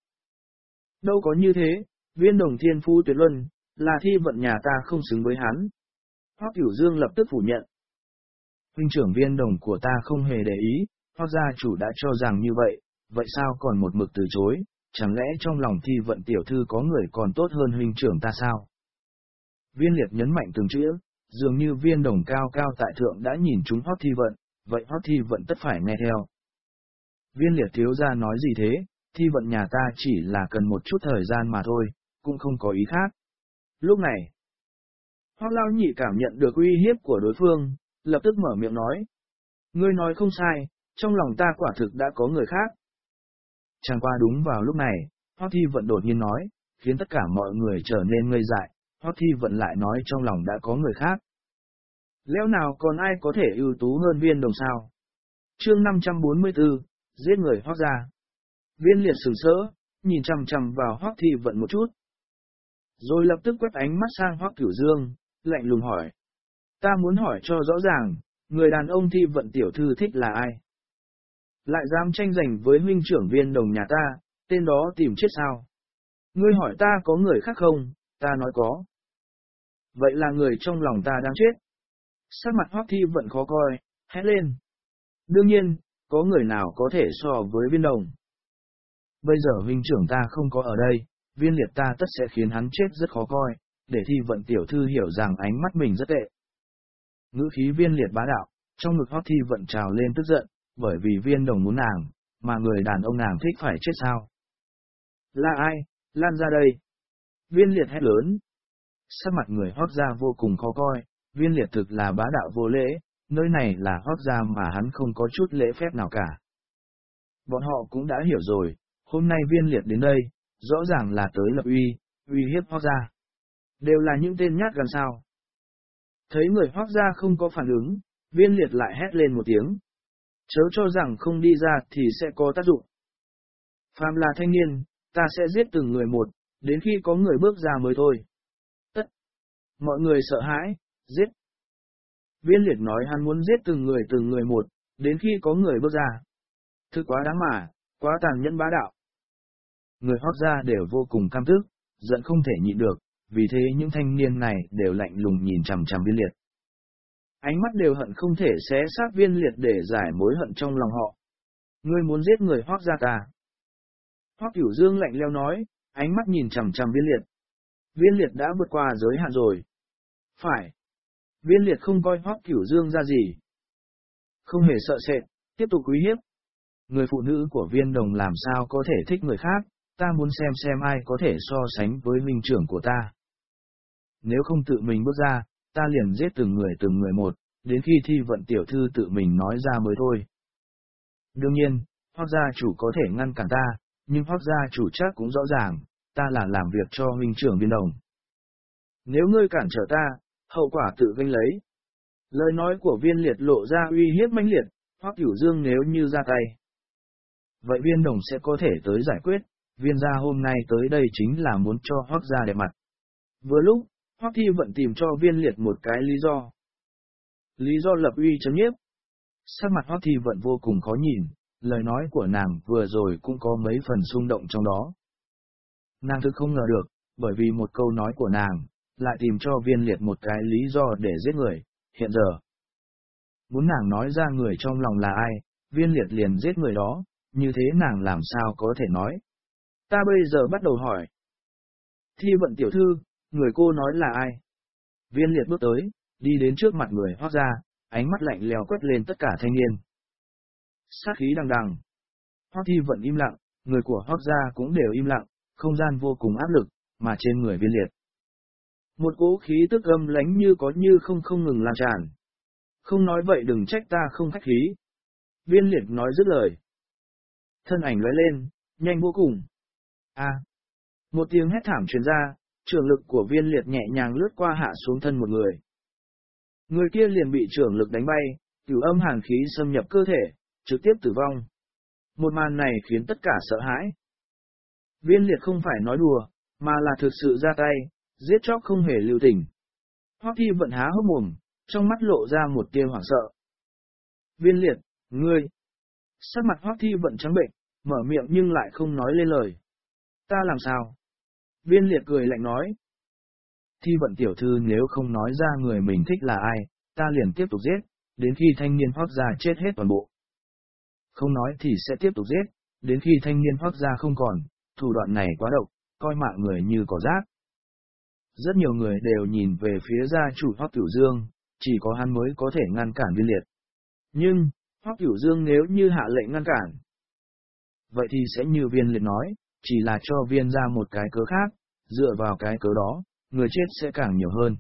Đâu có như thế, Viên Đồng thiên phú tuyệt luân, là Thi Vận nhà ta không xứng với hắn. Hoắc Cửu Dương lập tức phủ nhận. Huynh trưởng Viên Đồng của ta không hề để ý, Hoắc gia chủ đã cho rằng như vậy, vậy sao còn một mực từ chối, chẳng lẽ trong lòng Thi Vận tiểu thư có người còn tốt hơn huynh trưởng ta sao? Viên Liệt nhấn mạnh từng chữ, dường như Viên Đồng cao cao tại thượng đã nhìn chúng Hoắc Thi Vận, vậy Hoắc Thi Vận tất phải nghe theo. Viên Liệt thiếu gia nói gì thế, Thi Vận nhà ta chỉ là cần một chút thời gian mà thôi, cũng không có ý khác. Lúc này, Hoắc Lão Nhị cảm nhận được uy hiếp của đối phương, lập tức mở miệng nói. Ngươi nói không sai, trong lòng ta quả thực đã có người khác. Chẳng qua đúng vào lúc này, Hoắc Thi Vận đột nhiên nói, khiến tất cả mọi người trở nên ngây dại, Hoắc Thi Vận lại nói trong lòng đã có người khác. Lẽ nào còn ai có thể ưu tú hơn Viên Đồng sao? Chương năm trăm bốn mươi tư, giết người Hoắc gia. Viên Liệt sửng sỡ, nhìn chằm chằm vào Hoắc Thi Vận một chút. Rồi lập tức quét ánh mắt sang Hoắc Cửu Dương, lạnh lùng hỏi. Ta muốn hỏi cho rõ ràng, người đàn ông Thi Vận tiểu thư thích là ai? Lại dám tranh giành với huynh trưởng Viên Đồng nhà ta, tên đó tìm chết sao? Ngươi hỏi ta có người khác không, ta nói có. Vậy là người trong lòng ta đang chết. Sắc mặt Hoắc Thi Vận khó coi, hét lên. Đương nhiên, có người nào có thể so với Viên Đồng. Bây giờ huynh trưởng ta không có ở đây, Viên Liệt ta tất sẽ khiến hắn chết rất khó coi, để Thi Vận tiểu thư hiểu rằng ánh mắt mình rất tệ. Ngữ khí Viên Liệt bá đạo, trong ngực Hoắc Thi Vận trào lên tức giận, bởi vì Viên Đồng muốn nàng, mà người đàn ông nàng thích phải chết sao? Là ai? Lan ra đây! Viên Liệt hét lớn. Sắc mặt người Hoắc gia vô cùng khó coi, Viên Liệt thực là bá đạo vô lễ, nơi này là Hoắc gia mà hắn không có chút lễ phép nào cả. Bọn họ cũng đã hiểu rồi, hôm nay Viên Liệt đến đây, rõ ràng là tới lập uy, uy hiếp Hoắc gia. Đều là những tên nhát gan sao. Thấy người Hoắc gia không có phản ứng, Viên Liệt lại hét lên một tiếng. Chớ cho rằng không đi ra thì sẽ có tác dụng. Phàm là thanh niên, ta sẽ giết từng người một, đến khi có người bước ra mới thôi. Tất. Mọi người sợ hãi, giết. Viên Liệt nói hắn muốn giết từng người từng người một, đến khi có người bước ra. Thực quá đáng mà, quá tàn nhẫn bá đạo. Người Hoắc gia đều vô cùng căm tức, giận không thể nhịn được, vì thế những thanh niên này đều lạnh lùng nhìn chằm chằm Viên Liệt. Ánh mắt đều hận không thể xé xác Viên Liệt để giải mối hận trong lòng họ. Ngươi muốn giết người Hoắc gia ta. Hoắc Cửu Dương lạnh lẽo nói, ánh mắt nhìn chằm chằm Viên Liệt. Viên Liệt đã vượt qua giới hạn rồi. Phải. Viên Liệt không coi Hoắc Cửu Dương ra gì. Không hề sợ sệt, tiếp tục uy hiếp. Người phụ nữ của Viên Đồng làm sao có thể thích người khác, ta muốn xem xem ai có thể so sánh với huynh trưởng của ta. Nếu không tự mình bước ra, ta liền giết từng người từng người một, đến khi Thi Vận tiểu thư tự mình nói ra mới thôi. Đương nhiên, Hoắc gia chủ có thể ngăn cản ta, nhưng Hoắc gia chủ chắc cũng rõ ràng, ta là làm việc cho huynh trưởng Viên Đồng. Nếu ngươi cản trở ta, hậu quả tự gánh lấy. Lời nói của Viên Liệt lộ ra uy hiếp mãnh liệt, Hoắc Cửu Dương nếu như ra tay. Vậy Viên Đồng sẽ có thể tới giải quyết, Viên gia hôm nay tới đây chính là muốn cho Hoắc gia đẹp mặt. Vừa lúc, Hoắc Thi Vận tìm cho Viên Liệt một cái lý do. Lý do lập uy chấm nhiếp. Sắc mặt Hoắc Thi Vận vô cùng khó nhìn, lời nói của nàng vừa rồi cũng có mấy phần xung động trong đó. Nàng thực không ngờ được, bởi vì một câu nói của nàng, lại tìm cho Viên Liệt một cái lý do để giết người, hiện giờ. Muốn nàng nói ra người trong lòng là ai, Viên Liệt liền giết người đó, như thế nàng làm sao có thể nói. Ta bây giờ bắt đầu hỏi. Thi Vận tiểu thư, người cô nói là ai? Viên Liệt bước tới, đi đến trước mặt người Hoắc gia, ánh mắt lạnh lẽo quét lên tất cả thanh niên. Sát khí đằng đằng. Hoắc Thi Vận im lặng, người của Hoắc gia cũng đều im lặng, không gian vô cùng áp lực, mà trên người Viên Liệt. Một cỗ khí tức âm lãnh như có như không không ngừng lan tràn. Không nói vậy đừng trách ta không khách khí. Viên Liệt nói dứt lời. Thân ảnh lóe lên, nhanh vô cùng. A. À. Một tiếng hét thảm truyền ra, trường lực của Viên Liệt nhẹ nhàng lướt qua hạ xuống thân một người. Người kia liền bị trường lực đánh bay, cửu âm hàn khí xâm nhập cơ thể, trực tiếp tử vong. Một màn này khiến tất cả sợ hãi. Viên Liệt không phải nói đùa, mà là thực sự ra tay, giết chóc không hề lưu tình. Hoắc Thi Vận há hốc mồm, trong mắt lộ ra một tia hoảng sợ. Viên Liệt, ngươi! Sắc mặt Hoắc Thi Vận trắng bệnh, mở miệng nhưng lại không nói lên lời. Ta làm sao? Viên Liệt cười lạnh nói. Thi Vận tiểu thư nếu không nói ra người mình thích là ai, ta liền tiếp tục giết, đến khi thanh niên Hoắc gia chết hết toàn bộ. Không nói thì sẽ tiếp tục giết, đến khi thanh niên Hoắc gia không còn, thủ đoạn này quá độc, coi mạng người như cỏ rác. Rất nhiều người đều nhìn về phía gia chủ Hoắc Cửu Dương, chỉ có hắn mới có thể ngăn cản Viên Liệt. Nhưng, Hoắc Cửu Dương nếu như hạ lệnh ngăn cản, vậy thì sẽ như Viên Liệt nói, chỉ là cho Viên ra một cái cớ khác, dựa vào cái cớ đó, người chết sẽ càng nhiều hơn.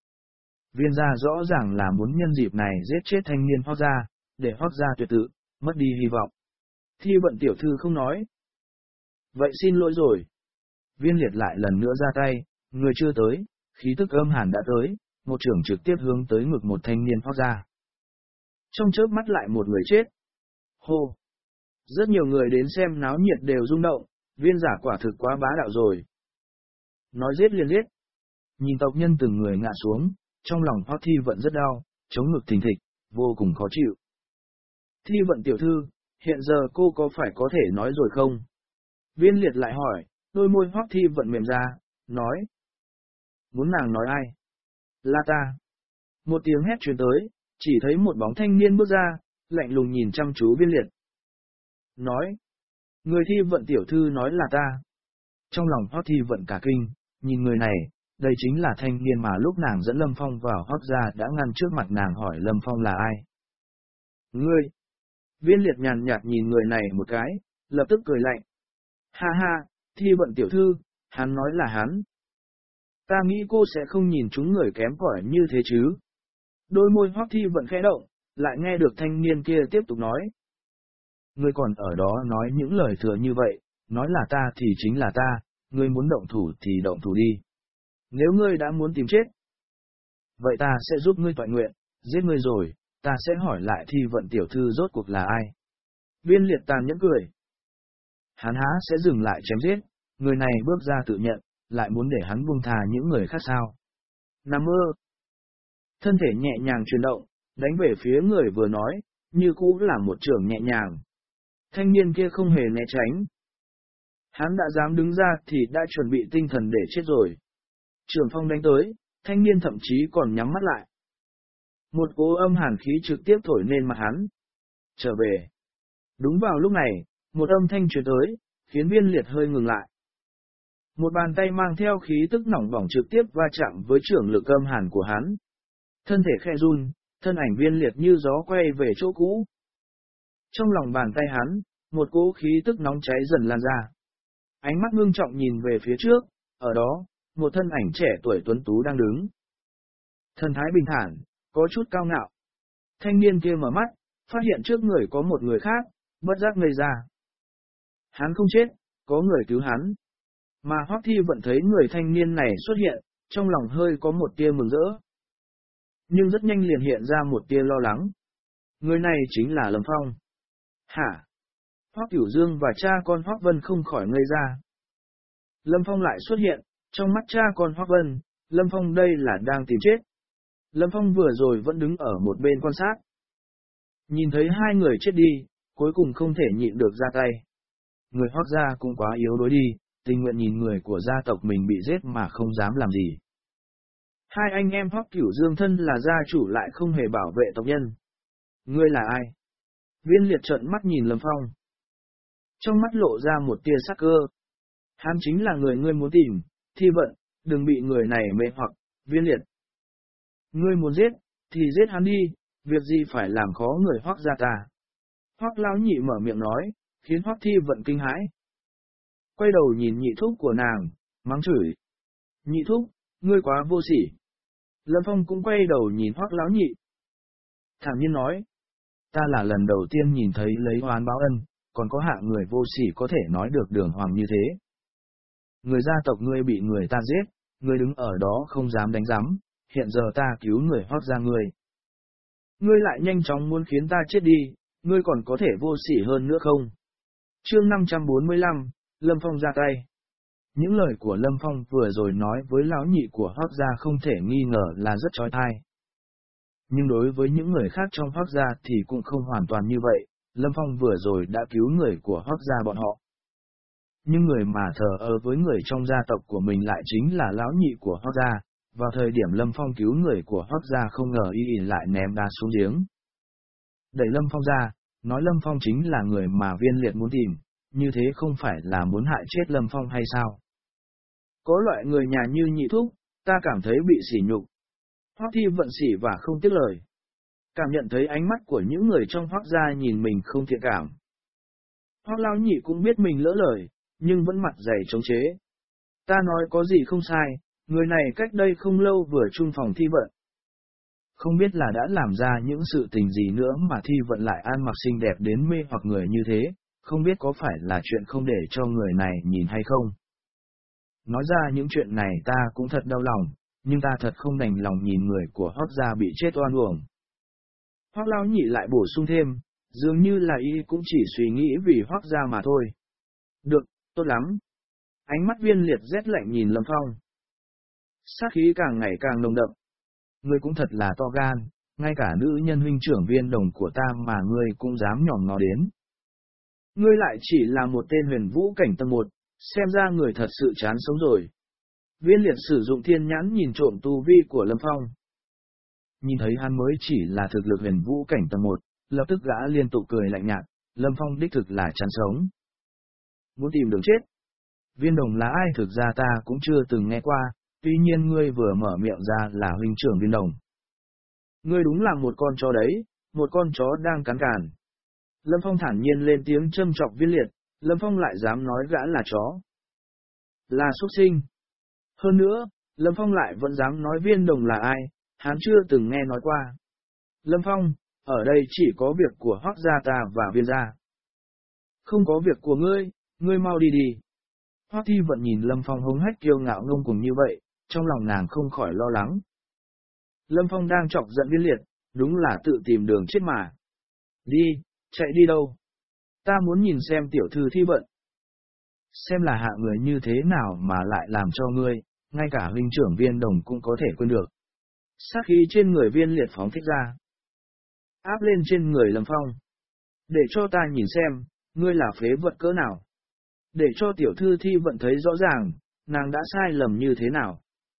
Viên gia rõ ràng là muốn nhân dịp này giết chết thanh niên Hoắc gia, để Hoắc gia tuyệt tự, mất đi hy vọng. Thi Vận tiểu thư không nói. Vậy xin lỗi rồi. Viên Liệt lại lần nữa ra tay, người chưa tới, khí tức âm hàn đã tới, một trường trực tiếp hướng tới ngực một thanh niên Hoắc gia. Trong chớp mắt lại một người chết. Hô! Rất nhiều người đến xem náo nhiệt đều rung động, Viên giả quả thực quá bá đạo rồi. Nói giết liền giết. Nhìn tộc nhân từng người ngã xuống, trong lòng Hoắc Thi Vận rất đau, chống ngực thình thịch, vô cùng khó chịu. Thi Vận tiểu thư, hiện giờ cô có phải có thể nói rồi không? Viên Liệt lại hỏi, đôi môi Hoắc Thi Vận mềm ra, nói. Muốn nàng nói ai? Là ta. Một tiếng hét truyền tới, chỉ thấy một bóng thanh niên bước ra, lạnh lùng nhìn chăm chú Viên Liệt. Nói. Người thi vận tiểu thư nói là ta. Trong lòng Hoắc Thi vận cả kinh, nhìn người này, đây chính là thanh niên mà lúc nàng dẫn Lâm Phong vào Hoắc gia đã ngăn trước mặt nàng hỏi Lâm Phong là ai. Ngươi! Viên Liệt nhàn nhạt nhìn người này một cái, lập tức cười lạnh. Ha ha, Thi vận tiểu thư, hắn nói là hắn. Ta nghĩ cô sẽ không nhìn chúng người kém cỏi như thế chứ. Đôi môi Hoắc Thi vận khẽ động, lại nghe được thanh niên kia tiếp tục nói. Ngươi còn ở đó nói những lời thừa như vậy, nói là ta thì chính là ta, ngươi muốn động thủ thì động thủ đi. Nếu ngươi đã muốn tìm chết, vậy ta sẽ giúp ngươi toại nguyện, giết ngươi rồi, ta sẽ hỏi lại Thi vận tiểu thư rốt cuộc là ai. Viên Liệt tàn nhẫn cười. Hắn há sẽ dừng lại chém giết, người này bước ra tự nhận, lại muốn để hắn buông thà những người khác sao. Nằm mơ. Thân thể nhẹ nhàng chuyển động, đánh về phía người vừa nói, như cũ là một trường nhẹ nhàng. Thanh niên kia không hề né tránh. Hắn đã dám đứng ra thì đã chuẩn bị tinh thần để chết rồi. Trường phong đánh tới, thanh niên thậm chí còn nhắm mắt lại. Một cỗ âm hàn khí trực tiếp thổi lên mặt hắn. Trở về. Đúng vào lúc này, một âm thanh truyền tới, khiến Viên Liệt hơi ngừng lại. Một bàn tay mang theo khí tức nóng bỏng trực tiếp va chạm với trưởng lực âm hàn của hắn. Thân thể khẽ run, thân ảnh Viên Liệt như gió quay về chỗ cũ. Trong lòng bàn tay hắn, một cỗ khí tức nóng cháy dần lan ra. Ánh mắt ngưng trọng nhìn về phía trước, ở đó, một thân ảnh trẻ tuổi tuấn tú đang đứng. Thần thái bình thản, có chút cao ngạo. Thanh niên kia mở mắt, phát hiện trước người có một người khác, bất giác ngây ra. Hắn không chết, có người cứu hắn. Mà Hoắc Thi vẫn thấy người thanh niên này xuất hiện, trong lòng hơi có một tia mừng rỡ. Nhưng rất nhanh liền hiện ra một tia lo lắng. Người này chính là Lâm Phong. Hả? Hoắc Cửu Dương và cha con Hoắc Vân không khỏi ngây ra. Lâm Phong lại xuất hiện, trong mắt cha con Hoắc Vân, Lâm Phong đây là đang tìm chết. Lâm Phong vừa rồi vẫn đứng ở một bên quan sát. Nhìn thấy hai người chết đi, cuối cùng không thể nhịn được ra tay. Người Hoắc gia cũng quá yếu đuối đi, tình nguyện nhìn người của gia tộc mình bị giết mà không dám làm gì. Hai anh em Hoắc Cửu Dương thân là gia chủ lại không hề bảo vệ tộc nhân. Ngươi là ai? Viên Liệt trợn mắt nhìn Lâm Phong. Trong mắt lộ ra một tia sắc cơ. Hắn chính là người ngươi muốn tìm, Thi vận, đừng bị người này mê hoặc, Viên Liệt. Ngươi muốn giết, thì giết hắn đi, việc gì phải làm khó người Hoắc gia ta. Hoắc lão nhị mở miệng nói, khiến Hoắc Thi vận kinh hãi. Quay đầu nhìn nhị thúc của nàng, mắng chửi. Nhị thúc, ngươi quá vô sỉ. Lâm Phong cũng quay đầu nhìn Hoắc lão nhị. Thản nhiên nói, ta là lần đầu tiên nhìn thấy lấy oán báo ân, còn có hạng người vô sỉ có thể nói được đường hoàng như thế. Người gia tộc ngươi bị người ta giết, ngươi đứng ở đó không dám đánh giám, hiện giờ ta cứu người Hoắc gia ngươi. Ngươi lại nhanh chóng muốn khiến ta chết đi, ngươi còn có thể vô sỉ hơn nữa không? Chương năm trăm bốn mươi lăm, Lâm Phong ra tay. Những lời của Lâm Phong vừa rồi nói với lão nhị của Hoắc gia không thể nghi ngờ là rất chói tai. Nhưng đối với những người khác trong Hoắc gia thì cũng không hoàn toàn như vậy, Lâm Phong vừa rồi đã cứu người của Hoắc gia bọn họ. Nhưng người mà thờ ơ với người trong gia tộc của mình lại chính là lão nhị của Hoắc gia, vào thời điểm Lâm Phong cứu người của Hoắc gia không ngờ y ỉn lại ném đá xuống giếng. Đẩy Lâm Phong ra, nói Lâm Phong chính là người mà Viên Liệt muốn tìm, như thế không phải là muốn hại chết Lâm Phong hay sao? Có loại người nhà như nhị thúc, ta cảm thấy bị sỉ nhục. Hoắc Thi vận sỉ và không tiếc lời. Cảm nhận thấy ánh mắt của những người trong Hoắc gia nhìn mình không thiện cảm. Hoắc lão nhị cũng biết mình lỡ lời, nhưng vẫn mặt dày chống chế. Ta nói có gì không sai, người này cách đây không lâu vừa chung phòng Thi vận. Không biết là đã làm ra những sự tình gì nữa mà Thi vận lại ăn mặc xinh đẹp đến mê hoặc người như thế, không biết có phải là chuyện không để cho người này nhìn hay không. Nói ra những chuyện này ta cũng thật đau lòng, nhưng ta thật không đành lòng nhìn người của Hoắc gia bị chết oan uổng. Hoắc lão nhị lại bổ sung thêm, dường như là y cũng chỉ suy nghĩ vì Hoắc gia mà thôi. Được, tốt lắm. Ánh mắt Viên Liệt rét lạnh nhìn Lâm Phong. Sát khí càng ngày càng nồng đậm. Ngươi cũng thật là to gan, ngay cả nữ nhân huynh trưởng Viên đồng của ta mà ngươi cũng dám nhòm ngó đến. Ngươi lại chỉ là một tên huyền vũ cảnh tầng một, xem ra người thật sự chán sống rồi. Viên Liệt sử dụng thiên nhãn nhìn trộm tu vi của Lâm Phong. Nhìn thấy hắn mới chỉ là thực lực huyền vũ cảnh tầng một, lập tức gã liên tục cười lạnh nhạt, Lâm Phong đích thực là chán sống. muốn tìm đường chết. Viên Đồng là ai thực ra ta cũng chưa từng nghe qua, tuy nhiên ngươi vừa mở miệng ra là huynh trưởng Viên Đồng. Ngươi đúng là một con chó đấy, một con chó đang cắn càn. Lâm Phong thản nhiên lên tiếng châm chọc Viên Liệt, Lâm Phong lại dám nói gã là chó. Là súc sinh. Hơn nữa, Lâm Phong lại vẫn dám nói Viên Đồng là ai, hắn chưa từng nghe nói qua. Lâm Phong, ở đây chỉ có việc của Hoắc gia ta và Viên gia. Không có việc của ngươi, ngươi mau đi đi. Hoắc Thi Vận nhìn Lâm Phong hống hách kiêu ngạo ngông cuồng như vậy, trong lòng nàng không khỏi lo lắng. Lâm Phong đang chọc giận Viên Liệt, đúng là tự tìm đường chết mà. Đi, chạy đi đâu? Ta muốn nhìn xem tiểu thư Thi Vận. Xem là hạ người như thế nào mà lại làm cho ngươi, ngay cả huynh trưởng Viên Đồng cũng có thể quên được. Sát khí trên người Viên Liệt phóng thích ra, áp lên trên người Lâm Phong. Để cho ta nhìn xem, ngươi là phế vật cỡ nào. Để cho tiểu thư Thi Vận thấy rõ ràng, nàng đã sai lầm như thế nào.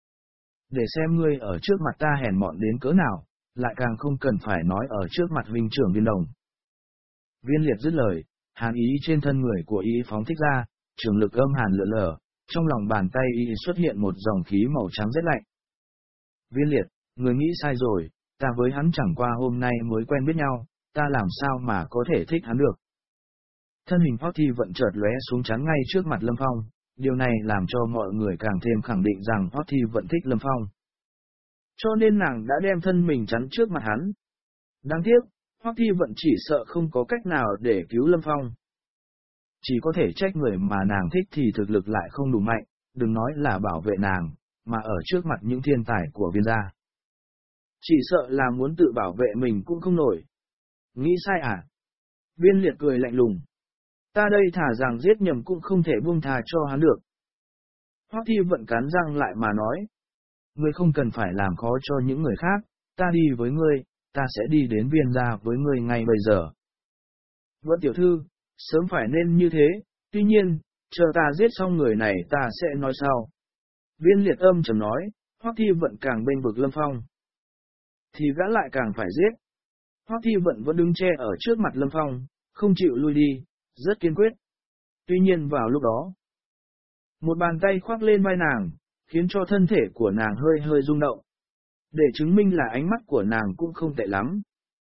Để xem ngươi ở trước mặt ta hèn mọn đến cỡ nào, lại càng không cần phải nói ở trước mặt huynh trưởng Viên Đồng. Viên Liệt dứt lời, hàn ý trên thân người của y phóng thích ra, trường lực âm hàn lượn lờ, trong lòng bàn tay y xuất hiện một dòng khí màu trắng rất lạnh. Viên Liệt, người nghĩ sai rồi, ta với hắn chẳng qua hôm nay mới quen biết nhau, ta làm sao mà có thể thích hắn được. Thân hình Hoắc Thi Vận chợt lóe xuống chắn ngay trước mặt Lâm Phong, điều này làm cho mọi người càng thêm khẳng định rằng Hoắc Thi Vận thích Lâm Phong. Cho nên nàng đã đem thân mình chắn trước mặt hắn. Đáng tiếc, Hoắc Thi Vận chỉ sợ không có cách nào để cứu Lâm Phong. Chỉ có thể trách người mà nàng thích thì thực lực lại không đủ mạnh, đừng nói là bảo vệ nàng, mà ở trước mặt những thiên tài của Viên gia. Chỉ sợ là muốn tự bảo vệ mình cũng không nổi. Nghĩ sai à? Viên Liệt cười lạnh lùng. Ta đây thả rằng giết nhầm cũng không thể buông thà cho hắn được. Hoắc Thi Vận cắn răng lại mà nói. Ngươi không cần phải làm khó cho những người khác, ta đi với ngươi, ta sẽ đi đến Viên gia với ngươi ngay bây giờ. Vận tiểu thư, sớm phải nên như thế, tuy nhiên, chờ ta giết xong người này ta sẽ nói sau. Viên Liệt âm trầm nói, Hoắc Thi Vận càng bênh vực Lâm Phong, thì gã lại càng phải giết. Hoắc Thi Vận vẫn đứng che ở trước mặt Lâm Phong, không chịu lui đi, rất kiên quyết. Tuy nhiên vào lúc đó, một bàn tay khoác lên vai nàng, khiến cho thân thể của nàng hơi hơi rung động. Để chứng minh là ánh mắt của nàng cũng không tệ lắm.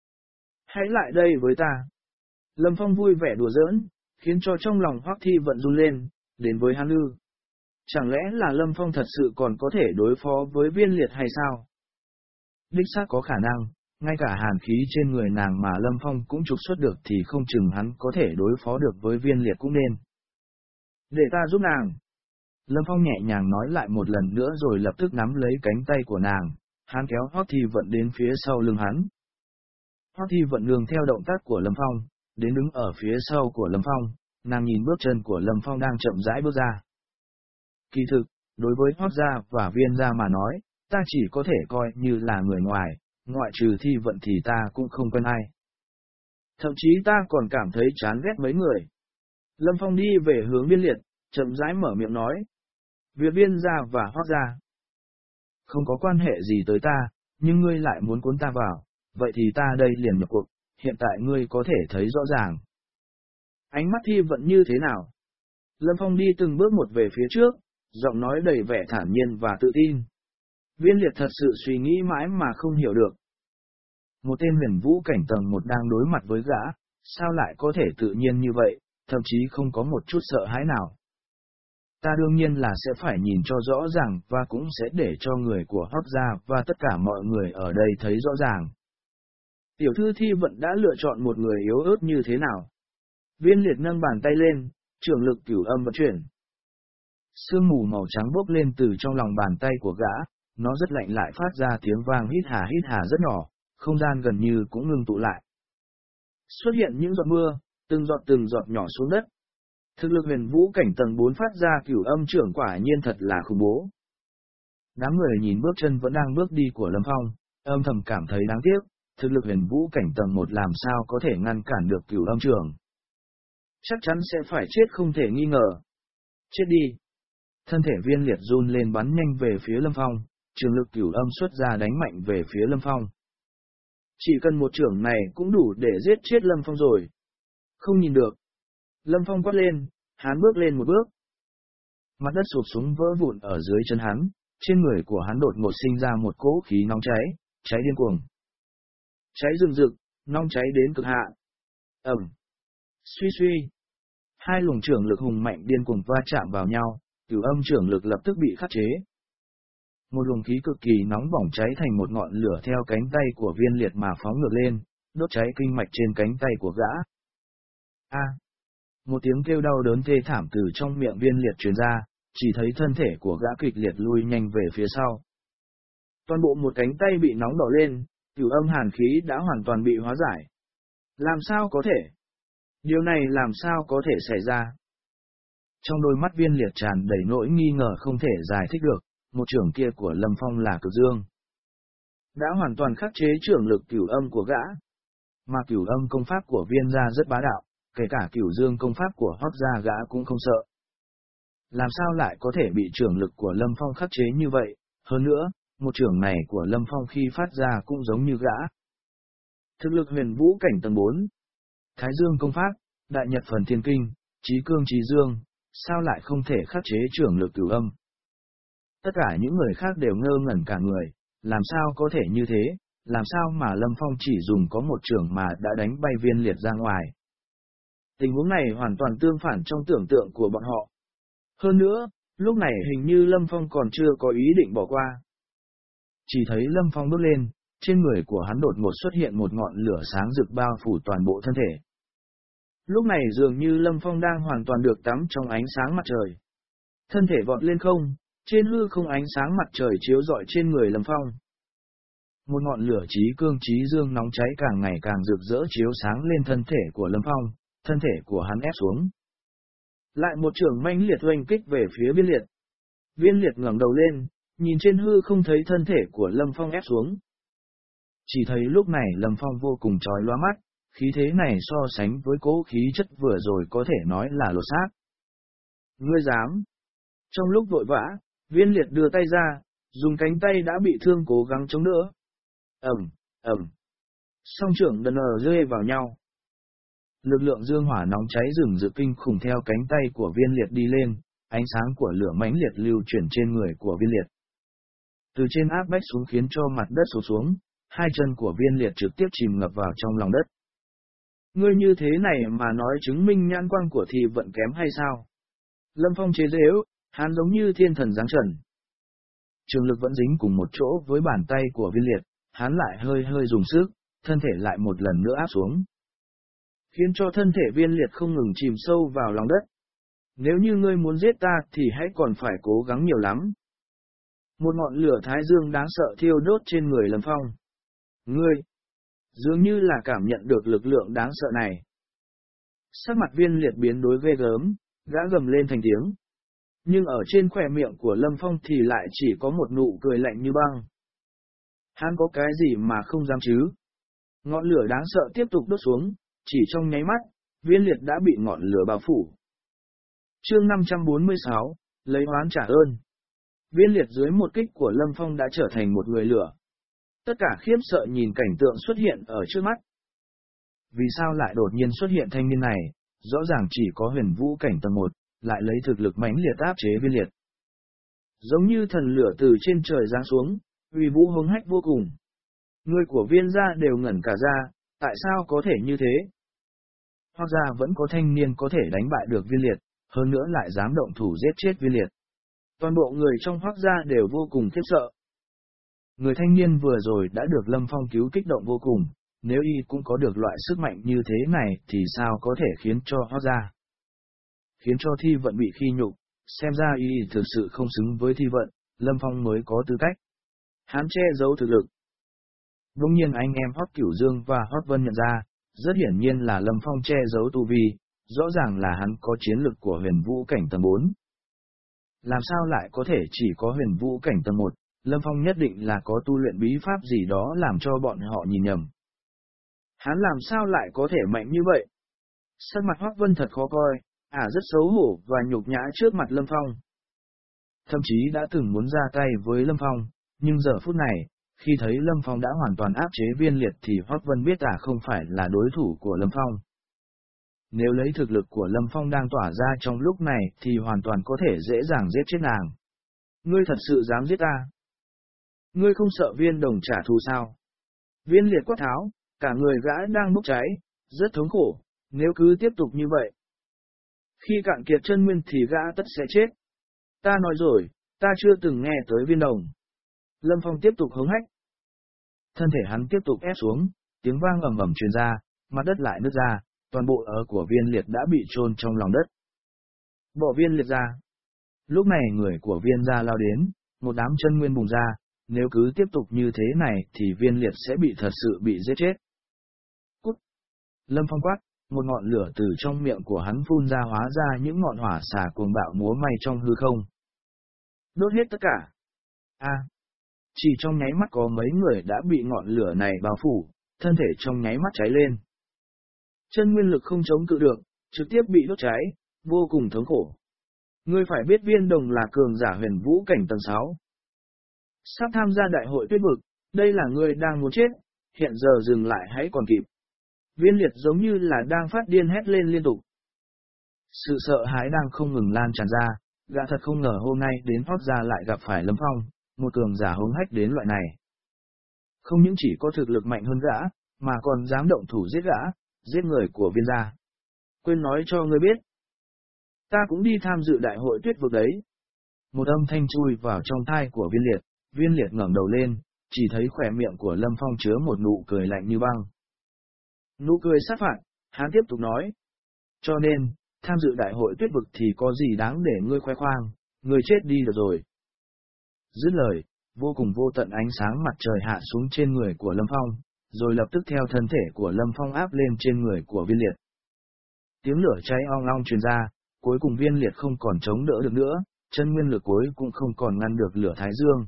Hãy lại đây với ta. Lâm Phong vui vẻ đùa giỡn, khiến cho trong lòng Hoắc Thi Vận run lên, đến với hắn ư. Chẳng lẽ là Lâm Phong thật sự còn có thể đối phó với Viên Liệt hay sao? Đích xác có khả năng, ngay cả hàn khí trên người nàng mà Lâm Phong cũng trục xuất được thì không chừng hắn có thể đối phó được với Viên Liệt cũng nên. Để ta giúp nàng. Lâm Phong nhẹ nhàng nói lại một lần nữa rồi lập tức nắm lấy cánh tay của nàng, hắn kéo Hoắc Thi Vận đến phía sau lưng hắn. Hoắc Thi Vận nương theo động tác của Lâm Phong, đến đứng ở phía sau của Lâm Phong, nàng nhìn bước chân của Lâm Phong đang chậm rãi bước ra. Kỳ thực, đối với Hoắc gia và Viên gia mà nói, ta chỉ có thể coi như là người ngoài, ngoại trừ Thi Vận thì ta cũng không quen ai. Thậm chí ta còn cảm thấy chán ghét mấy người. Lâm Phong đi về hướng Viên Liệt, chậm rãi mở miệng nói. Việc Viên gia và Hoắc gia không có quan hệ gì tới ta, nhưng ngươi lại muốn cuốn ta vào, vậy thì ta đây liền nhập cuộc, hiện tại ngươi có thể thấy rõ ràng. Ánh mắt Thi Vận như thế nào? Lâm Phong đi từng bước một về phía trước, giọng nói đầy vẻ thản nhiên và tự tin. Viên Liệt thật sự suy nghĩ mãi mà không hiểu được. Một tên huyền vũ cảnh tầng một đang đối mặt với gã, sao lại có thể tự nhiên như vậy, thậm chí không có một chút sợ hãi nào. Ta đương nhiên là sẽ phải nhìn cho rõ ràng và cũng sẽ để cho người của Hoắc gia và tất cả mọi người ở đây thấy rõ ràng. Tiểu thư Thi Vận đã lựa chọn một người yếu ớt như thế nào? Viên Liệt nâng bàn tay lên, trường lực cửu âm vận chuyển. Sương mù màu trắng bốc lên từ trong lòng bàn tay của gã, nó rất lạnh lại phát ra tiếng vang hít hà hít hà rất nhỏ, không gian gần như cũng ngưng tụ lại. Xuất hiện những giọt mưa, từng giọt từng giọt nhỏ xuống đất. Thực lực huyền vũ cảnh tầng bốn phát ra cửu âm trưởng quả nhiên thật là khủng bố. Đám người nhìn bước chân vẫn đang bước đi của Lâm Phong, âm thầm cảm thấy đáng tiếc, thực lực huyền vũ cảnh tầng một làm sao có thể ngăn cản được cửu âm trưởng. Chắc chắn sẽ phải chết không thể nghi ngờ. Chết đi. Thân thể Viên Liệt run lên bắn nhanh về phía Lâm Phong, trường lực cửu âm xuất ra đánh mạnh về phía Lâm Phong. Chỉ cần một trưởng này cũng đủ để giết chết Lâm Phong rồi. Không nhìn được. Lâm Phong quát lên, Hắn bước lên một bước. Mặt đất sụp xuống vỡ vụn ở dưới chân hắn, trên người của hắn đột ngột sinh ra một cỗ khí nóng cháy, cháy điên cuồng. Cháy rừng rực, nóng cháy đến cực hạn. Ầm. Suy suy. Hai luồng trưởng lực hùng mạnh điên cuồng va chạm vào nhau, cửu âm trưởng lực lập tức bị khắc chế. Một luồng khí cực kỳ nóng bỏng cháy thành một ngọn lửa theo cánh tay của Viên Liệt mà phóng ngược lên, đốt cháy kinh mạch trên cánh tay của gã. A! Một tiếng kêu đau đớn thê thảm từ trong miệng Viên Liệt truyền ra, chỉ thấy thân thể của gã kịch liệt lui nhanh về phía sau. Toàn bộ một cánh tay bị nóng đỏ lên, cửu âm hàn khí đã hoàn toàn bị hóa giải. Làm sao có thể? Điều này làm sao có thể xảy ra? Trong đôi mắt Viên Liệt tràn đầy nỗi nghi ngờ không thể giải thích được, một trưởng kia của Lâm Phong là Cực Dương. Đã hoàn toàn khắc chế trưởng lực cửu âm của gã. Mà cửu âm công pháp của Viên gia rất bá đạo, kể cả cửu dương công pháp của Hoắc gia gã cũng không sợ. Làm sao lại có thể bị trưởng lực của Lâm Phong khắc chế như vậy? Hơn nữa, một trưởng này của Lâm Phong khi phát ra cũng giống như gã. Thực lực huyền vũ cảnh tầng bốn. Thái dương công pháp, đại nhật phần thiên kinh, trí cương trí dương, sao lại không thể khắc chế trưởng lực cửu âm? Tất cả những người khác đều ngơ ngẩn cả người, làm sao có thể như thế, làm sao mà Lâm Phong chỉ dùng có một trưởng mà đã đánh bay Viên Liệt ra ngoài. Tình huống này hoàn toàn tương phản trong tưởng tượng của bọn họ. Hơn nữa, lúc này hình như Lâm Phong còn chưa có ý định bỏ qua. Chỉ thấy Lâm Phong bước lên, trên người của hắn đột ngột xuất hiện một ngọn lửa sáng rực bao phủ toàn bộ thân thể. Lúc này dường như Lâm Phong đang hoàn toàn được tắm trong ánh sáng mặt trời. Thân thể vọt lên không, trên hư không ánh sáng mặt trời chiếu rọi trên người Lâm Phong. Một ngọn lửa trí cương trí dương nóng cháy càng ngày càng rực rỡ chiếu sáng lên thân thể của Lâm Phong, thân thể của hắn ép xuống. Lại một trường mãnh liệt oanh kích về phía Viên Liệt. Viên Liệt ngẩng đầu lên, nhìn trên hư không thấy thân thể của Lâm Phong ép xuống. Chỉ thấy lúc này Lâm Phong vô cùng chói lóa mắt, khí thế này so sánh với cỗ khí chất vừa rồi có thể nói là lột xác. Ngươi dám! Trong lúc vội vã, Viên Liệt đưa tay ra, dùng cánh tay đã bị thương cố gắng chống đỡ. Ầm, ầm. Song trưởng đần ở rơi vào nhau. Lực lượng dương hỏa nóng cháy rừng rực kinh khủng theo cánh tay của Viên Liệt đi lên, ánh sáng của lửa mãnh liệt lưu chuyển trên người của Viên Liệt. Từ trên áp bách xuống khiến cho mặt đất sụp xuống, hai chân của Viên Liệt trực tiếp chìm ngập vào trong lòng đất. Ngươi như thế này mà nói chứng minh nhãn quang của thì vận kém hay sao? Lâm Phong chế giễu, hắn giống như thiên thần giáng trần. Trường lực vẫn dính cùng một chỗ với bàn tay của Viên Liệt, hắn lại hơi hơi dùng sức, thân thể lại một lần nữa áp xuống. Khiến cho thân thể Viên Liệt không ngừng chìm sâu vào lòng đất. Nếu như ngươi muốn giết ta thì hãy còn phải cố gắng nhiều lắm. Một ngọn lửa thái dương đáng sợ thiêu đốt trên người Lâm Phong. Ngươi, dường như là cảm nhận được lực lượng đáng sợ này. Sắc mặt Viên Liệt biến đối ghê gớm, gã gầm lên thành tiếng. Nhưng ở trên khóe miệng của Lâm Phong thì lại chỉ có một nụ cười lạnh như băng. Hắn có cái gì mà không dám chứ? Ngọn lửa đáng sợ tiếp tục đốt xuống, chỉ trong nháy mắt, Viên Liệt đã bị ngọn lửa bao phủ. Chương năm trăm bốn mươi sáu, lấy oán trả ơn. Viên Liệt dưới một kích của Lâm Phong đã trở thành một người lửa. Tất cả khiếp sợ nhìn cảnh tượng xuất hiện ở trước mắt. Vì sao lại đột nhiên xuất hiện thanh niên này, rõ ràng chỉ có huyền vũ cảnh tầng một, lại lấy thực lực mãnh liệt áp chế Viên Liệt. Giống như thần lửa từ trên trời giáng xuống, uy vũ hống hách vô cùng. Người của Viên gia đều ngẩn cả ra, tại sao có thể như thế? Hoắc gia vẫn có thanh niên có thể đánh bại được Viên Liệt, hơn nữa lại dám động thủ giết chết Viên Liệt. Toàn bộ người trong Hoắc gia đều vô cùng khiếp sợ. Người thanh niên vừa rồi đã được Lâm Phong cứu kích động vô cùng, nếu y cũng có được loại sức mạnh như thế này thì sao có thể khiến cho Hoắc gia, khiến cho Thi Vận bị khi nhục, xem ra y thực sự không xứng với Thi Vận, Lâm Phong mới có tư cách. Hắn che giấu thực lực. Đương nhiên anh em Hoắc Cửu Dương và Hoắc Vân nhận ra, rất hiển nhiên là Lâm Phong che giấu tu vi, rõ ràng là hắn có chiến lực của huyền vũ cảnh tầng bốn. Làm sao lại có thể chỉ có huyền vũ cảnh tầng một, Lâm Phong nhất định là có tu luyện bí pháp gì đó làm cho bọn họ nhìn nhầm. Hắn làm sao lại có thể mạnh như vậy? Sắc mặt Hoắc Vân thật khó coi, ả rất xấu hổ và nhục nhã trước mặt Lâm Phong. Thậm chí đã từng muốn ra tay với Lâm Phong, nhưng giờ phút này, khi thấy Lâm Phong đã hoàn toàn áp chế Viên Liệt thì Hoắc Vân biết ả không phải là đối thủ của Lâm Phong. Nếu lấy thực lực của Lâm Phong đang tỏa ra trong lúc này thì hoàn toàn có thể dễ dàng giết chết nàng. Ngươi thật sự dám giết ta? Ngươi không sợ viên đồng trả thù sao? Viên liệt quát tháo, cả người gã đang bốc cháy, rất thống khổ, nếu cứ tiếp tục như vậy. Khi cạn kiệt chân nguyên thì gã tất sẽ chết. Ta nói rồi, ta chưa từng nghe tới viên đồng. Lâm Phong tiếp tục hống hách. Thân thể hắn tiếp tục ép xuống, tiếng vang ầm ầm truyền ra, mặt đất lại nứt ra, toàn bộ ớ của viên liệt đã bị chôn trong lòng đất. Bỏ viên liệt ra. Lúc này người của viên gia lao đến, một đám chân nguyên bùng ra, nếu cứ tiếp tục như thế này thì viên liệt sẽ bị thật sự bị giết chết. Cút! Lâm Phong quát, một ngọn lửa từ trong miệng của hắn phun ra hóa ra những ngọn hỏa xà cuồng bạo múa may trong hư không. Đốt hết tất cả. A! À, chỉ trong nháy mắt có mấy người đã bị ngọn lửa này bao phủ, thân thể trong nháy mắt cháy lên. Chân nguyên lực không chống cự được, trực tiếp bị đốt cháy, vô cùng thống khổ. Ngươi phải biết viên đồng là cường giả huyền vũ cảnh tầng sáu. Sắp tham gia đại hội tuyết vực, đây là ngươi đang muốn chết, hiện giờ dừng lại hãy còn kịp. Viên liệt giống như là đang phát điên hét lên liên tục. Sự sợ hãi đang không ngừng lan tràn ra, gã thật không ngờ hôm nay đến Hoắc gia lại gặp phải Lâm Phong, một cường giả hống hách đến loại này. Không những chỉ có thực lực mạnh hơn gã, mà còn dám động thủ giết gã, giết người của viên gia. Quên nói cho ngươi biết, ta cũng đi tham dự đại hội tuyết vực đấy. Một âm thanh chui vào trong tai của viên liệt, viên liệt ngẩng đầu lên, chỉ thấy khỏe miệng của Lâm Phong chứa một nụ cười lạnh như băng. Nụ cười sát phạt, hắn tiếp tục nói. Cho nên, tham dự đại hội tuyết vực thì có gì đáng để ngươi khoe khoang, ngươi chết đi được rồi. Dứt lời, vô cùng vô tận ánh sáng mặt trời hạ xuống trên người của Lâm Phong, rồi lập tức theo thân thể của Lâm Phong áp lên trên người của viên liệt. Tiếng lửa cháy ong ong truyền ra, cuối cùng viên liệt không còn chống đỡ được nữa, chân nguyên lực cuối cũng không còn ngăn được lửa thái dương.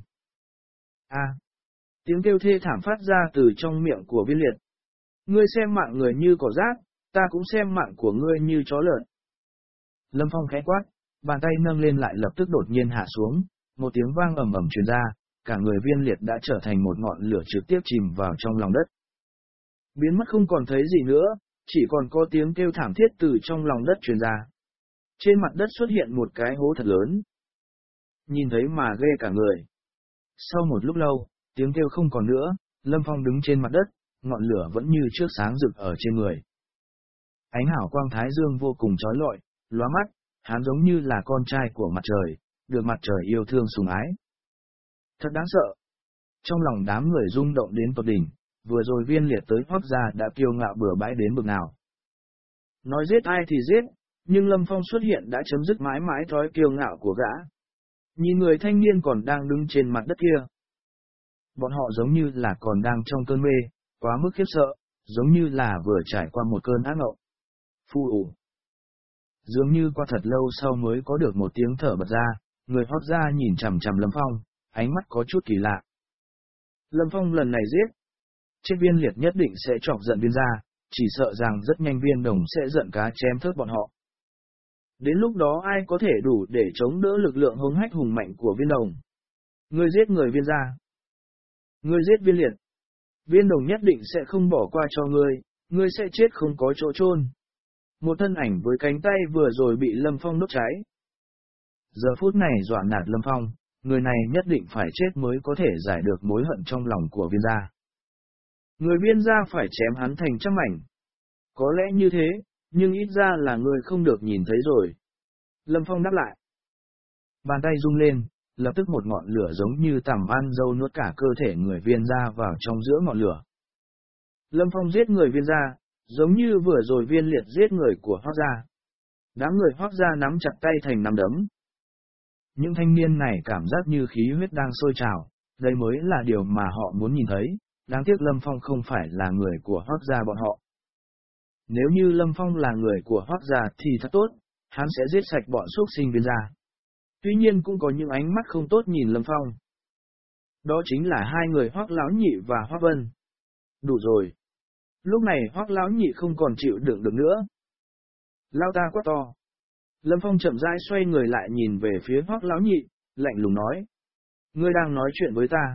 A! À, tiếng kêu thê thảm phát ra từ trong miệng của viên liệt. Ngươi xem mạng người như cỏ rác, ta cũng xem mạng của ngươi như chó lợn. Lâm Phong khẽ quát, bàn tay nâng lên lại lập tức đột nhiên hạ xuống, một tiếng vang ầm ầm truyền ra, cả người viên liệt đã trở thành một ngọn lửa trực tiếp chìm vào trong lòng đất. Biến mất không còn thấy gì nữa, chỉ còn có tiếng kêu thảm thiết từ trong lòng đất truyền ra. Trên mặt đất xuất hiện một cái hố thật lớn. Nhìn thấy mà ghê cả người. Sau một lúc lâu, tiếng kêu không còn nữa, Lâm Phong đứng trên mặt đất, ngọn lửa vẫn như trước sáng rực ở trên người. Ánh hào quang thái dương vô cùng chói lọi, lóa mắt, hắn giống như là con trai của mặt trời, được mặt trời yêu thương sủng ái. Thật đáng sợ. Trong lòng đám người rung động đến tột đỉnh, vừa rồi viên liệt tới Hoắc gia đã kiêu ngạo bừa bãi đến bực nào. Nói giết ai thì giết, nhưng Lâm Phong xuất hiện đã chấm dứt mãi mãi thói kiêu ngạo của gã. Nhìn người thanh niên còn đang đứng trên mặt đất kia. Bọn họ giống như là còn đang trong cơn mê, quá mức khiếp sợ, giống như là vừa trải qua một cơn ác mộng. Phu ủ. Dường như qua thật lâu sau mới có được một tiếng thở bật ra, người Hoắc gia nhìn chằm chằm Lâm Phong, ánh mắt có chút kỳ lạ. Lâm Phong lần này giết, chết viên liệt nhất định sẽ chọc giận viên gia, chỉ sợ rằng rất nhanh viên đồng sẽ giận cá chém thớt bọn họ. Đến lúc đó ai có thể đủ để chống đỡ lực lượng hống hách hùng mạnh của viên đồng? Ngươi giết người viên gia. Ngươi giết viên liệt. Viên đồng nhất định sẽ không bỏ qua cho ngươi, ngươi sẽ chết không có chỗ chôn. Một thân ảnh với cánh tay vừa rồi bị Lâm Phong đốt cháy. Giờ phút này dọa nạt Lâm Phong, người này nhất định phải chết mới có thể giải được mối hận trong lòng của viên gia. Người viên gia phải chém hắn thành trăm mảnh. Có lẽ như thế, nhưng ít ra là người không được nhìn thấy rồi. Lâm Phong đáp lại. Bàn tay rung lên, lập tức một ngọn lửa giống như tằm ăn dâu nuốt cả cơ thể người viên gia vào trong giữa ngọn lửa. Lâm Phong giết người viên gia, giống như vừa rồi viên liệt giết người của Hoắc gia. Đám người Hoắc gia nắm chặt tay thành nắm đấm. Những thanh niên này cảm giác như khí huyết đang sôi trào, đây mới là điều mà họ muốn nhìn thấy, đáng tiếc Lâm Phong không phải là người của Hoắc gia bọn họ. Nếu như Lâm Phong là người của Hoắc gia thì thật tốt, hắn sẽ giết sạch bọn xuất sinh viên gia. Tuy nhiên cũng có những ánh mắt không tốt nhìn Lâm Phong. Đó chính là hai người Hoắc Lão Nhị và Hoắc Vân. Đủ rồi. Lúc này Hoắc Lão Nhị không còn chịu đựng được nữa. Lao ta quá to. Lâm Phong chậm rãi xoay người lại nhìn về phía Hoắc Lão Nhị, lạnh lùng nói. Ngươi đang nói chuyện với ta.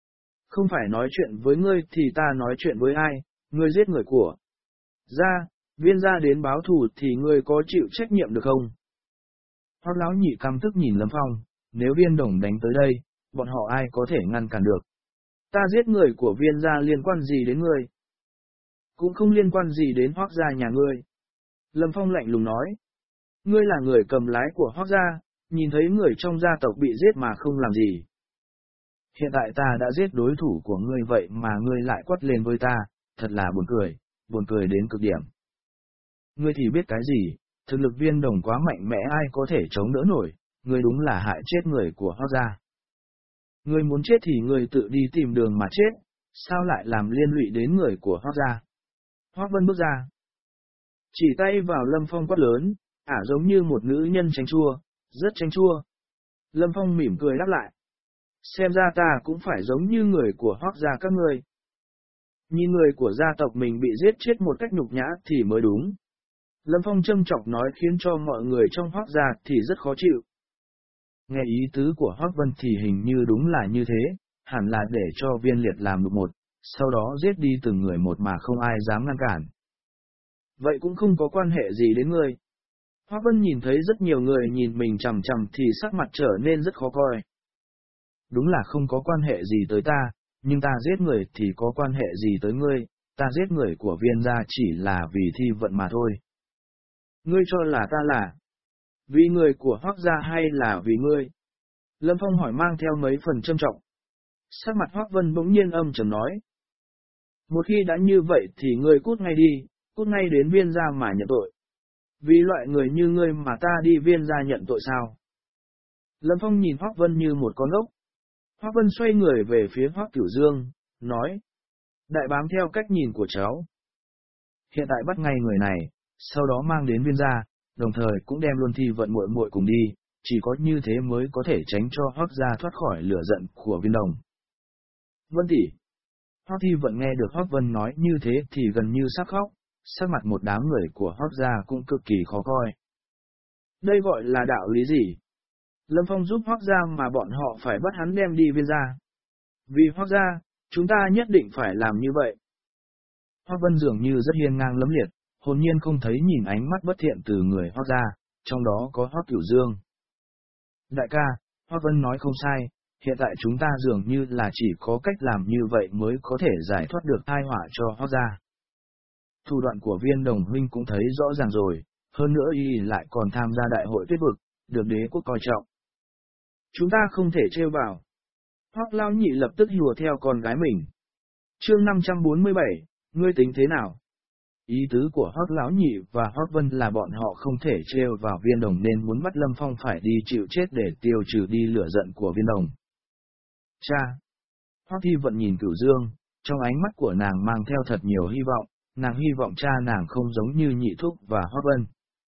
Không phải nói chuyện với ngươi thì ta nói chuyện với ai, ngươi giết người của. Ra, Viên gia đến báo thù thì ngươi có chịu trách nhiệm được không? Hoắc lão nhị căm tức nhìn Lâm Phong, nếu viên đồng đánh tới đây, bọn họ ai có thể ngăn cản được? Ta giết người của viên gia liên quan gì đến ngươi? Cũng không liên quan gì đến Hoắc gia nhà ngươi. Lâm Phong lạnh lùng nói. Ngươi là người cầm lái của Hoắc gia, nhìn thấy người trong gia tộc bị giết mà không làm gì. Hiện tại ta đã giết đối thủ của ngươi vậy mà ngươi lại quát lên với ta, thật là buồn cười, buồn cười đến cực điểm. Ngươi thì biết cái gì, thực lực viên đồng quá mạnh mẽ ai có thể chống đỡ nổi, ngươi đúng là hại chết người của Hoắc gia. Ngươi muốn chết thì ngươi tự đi tìm đường mà chết, sao lại làm liên lụy đến người của Hoắc gia? Hoắc Vân bước ra, chỉ tay vào Lâm Phong quát lớn, ả giống như một nữ nhân chanh chua, rất chanh chua. Lâm Phong mỉm cười đáp lại. Xem ra ta cũng phải giống như người của Hoắc gia các ngươi. Nhìn người của gia tộc mình bị giết chết một cách nhục nhã thì mới đúng. Lâm Phong châm chọc nói khiến cho mọi người trong Hoắc gia thì rất khó chịu. Nghe ý tứ của Hoắc Vân thì hình như đúng là như thế, hẳn là để cho Viên Liệt làm một một, sau đó giết đi từng người một mà không ai dám ngăn cản. Vậy cũng không có quan hệ gì đến ngươi. Hoắc Vân nhìn thấy rất nhiều người nhìn mình chằm chằm thì sắc mặt trở nên rất khó coi. Đúng là không có quan hệ gì tới ta, nhưng ta giết người thì có quan hệ gì tới ngươi, ta giết người của Viên gia chỉ là vì thi vận mà thôi. Ngươi cho là ta là vì người của Hoắc gia hay là vì ngươi? Lâm Phong hỏi mang theo mấy phần trâm trọng. Sắc mặt Hoắc Vân bỗng nhiên âm trầm nói. Một khi đã như vậy thì ngươi cút ngay đi, cút ngay đến Viên gia mà nhận tội. Vì loại người như ngươi mà ta đi Viên gia nhận tội sao? Lâm Phong nhìn Hoắc Vân như một con ốc. Hoắc Vân xoay người về phía Hoắc Cửu Dương, nói. Đại bám theo cách nhìn của cháu. Hiện tại bắt ngay người này, sau đó mang đến Viên gia, đồng thời cũng đem luôn thi vận muội muội cùng đi, chỉ có như thế mới có thể tránh cho Hoắc gia thoát khỏi lửa giận của Viên đồng. Vân tỷ. Hoắc Thi Vận nghe được Hoắc Vân nói như thế thì gần như sắp khóc, sắc mặt một đám người của Hoắc gia cũng cực kỳ khó coi. Đây gọi là đạo lý gì? Lâm Phong giúp Hoắc gia mà bọn họ phải bắt hắn đem đi Viên gia. Vì Hoắc gia, chúng ta nhất định phải làm như vậy. Hoắc Vân dường như rất hiên ngang lẫm liệt, hồn nhiên không thấy nhìn ánh mắt bất thiện từ người Hoắc gia, trong đó có Hoắc Cửu Dương. Đại ca, Hoắc Vân nói không sai, hiện tại chúng ta dường như là chỉ có cách làm như vậy mới có thể giải thoát được tai họa cho Hoắc gia. Thủ đoạn của Viên đồng huynh cũng thấy rõ ràng rồi, hơn nữa y lại còn tham gia đại hội tuyết vực, được đế quốc coi trọng. Chúng ta không thể trêu vào. Hoắc lão nhị lập tức hùa theo con gái mình. Chương năm trăm bốn mươi bảy, ngươi tính thế nào? Ý tứ của Hoắc lão nhị và Hoắc Vân là bọn họ không thể trêu vào Viên đồng nên muốn bắt Lâm Phong phải đi chịu chết để tiêu trừ đi lửa giận của Viên đồng. Cha! Hoắc Thi Vận nhìn Cửu Dương, trong ánh mắt của nàng mang theo thật nhiều hy vọng, nàng hy vọng cha nàng không giống như Nhị Thúc và Hoắc Vân.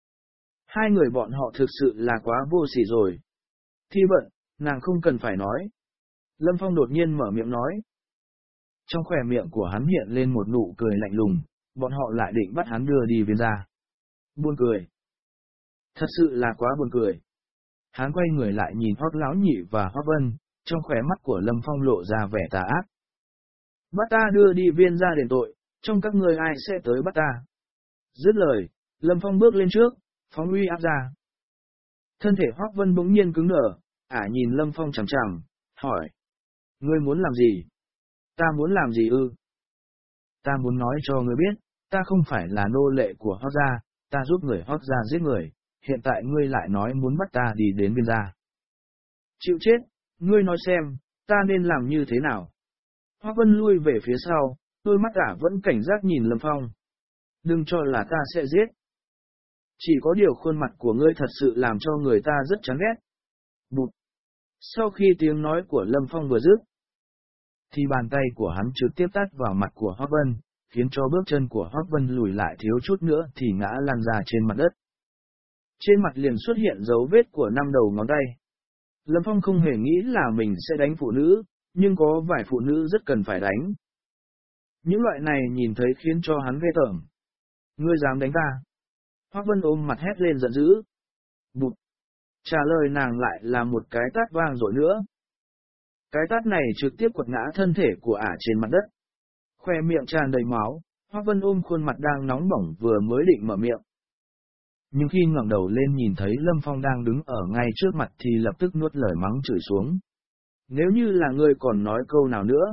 Hai người bọn họ thực sự là quá vô sỉ rồi. Thi Vận, nàng không cần phải nói. Lâm Phong đột nhiên mở miệng nói. Trong khóe miệng của hắn hiện lên một nụ cười lạnh lùng, bọn họ lại định bắt hắn đưa đi Viên gia. Buồn cười. Thật sự là quá buồn cười. Hắn quay người lại nhìn Hoắc lão nhị và Hoắc Vân, trong khóe mắt của Lâm Phong lộ ra vẻ tà ác. Bắt ta đưa đi Viên gia đền tội, trong các ngươi ai sẽ tới bắt ta? Dứt lời, Lâm Phong bước lên trước, phóng uy áp ra. Thân thể Hoắc Vân bỗng nhiên cứng đờ, ả nhìn Lâm Phong chằm chằm, hỏi. Ngươi muốn làm gì? Ta muốn làm gì ư? Ta muốn nói cho ngươi biết, ta không phải là nô lệ của Hoắc gia, ta giúp người Hoắc gia giết người, hiện tại ngươi lại nói muốn bắt ta đi đến Viên gia. Chịu chết, ngươi nói xem, ta nên làm như thế nào? Hoắc Vân lui về phía sau, đôi mắt ả vẫn cảnh giác nhìn Lâm Phong. Đừng cho là ta sẽ giết. Chỉ có điều khuôn mặt của ngươi thật sự làm cho người ta rất chán ghét. Bụt. Sau khi tiếng nói của Lâm Phong vừa dứt, thì bàn tay của hắn trực tiếp tát vào mặt của Hoắc Vân, khiến cho bước chân của Hoắc Vân lùi lại thiếu chút nữa thì ngã lăn ra trên mặt đất. Trên mặt liền xuất hiện dấu vết của năm đầu ngón tay. Lâm Phong không hề nghĩ là mình sẽ đánh phụ nữ, nhưng có vài phụ nữ rất cần phải đánh. Những loại này nhìn thấy khiến cho hắn ghê tởm. Ngươi dám đánh ta? Hoắc Vân ôm mặt hét lên giận dữ. Bụt! Trả lời nàng lại là một cái tát vang rồi nữa. Cái tát này trực tiếp quật ngã thân thể của ả trên mặt đất. Khoe miệng tràn đầy máu, Hoắc Vân ôm khuôn mặt đang nóng bỏng vừa mới định mở miệng. Nhưng khi ngẩng đầu lên nhìn thấy Lâm Phong đang đứng ở ngay trước mặt thì lập tức nuốt lời mắng chửi xuống. Nếu như là ngươi còn nói câu nào nữa,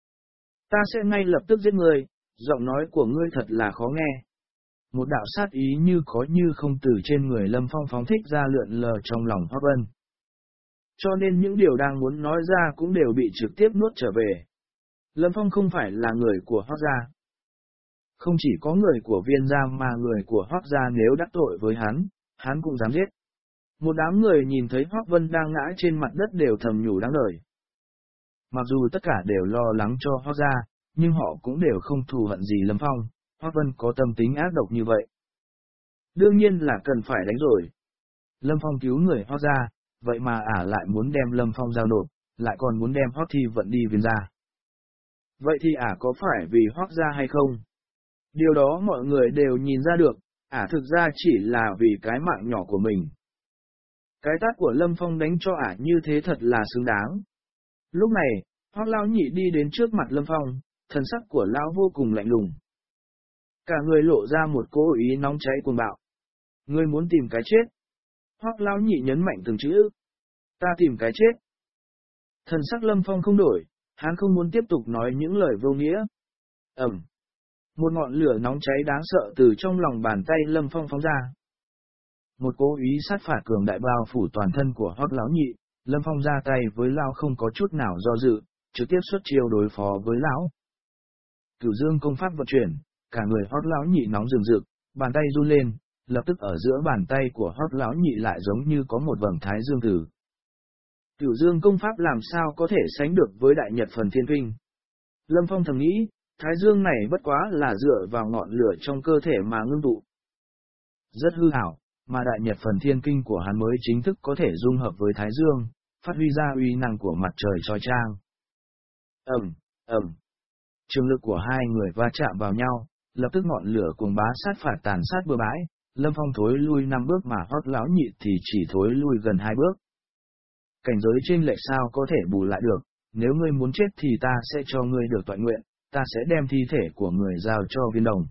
ta sẽ ngay lập tức giết ngươi, giọng nói của ngươi thật là khó nghe. Một đạo sát ý như có như không từ trên người Lâm Phong phóng thích ra lượn lờ trong lòng Hoắc Vân. Cho nên những điều đang muốn nói ra cũng đều bị trực tiếp nuốt trở về. Lâm Phong không phải là người của Hoắc gia. Không chỉ có người của Viên gia mà người của Hoắc gia nếu đắc tội với hắn, hắn cũng dám giết. Một đám người nhìn thấy Hoắc Vân đang ngã trên mặt đất đều thầm nhủ đáng đời. Mặc dù tất cả đều lo lắng cho Hoắc gia, nhưng họ cũng đều không thù hận gì Lâm Phong, Hoắc Vân có tâm tính ác độc như vậy. Đương nhiên là cần phải đánh rồi. Lâm Phong cứu người Hoắc gia, vậy mà ả lại muốn đem Lâm Phong giao nộp, lại còn muốn đem Hoắc Thi Vận đi Viên gia. Vậy thì ả có phải vì Hoắc gia hay không? Điều đó mọi người đều nhìn ra được, ả thực ra chỉ là vì cái mạng nhỏ của mình. Cái tát của Lâm Phong đánh cho ả như thế thật là xứng đáng. Lúc này, Hoắc lão nhị đi đến trước mặt Lâm Phong, thần sắc của lão vô cùng lạnh lùng. Cả người lộ ra một cỗ ý nóng cháy cuồng bạo. Ngươi muốn tìm cái chết? Hoắc lão nhị nhấn mạnh từng chữ. Ta tìm cái chết. Thần sắc Lâm Phong không đổi, hắn không muốn tiếp tục nói những lời vô nghĩa. Ẩm. Một ngọn lửa nóng cháy đáng sợ từ trong lòng bàn tay Lâm Phong phóng ra. Một cố ý sát phạt cường đại bao phủ toàn thân của Hoắc lão nhị, Lâm Phong ra tay với lão không có chút nào do dự, trực tiếp xuất chiêu đối phó với lão. Cửu Dương công pháp vận chuyển, cả người Hoắc lão nhị nóng rừng rực, bàn tay run lên, lập tức ở giữa bàn tay của Hoắc lão nhị lại giống như có một vầng thái dương tử. Cửu Dương công pháp làm sao có thể sánh được với Đại Nhật Phần Thiên Kinh? Lâm Phong thầm nghĩ, thái dương này bất quá là dựa vào ngọn lửa trong cơ thể mà ngưng tụ. Rất hư ảo, mà Đại Nhật Phần Thiên Kinh của hắn mới chính thức có thể dung hợp với thái dương, phát huy ra uy năng của mặt trời chói chang. Ầm, ầm. Trường lực của hai người va chạm vào nhau, lập tức ngọn lửa cuồng bá sát phạt tàn sát bừa bãi, Lâm Phong thối lui năm bước mà Hoắc lão nhị thì chỉ thối lui gần hai bước. Cảnh giới chênh lệch sao có thể bù lại được, nếu ngươi muốn chết thì ta sẽ cho ngươi được toại nguyện, ta sẽ đem thi thể của người giao cho Viên Đồng.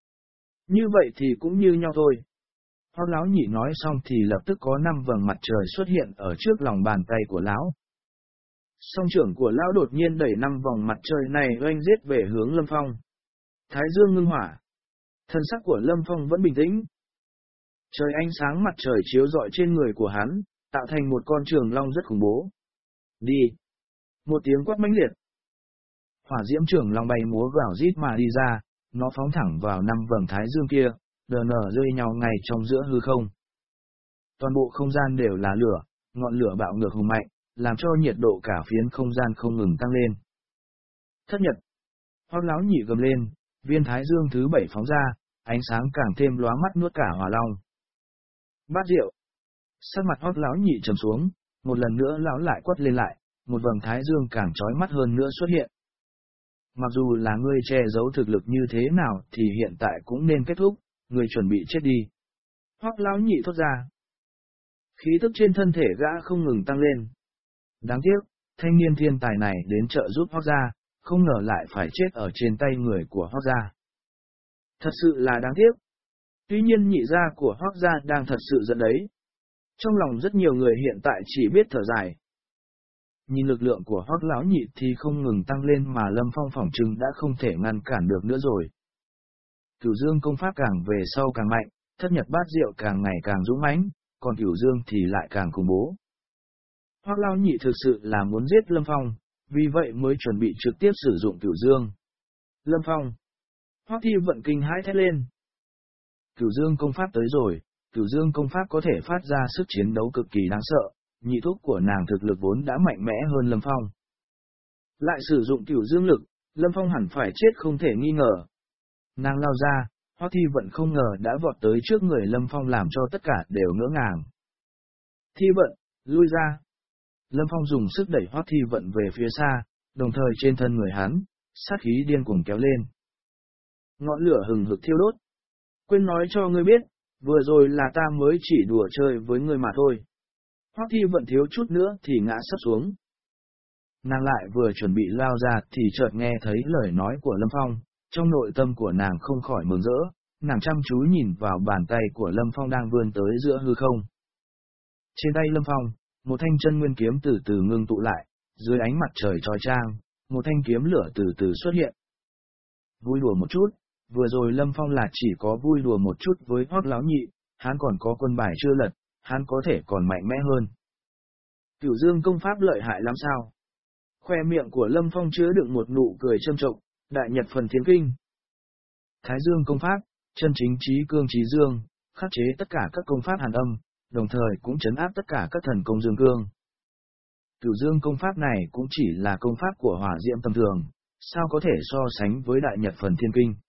Như vậy thì cũng như nhau thôi. Hoắc lão nhị nói xong thì lập tức có năm vầng mặt trời xuất hiện ở trước lòng bàn tay của lão. Song trưởng của lão đột nhiên đẩy năm vòng mặt trời này oanh giết về hướng Lâm Phong. Thái dương ngưng hỏa. Thân sắc của Lâm Phong vẫn bình tĩnh. Trời ánh sáng mặt trời chiếu rọi trên người của hắn, tạo thành một con trường long rất khủng bố. Đi! Một tiếng quát mãnh liệt. Hỏa diễm trường long bay múa gào rít mà đi ra, nó phóng thẳng vào năm vầng thái dương kia, đờ nở rơi nhau ngay trong giữa hư không. Toàn bộ không gian đều là lửa, ngọn lửa bạo ngược hùng mạnh, làm cho nhiệt độ cả phiến không gian không ngừng tăng lên. Thất nhật. Hoắc lão nhị gầm lên, viên thái dương thứ bảy phóng ra, ánh sáng càng thêm lóa mắt nuốt cả hỏa long. Bát diệu. Sắc mặt Hoắc lão nhị trầm xuống, một lần nữa lão lại quát lên lại, một vầng thái dương càng chói mắt hơn nữa xuất hiện. Mặc dù là ngươi che giấu thực lực như thế nào thì hiện tại cũng nên kết thúc, ngươi chuẩn bị chết đi. Hoắc lão nhị thốt ra. Khí tức trên thân thể gã không ngừng tăng lên. Đáng tiếc, thanh niên thiên tài này đến trợ giúp Hoắc gia, không ngờ lại phải chết ở trên tay người của Hoắc gia. Thật sự là đáng tiếc. Tuy nhiên nhị gia của Hoắc gia đang thật sự giận đấy. Trong lòng rất nhiều người hiện tại chỉ biết thở dài. Nhìn lực lượng của Hoắc lão nhị thì không ngừng tăng lên mà Lâm Phong phỏng chừng đã không thể ngăn cản được nữa rồi. Cửu Dương công pháp càng về sau càng mạnh, thất nhật bát diệu càng ngày càng dũng mãnh, còn Cửu Dương thì lại càng khủng bố. Hoắc lão nhị thực sự là muốn giết Lâm Phong, vì vậy mới chuẩn bị trực tiếp sử dụng Cửu Dương. Lâm Phong. Hoắc Thi Vận kinh hãi thét lên. Cửu Dương công pháp tới rồi, Cửu Dương công pháp có thể phát ra sức chiến đấu cực kỳ đáng sợ, nhị thúc của nàng thực lực vốn đã mạnh mẽ hơn Lâm Phong. Lại sử dụng Cửu Dương lực, Lâm Phong hẳn phải chết không thể nghi ngờ. Nàng lao ra, Hoắc Thi Vận không ngờ đã vọt tới trước người Lâm Phong làm cho tất cả đều ngỡ ngàng. Thi Vận, lui ra. Lâm Phong dùng sức đẩy Hoắc Thi Vận về phía xa, đồng thời trên thân người hắn, sát khí điên cuồng kéo lên. Ngọn lửa hừng hực thiêu đốt. Quên nói cho ngươi biết, vừa rồi là ta mới chỉ đùa chơi với ngươi mà thôi. Hoắc Thi Vận thiếu chút nữa thì ngã sấp xuống. Nàng lại vừa chuẩn bị lao ra thì chợt nghe thấy lời nói của Lâm Phong, Trong nội tâm của nàng không khỏi mừng rỡ, nàng chăm chú nhìn vào bàn tay của Lâm Phong đang vươn tới giữa hư không. Trên tay Lâm Phong, một thanh chân nguyên kiếm từ từ ngưng tụ lại, dưới ánh mặt trời chói chang, một thanh kiếm lửa từ từ xuất hiện. Vui đùa một chút, vừa rồi Lâm Phong là chỉ có vui đùa một chút với Hoắc lão nhị, hắn còn có quân bài chưa lật, hắn có thể còn mạnh mẽ hơn. Cửu Dương công pháp lợi hại lắm sao? Khoe miệng của Lâm Phong chứa đựng một nụ cười châm chọc, đại nhật phần thiên kinh. Thái Dương công pháp, chân chính trí cương trí dương, khắc chế tất cả các công pháp hàn âm, đồng thời cũng trấn áp tất cả các thần công dương cương. Cửu Dương công pháp này cũng chỉ là công pháp của hỏa diễm tầm thường, sao có thể so sánh với đại nhật phần thiên kinh.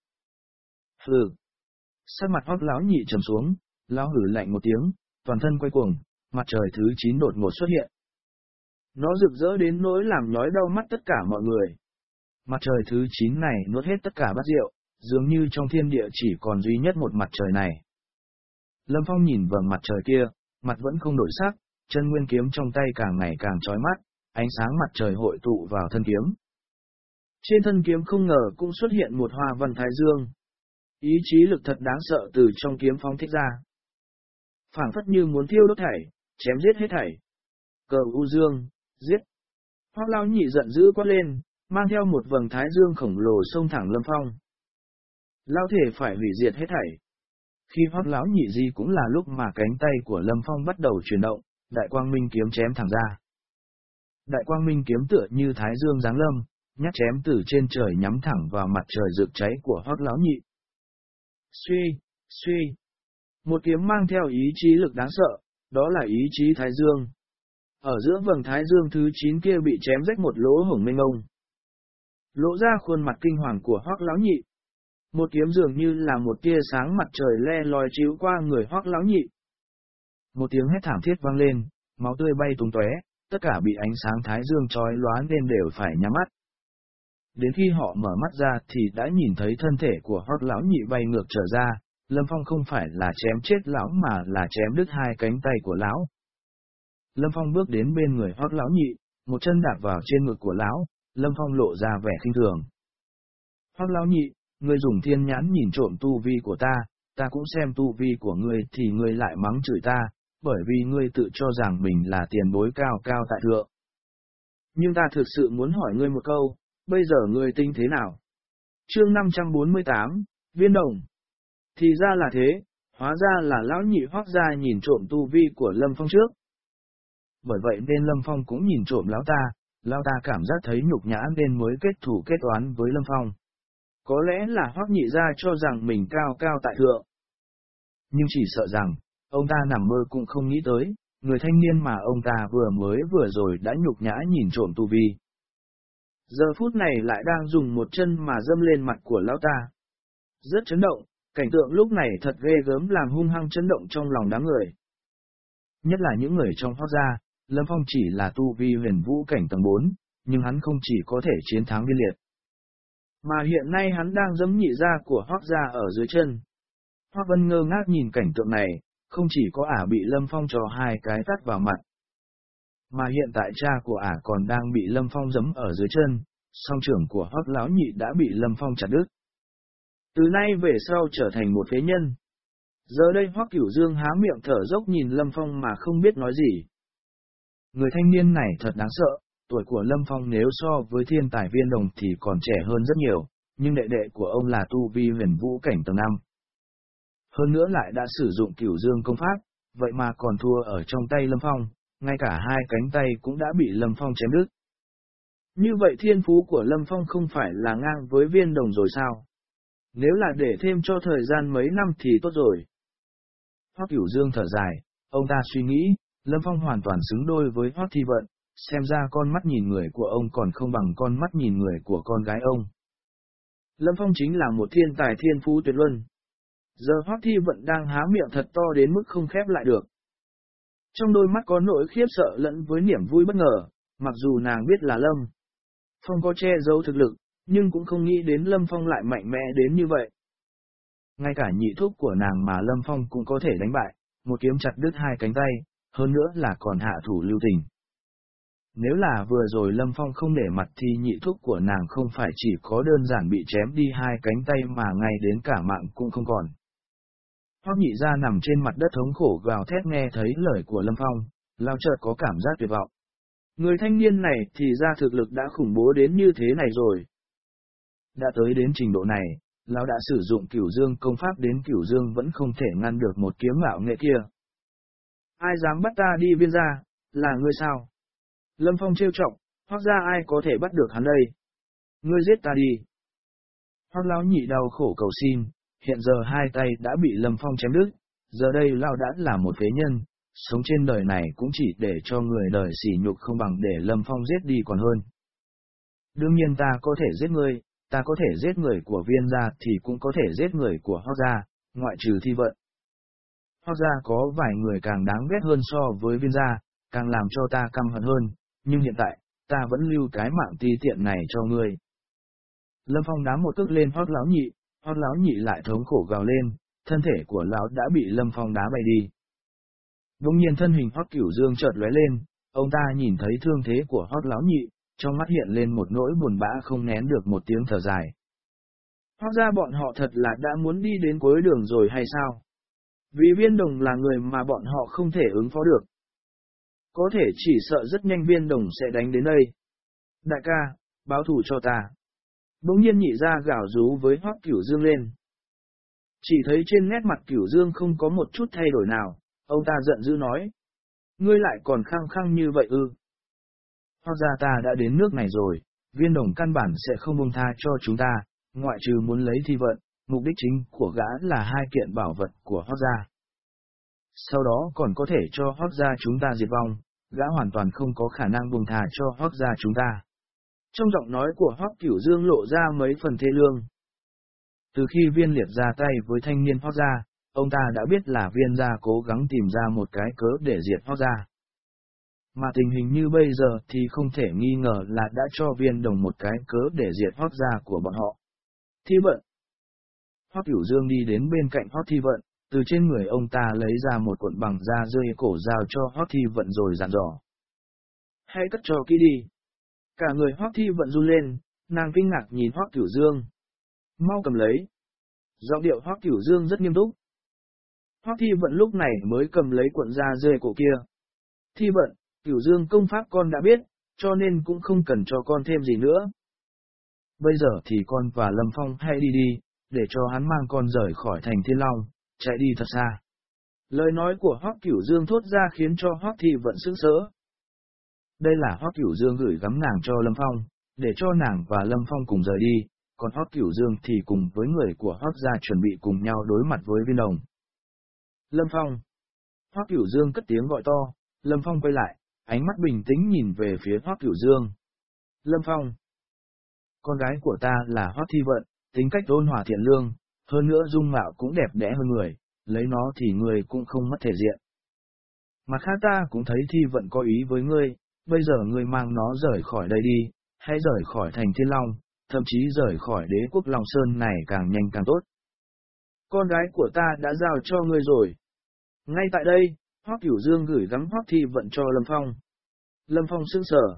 Hừ. Sắc mặt Hoắc lão nhị trầm xuống, lão hử lạnh một tiếng, toàn thân quay cuồng, mặt trời thứ chín đột ngột xuất hiện. Nó rực rỡ đến nỗi làm nhói đau mắt tất cả mọi người. Mặt trời thứ chín này nuốt hết tất cả bát rượu, dường như trong thiên địa chỉ còn duy nhất một mặt trời này. Lâm Phong nhìn vào mặt trời kia, mặt vẫn không đổi sắc, chân nguyên kiếm trong tay càng ngày càng chói mắt, ánh sáng mặt trời hội tụ vào thân kiếm. Trên thân kiếm không ngờ cũng xuất hiện một hoa văn thái dương. Ý chí lực thật đáng sợ từ trong kiếm phóng thích ra. Phảng phất như muốn thiêu đốt thảy, chém giết hết thảy. Cờ u dương, giết. Hoắc lão nhị giận dữ quát lên, mang theo một vầng thái dương khổng lồ xông thẳng Lâm Phong. Lão thể phải hủy diệt hết thảy. Khi Hoắc lão nhị di cũng là lúc mà cánh tay của Lâm Phong bắt đầu chuyển động, đại quang minh kiếm chém thẳng ra. Đại quang minh kiếm tựa như thái dương giáng lâm, nhát chém từ trên trời nhắm thẳng vào mặt trời rực cháy của Hoắc lão nhị. Suy, suy. Một kiếm mang theo ý chí lực đáng sợ, đó là ý chí thái dương. Ở giữa vầng thái dương thứ chín kia bị chém rách một lỗ hổng mênh mông. Lộ ra khuôn mặt kinh hoàng của Hoắc lão nhị. Một kiếm dường như là một tia sáng mặt trời le lói chiếu qua người Hoắc lão nhị. Một tiếng hét thảm thiết vang lên, máu tươi bay tung tóe, tất cả bị ánh sáng thái dương chói lóa nên đều phải nhắm mắt. Đến khi họ mở mắt ra thì đã nhìn thấy thân thể của Hoắc lão nhị bay ngược trở ra, Lâm Phong không phải là chém chết lão mà là chém đứt hai cánh tay của lão. Lâm Phong bước đến bên người Hoắc lão nhị, một chân đạp vào trên ngực của lão, Lâm Phong lộ ra vẻ khinh thường. Hoắc lão nhị, ngươi dùng thiên nhãn nhìn trộm tu vi của ta, ta cũng xem tu vi của ngươi thì ngươi lại mắng chửi ta, bởi vì ngươi tự cho rằng mình là tiền bối cao cao tại thượng. Nhưng ta thực sự muốn hỏi ngươi một câu, bây giờ ngươi tính thế nào? Chương năm trăm bốn mươi tám, Viên Đồng. Thì ra là thế, hóa ra là lão nhị Hoắc gia nhìn trộm tu vi của Lâm Phong trước. Bởi vậy nên Lâm Phong cũng nhìn trộm lão ta, lão ta cảm giác thấy nhục nhã nên mới kết thù kết oán với Lâm Phong. Có lẽ là Hoắc nhị gia cho rằng mình cao cao tại thượng. Nhưng chỉ sợ rằng, ông ta nằm mơ cũng không nghĩ tới, người thanh niên mà ông ta vừa mới vừa rồi đã nhục nhã nhìn trộm tu vi. Giờ phút này lại đang dùng một chân mà dâm lên mặt của lão ta. Rất chấn động, cảnh tượng lúc này thật ghê gớm làm hung hăng chấn động trong lòng đám người. Nhất là những người trong Hoắc gia, Lâm Phong chỉ là tu vi huyền vũ cảnh tầng bốn, nhưng hắn không chỉ có thể chiến thắng Viên Liệt. Mà hiện nay hắn đang giẫm nhị gia của Hoắc gia ở dưới chân. Hoắc Vân ngơ ngác nhìn cảnh tượng này, không chỉ có ả bị Lâm Phong trò hai cái tát vào mặt, mà hiện tại cha của ả còn đang bị Lâm Phong giẫm ở dưới chân, song trưởng của Hoắc lão nhị đã bị Lâm Phong chặt đứt. Từ nay về sau trở thành một phế nhân. Giờ đây Hoắc Cửu Dương há miệng thở dốc nhìn Lâm Phong mà không biết nói gì. Người thanh niên này thật đáng sợ, tuổi của Lâm Phong nếu so với thiên tài Viên Đồng thì còn trẻ hơn rất nhiều, nhưng đệ đệ của ông là tu vi huyền vũ cảnh tầng năm. Hơn nữa lại đã sử dụng Cửu Dương công pháp, vậy mà còn thua ở trong tay Lâm Phong, ngay cả hai cánh tay cũng đã bị Lâm Phong chém đứt. Như vậy thiên phú của Lâm Phong không phải là ngang với Viên Đồng rồi sao? Nếu là để thêm cho thời gian mấy năm thì tốt rồi. Hoắc Cửu Dương thở dài, ông ta suy nghĩ, Lâm Phong hoàn toàn xứng đôi với Hoắc Thi Vận, xem ra con mắt nhìn người của ông còn không bằng con mắt nhìn người của con gái ông. Lâm Phong chính là một thiên tài thiên phú tuyệt luân. Giờ Hoắc Thi Vận đang há miệng thật to đến mức không khép lại được. Trong đôi mắt có nỗi khiếp sợ lẫn với niềm vui bất ngờ, mặc dù nàng biết là Lâm Phong có che giấu thực lực, nhưng cũng không nghĩ đến Lâm Phong lại mạnh mẽ đến như vậy. Ngay cả nhị thúc của nàng mà Lâm Phong cũng có thể đánh bại, một kiếm chặt đứt hai cánh tay, hơn nữa là còn hạ thủ lưu tình. Nếu là vừa rồi Lâm Phong không để mặt thì nhị thúc của nàng không phải chỉ có đơn giản bị chém đi hai cánh tay mà ngay đến cả mạng cũng không còn. Hoắc nhị ra nằm trên mặt đất thống khổ gào thét nghe thấy lời của Lâm Phong, lao chợt có cảm giác tuyệt vọng. Người thanh niên này thì ra thực lực đã khủng bố đến như thế này rồi. Đã tới đến trình độ này, lão đã sử dụng Cửu Dương công pháp đến Cửu Dương vẫn không thể ngăn được một kiếm ngạo nghệ kia. Ai dám bắt ta đi Viên gia, là ngươi sao? Lâm Phong trêu chọc, Hoắc gia ai có thể bắt được hắn đây? Ngươi giết ta đi. Hoắc lão nhị đau khổ cầu xin, hiện giờ hai tay đã bị Lâm Phong chém đứt, giờ đây lão đã là một phế nhân, sống trên đời này cũng chỉ để cho người đời sỉ nhục không bằng để Lâm Phong giết đi còn hơn. Đương nhiên ta có thể giết ngươi, ta có thể giết người của Viên gia thì cũng có thể giết người của Hoắc gia, ngoại trừ Thi Vận. Hoắc gia có vài người càng đáng ghét hơn so với Viên gia, càng làm cho ta căm hận hơn, nhưng hiện tại, ta vẫn lưu cái mạng ti tiện này cho ngươi. Lâm Phong đá một cước lên Hoắc lão nhị, Hoắc lão nhị lại thống khổ gào lên, thân thể của lão đã bị Lâm Phong đá bay đi. Đột nhiên thân hình Hoắc Cửu Dương chợt lóe lên, ông ta nhìn thấy thương thế của Hoắc lão nhị, trong mắt hiện lên một nỗi buồn bã không nén được một tiếng thở dài. Hoắc gia bọn họ thật là đã muốn đi đến cuối đường rồi hay sao? Vì Viên Đồng là người mà bọn họ không thể ứng phó được. Có thể chỉ sợ rất nhanh Viên Đồng sẽ đánh đến đây. Đại ca, báo thù cho ta. Bỗng nhiên nhị ra gào rú với Hoắc Cửu Dương lên. Chỉ thấy trên nét mặt Cửu Dương không có một chút thay đổi nào, ông ta giận dữ nói. Ngươi lại còn khăng khăng như vậy ư? Hoắc gia ta đã đến nước này rồi, Viên Đồng căn bản sẽ không buông tha cho chúng ta, ngoại trừ muốn lấy Thi Vận, mục đích chính của gã là hai kiện bảo vật của Hoắc gia. Sau đó còn có thể cho Hoắc gia chúng ta diệt vong, gã hoàn toàn không có khả năng buông tha cho Hoắc gia chúng ta. Trong giọng nói của Hoắc Cửu Dương lộ ra mấy phần thê lương. Từ khi Viên Liệt ra tay với thanh niên Hoắc gia, ông ta đã biết là Viên gia cố gắng tìm ra một cái cớ để diệt Hoắc gia. Mà tình hình như bây giờ thì không thể nghi ngờ là đã cho Viên Đồng một cái cớ để diệt Hoắc gia của bọn họ. Thi Vận. Hoắc Cửu Dương đi đến bên cạnh Hoắc Thi Vận, từ trên người ông ta lấy ra một cuộn bằng da rơi cổ giao cho Hoắc Thi Vận rồi dặn dò. Hãy cất cho kỹ đi. Cả người Hoắc Thi Vận run lên, nàng kinh ngạc nhìn Hoắc Cửu Dương. Mau cầm lấy. Giọng điệu Hoắc Cửu Dương rất nghiêm túc. Hoắc Thi Vận lúc này mới cầm lấy cuộn da rơi cổ kia. Thi Vận, Cửu Dương công pháp con đã biết, cho nên cũng không cần cho con thêm gì nữa. Bây giờ thì con và Lâm Phong hãy đi đi, để cho hắn mang con rời khỏi thành Thiên Long, chạy đi thật xa. Lời nói của Hoắc Cửu Dương thốt ra khiến cho Hoắc Thi Vận sững sờ. Đây là Hoắc Cửu Dương gửi gắm nàng cho Lâm Phong, để cho nàng và Lâm Phong cùng rời đi, còn Hoắc Cửu Dương thì cùng với người của Hoắc gia chuẩn bị cùng nhau đối mặt với Viên Đồng. Lâm Phong. Hoắc Cửu Dương cất tiếng gọi to, Lâm Phong quay lại, ánh mắt bình tĩnh nhìn về phía Hoắc Cửu Dương. Lâm Phong. Con gái của ta là Hoắc Thi Vận, tính cách ôn hòa thiện lương, hơn nữa dung mạo cũng đẹp đẽ hơn người, lấy nó thì người cũng không mất thể diện. Mặt khác ta cũng thấy Thi Vận có ý với ngươi, bây giờ ngươi mang nó rời khỏi đây đi, hãy rời khỏi thành Thiên Long, thậm chí rời khỏi đế quốc Long Sơn này càng nhanh càng tốt. Con gái của ta đã giao cho ngươi rồi. Ngay tại đây, Hoắc Cửu Dương gửi gắm Hoắc Thi Vận cho Lâm Phong. Lâm Phong sững sờ.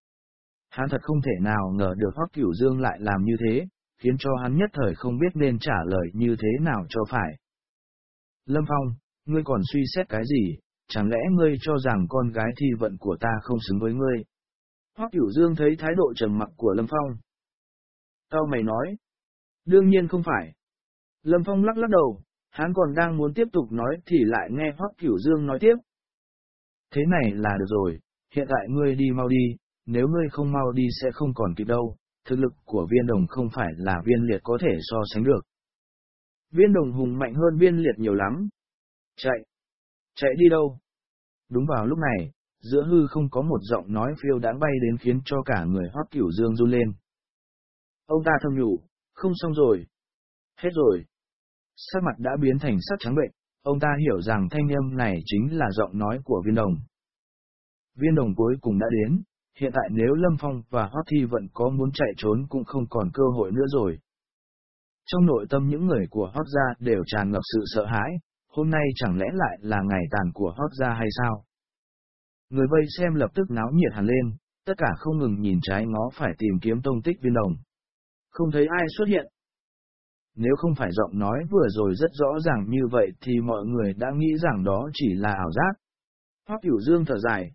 Hắn thật không thể nào ngờ được Hoắc Cửu Dương lại làm như thế, khiến cho hắn nhất thời không biết nên trả lời như thế nào cho phải. Lâm Phong, ngươi còn suy xét cái gì, chẳng lẽ ngươi cho rằng con gái Thi Vận của ta không xứng với ngươi? Hoắc Cửu Dương thấy thái độ trầm mặc của Lâm Phong. Tao mày nói. Đương nhiên không phải. Lâm Phong lắc lắc đầu, hắn còn đang muốn tiếp tục nói thì lại nghe Hoắc Cửu Dương nói tiếp. Thế này là được rồi, hiện tại ngươi đi mau đi, nếu ngươi không mau đi sẽ không còn kịp đâu, thực lực của Viên Đồng không phải là Viên Liệt có thể so sánh được. Viên Đồng hùng mạnh hơn Viên Liệt nhiều lắm. Chạy. Chạy đi đâu? Đúng vào lúc này, giữa hư không có một giọng nói phiêu đãng bay đến khiến cho cả người Hoắc Cửu Dương run lên. Ông ta thầm nhủ, không xong rồi. Hết rồi. Sắc mặt đã biến thành sắc trắng bệnh, ông ta hiểu rằng thanh âm này chính là giọng nói của Viên Đồng. Viên Đồng cuối cùng đã đến, hiện tại nếu Lâm Phong và Hoắc Thi Vận có muốn chạy trốn cũng không còn cơ hội nữa rồi. Trong nội tâm những người của Hoắc gia đều tràn ngập sự sợ hãi, hôm nay chẳng lẽ lại là ngày tàn của Hoắc gia hay sao? Người vây xem lập tức náo nhiệt hẳn lên, tất cả không ngừng nhìn trái ngó phải tìm kiếm tông tích Viên Đồng. Không thấy ai xuất hiện. Nếu không phải giọng nói vừa rồi rất rõ ràng như vậy thì mọi người đã nghĩ rằng đó chỉ là ảo giác. Hoắc Cửu Dương thở dài.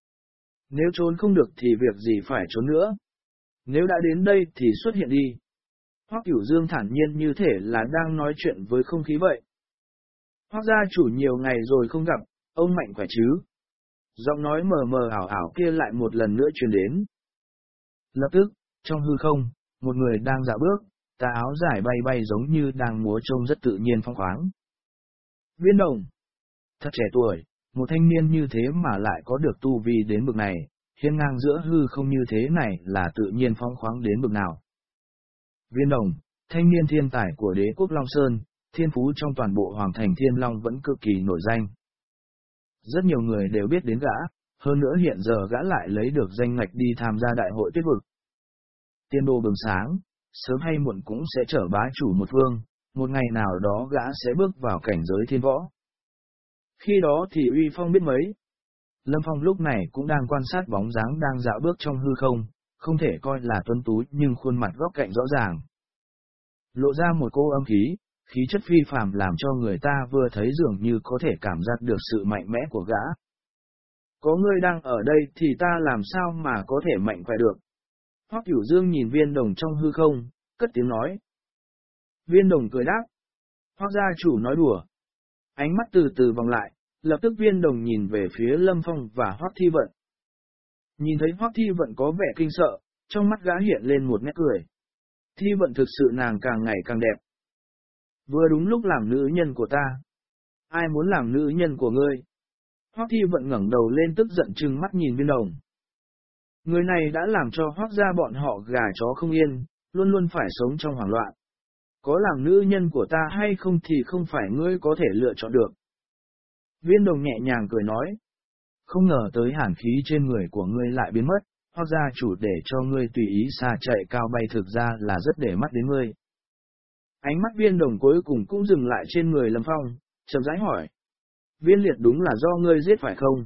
Nếu trốn không được thì việc gì phải trốn nữa. Nếu đã đến đây thì xuất hiện đi. Hoắc Cửu Dương thản nhiên như thể là đang nói chuyện với không khí vậy. Hoắc gia chủ nhiều ngày rồi không gặp, ông mạnh khỏe chứ? Giọng nói mờ mờ ảo ảo kia lại một lần nữa truyền đến. Lập tức, trong hư không, một người đang dạo bước, tà áo dài bay bay giống như đang múa trông rất tự nhiên phong khoáng. Viên Đồng, thật trẻ tuổi, một thanh niên như thế mà lại có được tu vi đến bực này, hiên ngang giữa hư không như thế này là tự nhiên phong khoáng đến bực nào. Viên Đồng, thanh niên thiên tài của đế quốc Long Sơn, thiên phú trong toàn bộ Hoàng thành Thiên Long vẫn cực kỳ nổi danh. Rất nhiều người đều biết đến gã, hơn nữa hiện giờ gã lại lấy được danh ngạch đi tham gia đại hội tuyết vực. Tiên đồ bừng sáng, sớm hay muộn cũng sẽ trở bá chủ một phương, một ngày nào đó gã sẽ bước vào cảnh giới thiên võ. Khi đó thì uy phong biết mấy. Lâm Phong lúc này cũng đang quan sát bóng dáng đang dạo bước trong hư không, không thể coi là tuấn tú nhưng khuôn mặt góc cạnh rõ ràng. Lộ ra một cô âm khí, khí chất phi phàm làm cho người ta vừa thấy dường như có thể cảm giác được sự mạnh mẽ của gã. Có người đang ở đây thì ta làm sao mà có thể mạnh khỏe được. Hoắc Cửu Dương nhìn Viên Đồng trong hư không, cất tiếng nói. Viên Đồng cười đáp. Hoắc gia chủ nói đùa. Ánh mắt từ từ vòng lại, lập tức Viên Đồng nhìn về phía Lâm Phong và Hoắc Thi Vận. Nhìn thấy Hoắc Thi Vận có vẻ kinh sợ, trong mắt gã hiện lên một nét cười. Thi Vận thực sự nàng càng ngày càng đẹp. Vừa đúng lúc làm nữ nhân của ta. Ai muốn làm nữ nhân của ngươi? Hoắc Thi Vận ngẩng đầu lên tức giận trừng mắt nhìn Viên Đồng. Người này đã làm cho Hoắc gia bọn họ gà chó không yên, luôn luôn phải sống trong hoảng loạn. Có làm nữ nhân của ta hay không thì không phải ngươi có thể lựa chọn được. Viên Đồng nhẹ nhàng cười nói. Không ngờ tới hàn khí trên người của ngươi lại biến mất, Hoắc gia chủ để cho ngươi tùy ý xa chạy cao bay thực ra là rất để mắt đến ngươi. Ánh mắt Viên Đồng cuối cùng cũng dừng lại trên người Lâm Phong, chậm rãi hỏi. Viên Liệt đúng là do ngươi giết phải không?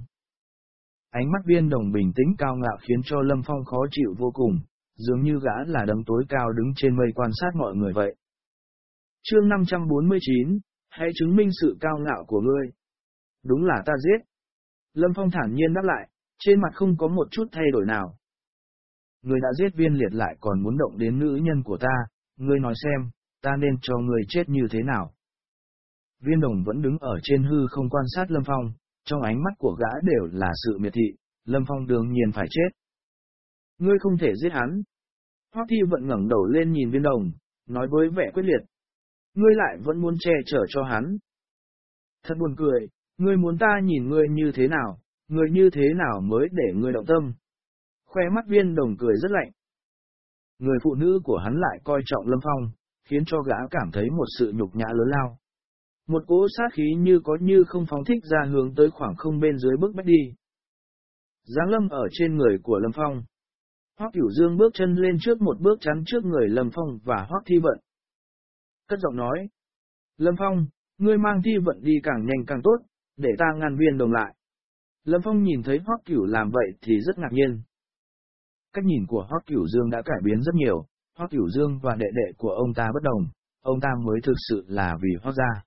Ánh mắt Viên Đồng bình tĩnh cao ngạo khiến cho Lâm Phong khó chịu vô cùng, dường như gã là đấng tối cao đứng trên mây quan sát mọi người vậy. Chương năm trăm bốn mươi chín, hãy chứng minh sự cao ngạo của ngươi. Đúng là ta giết. Lâm Phong thản nhiên đáp lại, trên mặt không có một chút thay đổi nào. Ngươi đã giết Viên Liệt lại còn muốn động đến nữ nhân của ta, ngươi nói xem, ta nên cho ngươi chết như thế nào? Viên Đồng vẫn đứng ở trên hư không quan sát Lâm Phong, trong ánh mắt của gã đều là sự miệt thị, Lâm Phong đương nhiên phải chết. Ngươi không thể giết hắn. Hoắc Thi Vận ngẩng đầu lên nhìn Viên Đồng, nói với vẻ quyết liệt. Ngươi lại vẫn muốn che chở cho hắn. Thật buồn cười, ngươi muốn ta nhìn ngươi như thế nào, ngươi như thế nào mới để ngươi động tâm. Khoe mắt Viên Đồng cười rất lạnh. Người phụ nữ của hắn lại coi trọng Lâm Phong, khiến cho gã cảm thấy một sự nhục nhã lớn lao. Một cỗ sát khí như có như không phóng thích ra hướng tới khoảng không bên dưới bức bách đi. Giáng lâm ở trên người của Lâm Phong. Hoắc Cửu Dương bước chân lên trước một bước chắn trước người Lâm Phong và Hoắc Thi Vận. Cất giọng nói. Lâm Phong, ngươi mang Thi Vận đi càng nhanh càng tốt, để ta ngăn Viên Đồng lại. Lâm Phong nhìn thấy Hoắc Cửu làm vậy thì rất ngạc nhiên. Cách nhìn của Hoắc Cửu Dương đã cải biến rất nhiều, Hoắc Cửu Dương và đệ đệ của ông ta bất đồng, ông ta mới thực sự là vì Hoắc gia.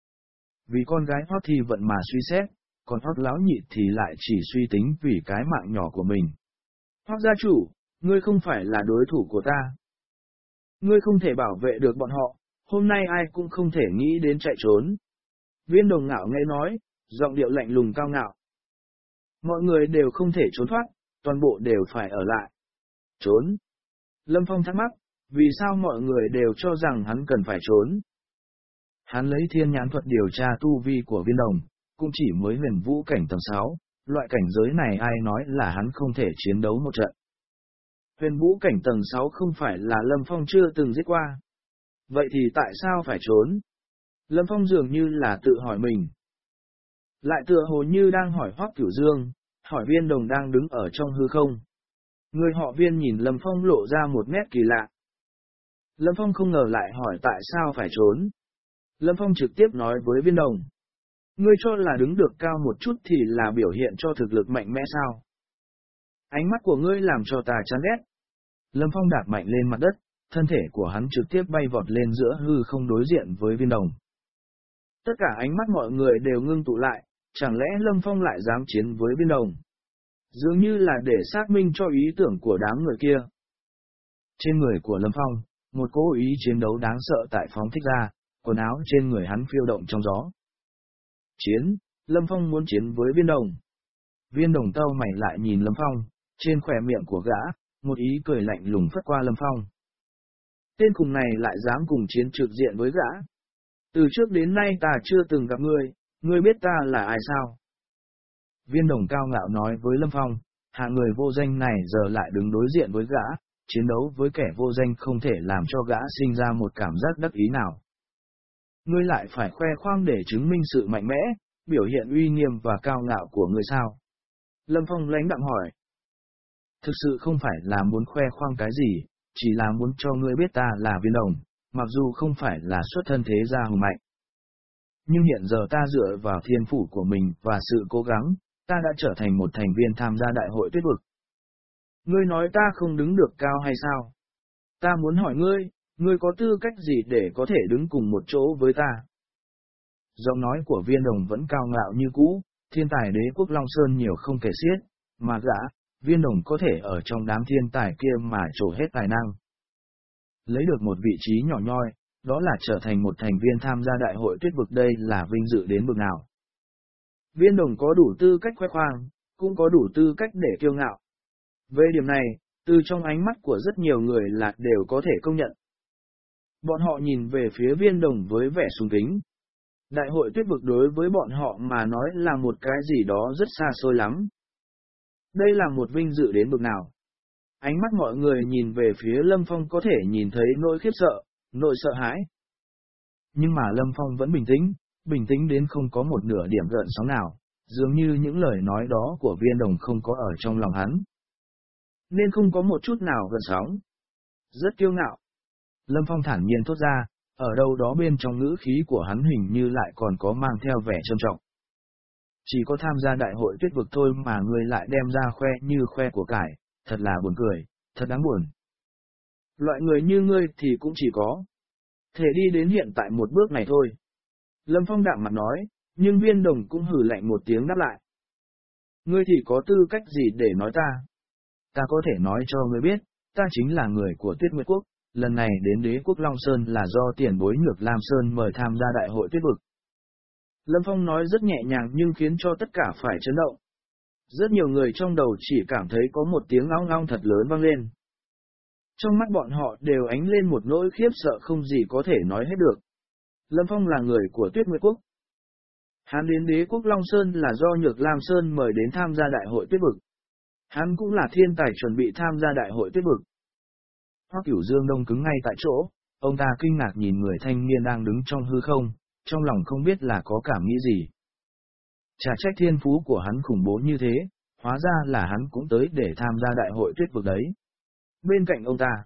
Vì con gái Hoắc Thi Vận mà suy xét, còn Hoắc lão nhị thì lại chỉ suy tính vì cái mạng nhỏ của mình. Hoắc gia chủ, ngươi không phải là đối thủ của ta. Ngươi không thể bảo vệ được bọn họ, hôm nay ai cũng không thể nghĩ đến chạy trốn. Viên Đồng ngạo nghễ nói, giọng điệu lạnh lùng cao ngạo. Mọi người đều không thể trốn thoát, toàn bộ đều phải ở lại. Trốn? Lâm Phong thắc mắc, vì sao mọi người đều cho rằng hắn cần phải trốn? Hắn lấy thiên nhãn thuật điều tra tu vi của Viên Đồng, cũng chỉ mới huyền vũ cảnh tầng sáu, loại cảnh giới này ai nói là hắn không thể chiến đấu một trận. Huyền vũ cảnh tầng sáu không phải là Lâm Phong chưa từng giết qua. Vậy thì tại sao phải trốn? Lâm Phong dường như là tự hỏi mình. Lại tựa hồ như đang hỏi Hoắc Cửu Dương, hỏi Viên Đồng đang đứng ở trong hư không. Người họ Viên nhìn Lâm Phong lộ ra một nét kỳ lạ. Lâm Phong không ngờ lại hỏi tại sao phải trốn. Lâm Phong trực tiếp nói với Viên Đồng. Ngươi cho là đứng được cao một chút thì là biểu hiện cho thực lực mạnh mẽ sao? Ánh mắt của ngươi làm cho ta chán ghét. Lâm Phong đạp mạnh lên mặt đất, thân thể của hắn trực tiếp bay vọt lên giữa hư không đối diện với Viên Đồng. Tất cả ánh mắt mọi người đều ngưng tụ lại, chẳng lẽ Lâm Phong lại dám chiến với Viên Đồng? Dường như là để xác minh cho ý tưởng của đám người kia. Trên người của Lâm Phong, một cỗ ý chiến đấu đáng sợ tại phóng thích ra, quần áo trên người hắn phiêu động trong gió. Chiến, Lâm Phong muốn chiến với Viên Đồng. Viên Đồng tâu mày lại nhìn Lâm Phong, trên khóe miệng của gã, một ý cười lạnh lùng phất qua Lâm Phong. Tên khùng này lại dám cùng chiến trực diện với gã. Từ trước đến nay ta chưa từng gặp ngươi, ngươi biết ta là ai sao? Viên Đồng cao ngạo nói với Lâm Phong, hạng người vô danh này giờ lại đứng đối diện với gã, chiến đấu với kẻ vô danh không thể làm cho gã sinh ra một cảm giác đắc ý nào. Ngươi lại phải khoe khoang để chứng minh sự mạnh mẽ, biểu hiện uy nghiêm và cao ngạo của ngươi sao? Lâm Phong lãnh đạm hỏi. Thực sự không phải là muốn khoe khoang cái gì, chỉ là muốn cho ngươi biết ta là Viên Đồng, mặc dù không phải là xuất thân thế gia hùng mạnh. Nhưng hiện giờ ta dựa vào thiên phủ của mình và sự cố gắng, ta đã trở thành một thành viên tham gia đại hội tuyết vực. Ngươi nói ta không đứng được cao hay sao? Ta muốn hỏi ngươi, ngươi có tư cách gì để có thể đứng cùng một chỗ với ta? Giọng nói của Viên Đồng vẫn cao ngạo như cũ, thiên tài đế quốc Long Sơn nhiều không kể xiết, mà gã, Viên Đồng có thể ở trong đám thiên tài kia mà trổ hết tài năng. Lấy được một vị trí nhỏ nhoi, đó là trở thành một thành viên tham gia đại hội tuyết vực, đây là vinh dự đến bực nào. Viên Đồng có đủ tư cách khoe khoang, cũng có đủ tư cách để kiêu ngạo. Về điểm này, từ trong ánh mắt của rất nhiều người là đều có thể công nhận. Bọn họ nhìn về phía Viên Đồng với vẻ sùng kính. Đại hội tuyết vực đối với bọn họ mà nói là một cái gì đó rất xa xôi lắm. Đây là một vinh dự đến bực nào. Ánh mắt mọi người nhìn về phía Lâm Phong có thể nhìn thấy nỗi khiếp sợ, nỗi sợ hãi. Nhưng mà Lâm Phong vẫn bình tĩnh, bình tĩnh đến không có một nửa điểm gợn sóng nào, dường như những lời nói đó của Viên Đồng không có ở trong lòng hắn. Nên không có một chút nào gợn sóng. Rất kiêu ngạo. Lâm Phong thản nhiên thốt ra, ở đâu đó bên trong ngữ khí của hắn hình như lại còn có mang theo vẻ trầm trọng. Chỉ có tham gia đại hội tuyết vực thôi mà ngươi lại đem ra khoe như khoe của cải, thật là buồn cười, thật đáng buồn. Loại người như ngươi thì cũng chỉ có thể đi đến hiện tại một bước này thôi. Lâm Phong đạm mặt nói, nhưng Viên Đồng cũng hừ lạnh một tiếng đáp lại. Ngươi thì có tư cách gì để nói ta? Ta có thể nói cho ngươi biết, ta chính là người của Tuyết Nguyệt Quốc, lần này đến đế quốc Long Sơn là do tiền bối Nhược Lam Sơn mời tham gia đại hội tuyết vực. Lâm Phong nói rất nhẹ nhàng nhưng khiến cho tất cả phải chấn động. Rất nhiều người trong đầu chỉ cảm thấy có một tiếng ong ong thật lớn vang lên. Trong mắt bọn họ đều ánh lên một nỗi khiếp sợ không gì có thể nói hết được. Lâm Phong là người của Tuyết Nguyệt Quốc. Hắn đến đế quốc Long Sơn là do Nhược Lam Sơn mời đến tham gia đại hội tuyết vực. Hắn cũng là thiên tài chuẩn bị tham gia đại hội tuyết vực. Hoắc Cửu Dương đông cứng ngay tại chỗ, ông ta kinh ngạc nhìn người thanh niên đang đứng trong hư không, trong lòng không biết là có cảm nghĩ gì. Chả trách thiên phú của hắn khủng bố như thế, hóa ra là hắn cũng tới để tham gia đại hội tuyết vực đấy. Bên cạnh ông ta,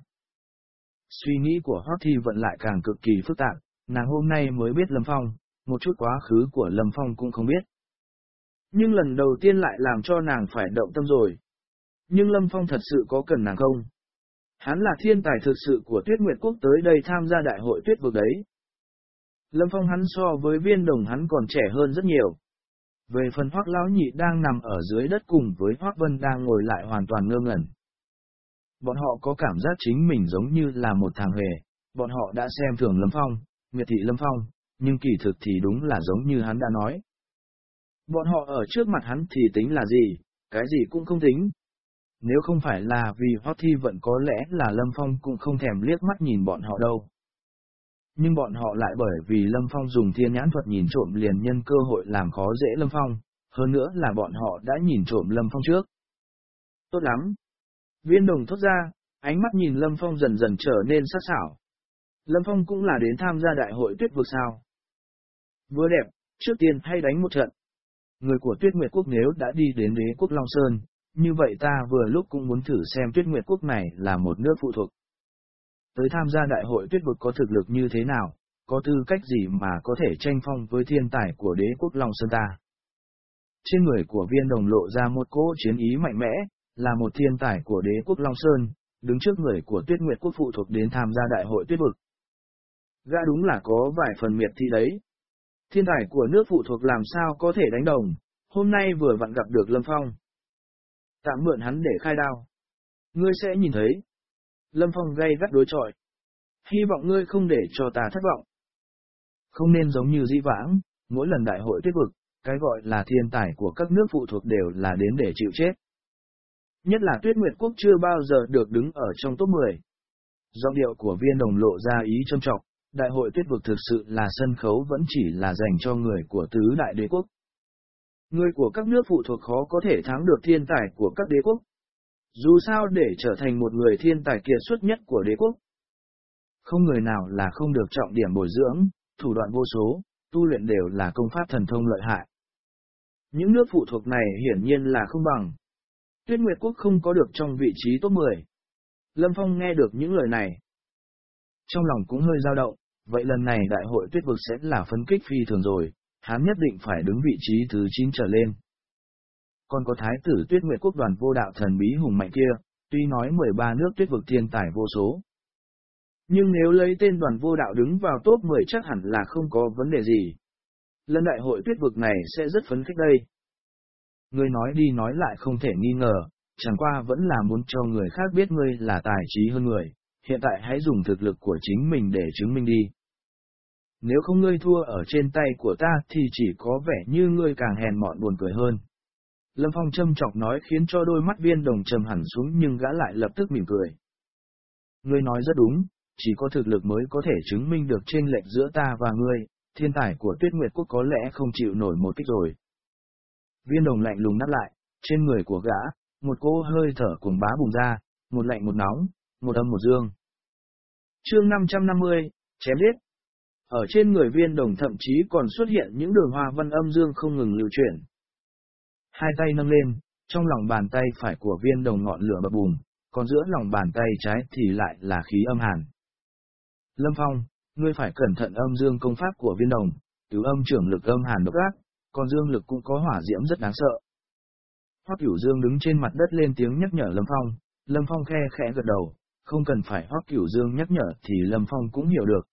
suy nghĩ của Hoắc Thi Vận lại càng cực kỳ phức tạp, nàng hôm nay mới biết Lâm Phong, một chút quá khứ của Lâm Phong cũng không biết. Nhưng lần đầu tiên lại làm cho nàng phải động tâm rồi. Nhưng Lâm Phong thật sự có cần nàng không? Hắn là thiên tài thực sự của Tuyết Nguyệt Quốc tới đây tham gia đại hội tuyết vực đấy. Lâm Phong hắn so với Viên Đồng hắn còn trẻ hơn rất nhiều. Về phần Hoắc Lão Nhị đang nằm ở dưới đất cùng với Hoắc Vân đang ngồi lại hoàn toàn ngơ ngẩn. Bọn họ có cảm giác chính mình giống như là một thằng hề, bọn họ đã xem thường Lâm Phong, miệt thị Lâm Phong, nhưng kỳ thực thì đúng là giống như hắn đã nói. Bọn họ ở trước mặt hắn thì tính là gì, cái gì cũng không tính. Nếu không phải là vì Hoắc Thi Vận có lẽ là Lâm Phong cũng không thèm liếc mắt nhìn bọn họ đâu. Nhưng bọn họ lại bởi vì Lâm Phong dùng thiên nhãn thuật nhìn trộm liền nhân cơ hội làm khó dễ Lâm Phong, hơn nữa là bọn họ đã nhìn trộm Lâm Phong trước. Tốt lắm. Viên Đồng thốt ra, ánh mắt nhìn Lâm Phong dần dần trở nên sắc sảo. Lâm Phong cũng là đến tham gia đại hội tuyết vực sao? Vừa đẹp, trước tiên hay đánh một trận. Người của Tuyết Nguyệt Quốc nếu đã đi đến đế quốc Long Sơn, như vậy ta vừa lúc cũng muốn thử xem Tuyết Nguyệt Quốc này là một nước phụ thuộc. Tới tham gia đại hội tuyết vực có thực lực như thế nào, có tư cách gì mà có thể tranh phong với thiên tài của đế quốc Long Sơn ta. Trên người của Viên Đồng lộ ra một cỗ chiến ý mạnh mẽ, là một thiên tài của đế quốc Long Sơn, đứng trước người của Tuyết Nguyệt quốc phụ thuộc đến tham gia đại hội tuyết vực. Gã đúng là có vài phần miệt thị đấy. Thiên tài của nước phụ thuộc làm sao có thể đánh đồng, hôm nay vừa vặn gặp được Lâm Phong. Tạm mượn hắn để khai đao. Ngươi sẽ nhìn thấy. Lâm Phong gay gắt đối chọi. Hy vọng ngươi không để cho ta thất vọng. Không nên giống như dĩ vãng, mỗi lần đại hội tuyết vực, cái gọi là thiên tài của các nước phụ thuộc đều là đến để chịu chết. Nhất là Tuyết Nguyệt quốc chưa bao giờ được đứng ở trong top mười. Giọng điệu của Viên Đồng lộ ra ý châm trọng, đại hội tuyết vực thực sự là sân khấu vẫn chỉ là dành cho người của tứ đại đế quốc. Người của các nước phụ thuộc khó có thể thắng được thiên tài của các đế quốc. Dù sao để trở thành một người thiên tài kiệt xuất nhất của đế quốc, không người nào là không được trọng điểm bồi dưỡng, thủ đoạn vô số, tu luyện đều là công pháp thần thông lợi hại. Những nước phụ thuộc này hiển nhiên là không bằng. Tuyết Nguyệt quốc không có được trong vị trí top mười. Lâm Phong nghe được những lời này, trong lòng cũng hơi dao động, vậy lần này đại hội tuyết vực sẽ là phấn kích phi thường rồi, hắn nhất định phải đứng vị trí thứ chín trở lên. Còn có thái tử Tuyết Nguyệt quốc đoàn vô đạo thần bí hùng mạnh kia, tuy nói mười ba nước tuyết vực thiên tài vô số, nhưng nếu lấy tên đoàn vô đạo đứng vào top mười chắc hẳn là không có vấn đề gì. Lần đại hội tuyết vực này sẽ rất phấn khích đây. Ngươi nói đi nói lại không thể nghi ngờ, chẳng qua vẫn là muốn cho người khác biết ngươi là tài trí hơn người, hiện tại hãy dùng thực lực của chính mình để chứng minh đi. Nếu không ngươi thua ở trên tay của ta thì chỉ có vẻ như ngươi càng hèn mọn buồn cười hơn. Lâm Phong châm chọc nói khiến cho đôi mắt Viên Đồng trầm hẳn xuống nhưng gã lại lập tức mỉm cười. Ngươi nói rất đúng, chỉ có thực lực mới có thể chứng minh được chênh lệch giữa ta và ngươi, thiên tài của Tuyết Nguyệt quốc có lẽ không chịu nổi một kích rồi. Viên Đồng lạnh lùng đáp lại, trên người của gã, một cỗ hơi thở cuồng bá bùng ra, một lạnh một nóng, một âm một dương. Chương năm trăm năm mươi, chém giết. Ở trên người Viên Đồng thậm chí còn xuất hiện những đường hoa văn âm dương không ngừng lưu chuyển. Hai tay nâng lên, trong lòng bàn tay phải của Viên Đồng ngọn lửa bập bùng, còn giữa lòng bàn tay trái thì lại là khí âm hàn. Lâm Phong, ngươi phải cẩn thận âm dương công pháp của Viên Đồng, tứ âm trưởng lực âm hàn độc ác, còn dương lực cũng có hỏa diễm rất đáng sợ. Hoắc Cửu Dương đứng trên mặt đất lên tiếng nhắc nhở Lâm Phong, Lâm Phong khe khẽ gật đầu, không cần phải Hoắc Cửu Dương nhắc nhở thì Lâm Phong cũng hiểu được.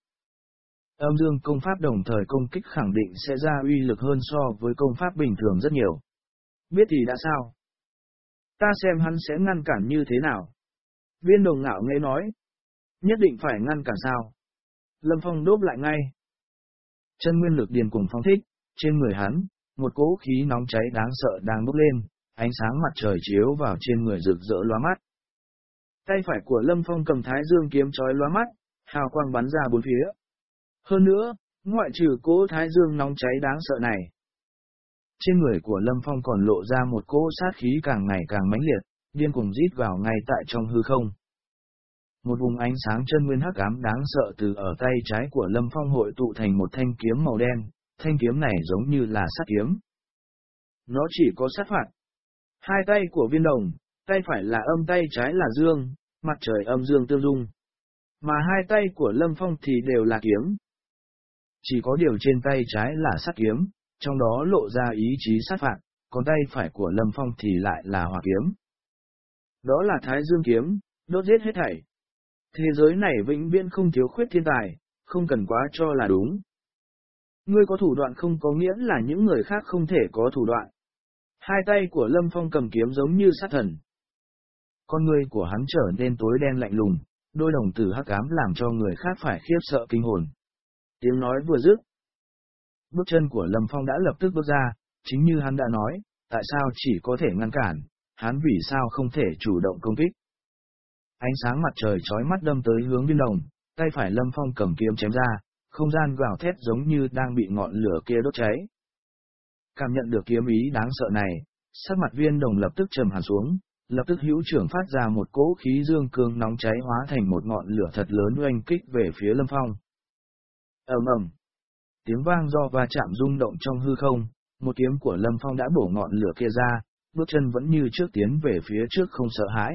Âm dương công pháp đồng thời công kích khẳng định sẽ ra uy lực hơn so với công pháp bình thường rất nhiều. Biết thì đã sao? Ta xem hắn sẽ ngăn cản như thế nào? Viên Đồng ngạo nghễ nói. Nhất định phải ngăn cản sao? Lâm Phong đốp lại ngay. Chân nguyên lực điên cuồng phóng thích, trên người hắn, một cỗ khí nóng cháy đáng sợ đang bốc lên, ánh sáng mặt trời chiếu vào trên người rực rỡ lóa mắt. Tay phải của Lâm Phong cầm thái dương kiếm chói lóa mắt, hào quang bắn ra bốn phía. Hơn nữa, ngoại trừ cỗ thái dương nóng cháy đáng sợ này, trên người của Lâm Phong còn lộ ra một cỗ sát khí càng ngày càng mãnh liệt, điên cuồng rít vào ngay tại trong hư không. Một vùng ánh sáng chân nguyên hắc ám đáng sợ từ ở tay trái của Lâm Phong hội tụ thành một thanh kiếm màu đen, thanh kiếm này giống như là sát kiếm. Nó chỉ có sát phạt. Hai tay của Viên Đồng, tay phải là âm tay trái là dương, mặt trời âm dương tương dung. Mà hai tay của Lâm Phong thì đều là kiếm. Chỉ có điều trên tay trái là sát kiếm, trong đó lộ ra ý chí sát phạt, còn tay phải của Lâm Phong thì lại là hỏa kiếm. Đó là Thái Dương kiếm, đốt giết hết thảy. Thế giới này vĩnh viễn không thiếu khuyết thiên tài, không cần quá cho là đúng. Ngươi có thủ đoạn không có nghĩa là những người khác không thể có thủ đoạn. Hai tay của Lâm Phong cầm kiếm giống như sát thần. Con ngươi của hắn trở nên tối đen lạnh lùng, đôi đồng tử hắc ám làm cho người khác phải khiếp sợ kinh hồn. Tiếng nói vừa dứt, bước chân của Lâm Phong đã lập tức bước ra, chính như hắn đã nói, tại sao chỉ có thể ngăn cản, hắn vì sao không thể chủ động công kích. Ánh sáng mặt trời chói mắt đâm tới hướng Viên Đồng, tay phải Lâm Phong cầm kiếm chém ra, không gian gào thét giống như đang bị ngọn lửa kia đốt cháy. Cảm nhận được kiếm ý đáng sợ này, sắc mặt Viên Đồng lập tức trầm hẳn xuống, lập tức hữu trưởng phát ra một cỗ khí dương cương nóng cháy hóa thành một ngọn lửa thật lớn oanh kích về phía Lâm Phong. Ầm ầm, tiếng vang do va chạm rung động trong hư không, một kiếm của Lâm Phong đã bổ ngọn lửa kia ra, bước chân vẫn như trước tiến về phía trước không sợ hãi.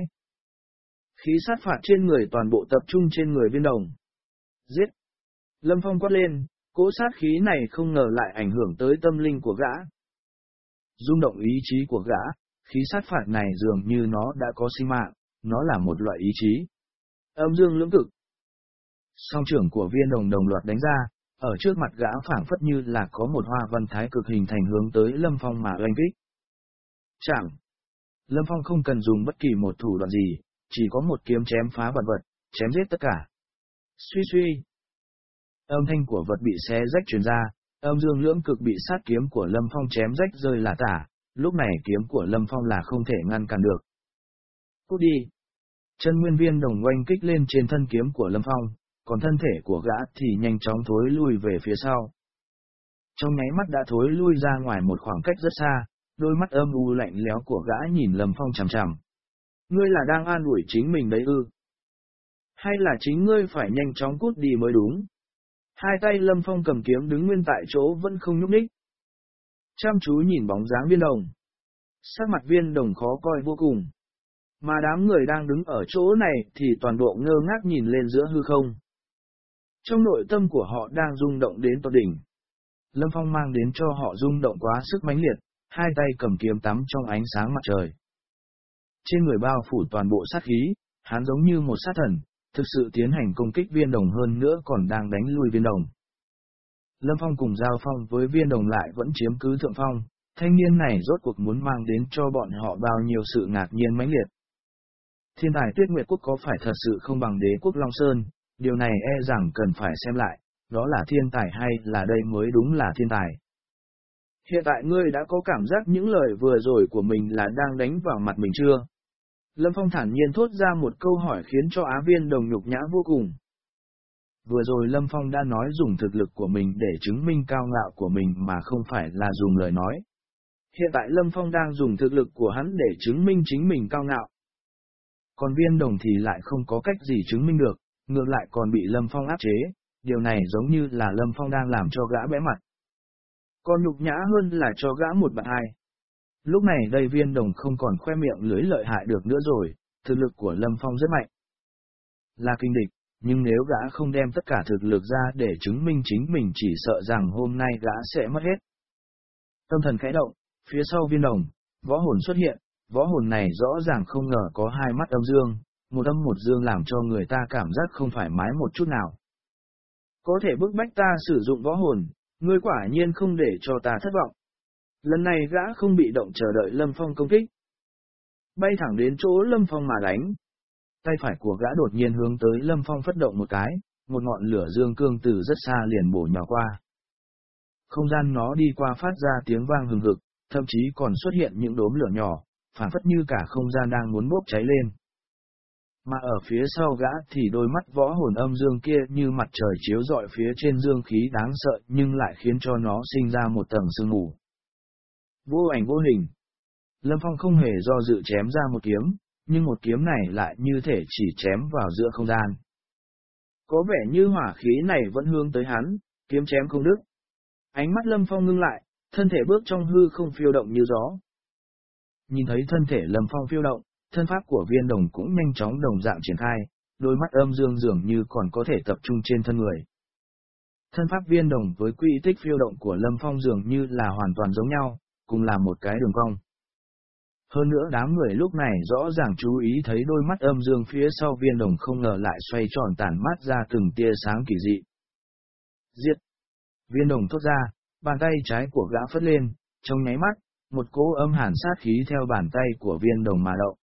Khí sát phạt trên người toàn bộ tập trung trên người Viên Đồng. Giết! Lâm Phong quát lên, cỗ sát khí này không ngờ lại ảnh hưởng tới tâm linh của gã. Rung động ý chí của gã, khí sát phạt này dường như nó đã có sinh mạng, nó là một loại ý chí. Âm dương lưỡng cực. Song trưởng của viên đồng đồng loạt đánh ra, ở trước mặt gã phảng phất như là có một hoa văn thái cực hình thành hướng tới Lâm Phong mà oanh kích. Chẳng. Lâm Phong không cần dùng bất kỳ một thủ đoạn gì, chỉ có một kiếm chém phá vật vật, chém giết tất cả. Suy suy. Âm thanh của vật bị xé rách truyền ra, âm dương lưỡng cực bị sát kiếm của Lâm Phong chém rách rơi là tả, lúc này kiếm của Lâm Phong là không thể ngăn cản được. Cút đi. Chân nguyên viên đồng oanh kích lên trên thân kiếm của Lâm Phong, còn thân thể của gã thì nhanh chóng thối lui về phía sau. Trong nháy mắt đã thối lui ra ngoài một khoảng cách rất xa, đôi mắt âm u lạnh lẽo của gã nhìn Lâm Phong chằm chằm. Ngươi là đang an ủi chính mình đấy ư? Hay là chính ngươi phải nhanh chóng cút đi mới đúng? Hai tay Lâm Phong cầm kiếm đứng nguyên tại chỗ vẫn không nhúc nhích. Chăm chú nhìn bóng dáng viên đồng. Sắc mặt viên đồng khó coi vô cùng. Mà đám người đang đứng ở chỗ này thì toàn bộ ngơ ngác nhìn lên giữa hư không. Trong nội tâm của họ đang rung động đến tột đỉnh. Lâm Phong mang đến cho họ rung động quá sức mãnh liệt, hai tay cầm kiếm tắm trong ánh sáng mặt trời. Trên người bao phủ toàn bộ sát khí, hắn giống như một sát thần, thực sự tiến hành công kích viên đồng hơn nữa còn đang đánh lui viên đồng. Lâm Phong cùng giao phong với viên đồng lại vẫn chiếm cứ thượng phong, thanh niên này rốt cuộc muốn mang đến cho bọn họ bao nhiêu sự ngạc nhiên mãnh liệt. Thiên tài Tuyết Nguyệt Quốc có phải thật sự không bằng Đế quốc Long Sơn, điều này e rằng cần phải xem lại, đó là thiên tài hay là đây mới đúng là thiên tài. Hiện tại ngươi đã có cảm giác những lời vừa rồi của mình là đang đánh vào mặt mình chưa? Lâm Phong thản nhiên thốt ra một câu hỏi khiến cho Á Viên Đồng nhục nhã vô cùng. Vừa rồi Lâm Phong đã nói dùng thực lực của mình để chứng minh cao ngạo của mình mà không phải là dùng lời nói. Hiện tại Lâm Phong đang dùng thực lực của hắn để chứng minh chính mình cao ngạo. Còn Viên Đồng thì lại không có cách gì chứng minh được, ngược lại còn bị Lâm Phong áp chế, điều này giống như là Lâm Phong đang làm cho gã bẽ mặt. Còn nhục nhã hơn là cho gã một bạn hai. Lúc này đây Viên Đồng không còn khoe miệng lưới lợi hại được nữa rồi, thực lực của Lâm Phong rất mạnh. Là kinh địch, nhưng nếu gã không đem tất cả thực lực ra để chứng minh chính mình chỉ sợ rằng hôm nay gã sẽ mất hết. Tâm thần khẽ động, phía sau Viên Đồng, võ hồn xuất hiện, võ hồn này rõ ràng không ngờ có hai mắt âm dương, một âm một dương làm cho người ta cảm giác không thoải mái một chút nào. Có thể bức bách ta sử dụng võ hồn, ngươi quả nhiên không để cho ta thất vọng. Lần này gã không bị động chờ đợi Lâm Phong công kích. Bay thẳng đến chỗ Lâm Phong mà đánh. Tay phải của gã đột nhiên hướng tới Lâm Phong phất động một cái, một ngọn lửa dương cương từ rất xa liền bổ nhào qua. Không gian nó đi qua phát ra tiếng vang hừng hực, thậm chí còn xuất hiện những đốm lửa nhỏ, phảng phất như cả không gian đang muốn bốc cháy lên. Mà ở phía sau gã thì đôi mắt võ hồn âm dương kia như mặt trời chiếu rọi phía trên dương khí đáng sợ nhưng lại khiến cho nó sinh ra một tầng sương mù. Vô ảnh vô hình. Lâm Phong không hề do dự chém ra một kiếm, nhưng một kiếm này lại như thể chỉ chém vào giữa không gian. Có vẻ như hỏa khí này vẫn hướng tới hắn, kiếm chém không đứt. Ánh mắt Lâm Phong ngưng lại, thân thể bước trong hư không phiêu động như gió. Nhìn thấy thân thể Lâm Phong phiêu động, thân pháp của Viên Đồng cũng nhanh chóng đồng dạng triển khai, đôi mắt âm dương dường như còn có thể tập trung trên thân người. Thân pháp Viên Đồng với quỹ tích phiêu động của Lâm Phong dường như là hoàn toàn giống nhau, cùng là một cái đường cong. Hơn nữa đám người lúc này rõ ràng chú ý thấy đôi mắt âm dương phía sau Viên Đồng không ngờ lại xoay tròn tản mát ra từng tia sáng kỳ dị. Giết! Viên Đồng thốt ra, bàn tay trái của gã phất lên, trong nháy mắt, một cỗ âm hàn sát khí theo bàn tay của Viên Đồng mà động.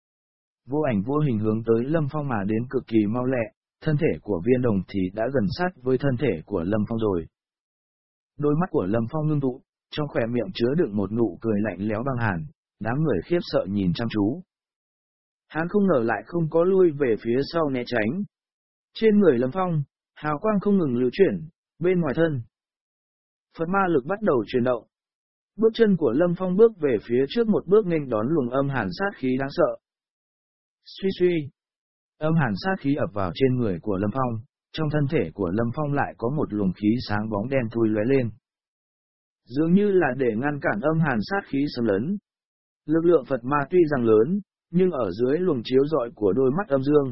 Vô ảnh vô hình hướng tới Lâm Phong mà đến cực kỳ mau lẹ, thân thể của Viên Đồng thì đã gần sát với thân thể của Lâm Phong rồi. Đôi mắt của Lâm Phong ngưng tụ, trong khóe miệng chứa đựng một nụ cười lạnh lẽo băng hàn, đám người khiếp sợ nhìn chăm chú. Hắn không ngờ lại không có lui về phía sau né tránh. Trên người Lâm Phong, hào quang không ngừng lưu chuyển, bên ngoài thân. Phật ma lực bắt đầu chuyển động. Bước chân của Lâm Phong bước về phía trước một bước nghênh đón luồng âm hàn sát khí đáng sợ. Suy suy. Âm hàn sát khí ập vào trên người của Lâm Phong, trong thân thể của Lâm Phong lại có một luồng khí sáng bóng đen thui lóe lên. Dường như là để ngăn cản âm hàn sát khí xâm lấn. Lực lượng Phật ma tuy rằng lớn, nhưng ở dưới luồng chiếu rọi của đôi mắt âm dương.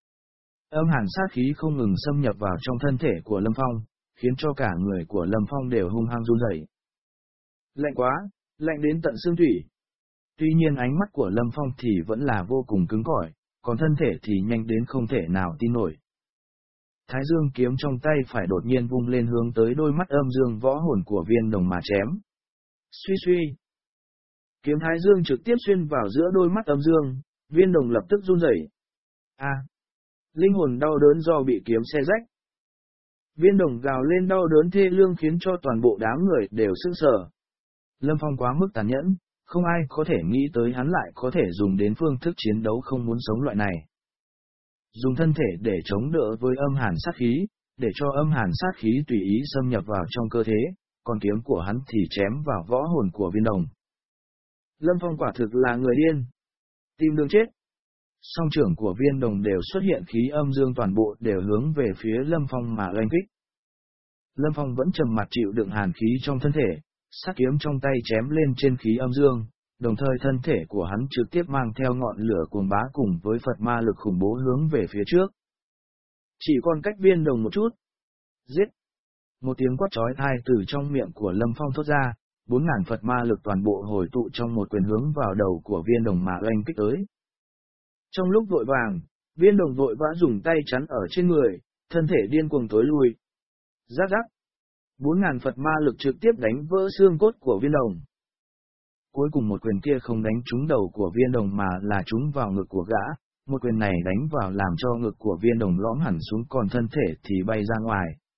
Âm hàn sát khí không ngừng xâm nhập vào trong thân thể của Lâm Phong, khiến cho cả người của Lâm Phong đều hung hăng run rẩy. Lạnh quá, lạnh đến tận xương thủy. Tuy nhiên ánh mắt của Lâm Phong thì vẫn là vô cùng cứng cỏi, còn thân thể thì nhanh đến không thể nào tin nổi. Thái dương kiếm trong tay phải đột nhiên vung lên hướng tới đôi mắt âm dương võ hồn của Viên Đồng mà chém. Suy suy. Kiếm Thái dương trực tiếp xuyên vào giữa đôi mắt âm dương, Viên Đồng lập tức run rẩy. A! À, linh hồn đau đớn do bị kiếm xé rách. Viên Đồng gào lên đau đớn thê lương khiến cho toàn bộ đám người đều sững sờ. Lâm Phong quá mức tàn nhẫn, không ai có thể nghĩ tới hắn lại có thể dùng đến phương thức chiến đấu không muốn sống loại này. Dùng thân thể để chống đỡ với âm hàn sát khí, để cho âm hàn sát khí tùy ý xâm nhập vào trong cơ thể, còn kiếm của hắn thì chém vào võ hồn của Viên Đồng. Lâm Phong quả thực là người điên. Tìm đường chết. Song trưởng của Viên Đồng đều xuất hiện khí âm dương, toàn bộ đều hướng về phía Lâm Phong mà oanh kích. Lâm Phong vẫn trầm mặt chịu đựng hàn khí trong thân thể, sát kiếm trong tay chém lên trên khí âm dương, đồng thời thân thể của hắn trực tiếp mang theo ngọn lửa cuồng bá cùng với Phật ma lực khủng bố hướng về phía trước. Chỉ còn cách Viên Đồng một chút. Giết! Một tiếng quát chói tai từ trong miệng của Lâm Phong thốt ra, bốn ngàn Phật ma lực toàn bộ hồi tụ trong một quyền hướng vào đầu của Viên Đồng mà oanh kích tới. Trong lúc vội vàng, Viên Đồng vội vã dùng tay chắn ở trên người, thân thể điên cuồng tối lui. Rắc rắc! Bốn ngàn Phật ma lực trực tiếp đánh vỡ xương cốt của Viên Đồng. Cuối cùng một quyền kia không đánh trúng đầu của Viên Đồng mà là trúng vào ngực của gã, một quyền này đánh vào làm cho ngực của Viên Đồng lõm hẳn xuống, còn thân thể thì bay ra ngoài.